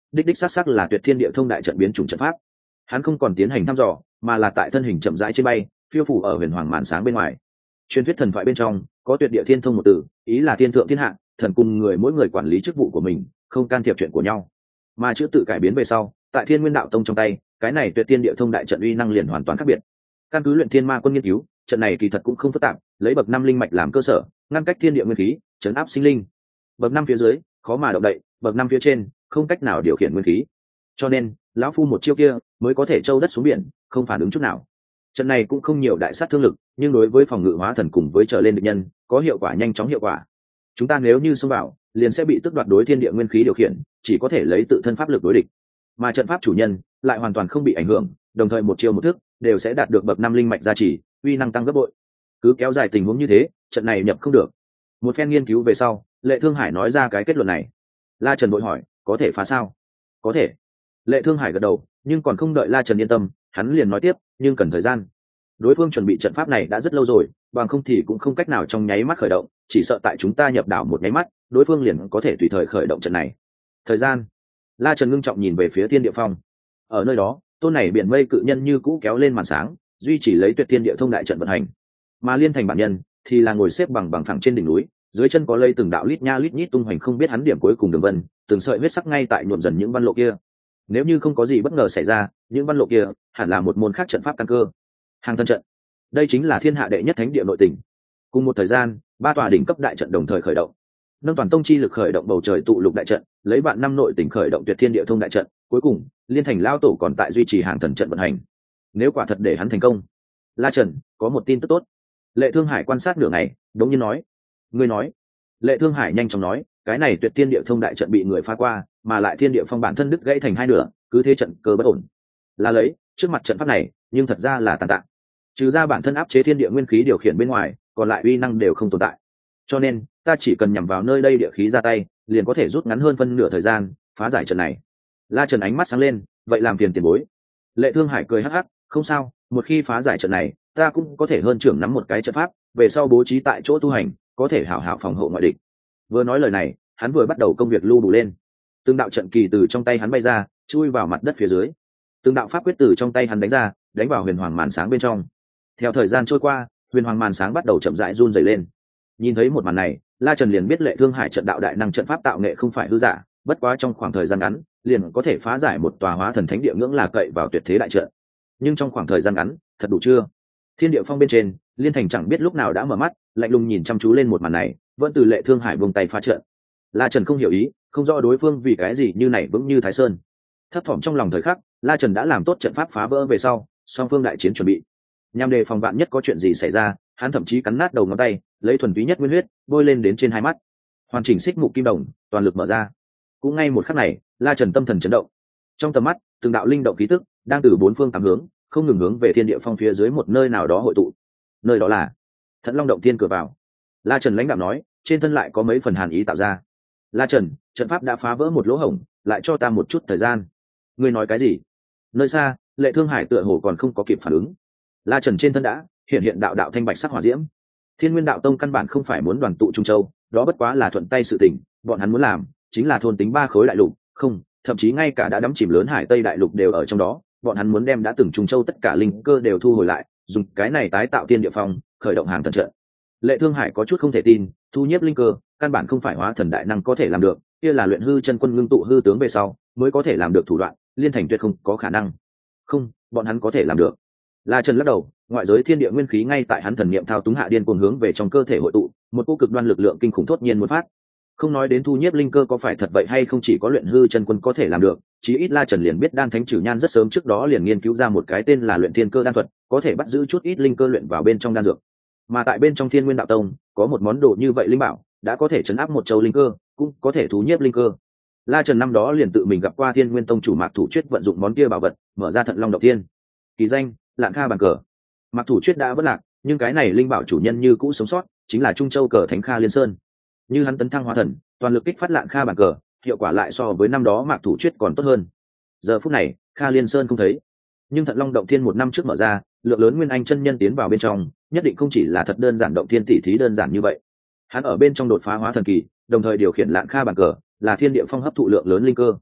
đích đích xác xác là tuyệt thiên địa thông đại trận biến chủng trận pháp. Hắn không còn tiến hành thăm dò, mà là tại thân hình chậm rãi trên bay, phiêu phủ ở huyền hoàng màn sáng bên ngoài. Truyền thuyết thần thoại bên trong có tuyệt địa thiên thông một từ, ý là thiên thượng thiên hạ, thần cùng người mỗi người quản lý chức vụ của mình, không can thiệp chuyện của nhau. Mà chữ tự cải biến về sau, tại Thiên Nguyên Đạo Tông trong tay, cái này tuyệt thiên địa thông đại trận uy năng liền hoàn toàn khác biệt. Căn cứ luyện thiên ma quân nghiên cứu, trận này kỳ thật cũng không phức tạp, lấy bậc năm linh mạch làm cơ sở, ngăn cách thiên địa nguyên khí, chấn áp sinh linh. Bậc năm phía dưới khó mà động đậy, bậc năm phía trên không cách nào điều khiển nguyên khí. Cho nên lão phu một chiêu kia mới có thể trâu đất xuống biển, không phản ứng chút nào. Trận này cũng không nhiều đại sát thương lực, nhưng đối với phòng ngự hóa thần cùng với trở lên địch nhân có hiệu quả nhanh chóng hiệu quả. Chúng ta nếu như xông vào, liền sẽ bị tước đoạt đối thiên địa nguyên khí điều khiển, chỉ có thể lấy tự thân pháp lực đối địch. Mà trận pháp chủ nhân lại hoàn toàn không bị ảnh hưởng, đồng thời một chiêu một thức đều sẽ đạt được bậc năm linh mạch gia trì, uy năng tăng gấp bội. Cứ kéo dài tình huống như thế, trận này nhập không được. Một phen nghiên cứu về sau, Lệ Thương Hải nói ra cái kết luận này. La Trần vội hỏi, có thể phá sao? Có thể. Lệ Thương Hải gật đầu, nhưng còn không đợi La Trần yên tâm, hắn liền nói tiếp, nhưng cần thời gian. Đối phương chuẩn bị trận pháp này đã rất lâu rồi, bằng không thì cũng không cách nào trong nháy mắt khởi động, chỉ sợ tại chúng ta nhập đảo một nháy mắt, đối phương liền có thể tùy thời khởi động trận này. Thời gian? La Trần ngưng trọng nhìn về phía Thiên Địa Phong. Ở nơi đó, tôn này biển mây cự nhân như cũ kéo lên màn sáng, duy trì lấy tuyệt thiên địa thông đại trận vận hành. Mà Liên Thành bản nhân thì là ngồi xếp bằng bằng phẳng trên đỉnh núi, dưới chân có lây từng đạo lít nha lít nhít tung hoành không biết hắn điểm cuối cùng đường vân, từng sợi huyết sắc ngay tại nhuộm dần những văn lộ kia. Nếu như không có gì bất ngờ xảy ra, những văn lộ kia hẳn là một môn khác trận pháp căn cơ. Hàng thân trận, đây chính là thiên hạ đệ nhất thánh địa nội tình. Cùng một thời gian, ba tòa đỉnh cấp đại trận đồng thời khởi động. Nâng toàn tông chi lực khởi động bầu trời tụ lục đại trận, lấy vạn năm nội tình khởi động tuyệt thiên địa thông đại trận, cuối cùng Liên Thành lao tổ còn tại duy trì hàng thần trận vận hành. Nếu quả thật để hắn thành công, La Trần có một tin tức tốt. Lệ Thương Hải quan sát nửa ngày, đống nhiên nói: "Ngươi nói?" Lệ Thương Hải nhanh chóng nói: "Cái này tuyệt thiên địa thông đại trận bị người phá qua, mà lại thiên địa phong bản thân đứt gãy thành hai nửa, cứ thế trận cơ bất ổn. Là lấy, trước mặt trận pháp này, nhưng thật ra là tàn tạ. Trừ ra bản thân áp chế thiên địa nguyên khí điều khiển bên ngoài, còn lại uy năng đều không tồn tại. Cho nên, ta chỉ cần nhằm vào nơi đây địa khí ra tay, liền có thể rút ngắn hơn phân nửa thời gian, phá giải trận này." La Trần ánh mắt sáng lên, "Vậy làm phiền tiền bối." Lệ Thương Hải cười hắc hắc, "Không sao, một khi phá giải trận này, ta cũng có thể hơn trưởng nắm một cái trận pháp, về sau bố trí tại chỗ tu hành, có thể hảo hảo phòng hộ ngoại địch." Vừa nói lời này, hắn vừa bắt đầu công việc lưu đủ lên. Từng đạo trận kỳ từ trong tay hắn bay ra, chui vào mặt đất phía dưới. Từng đạo pháp quyết từ trong tay hắn đánh ra, đánh vào huyền hoàng màn sáng bên trong. Theo thời gian trôi qua, huyền hoàng màn sáng bắt đầu chậm rãi run rẩy lên. Nhìn thấy một màn này, La Trần liền biết Lệ Thương Hải trận đạo đại năng trận pháp tạo nghệ không phải hư giả, bất quá trong khoảng thời gian ngắn, liền có thể phá giải một tòa hóa thần thánh địa ngưỡng là cậy vào tuyệt thế đại trận. Nhưng trong khoảng thời gian ngắn, thật đủ chưa? Thiên địa phong bên trên, Liên Thành chẳng biết lúc nào đã mở mắt, lạnh lùng nhìn chăm chú lên một màn này, vẫn từ Lệ Thương Hải buông tay phá trận. La Trần không hiểu ý, không rõ đối phương vì cái gì như này vững như Thái Sơn. Thấp thỏm trong lòng thời khắc, La Trần đã làm tốt trận pháp phá vỡ về sau, song phương đại chiến chuẩn bị. Nhằm đề phòng vạn nhất có chuyện gì xảy ra, hắn thậm chí cắn nát đầu ngón tay, lấy thuần túy nhất nguyên huyết bôi lên đến trên hai mắt, hoàn chỉnh xích mục kim đồng, toàn lực mở ra. Cũng ngay một khắc này, La Trần tâm thần chấn động. Trong tầm mắt, từng đạo linh động khí tức đang từ bốn phương tám hướng, không ngừng hướng về thiên địa phong phía dưới một nơi nào đó hội tụ. Nơi đó là Thận Long động thiên cửa vào. La Trần lãnh đạo nói, trên thân lại có mấy phần hàn ý tạo ra. La Trần, trận pháp đã phá vỡ một lỗ hổng, lại cho ta một chút thời gian. Ngươi nói cái gì? Nơi xa, Lệ Thương Hải tựa hồ còn không có kịp phản ứng. La Trần trên thân đã hiện hiện đạo đạo thanh bạch sắc hỏa diễm. Thiên Nguyên Đạo Tông căn bản không phải muốn đoàn tụ Trung Châu, đó bất quá là thuận tay sự tình, bọn hắn muốn làm chính là thôn tính ba khối đại lục, không, thậm chí ngay cả đã đắm chìm lớn Hải Tây đại lục đều ở trong đó, bọn hắn muốn đem đã từng Trung Châu tất cả linh cơ đều thu hồi lại, dùng cái này tái tạo thiên địa phong, khởi động hàng thần trận. Lệ Thương Hải có chút không thể tin, thu nhiếp linh cơ, căn bản không phải hóa thần đại năng có thể làm được, kia là luyện hư chân quân ngưng tụ hư tướng về sau, mới có thể làm được thủ đoạn, Liên Thành tuyệt không có khả năng. Không, bọn hắn có thể làm được. La Trần lắc đầu, ngoại giới thiên địa nguyên khí ngay tại hắn thần niệm thao túng hạ điên cuồng hướng về trong cơ thể hội tụ, một cỗ cực đoan lực lượng kinh khủng thốt nhiên muốn phát. Không nói đến thu nhiếp linh cơ có phải thật vậy hay không, chỉ có luyện hư chân quân có thể làm được, chí ít La Trần liền biết đan thánh trừ nhan rất sớm trước đó liền nghiên cứu ra một cái tên là luyện thiên cơ đan thuật, có thể bắt giữ chút ít linh cơ luyện vào bên trong đan dược. Mà tại bên trong Thiên Nguyên Đạo Tông, có một món đồ như vậy linh bảo, đã có thể chấn áp một châu linh cơ, cũng có thể thu nhiếp linh cơ. La Trần năm đó liền tự mình gặp qua Thiên Nguyên Tông chủ Mạc Thủ Chuyết vận dụng món kia bảo vật, mở ra Thận Long động thiên. Kỳ danh: Lạng Kha bàn cờ. Mạc Thủ Chuyết đã vất lạc, nhưng cái này linh bảo chủ nhân như cũ sống sót, chính là Trung Châu cờ thánh Kha Liên Sơn. Như hắn tấn thăng hóa thần, toàn lực kích phát Lạng Kha bàn cờ, hiệu quả lại so với năm đó Mạc Thủ Chuyết còn tốt hơn. Giờ phút này, Kha Liên Sơn không thấy, nhưng Thận Long động thiên một năm trước mở ra, lượng lớn nguyên anh chân nhân tiến vào bên trong, nhất định không chỉ là thật đơn giản động thiên tỷ thí đơn giản như vậy. Hắn ở bên trong đột phá hóa thần kỳ, đồng thời điều khiển Lạng Kha bàn cờ, là thiên địa phong hấp thụ lượng lớn linh cơ.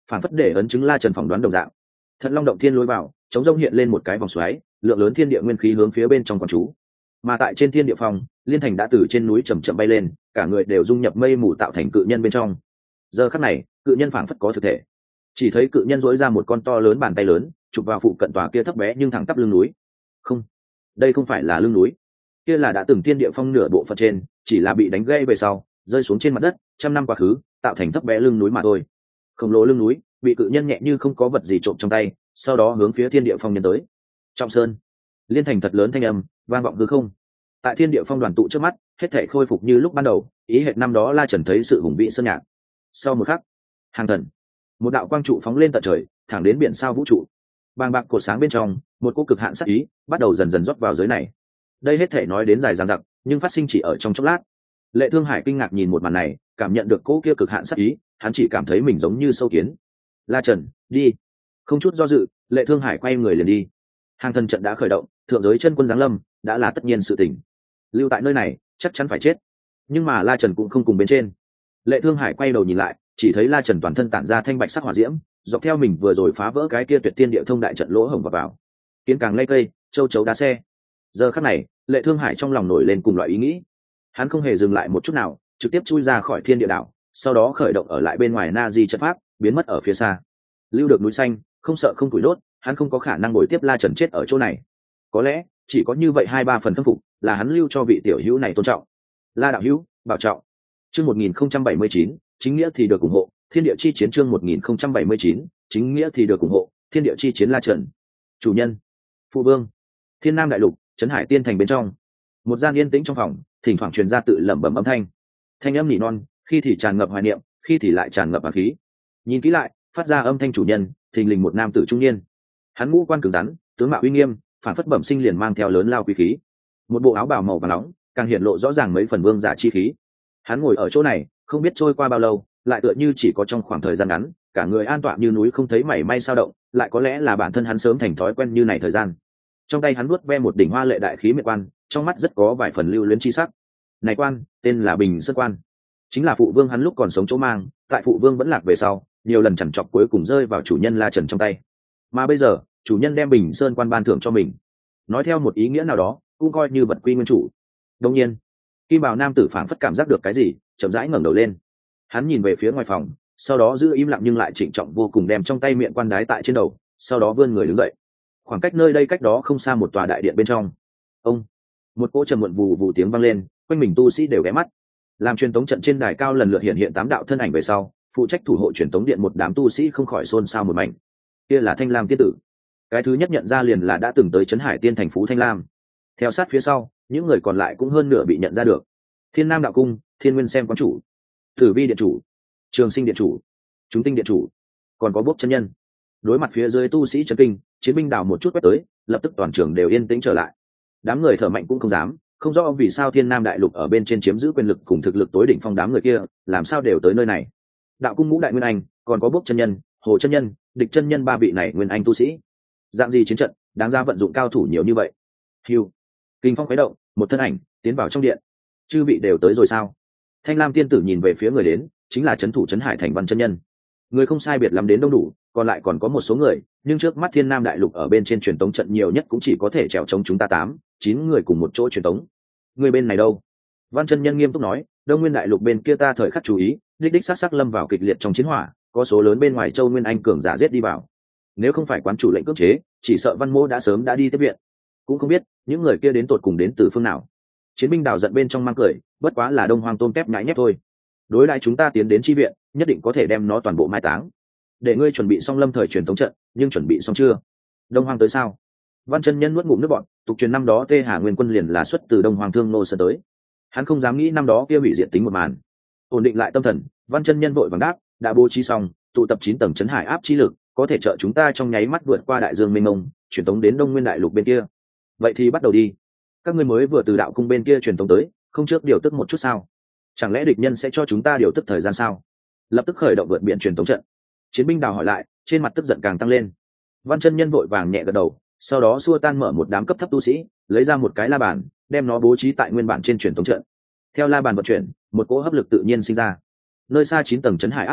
phản phất để ấn chứng La Trần phỏng đoán đồng dạng. Thận Long động thiên lối vào, chống rông hiện lên một cái vòng xoáy, lượng lớn thiên địa nguyên khí hướng phía bên trong quán chú. Mà tại trên thiên địa phòng, Liên Thành đã từ trên núi chậm chậm bay lên, cả người đều dung nhập mây mù tạo thành cự nhân bên trong. Giờ khắc này, cự nhân phảng phất có thực thể. Chỉ thấy cự nhân dỗi ra một con to lớn bàn tay lớn, chụp vào phụ cận tòa kia thấp bé nhưng thẳng tắp lưng núi. Không, đây không phải là lưng núi, kia là đã từng thiên địa phong nửa bộ phận trên, chỉ là bị đánh gãy về sau, rơi xuống trên mặt đất, trăm năm quá khứ, tạo thành thấp bé lưng núi mà thôi. Khổng lồ lưng núi, bị cự nhân nhẹ như không có vật gì trộm trong tay, sau đó hướng phía thiên địa phong nhân tới. Trọng sơn, Liên Thành thật lớn thanh âm vang vọng hư không. Tại thiên địa phong đoàn tụ trước mắt, hết thảy khôi phục như lúc ban đầu, ý hệt năm đó La Trần thấy sự hùng vĩ sơn nhạc. Sau một khắc, hàng thần, một đạo quang trụ phóng lên tận trời, thẳng đến biển sao vũ trụ. Bàng bạc cột sáng bên trong, một cỗ cực hạn sát ý bắt đầu dần dần rót vào giới này. Đây hết thảy nói đến dài dằng dặc, nhưng phát sinh chỉ ở trong chốc lát. Lệ Thương Hải kinh ngạc nhìn một màn này, cảm nhận được cỗ kia cực hạn sát ý, hắn chỉ cảm thấy mình giống như sâu kiến. La Trần, đi! Không chút do dự, Lệ Thương Hải quay người liền đi. Hàng thần trận đã khởi động, thượng giới chân quân giáng lâm, đã là tất nhiên sự tình. Lưu tại nơi này, chắc chắn phải chết. Nhưng mà La Trần cũng không cùng bên trên. Lệ Thương Hải quay đầu nhìn lại, chỉ thấy La Trần toàn thân tản ra thanh bạch sắc hỏa diễm, dọc theo mình vừa rồi phá vỡ cái kia tuyệt thiên địa thông đại trận lỗ hổng vào vào. Kiến càng lây cây, châu chấu đá xe. Giờ khắc này, Lệ Thương Hải trong lòng nổi lên cùng loại ý nghĩ. Hắn không hề dừng lại một chút nào, trực tiếp chui ra khỏi thiên địa đảo, sau đó khởi động ở lại bên ngoài Na Di trận pháp, biến mất ở phía xa. Lưu được núi xanh, không sợ không củi đốt, hắn không có khả năng ngồi tiếp La Trần chết ở chỗ này. Có lẽ chỉ có như vậy hai ba phần khâm phục là hắn lưu cho vị tiểu hữu này tôn trọng. La đạo hữu, bảo trọng. Chương một nghìn không trăm bảy mươi chín, chính nghĩa thì được ủng hộ, thiên địa chi chiến chương một nghìn không trăm bảy mươi chín, chính nghĩa thì được ủng hộ, thiên địa chi chiến La Trần. Chủ nhân, phụ vương, Thiên Nam đại lục, Trấn Hải Tiên thành bên trong. Một gian yên tĩnh trong phòng, thỉnh thoảng truyền ra tự lẩm bẩm âm thanh. Thanh âm nỉ non, khi thì tràn ngập hoài niệm, khi thì lại tràn ngập hàn khí. Nhìn kỹ lại, phát ra âm thanh chủ nhân, thình lình một nam tử trung niên. Hắn ngũ quan cứng rắn, tướng mạo uy nghiêm, phản phất bẩm sinh liền mang theo lớn lao quý khí. Một bộ áo bào màu vàng nóng, càng hiện lộ rõ ràng mấy phần vương giả chi khí. Hắn ngồi ở chỗ này, không biết trôi qua bao lâu, lại tựa như chỉ có trong khoảng thời gian ngắn, cả người an tọa như núi không thấy mảy may sao động, lại có lẽ là bản thân hắn sớm thành thói quen như này thời gian. Trong tay hắn vuốt ve một đỉnh hoa lệ đại khí miệt quan, trong mắt rất có vài phần lưu luyến chi sắc. Này quan, tên là Bình Sơn quan, chính là phụ vương hắn lúc còn sống chỗ mang, tại phụ vương vẫn lạc về sau, nhiều lần chằn chọc cuối cùng rơi vào chủ nhân La Trần trong tay. Mà bây giờ, chủ nhân đem Bình Sơn quan ban thưởng cho mình. Nói theo một ý nghĩa nào đó, cũng coi như vật quy nguyên chủ. Đương nhiên, Kim Bào nam tử phảng phất cảm giác được cái gì, chậm rãi ngẩng đầu lên. Hắn nhìn về phía ngoài phòng, sau đó giữ im lặng nhưng lại trịnh trọng vô cùng đem trong tay miệng quan đái tại trên đầu, sau đó vươn người đứng dậy. Khoảng cách nơi đây cách đó không xa một tòa đại điện bên trong. Ông, một cỗ trầm muộn vù vù tiếng vang lên, quanh mình tu sĩ đều ghé mắt. Làm truyền tống trận trên đài cao lần lượt hiện hiện tám đạo thân ảnh về sau, phụ trách thủ hộ truyền tống điện một đám tu sĩ không khỏi xôn xao một mảnh. Kia là Thanh Lam tiên tử. Cái thứ nhất nhận ra liền là đã từng tới Trấn Hải Tiên thành Phú Thanh Lam. Theo sát phía sau, những người còn lại cũng hơn nửa bị nhận ra được. Thiên Nam đạo cung, Thiên Nguyên xem quán chủ, Tử Vi điện chủ, Trường Sinh điện chủ, Chúng Tinh điện chủ, còn có Bốc chân nhân. Đối mặt phía dưới tu sĩ chấn kinh, chiến binh đảo một chút quét tới, lập tức toàn trường đều yên tĩnh trở lại. Đám người thở mạnh cũng không dám, không rõ vì sao Thiên Nam đại lục ở bên trên chiếm giữ quyền lực cùng thực lực tối đỉnh phong đám người kia, làm sao đều tới nơi này. Đạo cung ngũ đại nguyên anh, còn có Bốc chân nhân, Hồ chân nhân, Địch chân nhân ba vị này nguyên anh tu sĩ. Dạng gì chiến trận, đáng ra vận dụng cao thủ nhiều như vậy. Hưu, kinh phong khuấy động, một thân ảnh tiến vào trong điện. Chư vị đều tới rồi sao? Thanh Lam tiên tử nhìn về phía người đến, chính là trấn thủ Trấn Hải thành Văn chân nhân. Người không sai biệt lắm đến đông đủ, còn lại còn có một số người, nhưng trước mắt Thiên Nam đại lục ở bên trên truyền tống trận nhiều nhất cũng chỉ có thể trèo chống chúng ta tám, chín người cùng một chỗ truyền tống. Người bên này đâu? Văn chân nhân nghiêm túc nói, Đông Nguyên đại lục bên kia ta thời khắc chú ý, đích đích sát sắc lâm vào kịch liệt trong chiến hỏa, có số lớn bên ngoài Châu Nguyên Anh cường giả giết đi vào. Nếu không phải quán chủ lệnh cưỡng chế, chỉ sợ Văn Mỗ đã sớm đã đi tiếp viện. Cũng không biết những người kia đến tột cùng đến từ phương nào. Chiến binh đào giận bên trong mang cười, bất quá là Đông Hoang tôm tép nhãi nhép thôi. Đối lại chúng ta tiến đến chi viện, nhất định có thể đem nó toàn bộ mai táng. Để ngươi chuẩn bị xong lâm thời truyền thống trận, nhưng chuẩn bị xong chưa? Đông Hoang tới sao? Văn chân nhân nuốt ngụm nước bọn, tục truyền năm đó Tê Hà Nguyên Quân liền là xuất từ Đông Hoang Thương Nô Sơn tới. Hắn không dám nghĩ năm đó kia hủy diệt tính một màn. Ổn định lại tâm thần, Văn chân nhân vội vàng đáp, đã bố trí xong, tụ tập chín tầng trấn hải áp chi lực, có thể trợ chúng ta trong nháy mắt vượt qua đại dương mênh mông, truyền tống đến Đông Nguyên đại lục bên kia. Vậy thì bắt đầu đi. Các ngươi mới vừa từ đạo cung bên kia truyền tống tới, không trước điều tức một chút sao? Chẳng lẽ địch nhân sẽ cho chúng ta điều tức thời gian sao? Lập tức khởi động vượt biển truyền tống trận. Chiến binh đào hỏi lại, trên mặt tức giận càng tăng lên. Văn chân nhân vội vàng nhẹ gật đầu, sau đó xua tan mở một đám cấp thấp tu sĩ, lấy ra một cái la bàn, đem nó bố trí tại nguyên bản trên truyền tống trận. Theo la bàn vận chuyển, một cỗ hấp lực tự nhiên sinh ra. Nơi xa chín tầng trấn hải áp chỗ,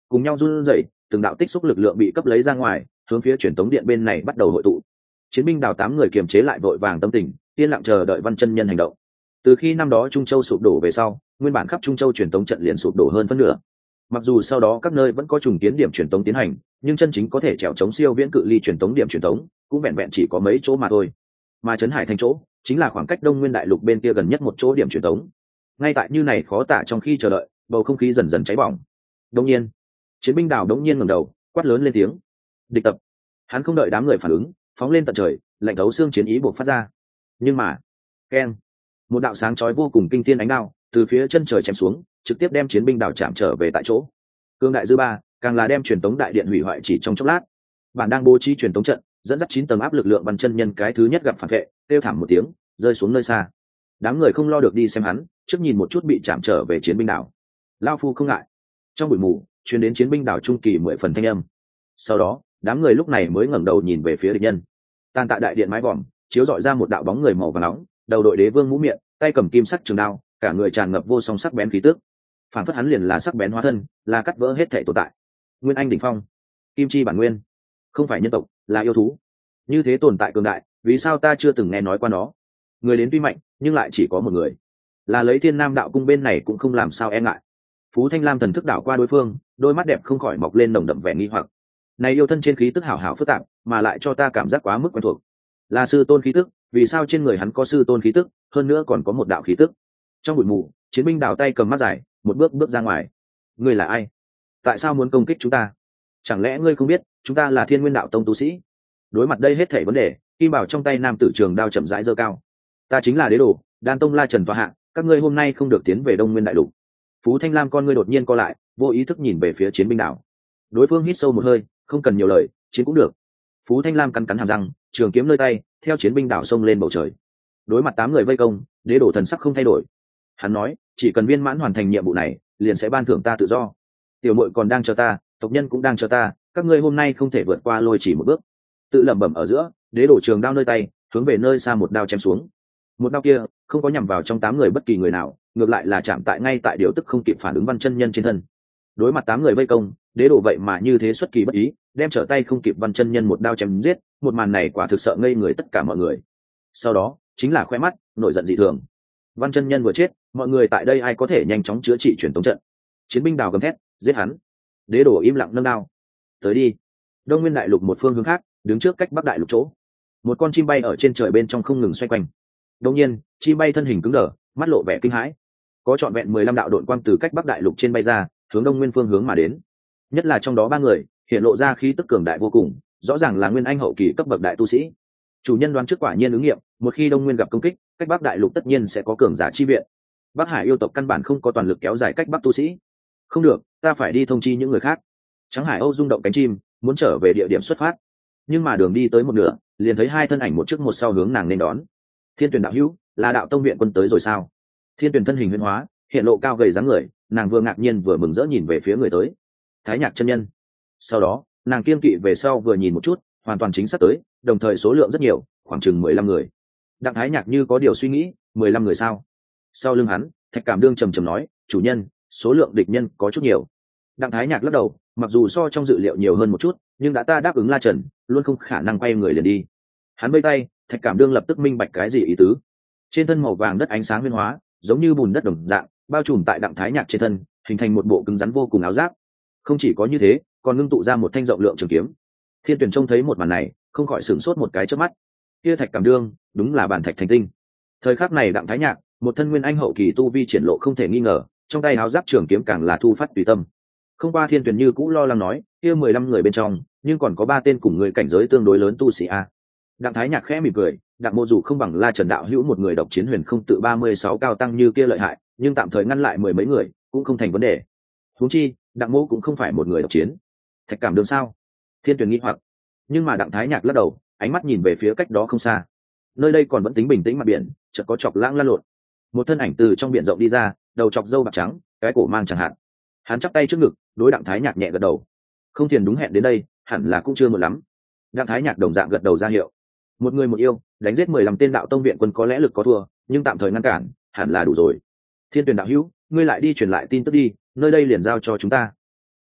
cùng nhau run rẩy, từng đạo tích xúc lực lượng bị cấp lấy ra ngoài, hướng phía truyền tống điện bên này bắt đầu hội tụ. Chiến binh đào tám người kiềm chế lại vội vàng tâm tình, yên lặng chờ đợi Văn Chân Nhân hành động. Từ khi năm đó Trung Châu sụp đổ về sau, nguyên bản khắp Trung Châu truyền tống trận liền sụp đổ hơn phân nửa. Mặc dù sau đó các nơi vẫn có trùng tiến điểm truyền tống tiến hành, nhưng chân chính có thể trèo chống siêu viễn cự ly truyền tống điểm truyền tống cũng vẹn vẹn chỉ có mấy chỗ mà thôi. Mà Trấn Hải thành chỗ chính là khoảng cách Đông Nguyên đại lục bên kia gần nhất một chỗ điểm truyền tống. Ngay tại như này khó tả trong khi chờ đợi, bầu không khí dần dần cháy bỏng. Đông nhiên, chiến binh đảo đống nhiên ngẩng đầu, quát lớn lên tiếng: "Địch tập!" Hắn không đợi đám người phản ứng, phóng lên tận trời, lạnh thấu xương chiến ý buộc phát ra. Nhưng mà, keng, một đạo sáng chói vô cùng kinh thiên ánh đao từ phía chân trời chém xuống, trực tiếp đem chiến binh đảo chạm trở về tại chỗ. Cương đại dư ba càng là đem truyền tống đại điện hủy hoại chỉ trong chốc lát. Bản đang bố trí truyền tống trận, dẫn dắt chín tầng áp lực lượng Văn Chân Nhân cái thứ nhất gặp phản vệ, kêu thảm một tiếng, rơi xuống nơi xa. Đám người không lo được đi xem hắn, trước nhìn một chút bị chạm trở về chiến binh đảo. Lao phu không ngại. Trong bụi mù truyền đến chiến binh đảo trung kỳ mười phần thanh âm. Sau đó đám người lúc này mới ngẩng đầu nhìn về phía địch nhân. Tàn tạ đại điện mái vòm chiếu dọi ra một đạo bóng người màu vàng nóng, đầu đội đế vương mũ miệng, tay cầm kim sắc trường đao, cả người tràn ngập vô song sắc bén khí tức. Phản phất hắn liền là sắc bén hóa thân, là cắt vỡ hết thể tồn tại. Nguyên anh đỉnh phong, kim chi bản nguyên, không phải nhân tộc, là yêu thú. Như thế tồn tại cường đại, vì sao ta chưa từng nghe nói qua nó? Người đến tuy mạnh, nhưng lại chỉ có một người, là lấy Thiên Nam đạo cung bên này cũng không làm sao e ngại. Phú Thanh Lam thần thức đảo qua đối phương, đôi mắt đẹp không khỏi mọc lên nồng đậm vẻ nghi hoặc. Này yêu thân trên khí tức hảo hảo phức tạp, mà lại cho ta cảm giác quá mức quen thuộc. Là sư tôn khí tức, vì sao trên người hắn có sư tôn khí tức, hơn nữa còn có một đạo khí tức? Trong bụi mù, chiến binh đảo tay cầm mắt dài, một bước bước ra ngoài. Ngươi là ai? Tại sao muốn công kích chúng ta? Chẳng lẽ ngươi không biết chúng ta là Thiên Nguyên đạo tông tu sĩ? Đối mặt đây hết thảy vấn đề, kim bảo trong tay nam tử trường đao chậm rãi giơ cao. Ta chính là đế đồ, Đan tông La Trần tọa hạ, các ngươi hôm nay không được tiến về Đông Nguyên đại lục. Phú Thanh Lam con ngươi đột nhiên co lại, vô ý thức nhìn về phía chiến binh đảo. Đối phương hít sâu một hơi, không cần nhiều lời, chiến cũng được. Phú Thanh Lam cắn cắn hàm răng, trường kiếm nơi tay, theo chiến binh đảo xông lên bầu trời. Đối mặt tám người vây công, đế đồ thần sắc không thay đổi. Hắn nói, chỉ cần viên mãn hoàn thành nhiệm vụ này, liền sẽ ban thưởng ta tự do. Tiểu muội còn đang chờ ta, tộc nhân cũng đang chờ ta, các ngươi hôm nay không thể vượt qua lôi chỉ một bước. Tự lẩm bẩm ở giữa, đế đổ trường đao nơi tay, hướng về nơi xa một đao chém xuống. Một đao kia không có nhằm vào trong tám người bất kỳ người nào, ngược lại là chạm tại ngay tại điều tức không kịp phản ứng Văn Chân Nhân trên thân. Đối mặt tám người vây công, đế đổ vậy mà như thế xuất kỳ bất ý, đem trở tay không kịp Văn Chân Nhân một đao chém giết. Một màn này quả thực sợ ngây người tất cả mọi người. Sau đó chính là khoe mắt nổi giận dị thường. Văn Chân Nhân vừa chết, mọi người tại đây ai có thể nhanh chóng chữa trị truyền tống trận? Chiến binh đào gầm thét, giết hắn. Đế đổ im lặng nâng đao. Tới đi. Đông Nguyên đại lục một phương hướng khác, đứng trước cách Bắc đại lục chỗ, một con chim bay ở trên trời bên trong không ngừng xoay quanh. Đột nhiên, chim bay thân hình cứng đờ, mắt lộ vẻ kinh hãi. Có trọn vẹn mười lăm đạo độn quang từ cách Bắc đại lục trên bay ra, hướng Đông Nguyên phương hướng mà đến. Nhất là trong đó ba người, hiện lộ ra khí tức cường đại vô cùng, rõ ràng là nguyên anh hậu kỳ cấp bậc đại tu sĩ. Chủ nhân đoán trước quả nhiên ứng nghiệm, một khi Đông Nguyên gặp công kích, cách Bắc đại lục tất nhiên sẽ có cường giả chi viện. Bắc Hải yêu tộc căn bản không có toàn lực kéo dài cách Bắc tu sĩ. Không được, ta phải đi thông chi những người khác. Trắng Hải Âu rung động cánh chim, muốn trở về địa điểm xuất phát. Nhưng mà đường đi tới một nửa, liền thấy hai thân ảnh một trước một sau hướng nàng nên đón. Thiên Tuyển đạo hữu, là đạo tông viện quân tới rồi sao? Thiên Tuyển thân hình huyễn hóa, hiện lộ cao gầy dáng người, nàng vừa ngạc nhiên vừa mừng rỡ nhìn về phía người tới. Thái Nhạc chân nhân. Sau đó, nàng kiên kỵ về sau vừa nhìn một chút, hoàn toàn chính xác tới, đồng thời số lượng rất nhiều, khoảng chừng mười lăm người. Đặng Thái Nhạc như có điều suy nghĩ, mười lăm người sao? Sau lưng hắn, Thạch Cảm Đương trầm trầm nói, chủ nhân, số lượng địch nhân có chút nhiều. Đặng Thái Nhạc lắc đầu, mặc dù so trong dự liệu nhiều hơn một chút, nhưng đã ta đáp ứng La Trần, luôn không khả năng quay người liền đi. Hắn vây tay, Thạch Cảm Đương lập tức minh bạch cái gì ý tứ. Trên thân màu vàng đất ánh sáng biến hóa, giống như bùn đất đồng dạng, bao trùm tại Đặng Thái Nhạc trên thân, hình thành một bộ cứng rắn vô cùng áo giáp. Không chỉ có như thế, còn ngưng tụ ra một thanh rộng lượng trường kiếm. Thiên Tuyển trông thấy một màn này, không khỏi sửng sốt một cái chớp mắt. Kia Thạch Cảm Đương, đúng là bản thạch thành tinh. Thời khắc này Đặng Thái Nhạc, một thân nguyên anh hậu kỳ tu vi triển lộ không thể nghi ngờ, trong tay áo giáp trường kiếm càng là thu phát tùy tâm. Không qua Thiên Tuyển như cũ lo lắng nói, kia mười lăm người bên trong, nhưng còn có ba tên cùng người cảnh giới tương đối lớn tu sĩ a. Đặng Thái Nhạc khẽ mỉm cười, Đặng Mộ dù không bằng La Trần đạo hữu một người độc chiến huyền không tự ba mươi sáu cao tăng như kia lợi hại, nhưng tạm thời ngăn lại mười mấy người, cũng không thành vấn đề. Huống chi, Đặng Mộ cũng không phải một người độc chiến. Thạch Cảm Đương sao? Thiên Tuyển nghi hoặc. Nhưng mà Đặng Thái Nhạc lắc đầu, ánh mắt nhìn về phía cách đó không xa. Nơi đây còn vẫn tính bình tĩnh mặt biển, chợt có chọc lãng lan lộn. Một thân ảnh từ trong biển rộng đi ra, đầu chọc râu bạc trắng, cái cổ mang chẳng hạn. Hắn chắp tay trước ngực, đối Đặng Thái Nhạc nhẹ gật đầu. Không thiền đúng hẹn đến đây, hẳn là cũng chưa một lắm. Đặng Thái Nhạc đồng dạng gật đầu ra hiệu. Một người một yêu, đánh giết mười lăm tên đạo tông viện quân có lẽ lực có thua, nhưng tạm thời ngăn cản, hẳn là đủ rồi. Thiên Tuyển đạo hữu, ngươi lại đi truyền lại tin tức đi, nơi đây liền giao cho chúng ta.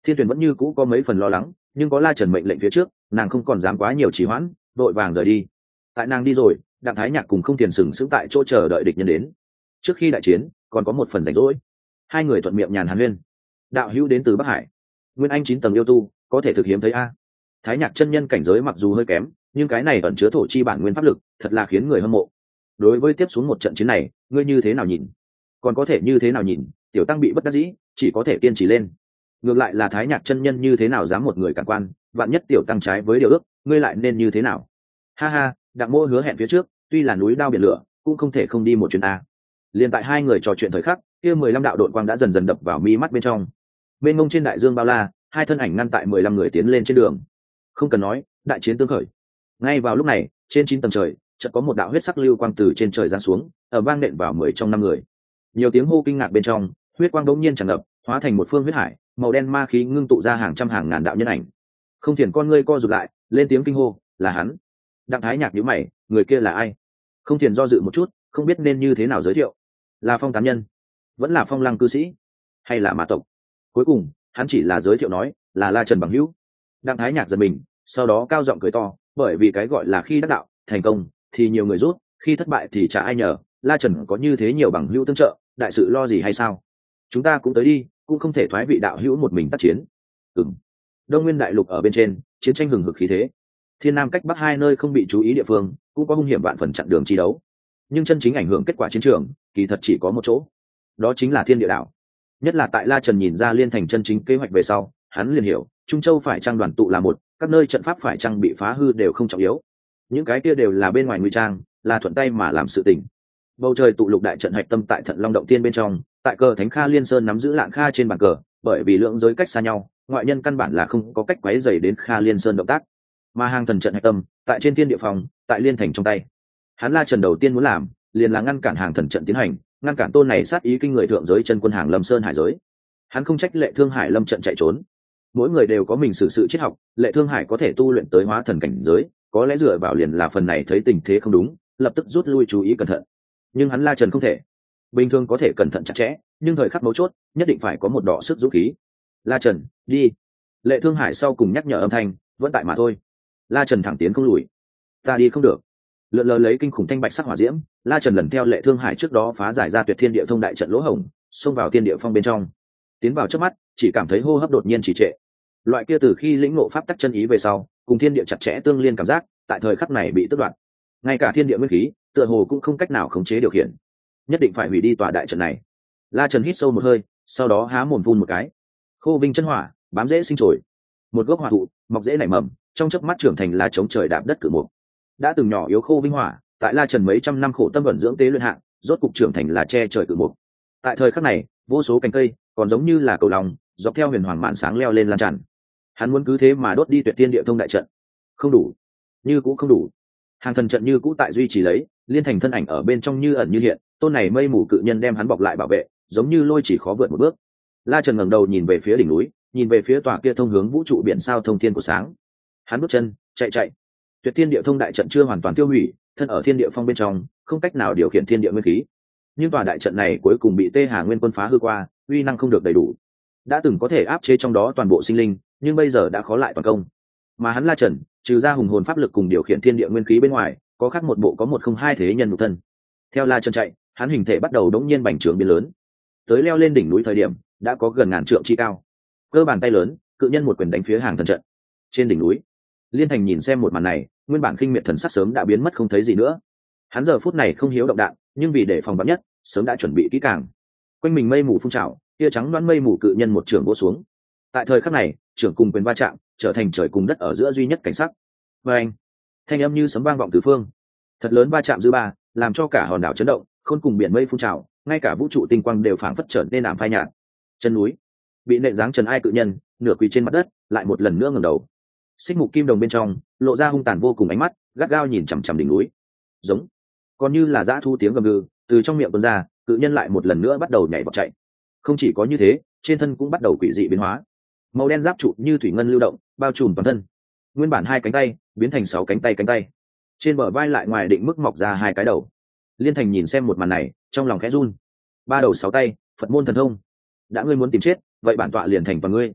Thiên Tuyền vẫn như cũ có mấy phần lo lắng, nhưng có La Trần mệnh lệnh phía trước, nàng không còn dám quá nhiều trì hoãn, vội vàng rời đi. Tại nàng đi rồi, Đặng Thái Nhạc cùng Không Tiền sừng sững tại chỗ chờ đợi địch nhân đến. Trước khi đại chiến, còn có một phần rảnh rỗi, hai người thuận miệng nhàn hàn huyên. Đạo hữu đến từ Bắc Hải, nguyên anh chín tầng yêu tu, có thể thực hiếm thấy a. Thái Nhạc chân nhân cảnh giới mặc dù hơi kém, nhưng cái này ẩn chứa thổ chi bản nguyên pháp lực, thật là khiến người hâm mộ. Đối với tiếp xuống một trận chiến này, ngươi như thế nào nhìn? Còn có thể như thế nào nhìn? Tiểu tăng bị bất đắc dĩ, chỉ có thể kiên trì lên. Ngược lại là Thái Nhạc chân nhân như thế nào dám một người cản quan, vạn nhất tiểu tăng trái với điều ước, ngươi lại nên như thế nào? Ha ha, Đặng Mô hứa hẹn phía trước, tuy là núi đao biển lửa, cũng không thể không đi một chuyến a. Liên tại hai người trò chuyện thời khắc, kia mười lăm đạo đội quang đã dần dần đập vào mi mắt bên trong. Bên ngông trên đại dương bao la, hai thân ảnh ngăn tại mười lăm người tiến lên trên đường. Không cần nói, đại chiến tương khởi. Ngay vào lúc này, trên chín tầng trời, chợt có một đạo huyết sắc lưu quang từ trên trời giáng xuống, ở vang nện vào mười trong năm người. Nhiều tiếng hô kinh ngạc bên trong, huyết quang đột nhiên tràn ngập, hóa thành một phương huyết hải, màu đen ma khí ngưng tụ ra hàng trăm hàng ngàn đạo nhân ảnh. Không Thiền con ngươi co rụt lại, lên tiếng kinh hô, là hắn. Đặng Thái Nhạc nhíu mày, người kia là ai? Không Thiền do dự một chút, không biết nên như thế nào giới thiệu. Là Phong tán nhân, vẫn là Phong lăng cư sĩ, hay là ma tộc? Cuối cùng, hắn chỉ là giới thiệu nói, là La Trần bằng hữu. Đặng Thái Nhạc giật mình, sau đó cao giọng cười to, bởi vì cái gọi là khi đắc đạo, thành công, thì nhiều người rút, khi thất bại thì chả ai nhờ. La Trần có như thế nhiều bằng hữu tương trợ, đại sự lo gì hay sao? Chúng ta cũng tới đi, cũng không thể thoái vị đạo hữu một mình tác chiến. Ừm. Đông Nguyên đại lục ở bên trên, chiến tranh hừng hực khí thế. Thiên Nam cách Bắc hai nơi không bị chú ý địa phương, cũng có hung hiểm vạn phần chặn đường chi đấu. Nhưng chân chính ảnh hưởng kết quả chiến trường, kỳ thật chỉ có một chỗ, đó chính là Thiên Địa đảo. Nhất là tại La Trần nhìn ra Liên Thành chân chính kế hoạch về sau, hắn liền hiểu, Trung Châu phải trang đoàn tụ là một, các nơi trận pháp phải trang bị phá hư đều không trọng yếu. Những cái kia đều là bên ngoài nguy trang, là thuận tay mà làm sự tình. Bầu trời tụ lục đại trận hạch tâm tại Thận Long động tiên bên trong, tại cờ Thánh Kha Liên Sơn nắm giữ Lạng Kha trên bàn cờ, bởi vì lượng giới cách xa nhau, ngoại nhân căn bản là không có cách quấy rầy đến Kha Liên Sơn động tác. Mà hàng thần trận hạch tâm, tại trên thiên địa phòng, tại Liên Thành trong tay. Hắn La Trần đầu tiên muốn làm, liền là ngăn cản hàng thần trận tiến hành, ngăn cản tôn này sát ý kinh người thượng giới chân quân hàng Lâm Sơn hải giới. Hắn không trách Lệ Thương Hải lâm trận chạy trốn. Mỗi người đều có mình xử sự triết học, Lệ Thương Hải có thể tu luyện tới hóa thần cảnh giới, có lẽ dựa vào liền là phần này thấy tình thế không đúng, lập tức rút lui chú ý cẩn thận. Nhưng hắn La Trần không thể. Bình thường có thể cẩn thận chặt chẽ, nhưng thời khắc mấu chốt, nhất định phải có một đọ sức dũng khí. La Trần, đi. Lệ Thương Hải sau cùng nhắc nhở âm thanh, vẫn tại mà thôi. La Trần thẳng tiến không lùi. Ta đi không được. Lượn lờ lấy kinh khủng thanh bạch sắc hỏa diễm, La Trần lần theo Lệ Thương Hải trước đó phá giải ra Tuyệt Thiên Địa Thông đại trận lỗ hổng, xông vào thiên địa phong bên trong. Tiến vào trước mắt, chỉ cảm thấy hô hấp đột nhiên trì trệ. Loại kia từ khi lĩnh ngộ pháp tắc chân ý về sau, cùng thiên địa chặt chẽ tương liên cảm giác, tại thời khắc này bị tước đoạt. Ngay cả thiên địa nguyên khí, tựa hồ cũng không cách nào khống chế điều khiển. Nhất định phải hủy đi tòa đại trận này. La Trần hít sâu một hơi, sau đó há mồm phun một cái. Khô vinh chân hỏa, bám rễ sinh trồi. Một gốc hỏa thụ, mọc rễ nảy mầm, trong chớp mắt trưởng thành là chống trời đạp đất cử mục. Đã từng nhỏ yếu khô vinh hỏa, tại La Trần mấy trăm năm khổ tâm vận dưỡng tế luyện hạng, rốt cục trưởng thành là che trời cử mục. Tại thời khắc này, vô số cành cây, còn giống như là cầu lòng, dọc theo huyền hoàng mạn sáng leo lên lan tràn. Hắn muốn cứ thế mà đốt đi Tuyệt Thiên Địa Thông đại trận. Không đủ, như cũ không đủ. Hàng thần trận như cũ tại duy trì lấy, Liên Thành thân ảnh ở bên trong như ẩn như hiện, tôn này mây mù cự nhân đem hắn bọc lại bảo vệ, giống như lôi chỉ khó vượt một bước. La Trần ngẩng đầu nhìn về phía đỉnh núi, nhìn về phía tòa kia thông hướng vũ trụ biển sao thông thiên của sáng. Hắn bước chân, chạy chạy. Tuyệt Thiên Địa Thông đại trận chưa hoàn toàn tiêu hủy, thân ở thiên địa phong bên trong, không cách nào điều khiển thiên địa nguyên khí. Nhưng tòa đại trận này cuối cùng bị Tê Hà Nguyên Quân phá hư qua, uy năng không được đầy đủ. Đã từng có thể áp chế trong đó toàn bộ sinh linh, nhưng bây giờ đã khó lại toàn công. Mà hắn La Trần, trừ ra hùng hồn pháp lực cùng điều khiển thiên địa nguyên khí bên ngoài, có khác một bộ có một không hai thế nhân nhục thân. Theo La Trần chạy, hắn hình thể bắt đầu đống nhiên bành trướng biến lớn. Tới leo lên đỉnh núi thời điểm, đã có gần ngàn trượng chi cao. Cơ bàn tay lớn, cự nhân một quyền đánh phía hàng thần trận. Trên đỉnh núi, Liên Thành nhìn xem một màn này, nguyên bản khinh miệt thần sắc sớm đã biến mất không thấy gì nữa. Hắn giờ phút này không hiếu động đạn, nhưng vì để phòng vắn nhất, sớm đã chuẩn bị kỹ càng. Quanh mình mây mù phun trào, tia trắng đoán mây mù cự nhân một trường vỗ xuống. Tại thời khắc này, trưởng cùng quyền va chạm, trở thành trời cùng đất ở giữa duy nhất cảnh sắc. Và anh, thanh âm như sấm vang vọng tứ phương. Thật lớn va chạm dư ba, làm cho cả hòn đảo chấn động, khôn cùng biển mây phun trào, ngay cả vũ trụ tinh quang đều phảng phất trở nên ảm phai nhạt. Chân núi bị nện giáng trần ai cự nhân, nửa quỳ trên mặt đất, lại một lần nữa ngẩng đầu. Xích mục kim đồng bên trong, lộ ra hung tàn vô cùng ánh mắt, gắt gao nhìn chằm chằm đỉnh núi. Giống, còn như là dã thu tiếng gầm gừ, từ trong miệng tuôn ra, cự nhân lại một lần nữa bắt đầu nhảy vọt chạy. Không chỉ có như thế, trên thân cũng bắt đầu quỷ dị biến hóa. Màu đen giáp trụ như thủy ngân lưu động, bao trùm toàn thân. Nguyên bản hai cánh tay biến thành sáu cánh tay cánh tay. Trên bờ vai lại ngoài định mức mọc ra hai cái đầu. Liên Thành nhìn xem một màn này, trong lòng khẽ run. Ba đầu sáu tay, Phật môn thần thông. Đã ngươi muốn tìm chết, vậy bản tọa liền thành toàn ngươi.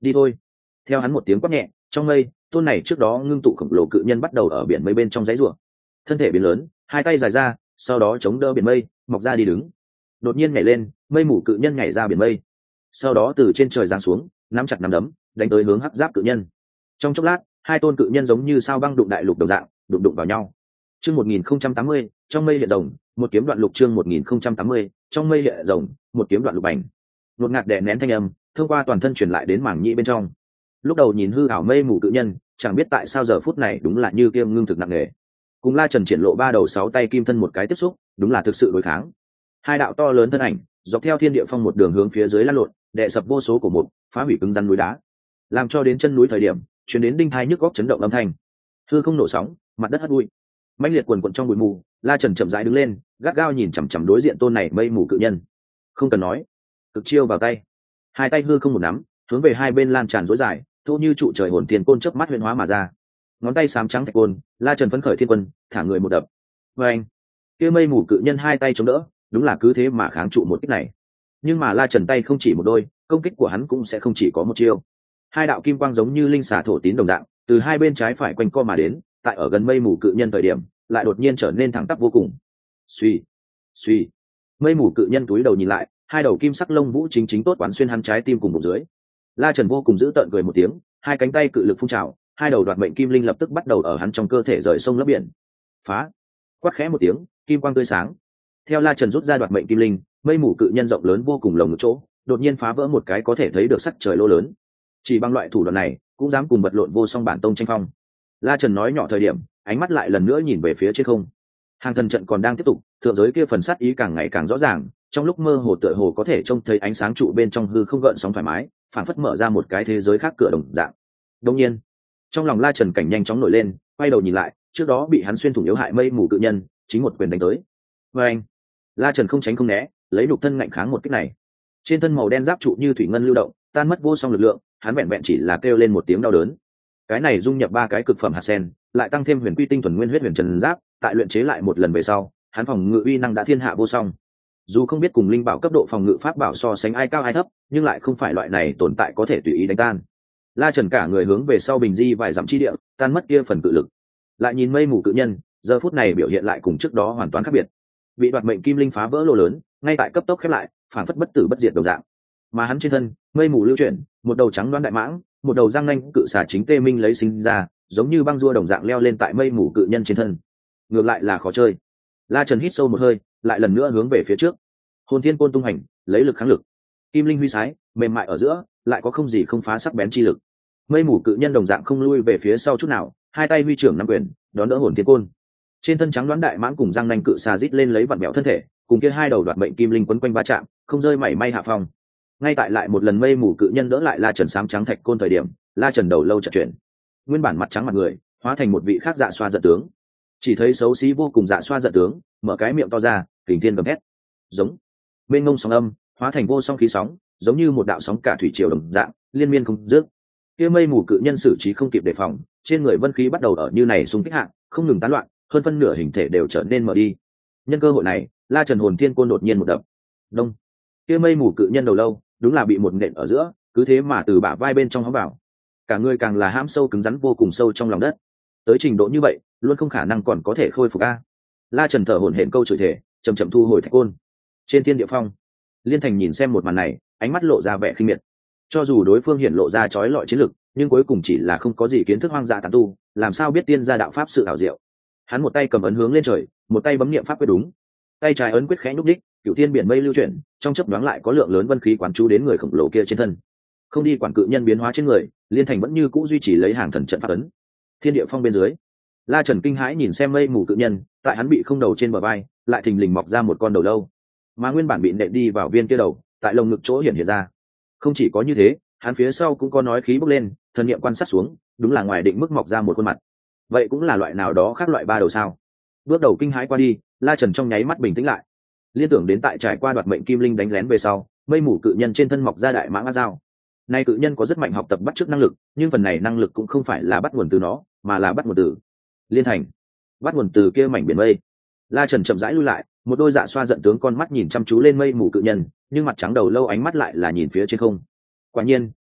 đi thôi. Theo hắn một tiếng quát nhẹ, trong mây tôn này trước đó ngưng tụ khổng lồ cự nhân bắt đầu ở biển mây bên trong dãy rùa, thân thể biến lớn, hai tay dài ra, sau đó chống đỡ biển mây mọc ra đi đứng. Đột nhiên nhảy lên, mây mù cự nhân nhảy ra biển mây, sau đó từ trên trời giáng xuống, nắm chặt nắm đấm đánh tới hướng hắc giáp cự nhân. Trong chốc lát, hai tôn cự nhân giống như sao băng đụng đại lục đồng dạng đụng đụng vào nhau. Chương một nghìn không trăm tám mươi, trong mây hiện rồng, một kiếm đoạn lục. Chương một nghìn không trăm tám mươi, trong mây hiện rồng, một kiếm đoạn lục bành. Nuốt ngạt đè nén thanh âm thông qua toàn thân truyền lại đến mảng nhĩ bên trong. Lúc đầu nhìn hư ảo mây mù cự nhân, chẳng biết tại sao giờ phút này đúng là như kiêm ngưng thực nặng nề. Cùng La Trần triển lộ ba đầu sáu tay kim thân một cái tiếp xúc, đúng là thực sự đối kháng. Hai đạo to lớn thân ảnh dọc theo thiên địa phong một đường hướng phía dưới lăn lộn, đè sập vô số cổ mục, phá hủy cứng rắn núi đá, làm cho đến chân núi thời điểm chuyển đến đinh thai nhức góc chấn động âm thanh. Hư không nổ sóng, mặt đất hất bụi, mãnh liệt quần quần trong bụi mù. La Trần chậm rãi đứng lên, gắt gao nhìn chằm chằm đối diện tôn này mây mù cự nhân. Không cần nói, cực chiêu vào tay, hai tay hư không một nắm, hướng về hai bên lan tràn rối dài, thu như trụ trời hồn tiền côn chớp mắt huyễn hóa mà ra. Ngón tay xám trắng thạch côn, La Trần phấn khởi thiên quân, thả người một đập. Và anh, kia mây mù cự nhân hai tay chống đỡ, đúng là cứ thế mà kháng trụ một kích này. Nhưng mà La Trần tay không chỉ một đôi, công kích của hắn cũng sẽ không chỉ có một chiêu. Hai đạo kim quang giống như linh xà thổ tín đồng dạng, từ hai bên trái phải quanh co mà đến, tại ở gần mây mù cự nhân thời điểm, lại đột nhiên trở nên thẳng tắp vô cùng. Suy, suy, mây mù cự nhân túi đầu nhìn lại, hai đầu kim sắc lông vũ chính chính tốt quán xuyên hắn trái tim cùng bụng dưới. La Trần vô cùng giữ tợn cười một tiếng, hai cánh tay cự lực phun trào, hai đầu đoạt mệnh kim linh lập tức bắt đầu ở hắn trong cơ thể rời sông lấp biển. Phá! Quát khẽ một tiếng, kim quang tươi sáng. Theo La Trần rút ra đoạt mệnh kim linh, mây mù cự nhân rộng lớn vô cùng lồng ngực chỗ, đột nhiên phá vỡ một cái có thể thấy được sắc trời lô lớn. Chỉ bằng loại thủ đoạn này, cũng dám cùng vật lộn vô song bản tông tranh phong. La Trần nói nhỏ thời điểm, ánh mắt lại lần nữa nhìn về phía trên không. Hàng thần trận còn đang tiếp tục, thượng giới kia phần sát ý càng ngày càng rõ ràng, trong lúc mơ hồ tựa hồ có thể trông thấy ánh sáng trụ bên trong hư không gợn sóng thoải mái, phản phất mở ra một cái thế giới khác cửa đồng dạng. Đương nhiên, trong lòng La Trần cảnh nhanh chóng nổi lên, quay đầu nhìn lại, trước đó bị hắn xuyên thủng yếu hại mây mù cự nhân, chính một quyền đánh tới. Và anh, La Trần không tránh không né, lấy nhục thân ngạnh kháng một kích này. Trên thân màu đen giáp trụ như thủy ngân lưu động, tan mất vô song lực lượng, hắn vẹn vẹn chỉ là kêu lên một tiếng đau đớn. Cái này dung nhập ba cái cực phẩm hạt sen, lại tăng thêm huyền quy tinh thuần nguyên huyết huyền trần giáp, tại luyện chế lại một lần về sau, hắn phòng ngự uy năng đã thiên hạ vô song. Dù không biết cùng linh bảo cấp độ phòng ngự pháp bảo so sánh ai cao ai thấp, nhưng lại không phải loại này tồn tại có thể tùy ý đánh tan. La Trần cả người hướng về sau bình di vài dặm chi địa, tan mất kia phần cự lực. Lại nhìn mây mù cự nhân, giờ phút này biểu hiện lại cùng trước đó hoàn toàn khác biệt. Bị đoạt mệnh kim linh phá vỡ lỗ lớn, ngay tại cấp tốc khép lại, phản phất bất tử bất diệt đồng dạng. Mà hắn trên thân, mây mù lưu chuyển, một đầu trắng đoán đại mãng, một đầu răng nanh cự xà chính tê minh lấy sinh ra, giống như băng rua đồng dạng leo lên tại mây mù cự nhân trên thân. Ngược lại là khó chơi. La Trần hít sâu một hơi, lại lần nữa hướng về phía trước. Hồn thiên côn tung hành, lấy lực kháng lực. Kim linh huy sái, mềm mại ở giữa, lại có không gì không phá sắc bén chi lực. Mây mù cự nhân đồng dạng không lui về phía sau chút nào, hai tay huy trưởng năm quyền, đón đỡ hồn thiên côn. Trên thân trắng đoán đại mãng cùng răng nanh cự xà rít lên lấy vặn bẹo thân thể, cùng kia hai đầu đoạt mệnh kim linh quấn quanh va chạm, không rơi mảy may hạ phong. Ngay tại lại một lần mây mù cự nhân đỡ lại La Trần sám trắng thạch côn thời điểm, La Trần đầu lâu chợt chuyển, nguyên bản mặt trắng mặt người hóa thành một vị khác dạ xoa giận tướng. Chỉ thấy xấu xí vô cùng dạ xoa giận tướng, mở cái miệng to ra, kình thiên gầm hét, giống bên ngông sóng âm hóa thành vô song khí sóng, giống như một đạo sóng cả thủy triều đồng dạng liên miên không dứt. Kia mây mù cự nhân xử trí không kịp đề phòng, trên người vân khí bắt đầu ở như này xung kích hạng, không ngừng tán loạn, hơn phân nửa hình thể đều trở nên mở đi. Nhân cơ hội này, La Trần hồn thiên côn đột nhiên một đập, đông. Kia mây mù cự nhân đầu lâu đúng là bị một nện ở giữa, cứ thế mà từ bả vai bên trong hóng vào, cả người càng là hãm sâu cứng rắn vô cùng sâu trong lòng đất. Tới trình độ như vậy, luôn không khả năng còn có thể khôi phục a. La Trần thở hổn hển câu chửi thể, chậm chậm thu hồi thạch côn. Trên thiên địa phong, Liên Thành nhìn xem một màn này, ánh mắt lộ ra vẻ khinh miệt. Cho dù đối phương hiện lộ ra chói lọi chiến lực, nhưng cuối cùng chỉ là không có gì kiến thức hoang dã tán tu, làm sao biết tiên gia đạo pháp sự ảo diệu. Hắn một tay cầm ấn hướng lên trời, một tay bấm niệm pháp quyết đúng. Tay trái ấn quyết khẽ nhúc đích, cửu thiên biển mây lưu chuyển, trong chớp nhoáng lại có lượng lớn vân khí quán chú đến người khổng lồ kia trên thân. Không đi quản cự nhân biến hóa trên người, Liên Thành vẫn như cũ duy trì lấy hàng thần trận pháp ấn. Thiên địa phong bên dưới, La Trần kinh hãi nhìn xem mây mù cự nhân, tại hắn bị không đầu trên bờ vai, lại thình lình mọc ra một con đầu lâu, mà nguyên bản bị nện đi vào viên kia đầu, tại lồng ngực chỗ hiện hiện ra. Không chỉ có như thế, hắn phía sau cũng có nói khí bốc lên, thần niệm quan sát xuống, đúng là ngoài định mức mọc ra một khuôn mặt. Vậy cũng là loại nào đó khác loại ba đầu sao? Bước đầu kinh hãi qua đi, La Trần trong nháy mắt bình tĩnh lại, liên tưởng đến tại trải qua đoạt mệnh kim linh đánh lén về sau, mây mù cự nhân trên thân mọc ra đại mãng ác dao. Nay cự nhân có rất mạnh học tập bắt chước năng lực, nhưng phần này năng lực cũng không phải là bắt nguồn từ nó, mà là bắt nguồn từ Liên Thành, bắt nguồn từ kia mảnh biển mây. La Trần chậm rãi lui lại, một đôi dạ xoa giận tướng con mắt nhìn chăm chú lên mây mù cự nhân, nhưng mặt trắng đầu lâu ánh mắt lại là nhìn phía trên không. Quả nhiên,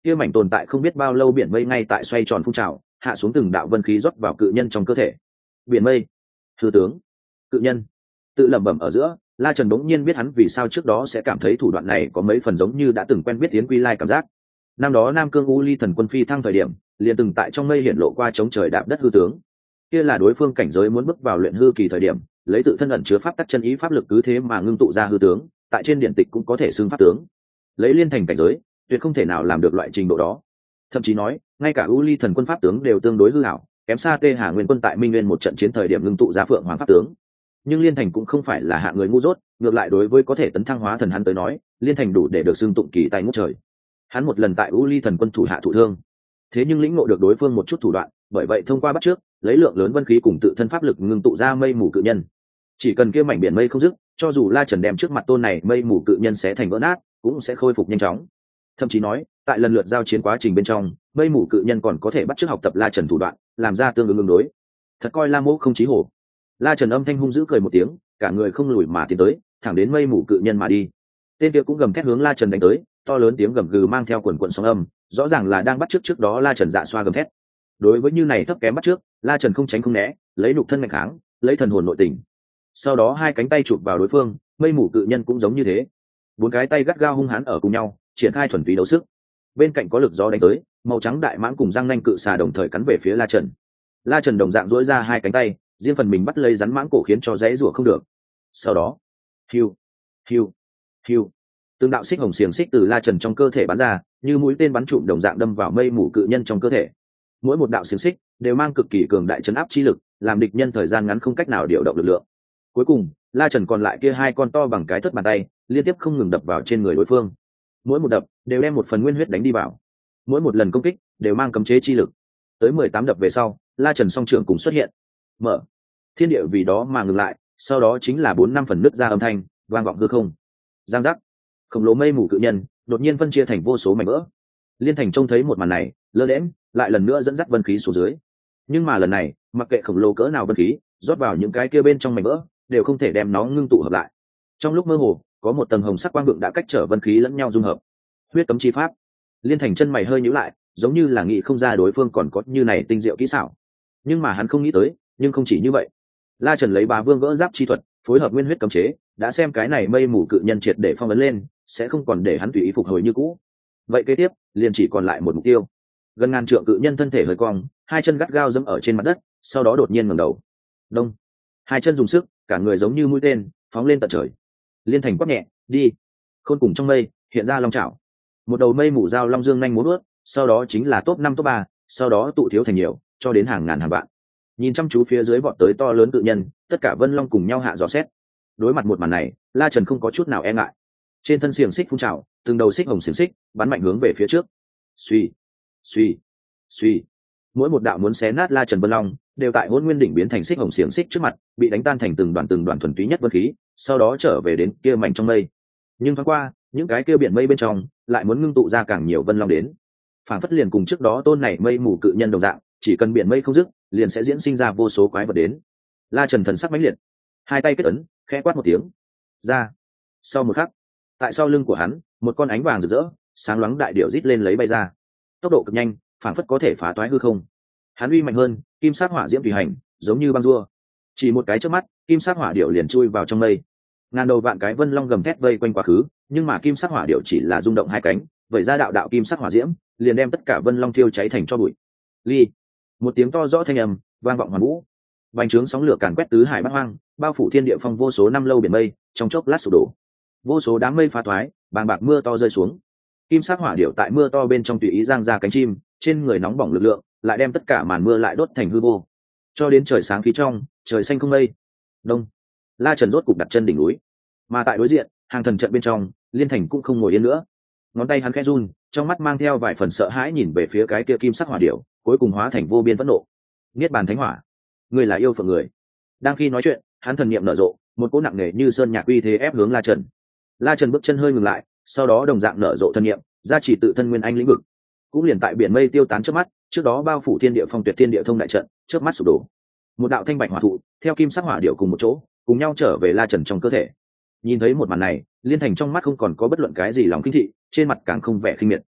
kia mảnh tồn tại không biết bao lâu biển mây ngay tại xoay tròn phun trào, hạ xuống từng đạo vân khí rót vào cự nhân trong cơ thể. Biển mây, hư tướng, cự nhân. Tự lẩm bẩm ở giữa, La Trần bỗng nhiên biết hắn vì sao trước đó sẽ cảm thấy thủ đoạn này có mấy phần giống như đã từng quen biết Yến Quy Lai cảm giác. Năm đó Nam Cương U Ly thần quân phi thăng thời điểm, liền từng tại trong mây hiện lộ qua chống trời đạp đất hư tướng. Kia là đối phương cảnh giới muốn bước vào luyện hư kỳ thời điểm, lấy tự thân ẩn chứa pháp tắc chân ý pháp lực cứ thế mà ngưng tụ ra hư tướng, tại trên điện tịch cũng có thể xưng pháp tướng. Lấy liên thành cảnh giới, tuyệt không thể nào làm được loại trình độ đó. Thậm chí nói, ngay cả U Ly thần quân pháp tướng đều tương đối hư ảo, kém xa Tê Hà Nguyên quân tại Minh Nguyên một trận chiến thời điểm ngưng tụ ra Phượng Hoàng pháp tướng. Nhưng liên thành cũng không phải là hạng người ngu dốt, ngược lại đối với có thể tấn thăng hóa thần hắn tới nói, liên thành đủ để được xưng tụng kỳ tài ngút trời. Hắn một lần tại U Ly thần quân thủ hạ thụ thương, thế nhưng lĩnh ngộ được đối phương một chút thủ đoạn, bởi vậy thông qua bắt trước, lấy lượng lớn vân khí cùng tự thân pháp lực ngưng tụ ra mây mù cự nhân. Chỉ cần kia mảnh biển mây không dứt, cho dù La Trần đem trước mặt tôn này mây mù cự nhân sẽ thành vỡ nát, cũng sẽ khôi phục nhanh chóng. Thậm chí nói, tại lần lượt giao chiến quá trình bên trong, mây mù cự nhân còn có thể bắt chước học tập La Trần thủ đoạn, làm ra tương ứng ứng đối. Thật coi La Mộ không chí hổ. La Trần âm thanh hung dữ cười một tiếng, cả người không lùi mà tiến tới, thẳng đến mây mù cự nhân mà đi. Tên kia cũng gầm thét hướng La Trần đánh tới, to lớn tiếng gầm gừ mang theo quần quần sóng âm, rõ ràng là đang bắt chước trước đó La Trần dạ xoa gầm thét. Đối với như này thấp kém bắt trước, La Trần không tránh không né, lấy nhục thân mạnh kháng, lấy thần hồn nội tình. Sau đó hai cánh tay chụp vào đối phương, mây mù cự nhân cũng giống như thế. Bốn cái tay gắt gao hung hãn ở cùng nhau, triển khai thuần túy đấu sức. Bên cạnh có lực gió đánh tới, màu trắng đại mãng cùng răng nanh cự xà đồng thời cắn về phía La Trần. La Trần đồng dạng duỗi ra hai cánh tay, riêng phần mình bắt lấy rắn mãng cổ khiến cho dãy rủa không được. Sau đó, hiu, hiu, hiu, từng đạo xích hồng xiềng xích từ La Trần trong cơ thể bắn ra, như mũi tên bắn trụm đồng dạng đâm vào mây mù cự nhân trong cơ thể. Mỗi một đạo xiềng xích đều mang cực kỳ cường đại chấn áp chi lực, làm địch nhân thời gian ngắn không cách nào điều động lực lượng. Cuối cùng, La Trần còn lại kia hai con to bằng cái thất bàn tay, liên tiếp không ngừng đập vào trên người đối phương. Mỗi một đập đều đem một phần nguyên huyết đánh đi vào. Mỗi một lần công kích đều mang cấm chế chi lực. Tới mười tám đập về sau, La Trần song trưởng cùng xuất hiện. Mở. Thiên địa vì đó mà ngừng lại, sau đó chính là bốn năm phần nứt ra âm thanh, vang vọng hư không. Giang giác. Khổng lồ mây mù cự nhân đột nhiên phân chia thành vô số mảnh vỡ. Liên Thành trông thấy một màn này, lơ đễnh, lại lần nữa dẫn dắt vân khí xuống dưới. Nhưng mà lần này, mặc kệ khổng lồ cỡ nào vân khí, rót vào những cái kia bên trong mảnh vỡ, đều không thể đem nó ngưng tụ hợp lại. Trong lúc mơ hồ, có một tầng hồng sắc quang vượng đã cách trở vân khí lẫn nhau dung hợp. Huyết cấm chi pháp. Liên Thành chân mày hơi nhíu lại, giống như là nghĩ không ra đối phương còn có như này tinh diệu kỹ xảo. Nhưng mà hắn không nghĩ tới, nhưng không chỉ như vậy. La Trần lấy Bá Vương gỡ giáp chi thuật, phối hợp nguyên huyết cấm chế, đã xem cái này mây mù cự nhân triệt để phong ấn lên, sẽ không còn để hắn tùy ý phục hồi như cũ. Vậy kế tiếp, liền chỉ còn lại một mục tiêu. Gần ngàn trượng cự nhân thân thể hơi cong, hai chân gắt gao dẫm ở trên mặt đất, sau đó đột nhiên ngẩng đầu. Đông. Hai chân dùng sức, cả người giống như mũi tên, phóng lên tận trời. Liên Thành quát nhẹ, đi. Khôn cùng trong mây, hiện ra long chảo. Một đầu mây mù dao long dương nhanh múa bước, sau đó chính là top năm top ba, sau đó tụ thiếu thành nhiều, cho đến hàng ngàn hàng vạn. Nhìn chăm chú phía dưới vọt tới to lớn cự nhân, tất cả vân long cùng nhau hạ dò xét. Đối mặt một màn này, La Trần không có chút nào e ngại. Trên thân xiềng xích phun trào, từng đầu xích hồng xiềng xích bắn mạnh hướng về phía trước. Suy, suy, suy. Mỗi một đạo muốn xé nát La Trần vân long, đều tại Hỗn Nguyên đỉnh biến thành xích hồng xiềng xích trước mặt, bị đánh tan thành từng đoàn từng đoàn thuần túy nhất vân khí, sau đó trở về đến kia mảnh trong mây. Nhưng thoáng qua, những cái kia biển mây bên trong lại muốn ngưng tụ ra càng nhiều vân long đến. Phản phất liền cùng trước đó tôn này mây mù cự nhân đồng dạng, chỉ cần biển mây không dứt, liền sẽ diễn sinh ra vô số quái vật đến. La Trần thần sắc mãnh liệt, hai tay kết ấn, khẽ quát một tiếng. Ra. Sau một khắc, tại sau lưng của hắn, một con ánh vàng rực rỡ, sáng loáng đại điểu rít lên lấy bay ra. Tốc độ cực nhanh, phản phất có thể phá toái hư không. Hắn uy mạnh hơn, kim sắc hỏa diễm tùy hành, giống như băng rua. Chỉ một cái chớp mắt, kim sắc hỏa điểu liền chui vào trong mây. Ngàn đầu vạn cái vân long gầm thét vây quanh quá khứ, nhưng mà kim sắc hỏa điểu chỉ là rung động hai cánh, vẩy ra đạo đạo kim sắc hỏa diễm, liền đem tất cả vân long thiêu cháy thành tro bụi. Ly. Một tiếng to rõ thanh âm vang vọng hoàn vũ. Bành trướng sóng lửa càn quét tứ hải bát hoang, bao phủ thiên địa phong vô số năm lâu biển mây, trong chốc lát sụp đổ. Vô số đám mây phá thoái, bàng bạc mưa to rơi xuống. Kim sắc hỏa điểu tại mưa to bên trong tùy ý giang ra cánh chim, trên người nóng bỏng lực lượng, lại đem tất cả màn mưa lại đốt thành hư vô. Cho đến trời sáng khí trong, trời xanh không mây. Đông. La Trần rốt cục đặt chân đỉnh núi. Mà tại đối diện, hàng thần trận bên trong, Liên Thành cũng không ngồi yên nữa. Ngón tay hắn khẽ run, trong mắt mang theo vài phần sợ hãi nhìn về phía cái kia kim sắc hỏa điểu, cuối cùng hóa thành vô biên phẫn nộ. Niết bàn thánh hỏa, người là yêu phượng người. Đang khi nói chuyện, hắn thần niệm nở rộ, một cỗ nặng nề như sơn nhạc uy thế ép hướng La Trần. La Trần bước chân hơi ngừng lại, sau đó đồng dạng nở rộ thần niệm, gia chỉ tự thân nguyên anh lĩnh vực. Cũng liền tại biển mây tiêu tán trước mắt, trước đó bao phủ thiên địa phong tuyệt thiên địa thông đại trận, trước mắt sụp đổ. Một đạo thanh bạch hỏa thụ, theo kim sắc hỏa điểu cùng một chỗ, cùng nhau trở về La Trần trong cơ thể. Nhìn thấy một màn này, Liên Thành trong mắt không còn có bất luận cái gì lòng kinh thị, trên mặt càng không vẻ khinh miệt.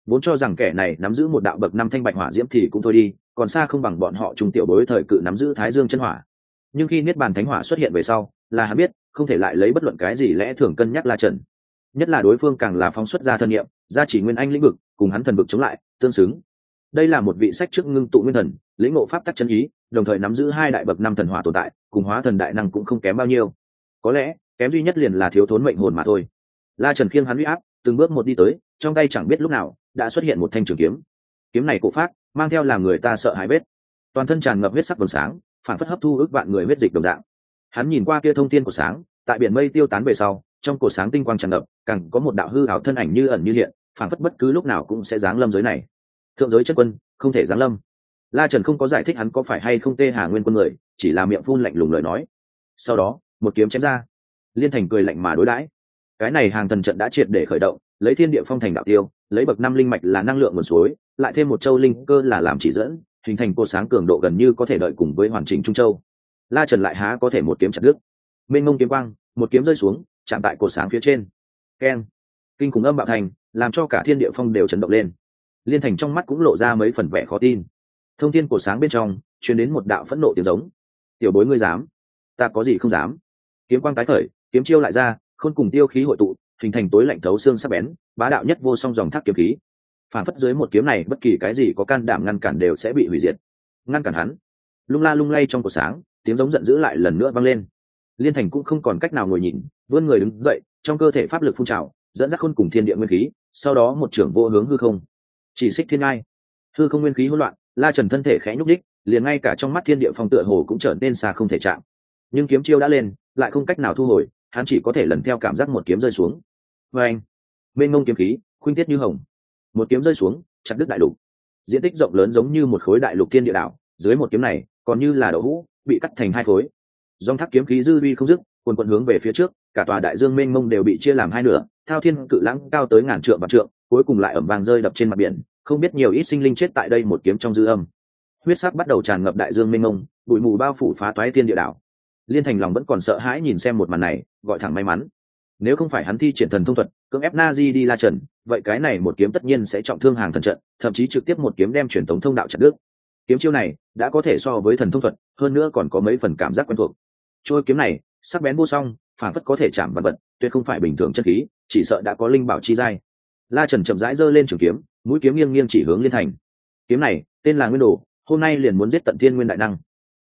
vốn cho rằng kẻ này nắm giữ một đạo bậc năm thanh bạch hỏa diễm thì cũng thôi đi, còn xa không bằng bọn họ trung tiểu bối thời cự nắm giữ thái dương chân hỏa. Nhưng khi niết bàn thánh hỏa xuất hiện về sau, là hắn biết không thể lại lấy bất luận cái gì lẽ thường cân nhắc La Trần, nhất là đối phương càng là phóng xuất ra thân nhiệm, gia chỉ nguyên anh lĩnh vực cùng hắn thần vực chống lại tương xứng. Đây là một vị sách trước ngưng tụ nguyên thần, lĩnh ngộ pháp tắc chân ý, đồng thời nắm giữ hai đại bậc năm thần hỏa tồn tại, cùng hóa thần đại năng cũng không kém bao nhiêu. Có lẽ kém duy nhất liền là thiếu thốn mệnh hồn mà thôi. La Trần khiêng hắn uy áp, từng bước một đi tới, trong tay chẳng biết lúc nào đã xuất hiện một thanh trường kiếm. Kiếm này cổ phát, mang theo làm người ta sợ hãi vết, toàn thân tràn ngập huyết sắc vầng sáng, phản phất hấp thu ước vạn người huyết dịch đồng dạng. Hắn nhìn qua kia thông thiên của sáng, tại biển mây tiêu tán về sau, trong cổ sáng tinh quang tràn ngập, càng có một đạo hư ảo thân ảnh như ẩn như hiện, phản phất bất cứ lúc nào cũng sẽ giáng lâm giới này. Thượng giới chân quân không thể giáng lâm. La Trần không có giải thích hắn có phải hay không Tê Hà Nguyên quân người, chỉ là miệng phun lạnh lùng lời nói. Sau đó, một kiếm chém ra. Liên Thành cười lạnh mà đối đãi. Cái này hàng thần trận đã triệt để khởi động, lấy thiên địa phong thành đạo tiêu, lấy bậc năm linh mạch là năng lượng nguồn suối, lại thêm một châu linh cơ là làm chỉ dẫn, hình thành cô sáng cường độ gần như có thể đợi cùng với hoàn chỉnh trung châu. La Trần lại há có thể một kiếm chặt đứt. Mênh mông kiếm quang, một kiếm rơi xuống, chạm tại cột sáng phía trên. Keng! Kinh khủng âm bạo thành, làm cho cả thiên địa phong đều chấn động lên. Liên Thành trong mắt cũng lộ ra mấy phần vẻ khó tin. Thông thiên cột sáng bên trong truyền đến một đạo phẫn nộ tiếng giống. Tiểu bối ngươi dám? Ta có gì không dám? Kiếm quang tái khởi, kiếm chiêu lại ra, khôn cùng tiêu khí hội tụ, hình thành tối lạnh thấu xương sắc bén, bá đạo nhất vô song dòng thác kiếm khí. Phản phất dưới một kiếm này, bất kỳ cái gì có can đảm ngăn cản đều sẽ bị hủy diệt. Ngăn cản hắn! Lung la lung lay trong cột sáng, tiếng giống giận dữ lại lần nữa vang lên. Liên Thành cũng không còn cách nào ngồi nhìn, vươn người đứng dậy, trong cơ thể pháp lực phun trào, dẫn dắt khôn cùng thiên địa nguyên khí, sau đó một trưởng vô hướng hư không. Chỉ xích thiên ngai, hư không nguyên khí hỗn loạn, La Trần thân thể khẽ nhúc nhích, liền ngay cả trong mắt thiên địa phong tựa hồ cũng trở nên xa không thể chạm. Nhưng kiếm chiêu đã lên, lại không cách nào thu hồi, hắn chỉ có thể lần theo cảm giác một kiếm rơi xuống. Và anh, mênh mông kiếm khí, khuynh tiết như hồng, một kiếm rơi xuống, chặt đứt đại lục. Diện tích rộng lớn giống như một khối đại lục thiên địa đảo, dưới một kiếm này, còn như là đậu hũ, bị cắt thành hai khối. Dòng thác kiếm khí dư uy không dứt, cuồn cuộn hướng về phía trước, cả tòa đại dương mênh mông đều bị chia làm hai nửa, thao thiên cự lãng cao tới ngàn trượng vạn trượng, cuối cùng lại ầm vang rơi đập trên mặt biển, không biết nhiều ít sinh linh chết tại đây một kiếm trong dư âm. Huyết sắc bắt đầu tràn ngập đại dương mênh mông, bụi mù bao phủ phá toái thiên địa đảo. Liên Thành lòng vẫn còn sợ hãi nhìn xem một màn này, gọi thẳng may mắn. Nếu không phải hắn thi triển thần thông thuật, cưỡng ép Nazi đi La Trần, vậy cái này một kiếm tất nhiên sẽ trọng thương hàng thần trận, thậm chí trực tiếp một kiếm đem truyền tống thông đạo chặt đứt. Kiếm chiêu này đã có thể so với thần thông thuật, hơn nữa còn có mấy phần cảm giác quen thuộc. Trôi kiếm này sắc bén vô song, phản phất có thể chạm vật vật, tuyệt không phải bình thường chân khí, chỉ sợ đã có linh bảo chi giai. La Trần chậm rãi giơ lên trường kiếm, mũi kiếm nghiêng nghiêng chỉ hướng Liên Thành. Kiếm này tên là Nguyên Đồ, hôm nay liền muốn giết tận thiên nguyên đại năng.